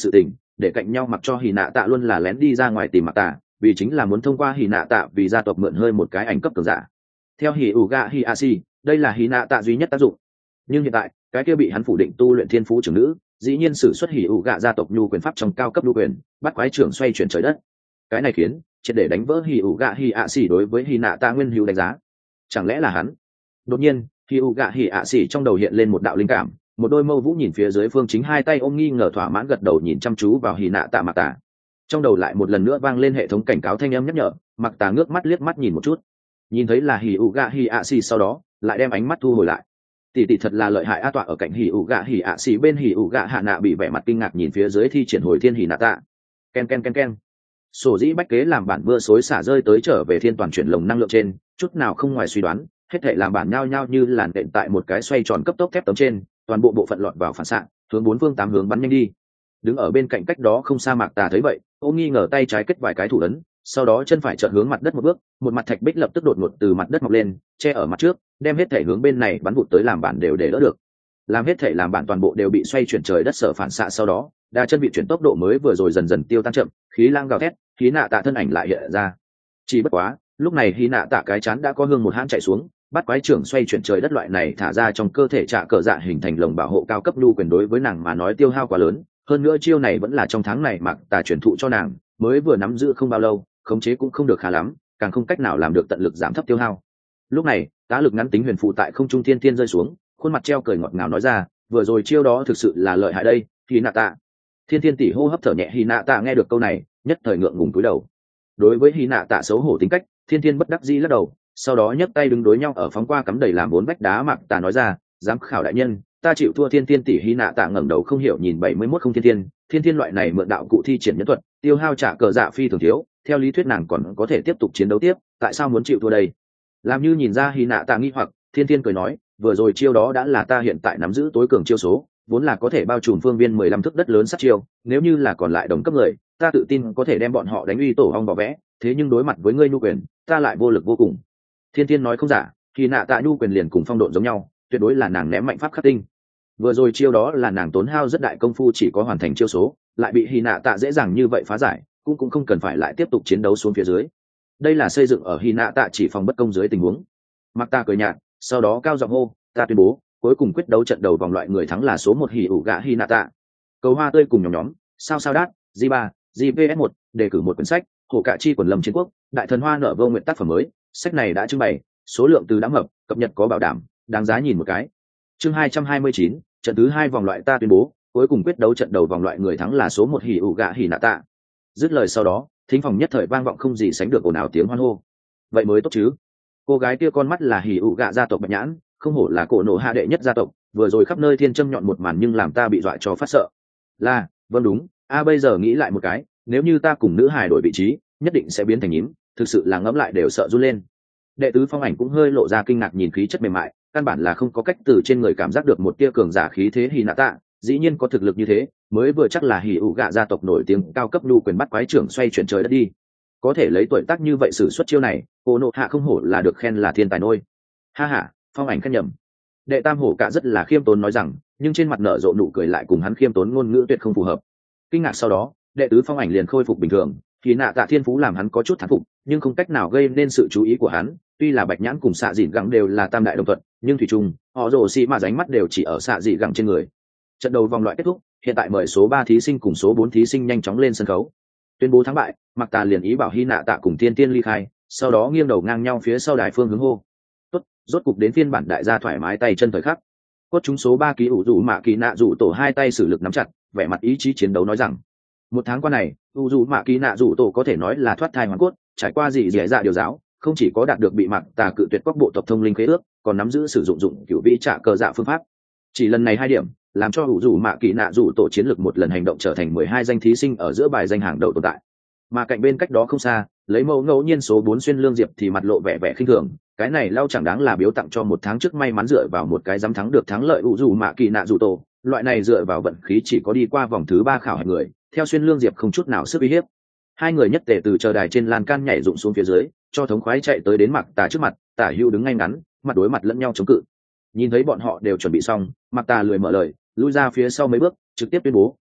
để cạnh nhau mặc cho hì nạ tạ luôn là lén đi ra ngoài tìm mặc tà, vì chính là muốn thông qua hì nạ tạ vì gia tộc mượn hơi một cái ảnh cấp cường giả. Theo hì ủ gạ hì a si, đây là hì nạ tạ duy nhất tác dụng. Nhưng hiện tại cái kia bị hắn phủ định tu luyện thiên phú trưởng nữ dĩ nhiên sử xuất hì ủ gạ gia tộc nhu quyền pháp trong cao cấp nhu quyền, bắt quái trưởng xoay chuyển trời đất. Cái này khiến triệt để đánh vỡ hì ủ gạ hì a si đối với hì nạ tạ nguyên hữu đánh giá. Chẳng lẽ là hắn? Đột nhiên hì ủ gạ hì a si trong đầu hiện lên một đạo linh cảm, một đôi mâu vũ nhìn phía dưới phương chính, hai tay ôm nghi ngờ thỏa mãn gật đầu nhìn chăm chú vào hì nạ tạ mặc tà. Trong đầu lại một lần nữa vang lên hệ thống cảnh cáo thanh âm nhắc nhở. Mặc tà ngước mắt liếc mắt nhìn một chút, nhìn thấy là hì ủ gạ hì a si, sau đó lại đem ánh mắt thu hồi lại. Tỷ tỷ thật là lợi hại a. Tọa ở cạnh hì ủ gạ hì a si bên hì ủ gạ hạ nạ bị vẻ mặt kinh ngạc nhìn phía dưới thi triển hồi thiên hì nạ tạ. Ken ken ken ken, sổ dĩ bách kế làm bản mưa xối xả rơi tới trở về thiên toàn chuyển lồng năng lượng trên, chút nào không ngoài suy đoán, hết thảy làm bản nhao nhao như làn đện tại một cái xoay tròn cấp tốc thép tấm trên, toàn bộ bộ phận lọt vào phản xạ, hướng bốn phương tám hướng bắn nhanh đi. Đứng ở bên cạnh cách đó không xa Mạc Tà thấy vậy, ôm nghi ngờ tay trái kết vài cái thủ ấn, sau đó chân phải chợt hướng mặt đất một bước, một mặt thạch bích lập tức đột ngột từ mặt đất mọc lên, che ở mặt trước, đem hết thể hướng bên này bắn vụt tới làm bản đều để đỡ được. Làm hết thể làm bản toàn bộ đều bị xoay chuyển trời đất sở phản xạ, sau đó đa chân bị chuyển tốc độ mới vừa rồi dần dần tiêu tan chậm, khí lang gào thét, khí nạ tạ thân ảnh lại hiện ra. Chỉ bất quá lúc này khí nạ tạ cái chán đã có hương một hãn chạy xuống, bắt quái trưởng xoay chuyển trời đất loại này thả ra trong cơ thể trạ cờ dạ hình thành lồng bảo hộ cao cấp lưu quyền, đối với nàng mà nói tiêu hao quá lớn. Hơn nữa chiêu này vẫn là trong tháng này Mạc Tà chuyển thụ cho nàng, mới vừa nắm giữ không bao lâu, khống chế cũng không được khá lắm, càng không cách nào làm được tận lực giảm thấp tiêu hao. Lúc này tá lực ngắn tính huyền phụ tại không trung thiên thiên rơi xuống, khuôn mặt treo cười ngọt ngào nói ra, vừa rồi chiêu đó thực sự là lợi hại đây. Hy nạ tạ. Thiên thiên tỷ hô hấp thở nhẹ. Hy nạ tạ nghe được câu này nhất thời ngượng ngùng cúi đầu. Đối với Hy nạ tạ xấu hổ tính cách, thiên thiên bất đắc dĩ lắc đầu, sau đó nhấc tay đứng đối nhau ở phóng qua cắm đầy làm bốn vách đá. Mạc Tà nói ra, giám khảo đại nhân, ta chịu thua. Thiên thiên tỷ. Hy nạ tạ ngẩng đầu không hiểu nhìn bảy mươi mốt không thiên thiên thiên thiên loại này mượn đạo cụ thi triển nhân thuật, tiêu hao trả cờ dạ phi thường thiếu, theo lý thuyết nàng còn có thể tiếp tục chiến đấu tiếp, tại sao muốn chịu thua đây? Làm như nhìn ra Hy nạ tạ nghi hoặc, thiên thiên cười nói, vừa rồi chiêu đó đã là ta hiện tại nắm giữ tối cường chiêu số, vốn là có thể bao trùm phương viên mười lăm thước đất lớn sát chiêu, nếu như là còn lại đồng cấp người, ta tự tin có thể đem bọn họ đánh uy tổ ong vỏ vẽ, thế nhưng đối mặt với ngươi nhu quyền, ta lại vô lực vô cùng. Thiên thiên nói không giả, Hy nạ tạ nhu quyền liền cùng phong độn giống nhau, tuyệt đối là nàng ném mạnh pháp khắc tinh. Vừa rồi chiêu đó là nàng tốn hao rất đại công phu chỉ có hoàn thành chiêu số, lại bị Hy nạ tạ dễ dàng như vậy phá giải, cũng cũng không cần phải lại tiếp tục chiến đấu xuống phía dưới. Đây là xây dựng ở Hy nạ tạ chỉ phòng bất công dưới tình huống. Mặc ta cười nhạt, sau đó cao giọng hô, ta tuyên bố cuối cùng quyết đấu trận đầu vòng loại người thắng là số một hỉ ủ gạ Hy nạ tạ. Cầu hoa tươi cùng nhóm nhóm sao sao đát g ba g p s một đề cử một quyển sách, hồ cạ chi quần lâm chiến quốc đại thần hoa nở vô nguyện tác phẩm mới. Sách này đã trưng bày, số lượng từ đã mập, cập nhật có bảo đảm, đáng giá nhìn một cái. Chương hai trăm hai mươi chín, trận thứ hai vòng loại ta tuyên bố cuối cùng quyết đấu trận đầu vòng loại người thắng là số một hỉ ủ gạ Hy nạ tạ. Dứt lời sau đó, thính phòng nhất thời vang vọng không gì sánh được ồn ào tiếng hoan hô. Vậy mới tốt chứ. Cô gái kia con mắt là hỉ ủ gạ gia tộc Bạch Nhãn, không hổ là cổ nộ hạ đệ nhất gia tộc, vừa rồi khắp nơi thiên châm nhọn một màn nhưng làm ta bị dọa cho phát sợ. Là, vâng đúng, a bây giờ nghĩ lại một cái, nếu như ta cùng nữ hài đổi vị trí, nhất định sẽ biến thành nhím, thực sự là ngẫm lại đều sợ run lên. Đệ tứ Phong Ảnh cũng hơi lộ ra kinh ngạc nhìn khí chất mềm mại, căn bản là không có cách từ trên người cảm giác được một tia cường giả khí thế Hy nạ tạ, dĩ nhiên có thực lực như thế, mới vừa chắc là hỉ ủ gạ gia tộc nổi tiếng cao cấp lưu quyền bắt quái trưởng xoay chuyển trời đất đi. Có thể lấy tuổi tác như vậy sử xuất chiêu này, cô nộ hạ không hổ là được khen là thiên tài nôi. Ha ha, Phong Ảnh khen nhầm. Đệ tam hổ cả rất là khiêm tốn nói rằng, nhưng trên mặt nở rộ nụ cười lại cùng hắn khiêm tốn ngôn ngữ tuyệt không phù hợp. Kinh ngạc sau đó, đệ tứ Phong Ảnh liền khôi phục bình thường, Hy nạ tạ thiên phú làm hắn có chút thán phục, nhưng không cách nào gây nên sự chú ý của hắn. Tuy là Bạch Nhãn cùng xạ dịn gẳng đều là tam đại đồng thuận, nhưng thủy chung họ rồ xì mà ránh mắt đều chỉ ở xạ dị gẳng trên người. Trận đầu vòng loại kết thúc, hiện tại mời số ba thí sinh cùng số bốn thí sinh nhanh chóng lên sân khấu. Tuyên bố thắng bại, Mặc Tà liền ý bảo Hy nạ tạ cùng Thiên Tiên ly khai, sau đó nghiêng đầu ngang nhau phía sau đài phương hướng hô. Tốt, rốt cục đến phiên bản đại gia thoải mái tay chân thời khắc. Cốt chúng số ba ký ủ dụ mạ kỳ nạ dụ tổ hai tay sử lực nắm chặt, vẻ mặt ý chí chiến đấu nói rằng, một tháng qua này, ủ dụ mạ kỳ nạ dụ tổ có thể nói là thoát thai hoàn cốt, trải qua gì dễ dạ điều giáo, không chỉ có đạt được bị Mặc Tà cự tuyệt quốc bộ tộc thông linh khế ước, còn nắm giữ sử dụng dụng cửu vĩ trả cờ dạ phương pháp. Chỉ lần này hai điểm, làm cho ủ dụ mạ kỳ nạ dụ tổ chiến lược một lần hành động trở thành mười hai danh thí sinh ở giữa bài danh hàng đầu tồn tại. Mà cạnh bên cách đó không xa, lấy mẫu ngẫu nhiên số bốn xuyên lương diệp thì mặt lộ vẻ vẻ khinh thường, cái này lao chẳng đáng là biếu tặng cho một tháng trước may mắn dựa vào một cái dám thắng được thắng lợi ủ dụ mạ kỳ nạ dụ tổ, loại này dựa vào vận khí chỉ có đi qua vòng thứ ba khảo hạch người, theo xuyên lương diệp không chút nào sức uy hiếp. Hai người nhất tề từ chờ đài trên lan can nhảy rụng xuống phía dưới, cho thống khoái chạy tới đến Mặc Tà trước mặt, Tả Hữu đứng ngay ngắn, mặt đối mặt lẫn nhau chống cự. Nhìn thấy bọn họ đều chuẩn bị xong, Mặc Tà lười mở lời, lui ra phía sau mấy bước, trực tiếp tuyên bố,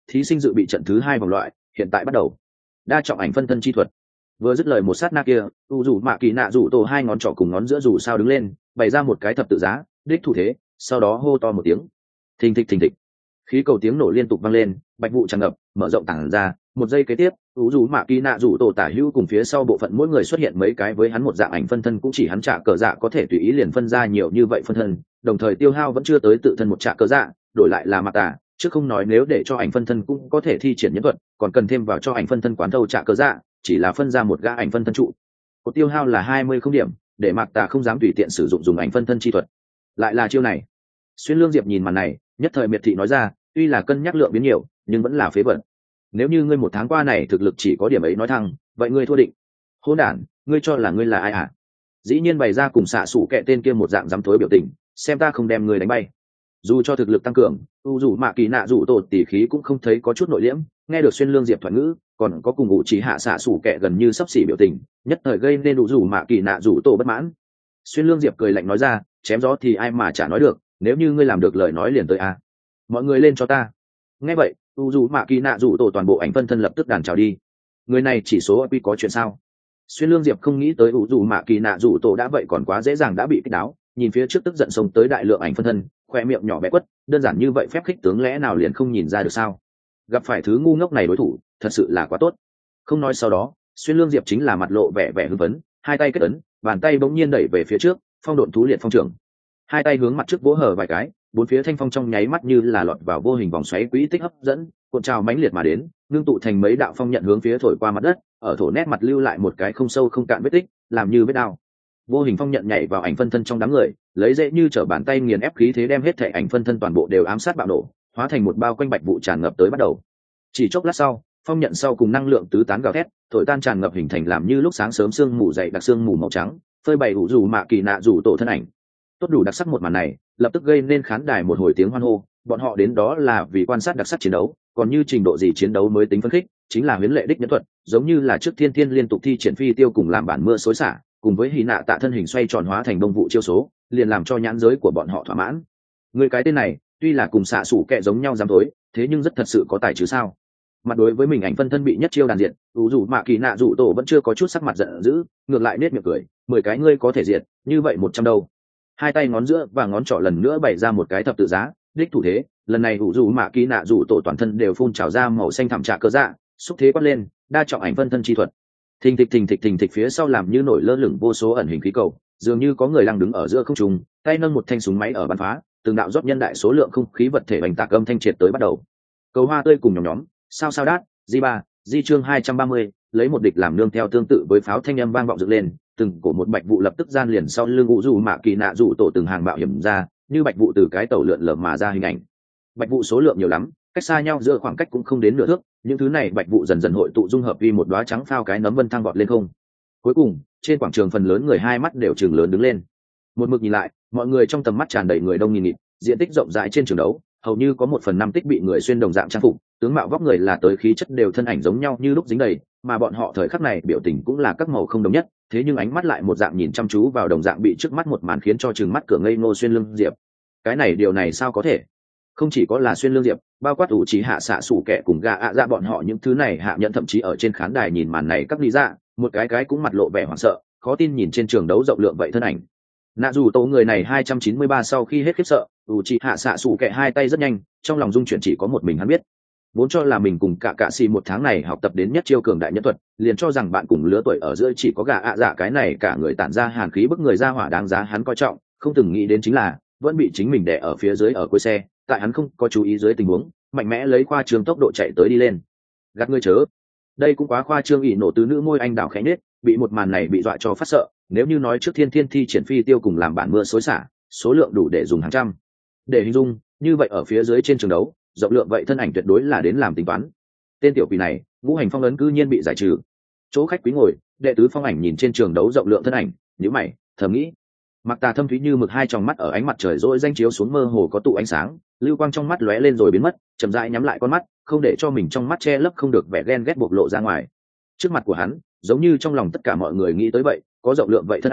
thí sinh dự bị trận thứ hai vòng loại hiện tại bắt đầu. Đa trọng ảnh phân thân chi thuật. Vừa dứt lời một sát na kia, u dù mạ kỳ nạ rủ tổ hai ngón trỏ cùng ngón giữa rủ sao đứng lên, bày ra một cái thập tự giá đích thủ thế, sau đó hô to một tiếng, thình thịch thình thịch, khí cầu tiếng nổ liên tục vang lên, bạch vụ tràn ngập, mở rộng tảng ra. Một giây kế tiếp, u dù mạ kỳ nạ rủ tổ tả hữu cùng phía sau bộ phận mỗi người xuất hiện mấy cái với hắn một dạng ảnh phân thân, cũng chỉ hắn trả cờ dạ có thể tùy ý liền phân ra nhiều như vậy phân thân, đồng thời tiêu hao vẫn chưa tới tự thân một trả cờ dạ, đổi lại là mặt tả chứ không nói nếu để cho ảnh phân thân cũng có thể thi triển nhân thuật, còn cần thêm vào cho ảnh phân thân quán thâu trả cờ dạ, chỉ là phân ra một gã ảnh phân thân trụ một tiêu hao là hai mươi không điểm, để mạc tà không dám tùy tiện sử dụng dùng ảnh phân thân chi thuật. Lại là chiêu này. Xuyên Lương Diệp nhìn màn này, nhất thời miệt thị nói ra, tuy là cân nhắc lượng biến nhiều nhưng vẫn là phế vật. Nếu như ngươi một tháng qua này thực lực chỉ có điểm ấy nói thăng, vậy ngươi thua định. Hỗn đản, ngươi cho là ngươi là ai hả? Dĩ nhiên bày ra cùng xạ sủ kẹ tên kia một dạng dám thối biểu tình, xem ta không đem ngươi đánh bay. Dù cho thực lực tăng cường, u dù mạ kỳ nạ dù tổ tỉ khí cũng không thấy có chút nội liễm, nghe được Xuyên Lương Diệp thoại ngữ, còn có cùng ngụ chỉ hạ xạ sủ kẹ gần như sắp xỉ biểu tình, nhất thời gây nên đủ dù mạ kỳ nạ dù tổ bất mãn. Xuyên Lương Diệp cười lạnh nói ra, chém gió thì ai mà chả nói được, nếu như ngươi làm được lời nói liền tới a. Mọi người lên cho ta. Nghe vậy, u dù mạ kỳ nạ dù tổ toàn bộ ảnh phân thân lập tức đàn chào đi. Người này chỉ số quy có chuyện sao? Xuyên Lương Diệp không nghĩ tới u dù mạ kỳ nạ dù tổ đã vậy còn quá dễ dàng đã bị kích đáo, nhìn phía trước tức giận xông tới đại lượng ảnh phân thân, khoe miệng nhỏ bé quất, đơn giản như vậy phép khích tướng lẽ nào liền không nhìn ra được sao? Gặp phải thứ ngu ngốc này đối thủ, thật sự là quá tốt. Không nói sau đó, Xuyên Lương Diệp chính là mặt lộ vẻ vẻ hưng phấn, hai tay kết ấn, bàn tay bỗng nhiên đẩy về phía trước, phong độn thú liệt phong trưởng. Hai tay hướng mặt trước vỗ hở vài cái, bốn phía thanh phong trong nháy mắt như là lọt vào vô hình vòng xoáy quỹ tích hấp dẫn, cuộn trào mãnh liệt mà đến, ngưng tụ thành mấy đạo phong nhận hướng phía thổi qua mặt đất, ở thổ nét mặt lưu lại một cái không sâu không cạn vết tích, làm như vết đao. Vô hình phong nhận nhảy vào ảnh phân thân trong đám người, lấy dễ như trở bàn tay nghiền ép khí thế đem hết thể ảnh phân thân toàn bộ đều ám sát bạo nổ, hóa thành một bao quanh bạch vụ tràn ngập tới bắt đầu. Chỉ chốc lát sau, phong nhận sau cùng năng lượng tứ tán gào thét, thổi tan tràn ngập hình thành làm như lúc sáng sớm sương mù dày đặc sương mù màu trắng, phơi bày ủ dù mạ kỳ nạ dù tổ thân ảnh. Tốt đủ đặc sắc một màn này, lập tức gây nên khán đài một hồi tiếng hoan hô, bọn họ đến đó là vì quan sát đặc sắc chiến đấu, còn như trình độ gì chiến đấu mới tính phấn khích, chính là huyễn lệ đích nhẫn thuật, giống như là trước thiên thiên liên tục thi triển phi tiêu cùng làm bản mưa xối xả, cùng với hí nạ tạ thân hình xoay tròn hóa thành đông vụ chiêu số, liền làm cho nhãn giới của bọn họ thỏa mãn. Người cái tên này, tuy là cùng xạ sủ kẹ giống nhau dám tối, thế nhưng rất thật sự có tài chứ sao? Mặt đối với mình ảnh phân thân bị nhất chiêu đàn diện, dù dù mạ kỳ nạ dù tổ vẫn chưa có chút sắc mặt giận dữ, ngược lại nết miệng cười, mười cái ngươi có thể diệt, như vậy một trăm đâu. Hai tay ngón giữa và ngón trỏ lần nữa bày ra một cái thập tự giá đích thủ thế, lần này ủ dù mạ kỳ nạ dù tổ toàn thân đều phun trào ra màu xanh thảm trạ cơ dạ, xúc thế quát lên, đa trọng ảnh phân thân chi thuật. Thình thịch thình thịch thình thịch phía sau làm như nổi lơ lửng vô số ẩn hình khí cầu, dường như có người đang đứng ở giữa không trung, tay nâng một thanh súng máy ở bắn phá, từng đạo rót nhân đại số lượng không khí vật thể bành tạc âm thanh triệt tới bắt đầu. Cầu hoa tươi cùng nhóm nhóm, sao sao đát, G ba, Di chương hai trăm ba mươi, lấy một địch làm nương theo tương tự với pháo thanh âm vang vọng dựng lên, từng cổ một bạch vụ lập tức gian liền sau lưng ủ dù mạ kỳ nạ dù tổ từng hàng bạo hiểm ra, như bạch vụ từ cái tàu lượn lờ mà ra hình ảnh. Bạch vụ số lượng nhiều lắm, cách xa nhau giữa khoảng cách cũng không đến nửa thước, những thứ này bạch vụ dần dần hội tụ dung hợp vì một đóa trắng phao cái nấm vân thăng vọt lên không. Cuối cùng, trên quảng trường phần lớn người hai mắt đều trừng lớn đứng lên. Một mực nhìn lại, mọi người trong tầm mắt tràn đầy người đông nghìn nghịt, diện tích rộng rãi trên trường đấu, hầu như có một phần năm tích bị người xuyên đồng dạng trang phục, tướng mạo vóc người là tới khí chất đều thân ảnh giống nhau như lúc dính đầy, mà bọn họ thời khắc này biểu tình cũng là các màu không đồng nhất, thế nhưng ánh mắt lại một dạng nhìn chăm chú vào đồng dạng bị trước mắt một màn khiến cho trừng mắt cửa ngây ngô Xuyên Lương Diệp. Cái này điều này sao có thể? Không chỉ có là Xuyên Lương Diệp, bao quát ủ trí hạ xạ sủ kẻ cùng gà ạ dạ bọn họ những thứ này hạ nhận thậm chí ở trên khán đài nhìn màn này các lý dạ, một cái cái cũng mặt lộ vẻ hoảng sợ, khó tin nhìn trên trường đấu rộng lượng vậy thân ảnh. Nạ dù tổ người này hai trăm chín mươi ba sau khi hết khiếp sợ, ủ trí hạ xạ sủ kẻ hai tay rất nhanh, trong lòng dung chuyển chỉ có một mình hắn biết. Vốn cho là mình cùng cả cạ xì một tháng này học tập đến nhất chiêu cường đại nhất thuật, liền cho rằng bạn cùng lứa tuổi ở giữa chỉ có gà ạ dạ cái này cả người tản ra hàn khí bức người ra hỏa đáng giá hắn coi trọng, không từng nghĩ đến chính là vẫn bị chính mình đè ở phía dưới ở cuối xe, tại hắn không có chú ý dưới tình huống mạnh mẽ lấy khoa trương tốc độ chạy tới đi lên. Gạt ngươi chớ, đây cũng quá khoa trương. Ỷ nổ tứ nữ môi anh đào khẽ nết, bị một màn này bị dọa cho phát sợ. Nếu như nói trước thiên thiên thi triển phi tiêu cùng làm bản mưa xối xả, số lượng đủ để dùng hàng trăm, để hình dung như vậy ở phía dưới trên trường đấu rộng lượng vậy thân ảnh tuyệt đối là đến làm tính toán. Tên tiểu quỷ này ngũ hành phong ấn cư nhiên bị giải trừ. Chỗ khách quý ngồi, đệ tứ phong ảnh nhìn trên trường đấu rộng lượng thân ảnh, nhíu mày thầm nghĩ. Mặc Tà thâm thúy như mực hai tròng mắt ở ánh mặt trời rỗi danh chiếu xuống mơ hồ có tụ ánh sáng, lưu quang trong mắt lóe lên rồi biến mất, chậm rãi nhắm lại con mắt, không để cho mình trong mắt che lấp không được vẻ ghen ghét bộc lộ ra ngoài. Trước mặt của hắn, giống như trong lòng tất cả mọi người nghĩ tới vậy, có rộng lượng vậy thân ảnh,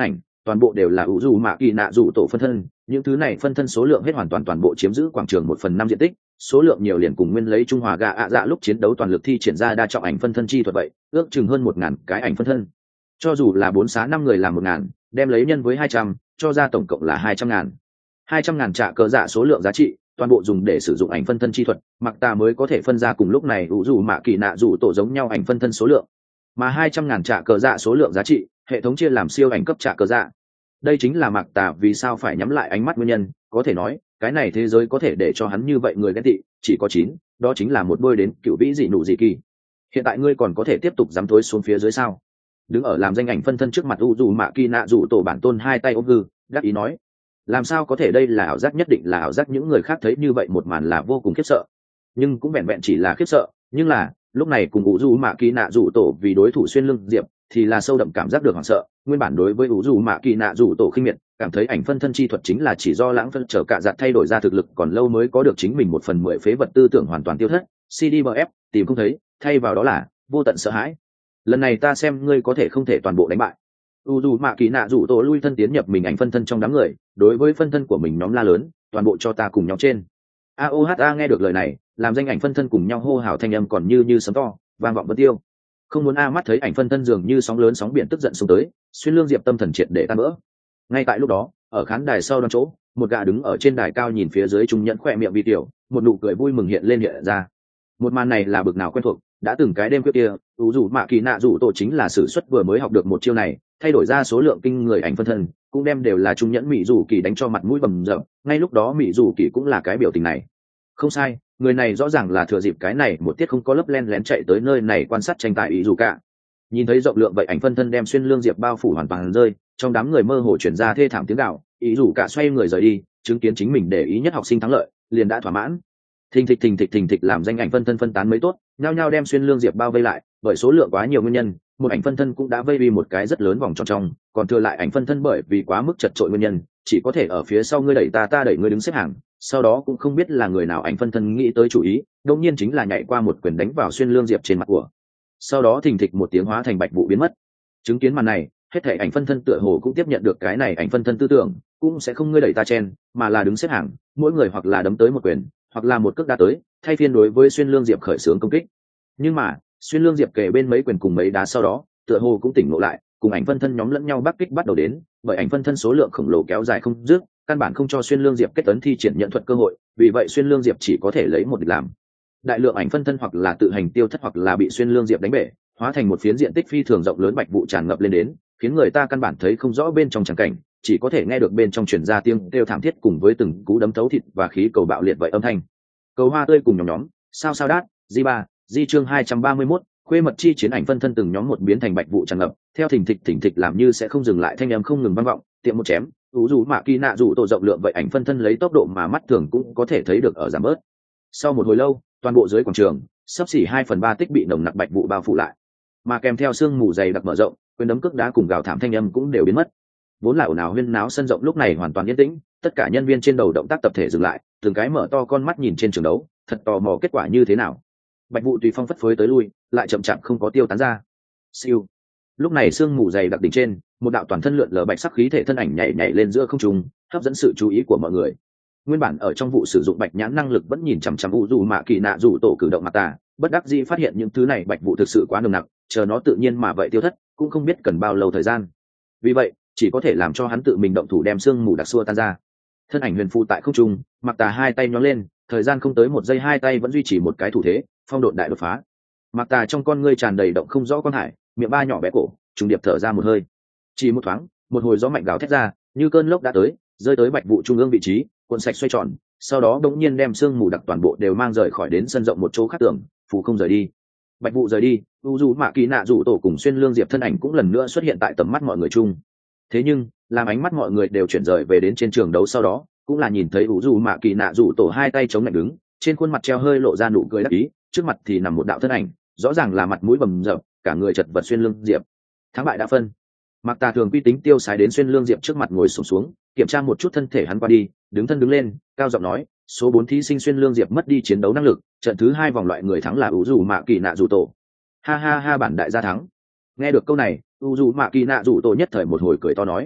toàn bộ đều là ủ dù mạ kỳ nạ dù tổ phân thân. Những thứ này phân thân số lượng hết hoàn toàn toàn bộ chiếm giữ quảng trường một phần năm diện tích, số lượng nhiều liền cùng nguyên lấy Trung Hòa gạ ạ dạ lúc chiến đấu toàn lực thi triển ra đa trọng ảnh phân thân chi thuật vậy, ước chừng hơn một ngàn cái ảnh phân thân. Cho dù là bốn xá năm người làm một ngàn, đem lấy nhân với hai trăm, cho ra tổng cộng là hai trăm ngàn. Hai trăm ngàn trả cờ dạ số lượng giá trị, toàn bộ dùng để sử dụng ảnh phân thân chi thuật, mặc ta mới có thể phân ra cùng lúc này ủ dù mạ kỳ nạ dù tổ giống nhau ảnh phân thân số lượng. Mà hai trăm ngàn trả cờ dạ số lượng giá trị, hệ thống chia làm siêu ảnh cấp trả cờ dạ. Đây chính là Mạc Tà vì sao phải nhắm lại ánh mắt nguyên nhân, có thể nói, cái này thế giới có thể để cho hắn như vậy người ghen tị, chỉ có chín, đó chính là một bôi đến cựu vĩ dị nụ dị kỳ. Hiện tại ngươi còn có thể tiếp tục dám thối xuống phía dưới sao? Đứng ở làm danh ảnh phân thân trước mặt u dù mạ kỳ nạ dù tổ bản tôn hai tay ôm hư, đắc ý nói, làm sao có thể, đây là ảo giác, nhất định là ảo giác. Những người khác thấy như vậy một màn là vô cùng khiếp sợ, nhưng cũng vẹn vẹn chỉ là khiếp sợ. Nhưng là lúc này cùng u dù mạ kỳ nạ dù tổ vì đối thủ xuyên lưng diệp thì là sâu đậm cảm giác được hoảng sợ. Nguyên bản đối với u dù mạ kỳ nạ dù tổ khinh miệt, cảm thấy ảnh phân thân chi thuật chính là chỉ do lãng phân trở cả giặt thay đổi ra thực lực còn lâu mới có được chính mình một phần mười phế vật tư tưởng hoàn toàn tiêu thất, xê đê bê ép tìm không thấy, thay vào đó là vô tận sợ hãi. Lần này ta xem ngươi có thể không thể toàn bộ đánh bại. U dù mạ kỳ nạ dù tổ lui thân tiến nhập mình ảnh phân thân trong đám người, đối với phân thân của mình nhóm la lớn, toàn bộ cho ta cùng nhóm trên. a o h a nghe được lời này, làm danh ảnh phân thân cùng nhau hô hào thanh âm còn như như sấm to vang vọng vân tiêu. Không muốn a mắt thấy ảnh phân thân dường như sóng lớn sóng biển tức giận xông tới, xuyên lương diệp tâm thần triệt để tan vỡ. Ngay tại lúc đó, ở khán đài sau đoan chỗ, một gã đứng ở trên đài cao nhìn phía dưới trung nhẫn khỏe miệng vi tiểu, một nụ cười vui mừng hiện lên hiện ra. Một màn này là bực nào quen thuộc, đã từng cái đêm trước kia, u dù mạ kỳ nạ dù tổ chính là sử xuất vừa mới học được một chiêu này, thay đổi ra số lượng kinh người ảnh phân thân, cũng đem đều là trung nhẫn mỹ dù kỳ đánh cho mặt mũi bầm dập. Ngay lúc đó mỹ dù kỳ cũng là cái biểu tình này. Không sai, người này rõ ràng là thừa dịp cái này một tiết không có lớp len lén chạy tới nơi này quan sát tranh tài ý dù cả. Nhìn thấy rộng lượng vậy ảnh phân thân đem xuyên lương diệp bao phủ hoàn toàn rơi, trong đám người mơ hồ chuyển ra thê thảm tiếng gào, ý dù cả xoay người rời đi, chứng kiến chính mình để ý nhất học sinh thắng lợi, liền đã thỏa mãn. Thình thịch thình thịch thình thịch làm danh ảnh phân thân phân tán mới tốt, nhao nhao đem xuyên lương diệp bao vây lại, bởi số lượng quá nhiều nguyên nhân, một ảnh phân thân cũng đã vây đi một cái rất lớn vòng tròn trong, còn thừa lại ảnh phân thân bởi vì quá mức chật trội nguyên nhân, chỉ có thể ở phía sau ngươi đẩy ta ta đẩy ngươi đứng xếp hàng. Sau đó cũng không biết là người nào ảnh phân thân nghĩ tới chủ ý, đột nhiên chính là nhảy qua một quyền đánh vào xuyên lương diệp trên mặt của. Sau đó thình thịch một tiếng hóa thành bạch vụ biến mất. Chứng kiến màn này, hết thảy ảnh phân thân tựa hồ cũng tiếp nhận được cái này ảnh phân thân tư tưởng, cũng sẽ không ngươi đẩy ta chen, mà là đứng xếp hàng, mỗi người hoặc là đấm tới một quyền, hoặc là một cước đá tới, thay phiên đối với xuyên lương diệp khởi xướng công kích. Nhưng mà xuyên lương diệp kề bên mấy quyền cùng mấy đá sau đó, tựa hồ cũng tỉnh ngộ lại, cùng ảnh phân thân nhóm lẫn nhau bắc kích bắt đầu đến, bởi ảnh phân thân số lượng khổng lồ kéo dài không dứt, căn bản không cho xuyên lương diệp kết tấn thi triển nhận thuật cơ hội, vì vậy xuyên lương diệp chỉ có thể lấy một địch làm. Đại lượng ảnh phân thân hoặc là tự hành tiêu thất hoặc là bị xuyên lương diệp đánh bể, hóa thành một phiến diện tích phi thường rộng lớn bạch vụ tràn ngập lên đến, khiến người ta căn bản thấy không rõ bên trong tràng cảnh, chỉ có thể nghe được bên trong truyền ra tiếng kêu thảm thiết cùng với từng cú đấm thấu thịt và khí cầu bạo liệt vậy âm thanh. Cầu hoa tươi cùng nhóm nhóm, sao sao đát, di ba, di chương hai trăm ba mươi mốt, khuê mật chi chiến ảnh phân thân từng nhóm một biến thành bạch vụ tràn ngập, theo thình thịch thình thịch làm như sẽ không dừng lại thanh âm không ngừng vang vọng, tiệm một chém, ú dù mạ kỳ nạ dù tổ rộng lượng vậy ảnh phân thân lấy tốc độ mà mắt thường cũng có thể thấy được ở giảm bớt. Sau một hồi lâu, toàn bộ dưới quảng trường, sắp xỉ hai phần ba tích bị nồng nặc bạch vụ bao phủ lại, mà kèm theo sương mù dày đặc mở rộng, quyền đấm cước đá cùng gào thảm thanh âm cũng đều biến mất. Vốn là ồn ào huyên náo sân rộng lúc này hoàn toàn yên tĩnh, tất cả nhân viên trên đầu động tác tập thể dừng lại, từng cái mở to con mắt nhìn trên trường đấu, thật tò mò kết quả như thế nào. Bạch vụ tùy phong phất phới tới lui, lại chậm chạp không có tiêu tán ra. Siêu. Lúc này sương mù dày đặc đỉnh trên, một đạo toàn thân lượn lờ bạch sắc khí thể thân ảnh nhảy nhảy lên giữa không trung, hấp dẫn sự chú ý của mọi người. Nguyên bản ở trong vụ sử dụng bạch nhãn năng lực vẫn nhìn chằm chằm u dù mạ kỳ nạ dù tổ cử động mặt tà, bất đắc dĩ phát hiện những thứ này bạch vụ thực sự quá nồng nặc, chờ nó tự nhiên mà vậy tiêu thất, cũng không biết cần bao lâu thời gian. Vì vậy, chỉ có thể làm cho hắn tự mình động thủ đem sương mù đặc xua tan ra. Thân ảnh huyền phù tại không trung, mặc tà hai tay nhón lên, thời gian không tới một giây hai tay vẫn duy trì một cái thủ thế, phong độn đại đột phá. Mặc tà trong con ngươi tràn đầy động không rõ con hải, miệng ba nhỏ bé cổ, trùng điệp thở ra một hơi. Chỉ một thoáng, một hồi gió mạnh gào thét ra, như cơn lốc đã tới, rơi tới bạch vụ trung ương vị trí, cuộn sạch xoay tròn, sau đó đống nhiên đem sương mù đặc toàn bộ đều mang rời khỏi đến sân rộng một chỗ khác tưởng, phù không rời đi. Bạch vụ rời đi, u dù mạ kỳ nạ dù tổ cùng xuyên lương diệp thân ảnh cũng lần nữa xuất hiện tại tầm mắt mọi người chung. Thế nhưng, làm ánh mắt mọi người đều chuyển rời về đến trên trường đấu sau đó, cũng là nhìn thấy u dù mạ kỳ nạ dù tổ hai tay chống lạnh đứng, trên khuôn mặt treo hơi lộ ra nụ cười đắc ý, trước mặt thì nằm một đạo thân ảnh, rõ ràng là mặt mũi bầm dập, cả người chật vật xuyên lương diệp. Thắng bại đã phân. Mạc Tà thường quy tính tiêu sái đến xuyên lương diệp trước mặt ngồi xổm xuống, kiểm tra một chút thân thể hắn qua đi, đứng thân đứng lên, cao giọng nói, số bốn thí sinh xuyên lương diệp mất đi chiến đấu năng lực, trận thứ hai vòng loại người thắng là u dù mạ kỳ nạ dù tổ. Ha ha ha, bản đại gia thắng. Nghe được câu này, u dù mạ kỳ nạ dù tổ nhất thời một hồi cười to nói,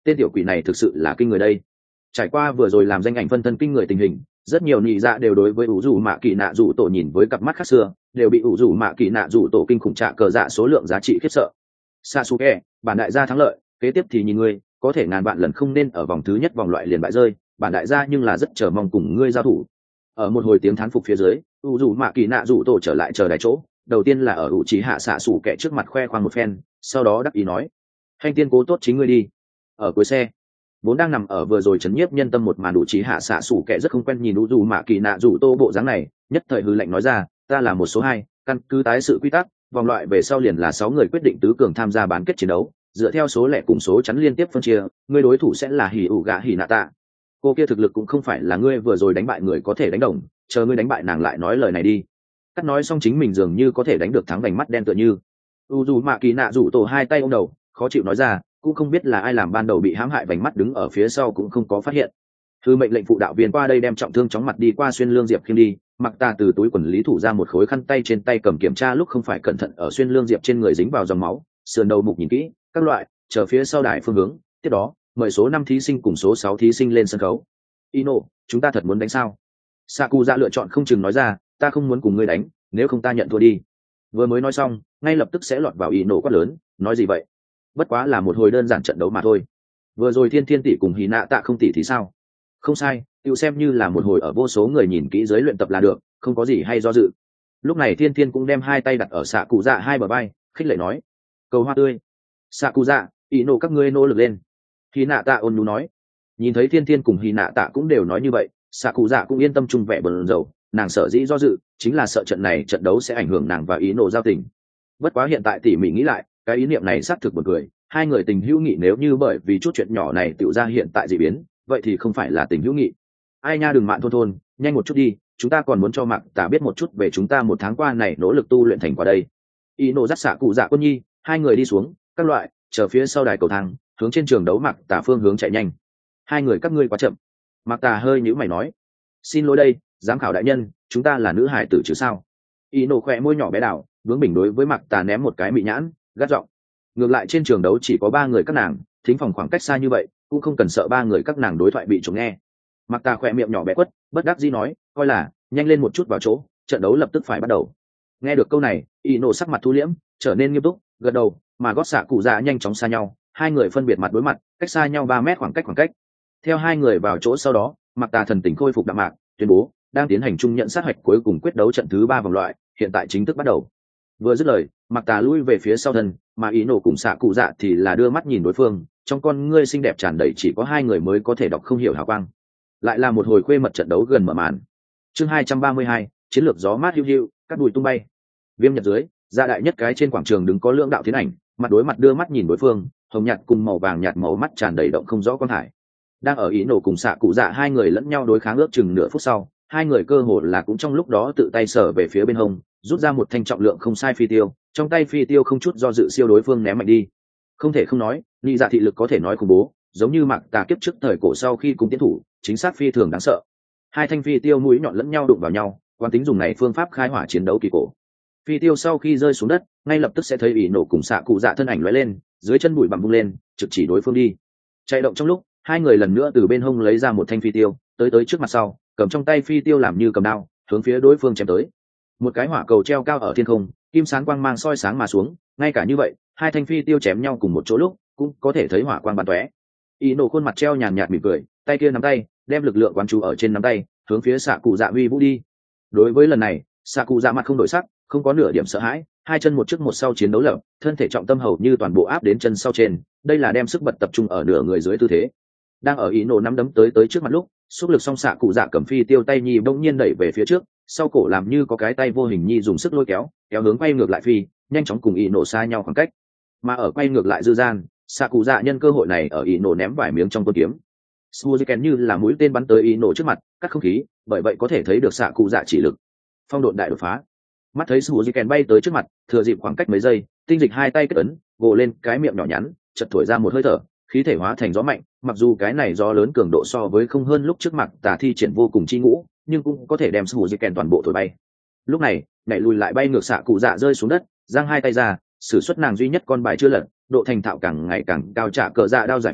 tên tiểu quỷ này thực sự là kinh người đây. Trải qua vừa rồi làm danh ảnh phân thân kinh người tình hình, rất nhiều nhị dạ đều đối với ủ rủ mạ kỳ nạ rủ tổ nhìn với cặp mắt khác xưa, đều bị ủ rủ mạ kỳ nạ rủ tổ kinh khủng trạ cờ dạ số lượng giá trị khiếp sợ. Sasuke, bản đại gia thắng lợi, kế tiếp thì nhìn ngươi, có thể ngàn vạn lần không nên ở vòng thứ nhất vòng loại liền bại rơi, bản đại gia nhưng là rất chờ mong cùng ngươi giao thủ. Ở một hồi tiếng thán phục phía dưới, ủ rủ mạ kỳ nạ rủ tổ trở lại chờ đài chỗ, đầu tiên là ở ủ trí hạ xạ sủ kẻ trước mặt khoe khoang một phen, sau đó đắc ý nói: "Hành tiên cố tốt chính ngươi đi." Ở cuối xe, vốn đang nằm ở vừa rồi chấn nhiếp nhân tâm một màn đủ trí hạ xạ sủ kẻ rất không quen nhìn ủ rủ mạ kỳ nạ rủ tô bộ dáng này, nhất thời hư lệnh nói ra: "Ta là một số hai, căn cứ tái sự quy tắc, vòng loại về sau liền là sáu người quyết định tứ cường tham gia bán kết chiến đấu, dựa theo số lẻ cùng số chắn liên tiếp phân chia, ngươi đối thủ sẽ là hỉ ủ gạ hỉ nạ tạ. Cô kia thực lực cũng không phải là ngươi vừa rồi đánh bại người có thể đánh đồng, chờ ngươi đánh bại nàng lại nói lời này đi." Cắt nói xong chính mình dường như có thể đánh được thắng vành mắt đen tựa như. u dù mạ kỳ nạ rủ tổ hai tay ôm đầu, khó chịu nói ra: "cũng không biết là ai làm ban đầu bị hãm hại vành mắt đứng ở phía sau cũng không có phát hiện." Thư mệnh lệnh phụ đạo viên qua đây đem trọng thương chóng mặt đi qua xuyên lương diệp khiêm đi, mặc ta từ túi quần lý thủ ra một khối khăn tay trên tay cầm kiểm tra lúc không phải cẩn thận ở xuyên lương diệp trên người dính vào dòng máu, sườn đầu mục nhìn kỹ các loại, chờ phía sau đài phương hướng. Tiếp đó mời số năm thí sinh cùng số sáu thí sinh lên sân khấu. Ino, chúng ta thật muốn đánh sao? Saku ra lựa chọn không chừng nói ra: "Ta không muốn cùng ngươi đánh, nếu không ta nhận thua đi." Vừa mới nói xong ngay lập tức sẽ lọt vào Ino quát lớn: "Nói gì vậy? Bất quá là một hồi đơn giản trận đấu mà thôi. Vừa rồi thiên thiên tỷ cùng hí nạ tạ không tỷ thì sao?" "Không sai, tự xem như là một hồi ở vô số người nhìn kỹ dưới luyện tập là được, không có gì hay do dự." Lúc này thiên thiên cũng đem hai tay đặt ở xạ cụ dạ hai bờ vai, khích lệ nói: "Cầu hoa tươi, xạ cụ dạ, ý nộ các ngươi nỗ lực lên." Hí nạ tạ ôn nhu nói. Nhìn thấy thiên thiên cùng hí nạ tạ cũng đều nói như vậy, xạ cụ dạ cũng yên tâm chung vẻ bờn dầu, nàng sợ dĩ do dự chính là sợ trận này trận đấu sẽ ảnh hưởng nàng và ý nộ giao tình. Bất quá hiện tại tỉ mỉ nghĩ lại, cái ý niệm này xác thực buồn cười, hai người tình hữu nghị nếu như bởi vì chút chuyện nhỏ này tự ra hiện tại dị biến, vậy thì không phải là tình hữu nghị. Ai nha, đừng mạn thôn thôn, nhanh một chút đi, chúng ta còn muốn cho Mạc Tả biết một chút về chúng ta một tháng qua này nỗ lực tu luyện thành quả đây. Ý nộ dắt xạ cụ dạ quân nhi, hai người đi xuống các loại, chờ phía sau đài cầu thang, hướng trên trường đấu Mạc Tả phương hướng chạy nhanh. Hai người các ngươi quá chậm. Mạc Tả hơi nhíu mày nói: "Xin lỗi đây, giám khảo đại nhân, chúng ta là nữ hải tử chứ sao?" Ý nộ khỏe môi nhỏ bé đảo, vướng bình đối với Mạc Tả ném một cái mị nhãn, gắt giọng. Ngược lại trên trường đấu chỉ có ba người các nàng, thính phòng khoảng cách xa như vậy cũng không cần sợ ba người các nàng đối thoại bị trộm nghe. Mạc Tả khỏe miệng nhỏ bé quất, bất đắc dĩ nói: "Coi là nhanh lên một chút vào chỗ, trận đấu lập tức phải bắt đầu." Nghe được câu này, ý nộ sắc mặt thu liễm, trở nên nghiêm túc, gật đầu, mà gót xạ cụ dạ nhanh chóng xa nhau, hai người phân biệt mặt đối mặt, cách xa nhau ba mét khoảng cách khoảng cách. Theo hai người vào chỗ sau đó, Mạc Tả thần tình khôi phục đạm mạc, tuyên bố đang tiến hành chung nhận sát hoạch cuối cùng quyết đấu trận thứ ba vòng loại, hiện tại chính thức bắt đầu. Vừa dứt lời, Mạc Tả lui về phía sau thân, mà ý nộ cùng xạ cụ dạ thì là đưa mắt nhìn đối phương, trong con ngươi xinh đẹp tràn đầy chỉ có hai người mới có thể đọc không hiểu hào quang. Lại là một hồi khuê mật trận đấu gần mở màn. Chương hai trăm ba mươi hai, chiến lược gió mát hiu hiu, cắt đùi tung bay. Viêm nhật dưới, gia đại nhất cái trên quảng trường đứng có lượng đạo tiến ảnh, mặt đối mặt đưa mắt nhìn đối phương, hồng nhạt cùng màu vàng nhạt màu mắt tràn đầy động không rõ con thải. Đang ở ý nổ cùng xạ cụ dạ hai người lẫn nhau đối kháng ước chừng nửa phút sau, hai người cơ hồ là cũng trong lúc đó tự tay sở về phía bên hông, rút ra một thanh trọng lượng không sai phi tiêu, trong tay phi tiêu không chút do dự siêu đối phương ném mạnh đi. Không thể không nói, nhị dạ thị lực có thể nói khủng bố, giống như Mạc Tà kiếp trước thời cổ sau khi cùng tiến thủ, chính xác phi thường đáng sợ. Hai thanh phi tiêu mũi nhọn lẫn nhau đụng vào nhau, quán tính dùng này phương pháp khai hỏa chiến đấu kỳ cổ. Phi tiêu sau khi rơi xuống đất, ngay lập tức sẽ thấy ý nổ cùng xạ cụ dạ thân ảnh lóe lên, dưới chân bụi bặm vung lên, trực chỉ đối phương đi. Chạy động trong lúc, hai người lần nữa từ bên hông lấy ra một thanh phi tiêu, tới tới trước mặt sau, cầm trong tay phi tiêu làm như cầm đao, hướng phía đối phương chém tới. Một cái hỏa cầu treo cao ở thiên không, kim sáng quang mang soi sáng mà xuống, ngay cả như vậy, hai thanh phi tiêu chém nhau cùng một chỗ lúc, cũng có thể thấy hỏa quang bắn tóe. Ý nổ khuôn mặt treo nhàn nhạt mỉm cười, tay kia nắm tay, đem lực lượng quán chú ở trên nắm tay, hướng phía xạ cụ dạ uy vũ đi. Đối với lần này, xạ cụ dạ mặt không đổi sắc, không có nửa điểm sợ hãi, hai chân một trước một sau chiến đấu lập, thân thể trọng tâm hầu như toàn bộ áp đến chân sau trên, đây là đem sức bật tập trung ở nửa người dưới tư thế. Đang ở ý nổ nắm đấm tới tới trước mặt lúc, xúc lực song xạ cụ dạ cầm phi tiêu tay nhi bỗng nhiên đẩy về phía trước, sau cổ làm như có cái tay vô hình nhi dùng sức lôi kéo, kéo hướng quay ngược lại phi, nhanh chóng cùng ý nổ xa nhau khoảng cách. Mà ở quay ngược lại dư gian, xạ cụ dạ nhân cơ hội này ở ý nổ ném vài miếng trong quân kiếm. Suzuken như là mũi tên bắn tới ý nổ trước mặt, cắt không khí, bởi vậy có thể thấy được xạ cụ dạ chỉ lực. Phong độn đại đột phá. Mắt thấy Suzuken bay tới trước mặt, thừa dịp khoảng cách mấy giây, tinh dịch hai tay kết ấn, gồ lên cái miệng nhỏ nhắn, chợt thổi ra một hơi thở, khí thể hóa thành gió mạnh, mặc dù cái này gió lớn cường độ so với không hơn lúc trước mặt Tà thi triển vô cùng chi ngũ, nhưng cũng có thể đem Suzuken toàn bộ thổi bay. Lúc này, nhảy lùi lại bay ngược xạ cụ dạ rơi xuống đất, giang hai tay ra, sử xuất nàng duy nhất con bài chưa lật, độ thành thạo càng ngày càng cao, trả cờ dạ đao giải phẫu,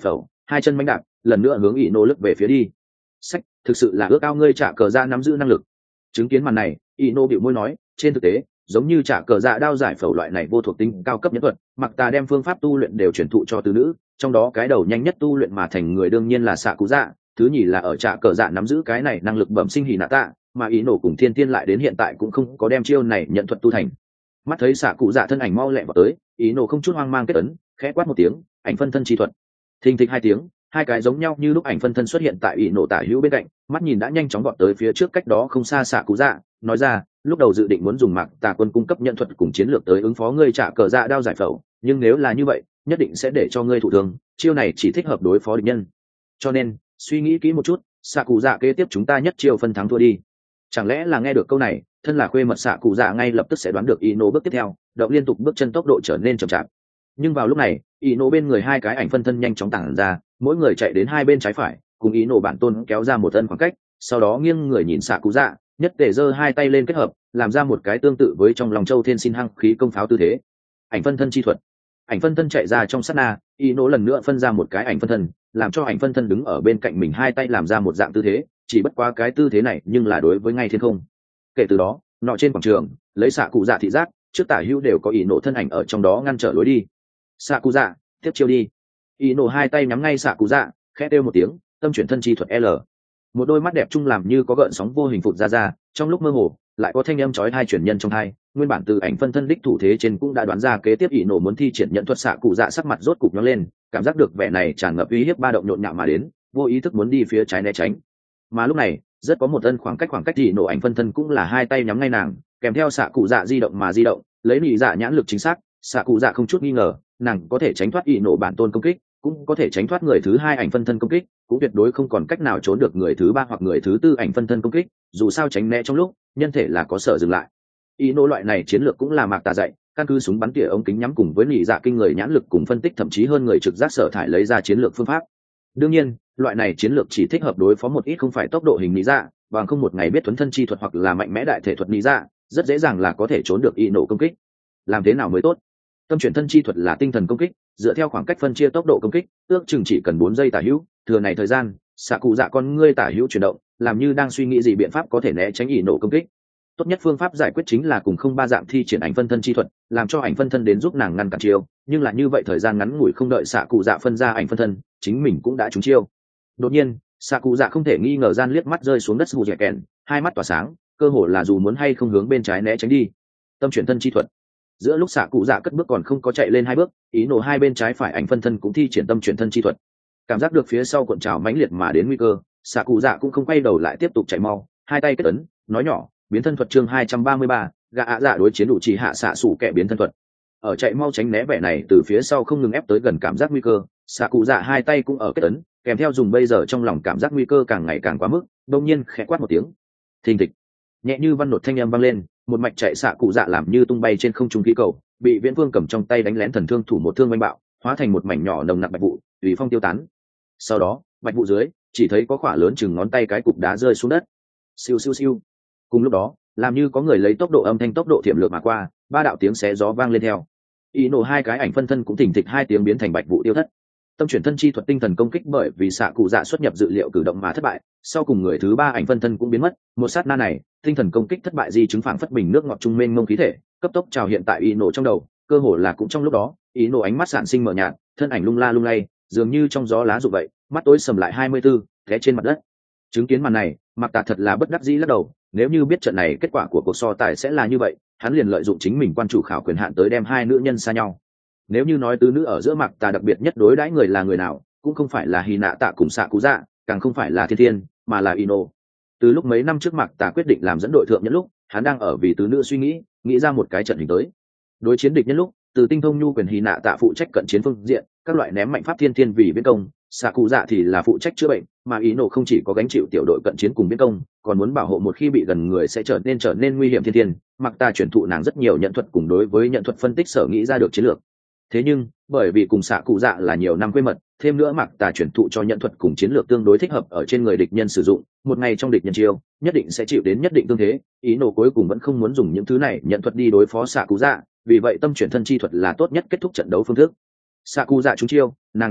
hai chân mánh đạp lần nữa hướng ỷ nổ lướt về phía đi. Sách, thực sự là ước ao ngươi trả cờ dạ nắm giữ năng lực. Chứng kiến màn này, ỷ nổ bĩu môi nói, trên thực tế giống như trả cờ dạ đao giải phẫu loại này vô thuộc tính cao cấp nhất thuật, mặc ta đem phương pháp tu luyện đều truyền thụ cho tứ nữ, trong đó cái đầu nhanh nhất tu luyện mà thành người đương nhiên là xạ cụ dạ, thứ nhì là ở trả cờ dạ nắm giữ cái này năng lực bẩm sinh hỉ nạ tạ, mà ý nổ cùng thiên tiên lại đến hiện tại cũng không có đem chiêu này nhận thuật tu thành. Mắt thấy xạ cụ dạ thân ảnh mau lẹ vào tới, ý nổ không chút hoang mang kết ấn, khẽ quát một tiếng, ảnh phân thân chi thuật. Thình thịch hai tiếng, hai cái giống nhau như lúc ảnh phân thân xuất hiện tại ý nổ tả hữu bên cạnh, mắt nhìn đã nhanh chóng vọt tới phía trước cách đó không xa xạ cụ dạ, nói ra, lúc đầu dự định muốn dùng mạc tà quân cung cấp nhận thuật cùng chiến lược tới ứng phó ngươi trả cờ dạ đao giải phẫu, nhưng nếu là như vậy nhất định sẽ để cho ngươi thụ thương, chiêu này chỉ thích hợp đối phó địch nhân, cho nên suy nghĩ kỹ một chút, xạ cụ dạ kế tiếp chúng ta nhất chiêu phân thắng thua đi. Chẳng lẽ là nghe được câu này, thân là khuê mật xạ cụ dạ ngay lập tức sẽ đoán được ý nổ bước tiếp theo, động liên tục bước chân tốc độ trở nên chậm chạp. Nhưng vào lúc này ý nổ bên người hai cái ảnh phân thân nhanh chóng tản ra, mỗi người chạy đến hai bên trái phải, cùng ý nổ bản tôn kéo ra một thân khoảng cách, sau đó nghiêng người nhìn xạ cụ dạ, nhất để giơ hai tay lên kết hợp, làm ra một cái tương tự với trong lòng châu thiên xin hăng khí công pháo tư thế. Ảnh phân thân chi thuật. Ảnh phân thân chạy ra trong sát na, ý nổ lần nữa phân ra một cái ảnh phân thân, làm cho ảnh phân thân đứng ở bên cạnh mình hai tay làm ra một dạng tư thế, chỉ bất quá cái tư thế này nhưng là đối với ngay thiên không. Kể từ đó nọ trên quảng trường lấy xạ cụ dạ thị giác, trước tả hữu đều có ý nổ thân ảnh ở trong đó ngăn trở lối đi. Xạ cụ dạ tiếp chiêu đi. Ý nổ hai tay nhắm ngay xạ cụ dạ, khẽ kêu một tiếng, tâm chuyển thân chi thuật L. Một đôi mắt đẹp trung làm như có gợn sóng vô hình phụt ra ra, trong lúc mơ hồ lại có thanh âm chói tai truyền nhân trong hai. Nguyên bản từ ảnh phân thân đích thủ thế trên cũng đã đoán ra kế tiếp ý nổ muốn thi triển nhận thuật, xạ cụ dạ sắc mặt rốt cục nhóng lên, cảm giác được vẻ này tràn ngập uy hiếp ba động nhộn nhạo mà đến, vô ý thức muốn đi phía trái né tránh. Mà lúc này rất có một ân khoảng cách khoảng cách thì nổ ảnh phân thân cũng là hai tay nhắm ngay nàng, kèm theo xạ cụ dạ di động mà di động, lấy nị dạ nhãn lực chính xác, xạ cụ dạ không chút nghi ngờ nàng có thể tránh thoát ý nổ bản tôn công kích, cũng có thể tránh thoát người thứ hai ảnh phân thân công kích, cũng tuyệt đối không còn cách nào trốn được người thứ ba hoặc người thứ tư ảnh phân thân công kích, dù sao tránh né trong lúc nhân thể là có sở dừng lại. Ý nổ loại này chiến lược cũng là mạc tà dạy, căn cứ súng bắn tỉa ống kính nhắm cùng với nị dạ kinh người nhãn lực cùng phân tích thậm chí hơn người trực giác sở thải lấy ra chiến lược phương pháp. Đương nhiên loại này chiến lược chỉ thích hợp đối phó một ít không phải tốc độ hình nị dạ, bằng không một ngày biết thuấn thân chi thuật hoặc là mạnh mẽ đại thể thuật nị dạ, rất dễ dàng là có thể trốn được ý nổ công kích. Làm thế nào mới tốt? Tâm chuyển thân chi thuật là tinh thần công kích, dựa theo khoảng cách phân chia tốc độ công kích, ước chừng chỉ cần bốn giây tả hữu, thừa này thời gian xạ cụ dạ con ngươi tả hữu chuyển động, làm như đang suy nghĩ gì biện pháp có thể né tránh ý nổ công kích. Tốt nhất phương pháp giải quyết chính là cùng không ba dạng thi triển ảnh phân thân chi thuật, làm cho ảnh phân thân đến giúp nàng ngăn cản chiêu, nhưng là như vậy thời gian ngắn ngủi không đợi xạ cụ dạ phân ra ảnh phân thân, chính mình cũng đã trúng chiêu. Đột nhiên xạ cụ dạ không thể nghi ngờ gian liếc mắt rơi xuống đất sù dẻ kèn, hai mắt tỏa sáng, cơ hồ là dù muốn hay không hướng bên trái né tránh đi. Tâm chuyển thân chi thuật. Giữa lúc xạ cụ dạ cất bước còn không có chạy lên hai bước, ý nổ hai bên trái phải ảnh phân thân cũng thi triển tâm chuyển thân chi thuật. Cảm giác được phía sau cuộn trào mãnh liệt mà đến nguy cơ, xạ cụ dạ cũng không quay đầu lại tiếp tục chạy mau, hai tay kết ấn, nói nhỏ, biến thân thuật chương hai trăm ba mươi ba, gã ạ dạ đối chiến đủ chỉ hạ xạ sủ kẻ biến thân thuật. Ở chạy mau tránh né vẻ này từ phía sau không ngừng ép tới gần cảm giác nguy cơ, xạ cụ dạ hai tay cũng ở kết ấn, kèm theo dùng bây giờ trong lòng cảm giác nguy cơ càng ngày càng quá mức, đột nhiên khẽ quát một tiếng. Thình thịch. Nhẹ như văn nột thanh âm vang lên, một mạch chạy xạ cụ dạ làm như tung bay trên không trung khí cầu, bị Viễn Vương cầm trong tay đánh lén thần thương thủ một thương oanh bạo, hóa thành một mảnh nhỏ nồng nặc bạch vụ, tùy phong tiêu tán. Sau đó bạch vụ dưới chỉ thấy có khỏa lớn chừng ngón tay cái cục đá rơi xuống đất. Siêu siêu siêu. Cùng lúc đó làm như có người lấy tốc độ âm thanh tốc độ thiểm lược mà qua, ba đạo tiếng xé gió vang lên theo. Ý nổ hai cái ảnh phân thân cũng thình thịch hai tiếng biến thành bạch vụ tiêu thất. Tâm chuyển thân chi thuật tinh thần công kích bởi vì xạ cụ dạ xuất nhập dự liệu cử động mà thất bại, sau cùng người thứ ba ảnh phân thân cũng biến mất. Một sát na này tinh thần công kích thất bại di chứng phảng phất bình nước ngọt trung mênh mông khí thể cấp tốc trào hiện tại ý nổ trong đầu, cơ hồ là cũng trong lúc đó ý nổ ánh mắt sản sinh mở nhạt, thân ảnh lung la lung lay dường như trong gió lá rụng vậy, mắt tối sầm lại hai mươi tư, té trên mặt đất. Chứng kiến màn này mặc tà thật là bất đắc dĩ lắc đầu, nếu như biết trận này kết quả của cuộc so tài sẽ là như vậy, hắn liền lợi dụng chính mình quan chủ khảo quyền hạn tới đem hai nữ nhân xa nhau. Nếu như nói tứ nữ ở giữa mặc tà đặc biệt nhất đối đãi người là người nào, cũng không phải là hy nạ tạ cùng xạ cú dạ, càng không phải là thiên thiên, mà là ino. Từ lúc mấy năm trước mặc tà quyết định làm dẫn đội thượng nhân lúc, hắn đang ở vì tứ nữ suy nghĩ nghĩ ra một cái trận hình tới đối chiến địch nhân lúc, từ tinh thông nhu quyền hy nạ tạ phụ trách cận chiến phương diện, các loại ném mạnh pháp thiên thiên vì biên công, xạ cụ dạ thì là phụ trách chữa bệnh, mà ý nổ không chỉ có gánh chịu tiểu đội cận chiến cùng biên công, còn muốn bảo hộ một khi bị gần người sẽ trở nên trở nên nguy hiểm thiên thiên. Mặc ta chuyển thụ nàng rất nhiều nhận thuật cùng đối với nhận thuật phân tích sở nghĩ ra được chiến lược. Thế nhưng bởi vì cùng xạ cụ dạ là nhiều năm quê mật, thêm nữa mặc ta chuyển thụ cho nhận thuật cùng chiến lược tương đối thích hợp ở trên người địch nhân sử dụng, một ngày trong địch nhân chiêu nhất định sẽ chịu đến nhất định tương thế. Ý nổ cuối cùng vẫn không muốn dùng những thứ này nhận thuật đi đối phó xạ cụ dạ, vì vậy tâm chuyển thân chi thuật là tốt nhất kết thúc trận đấu phương thức. Xạ cụ dạ trúng chiêu, nàng thất bại,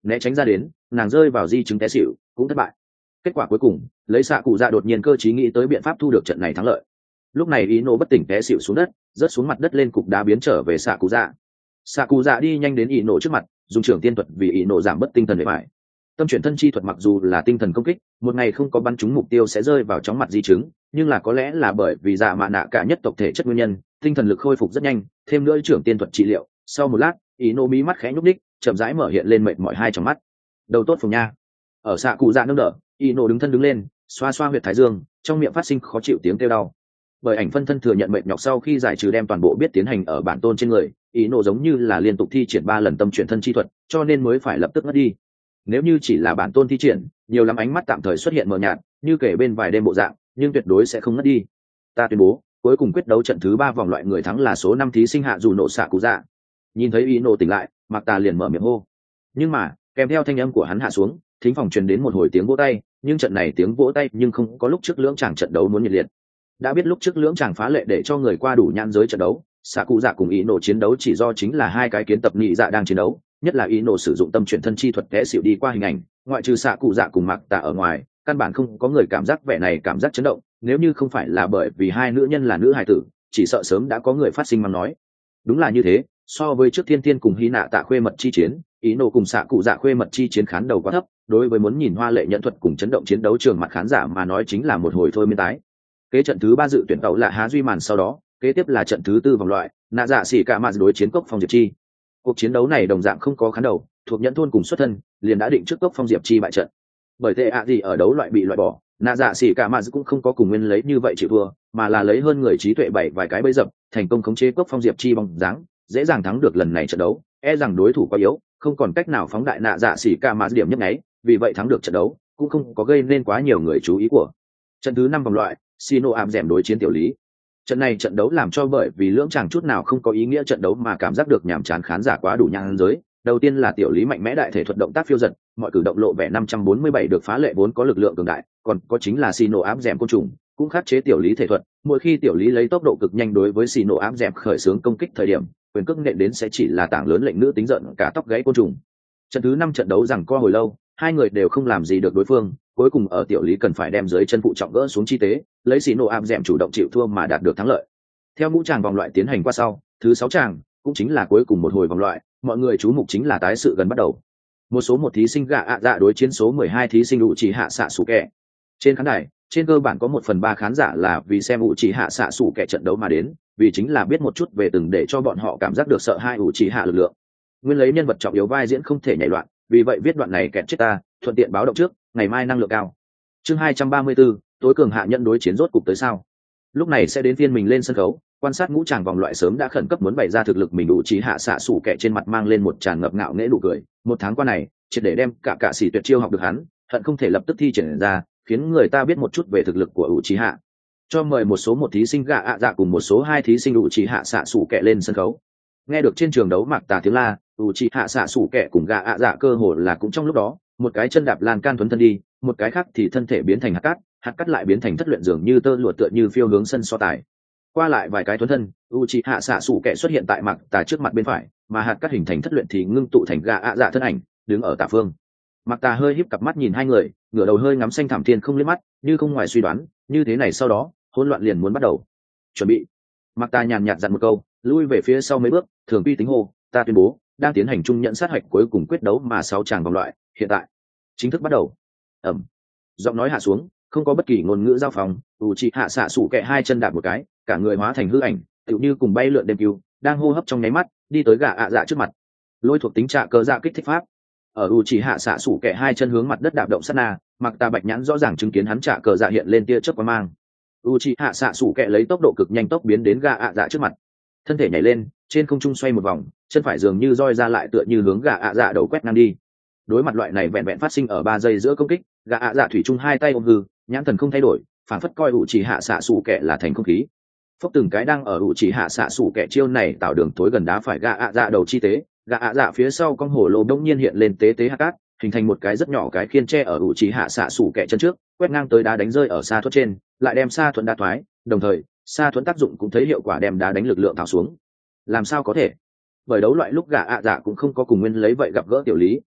né tránh ra đến, nàng rơi vào di chứng té xỉu cũng thất bại. Kết quả cuối cùng lấy xạ cụ dạ đột nhiên cơ trí nghĩ tới biện pháp thu được trận này thắng lợi. Lúc này ý nổ bất tỉnh té xỉu xuống đất, rớt xuống mặt đất lên cục đá biến trở về xạ cụ dạ. Xạ cụ dạ đi nhanh đến ý nổ trước mặt, dùng trưởng tiên thuật vì ý nổ giảm bất tinh thần bề mại. Tâm chuyển thân chi thuật mặc dù là tinh thần công kích, một ngày không có bắn trúng mục tiêu sẽ rơi vào chóng mặt di chứng, nhưng là có lẽ là bởi vì dạ mạ nạ cả nhất tộc thể chất nguyên nhân, tinh thần lực khôi phục rất nhanh, thêm nữa trưởng tiên thuật trị liệu, sau một lát ý nổ mí mắt khẽ nhúc đích, chậm rãi mở hiện lên mệt mỏi hai trong mắt. Đầu tốt phùng nha. Ở xạ cụ dạ nâng đỡ, ý nổ đứng thân đứng lên, xoa xoa huyệt thái dương, trong miệng phát sinh khó chịu tiếng kêu đau. Bởi ảnh phân thân thừa nhận mệt nhọc sau khi giải trừ đem toàn bộ biết tiến hành ở bản tôn trên người, ý nổ giống như là liên tục thi triển ba lần tâm chuyển thân chi thuật, cho nên mới phải lập tức ngất đi. Nếu như chỉ là bản tôn thi triển, nhiều lắm ánh mắt tạm thời xuất hiện mờ nhạt, như kể bên vài đêm bộ dạng, nhưng tuyệt đối sẽ không ngất đi. Ta tuyên bố, cuối cùng quyết đấu trận thứ ba vòng loại người thắng là số năm thí sinh hạ dù nổ xạ cụ dạ. Nhìn thấy ý nổ tỉnh lại, Mạc Tà liền mở miệng hô. Nhưng mà, kèm theo thanh âm của hắn hạ xuống, thính phòng truyền đến một hồi tiếng vỗ tay, nhưng trận này tiếng vỗ tay nhưng không có lúc trước lưỡng chàng trận đấu muốn nhiệt liệt. Đã biết lúc trước lưỡng chàng phá lệ để cho người qua đủ nhãn giới trận đấu, xạ cụ dạ cùng ý nổ chiến đấu chỉ do chính là hai cái kiến tập nhị dạ đang chiến đấu, nhất là ý nổ sử dụng tâm chuyển thân chi thuật té xỉu đi qua hình ảnh, ngoại trừ xạ cụ dạ cùng Mạc Tà ở ngoài, căn bản không có người cảm giác vẻ này cảm giác chấn động. Nếu như không phải là bởi vì hai nữ nhân là nữ hài tử, chỉ sợ sớm đã có người phát sinh mắng nói. Đúng là như thế, so với trước thiên thiên cùng hy nạ tạ khuê mật chi chiến, ý nổ cùng xạ cụ dạ khuê mật chi chiến khán đầu quá thấp, đối với muốn nhìn hoa lệ nhận thuật cùng chấn động chiến đấu trường mặt khán giả mà nói chính là một hồi thôi miên tái. Kế trận thứ ba dự tuyển tàu là há duy màn, sau đó kế tiếp là trận thứ tư vòng loại nạ dạ xỉ cả mạt đối chiến cốc phong diệp chi. Cuộc chiến đấu này đồng dạng không có khán đầu, thuộc nhẫn thôn cùng xuất thân liền đã định trước cốc phong diệp chi bại trận. Bởi tệ ạ gì ở đấu loại bị loại bỏ, nạ dạ xỉ cả mạt cũng không có cùng nguyên lấy như vậy chịu thua, mà là lấy hơn người trí tuệ bảy vài cái bẫy dập, thành công khống chế cốc phong diệp chi bóng dáng, dễ dàng thắng được lần này trận đấu. E rằng đối thủ quá yếu, không còn cách nào phóng đại nạ dạ xỉ cả mạt điểm nhấp nháy, vì vậy thắng được trận đấu cũng không có gây nên quá nhiều người chú ý của. Trận thứ năm vòng loại Sino ám dẻm đối chiến tiểu lý. Trận này trận đấu làm cho bởi vì lưỡng chàng chút nào không có ý nghĩa trận đấu mà cảm giác được nhàm chán khán giả quá đủ nhang giới. Đầu tiên là tiểu lý mạnh mẽ đại thể thuật động tác phiêu dật, mọi cử động lộ vẻ năm trăm bốn mươi bảy được phá lệ vốn có lực lượng cường đại, còn có chính là Sino ám dẻm côn trùng, cũng khắc chế tiểu lý thể thuật. Mỗi khi tiểu lý lấy tốc độ cực nhanh đối với Sino ám dẻm khởi xướng công kích thời điểm, quyền cước nện đến sẽ chỉ là tảng lớn lệnh nữ tính giận cả tóc gáy côn trùng. Trận thứ năm trận đấu rằng co hồi lâu, hai người đều không làm gì được đối phương, cuối cùng ở tiểu lý cần phải đem dưới chân phụ trọng gỡ xuống chi tế, lấy xì nổ áp dẹm chủ động chịu thua mà đạt được thắng lợi. Theo ngũ tràng vòng loại tiến hành qua sau, thứ sáu tràng cũng chính là cuối cùng một hồi vòng loại, mọi người chú mục chính là tái sự gần bắt đầu. Một số một thí sinh gạ ạ dạ đối chiến số mười hai thí sinh ủ chỉ hạ xạ sủ kẹ. Trên khán đài, trên cơ bản có một phần ba khán giả là vì xem ủ chỉ hạ xạ sủ kẹ trận đấu mà đến, vì chính là biết một chút về từng để cho bọn họ cảm giác được sợ hai ủ chỉ hạ lực lượng. Nguyên lấy nhân vật trọng yếu vai diễn không thể nhảy loạn, vì vậy viết đoạn này kẹt chết ta, thuận tiện báo động trước, ngày mai năng lượng cao. Chương hai trăm ba mươi 4, tối cường hạ nhân đối chiến rốt cục tới sao. Lúc này sẽ đến phiên mình lên sân khấu, quan sát ngũ tràng vòng loại sớm đã khẩn cấp muốn bày ra thực lực mình đủ trí hạ xạ sủ kẻ trên mặt mang lên một tràn ngập ngạo nghễ nụ cười. Một tháng qua này, triệt để đem cả cả sĩ tuyệt chiêu học được hắn, hận không thể lập tức thi triển ra, khiến người ta biết một chút về thực lực của ủ trí hạ. Cho mời một số một thí sinh gạ ạ dạ cùng một số hai thí sinh ủ trí hạ xạ sủ kẻ lên sân khấu. Nghe được trên trường đấu Mạc Tà tiếng la, ủ trí hạ xạ sủ kẻ cùng gạ ạ dạ cơ hồ là cũng trong lúc đó, một cái chân đạp lan can thuấn thân đi, một cái khác thì thân thể biến thành hạt cát, hạt cát lại biến thành thất luyện dường như tơ lụa tựa như phiêu hướng sân so tài. Qua lại vài cái thuấn thân, Uchiha xạ sủ kẻ xuất hiện tại Mạc Tà trước mặt bên phải, mà hạt cát hình thành thất luyện thì ngưng tụ thành gạ ạ dạ thân ảnh, đứng ở tả phương. Mạc Tà hơi híp cặp mắt nhìn hai người, ngửa đầu hơi ngắm xanh thẳm thiên không liếc mắt, như không ngoài suy đoán, như thế này sau đó, hỗn loạn liền muốn bắt đầu. Chuẩn bị. Mạc Tà nhàn nhạt dặn một câu, lui về phía sau mấy bước, thường quy tính hô, ta tuyên bố, đang tiến hành chung nhận sát hạch cuối cùng quyết đấu mà sáu chàng vòng loại, hiện tại chính thức bắt đầu. Ẩm. Giọng nói hạ xuống, không có bất kỳ ngôn ngữ giao phòng, Uchiha xạ sủ kẻ hai chân đạp một cái, cả người hóa thành hư ảnh, tựu như cùng bay lượn đêm cứu, đang hô hấp trong nháy mắt, đi tới gã ạ dạ trước mặt. Lôi thuộc tính trạ cơ dạ kích thích pháp. Ở Uchiha xạ sủ kẻ hai chân hướng mặt đất đạp động sát na, Mạc Tà bạch nhãn rõ ràng chứng kiến hắn trạ cơ dạ hiện lên tia chớp quang mang. Uchiha xạ sủ kẻ lấy tốc độ cực nhanh tốc biến đến gã ạ dạ trước mặt. Thân thể nhảy lên, trên không trung xoay một vòng, chân phải dường như roi ra lại tựa như hướng gã ạ dạ đầu quét ngang đi. Đối mặt loại này vẹn vẹn phát sinh ở ba giây giữa công kích, gã ạ dạ thủy chung hai tay ôm hư, nhãn thần không thay đổi, phản phất coi ủ chỉ hạ xạ sủ kẻ là thành không khí. Phốc từng cái đang ở ủ chỉ hạ xạ sủ kẻ chiêu này tạo đường tối gần đá phải gã ạ dạ đầu chi tế, gã ạ dạ phía sau con hổ lô đông nhiên hiện lên tế tế hạt cát, hình thành một cái rất nhỏ cái khiên tre ở ủ chỉ hạ xạ sủ kẻ chân trước, quét ngang tới đá đánh rơi ở xa thuẫn trên, lại đem xa thuẫn đá thoái, đồng thời xa thuẫn tác dụng cũng thấy hiệu quả đem đá đánh lực lượng tháo xuống. Làm sao có thể? Bởi đấu loại lúc gã ạ dạ cũng không có cùng nguyên lấy vậy gặp gỡ tiểu lý,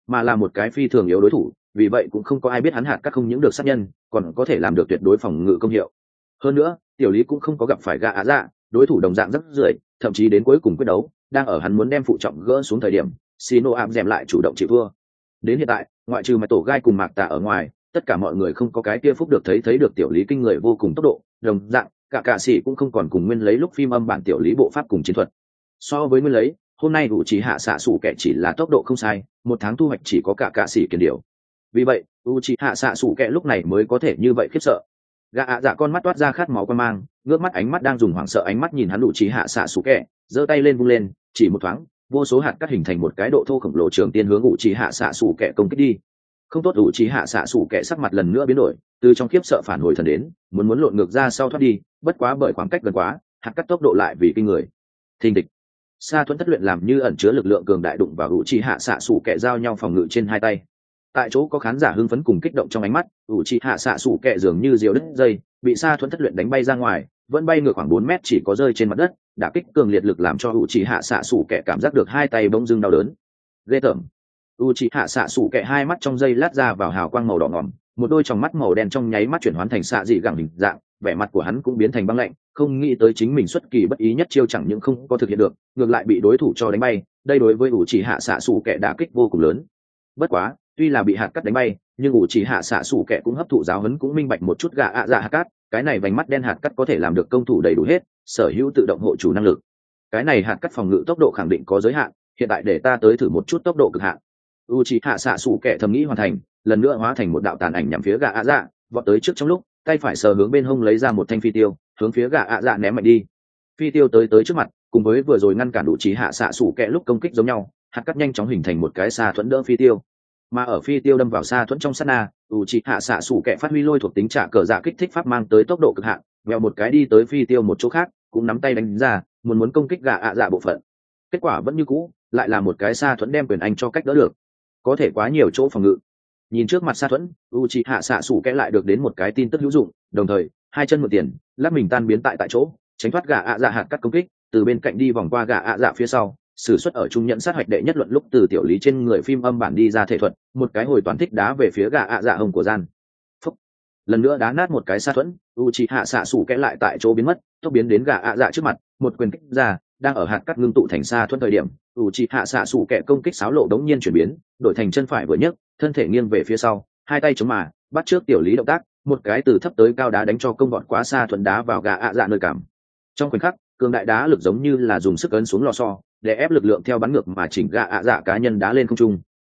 mà là một cái phi thường yếu đối thủ, vì vậy cũng không có ai biết hắn hạt cắt không những được sát nhân, còn có thể làm được tuyệt đối phòng ngự công hiệu. Hơn nữa tiểu lý cũng không có gặp phải gã ạ dạ, đối thủ đồng dạng rất rưỡi, thậm chí đến cuối cùng quyết đấu đang ở hắn muốn đem phụ trọng gỡ xuống thời điểm, Sino ảm dèm lại chủ động chịu thua. Đến hiện tại ngoại trừ mạch tổ gai cùng mạc tạ ở ngoài, tất cả mọi người không có cái kia phúc được thấy thấy được tiểu lý kinh người vô cùng tốc độ, đồng dạng cả cạ sĩ cũng không còn cùng nguyên lấy lúc phim âm bản tiểu lý bộ pháp cùng chiến thuật. So với nguyên lấy, hôm nay đủ chỉ hạ xạ sủ kẻ chỉ là tốc độ không sai, một tháng thu hoạch chỉ có cả cạ sĩ kiền điều. Vì vậy u chỉ hạ xạ sủ kẻ lúc này mới có thể như vậy khiếp sợ. Gã ạ dạ con mắt toát ra khát máu quan mang, ngước mắt ánh mắt đang dùng hoảng sợ ánh mắt nhìn hắn đủ chỉ hạ xạ sủ kẻ, giơ tay lên vung lên, chỉ một thoáng vô số hạt cắt hình thành một cái độ thô khổng lồ trường tiên hướng ủ chỉ hạ xạ sủ kẻ công kích đi. Không tốt, ủ chỉ hạ xạ sủ kẻ sắc mặt lần nữa biến đổi, từ trong khiếp sợ phản hồi thần đến, muốn muốn lộn ngược ra sau thoát đi, bất quá bởi khoảng cách gần quá, hạt cắt tốc độ lại vì kinh người. Thình địch, sa thuẫn thất luyện làm như ẩn chứa lực lượng cường đại đụng vào ủ chỉ hạ xạ sủ kẻ giao nhau phòng ngự trên hai tay. Tại chỗ có khán giả hưng phấn cùng kích động trong ánh mắt, ủ chỉ hạ xạ sủ kẻ dường như diều đứt dây, bị sa thuẫn thất luyện đánh bay ra ngoài, vẫn bay ngược khoảng bốn mét, chỉ có rơi trên mặt đất, đả kích cường liệt lực làm cho ủ chỉ hạ xạ sủ kẻ cảm giác được hai tay bỗng dưng đau đớn. Ghê tởm. u c h ị hạ xạ sủ kẹ hai mắt trong dây lát ra vào hào quang màu đỏ ngỏm, một đôi tròng mắt màu đen trong nháy mắt chuyển hoán thành xạ dị gẳng hình dạng, vẻ mặt của hắn cũng biến thành băng lạnh, không nghĩ tới chính mình xuất kỳ bất ý nhất chiêu chẳng những không có thực hiện được, ngược lại bị đối thủ cho đánh bay. Đây đối với u c h ị hạ xạ sủ kẹ đả kích vô cùng lớn. Bất quá tuy là bị hạt cắt đánh bay, nhưng u c h ị hạ xạ sủ kẹ cũng hấp thụ giáo huấn, cũng minh bạch một chút gà ạ dạ hạt cắt, cái này vành mắt đen hạt cắt có thể làm được công thủ đầy đủ hết, sở hữu tự động hộ chủ năng lực. Cái này hạt cắt phòng ngự tốc độ khẳng định có giới hạn, hiện tại để ta tới thử một chút tốc độ cực hạn. u c h ị hạ xạ sủ kẻ thầm nghĩ hoàn thành, lần nữa hóa thành một đạo tàn ảnh nhằm phía gà ạ dạ, vọt tới trước trong lúc tay phải sờ hướng bên hông lấy ra một thanh phi tiêu, hướng phía gà ạ dạ ném mạnh đi. Phi tiêu tới tới trước mặt, cùng với vừa rồi ngăn cản u c h ị hạ xạ sủ kẻ lúc công kích giống nhau, hạt cắt nhanh chóng hình thành một cái xa thuẫn đỡ phi tiêu. Mà ở phi tiêu đâm vào xa thuẫn trong sát na, u c h ị hạ xạ sủ kẻ phát huy lôi thuộc tính trả cờ dạ kích thích pháp mang tới tốc độ cực hạn, vèo một cái đi tới phi tiêu một chỗ khác, cũng nắm tay đánh ra, muốn muốn công kích gà ạ dạ bộ phận. Kết quả vẫn như cũ, lại là một cái xa thuẫn đem quyền anh cho cách đỡ được. Có thể quá nhiều chỗ phòng ngự. Nhìn trước mặt xa thuẫn, u c h ị hạ xạ sủ kẽ lại được đến một cái tin tức hữu dụng, đồng thời hai chân mượn tiền lắp mình tan biến tại tại chỗ, tránh thoát gà ạ dạ hạt cắt công kích, từ bên cạnh đi vòng qua gà ạ dạ phía sau, sử xuất ở trung nhận sát hoạch đệ nhất luận lúc từ tiểu lý trên người phim âm bản đi ra thể thuật, một cái hồi toán thích đá về phía gà ạ dạ hồng của gian. Phúc. Lần nữa đá nát một cái xa thuẫn, u c h ị hạ xạ sủ kẽ lại tại chỗ biến mất, tốc biến đến gà ạ dạ trước mặt, một quyền kích ra, đang ở hạt cắt ngưng tụ thành xa thuẫn thời điểm, u c h ị hạ xạ sủ kẹ công kích sáo lộ đống nhiên chuyển biến, đổi thành chân phải vừa nhấc, thân thể nghiêng về phía sau, hai tay chống mà bắt trước tiểu lý động tác, một cái từ thấp tới cao đá đánh cho công vọt quá xa thuẫn đá vào gà ạ dạ nơi cảm. Trong khoảnh khắc, cường đại đá lực giống như là dùng sức ấn xuống lò xo, để ép lực lượng theo bắn ngược mà chỉnh gà ạ dạ cá nhân đá lên không trung.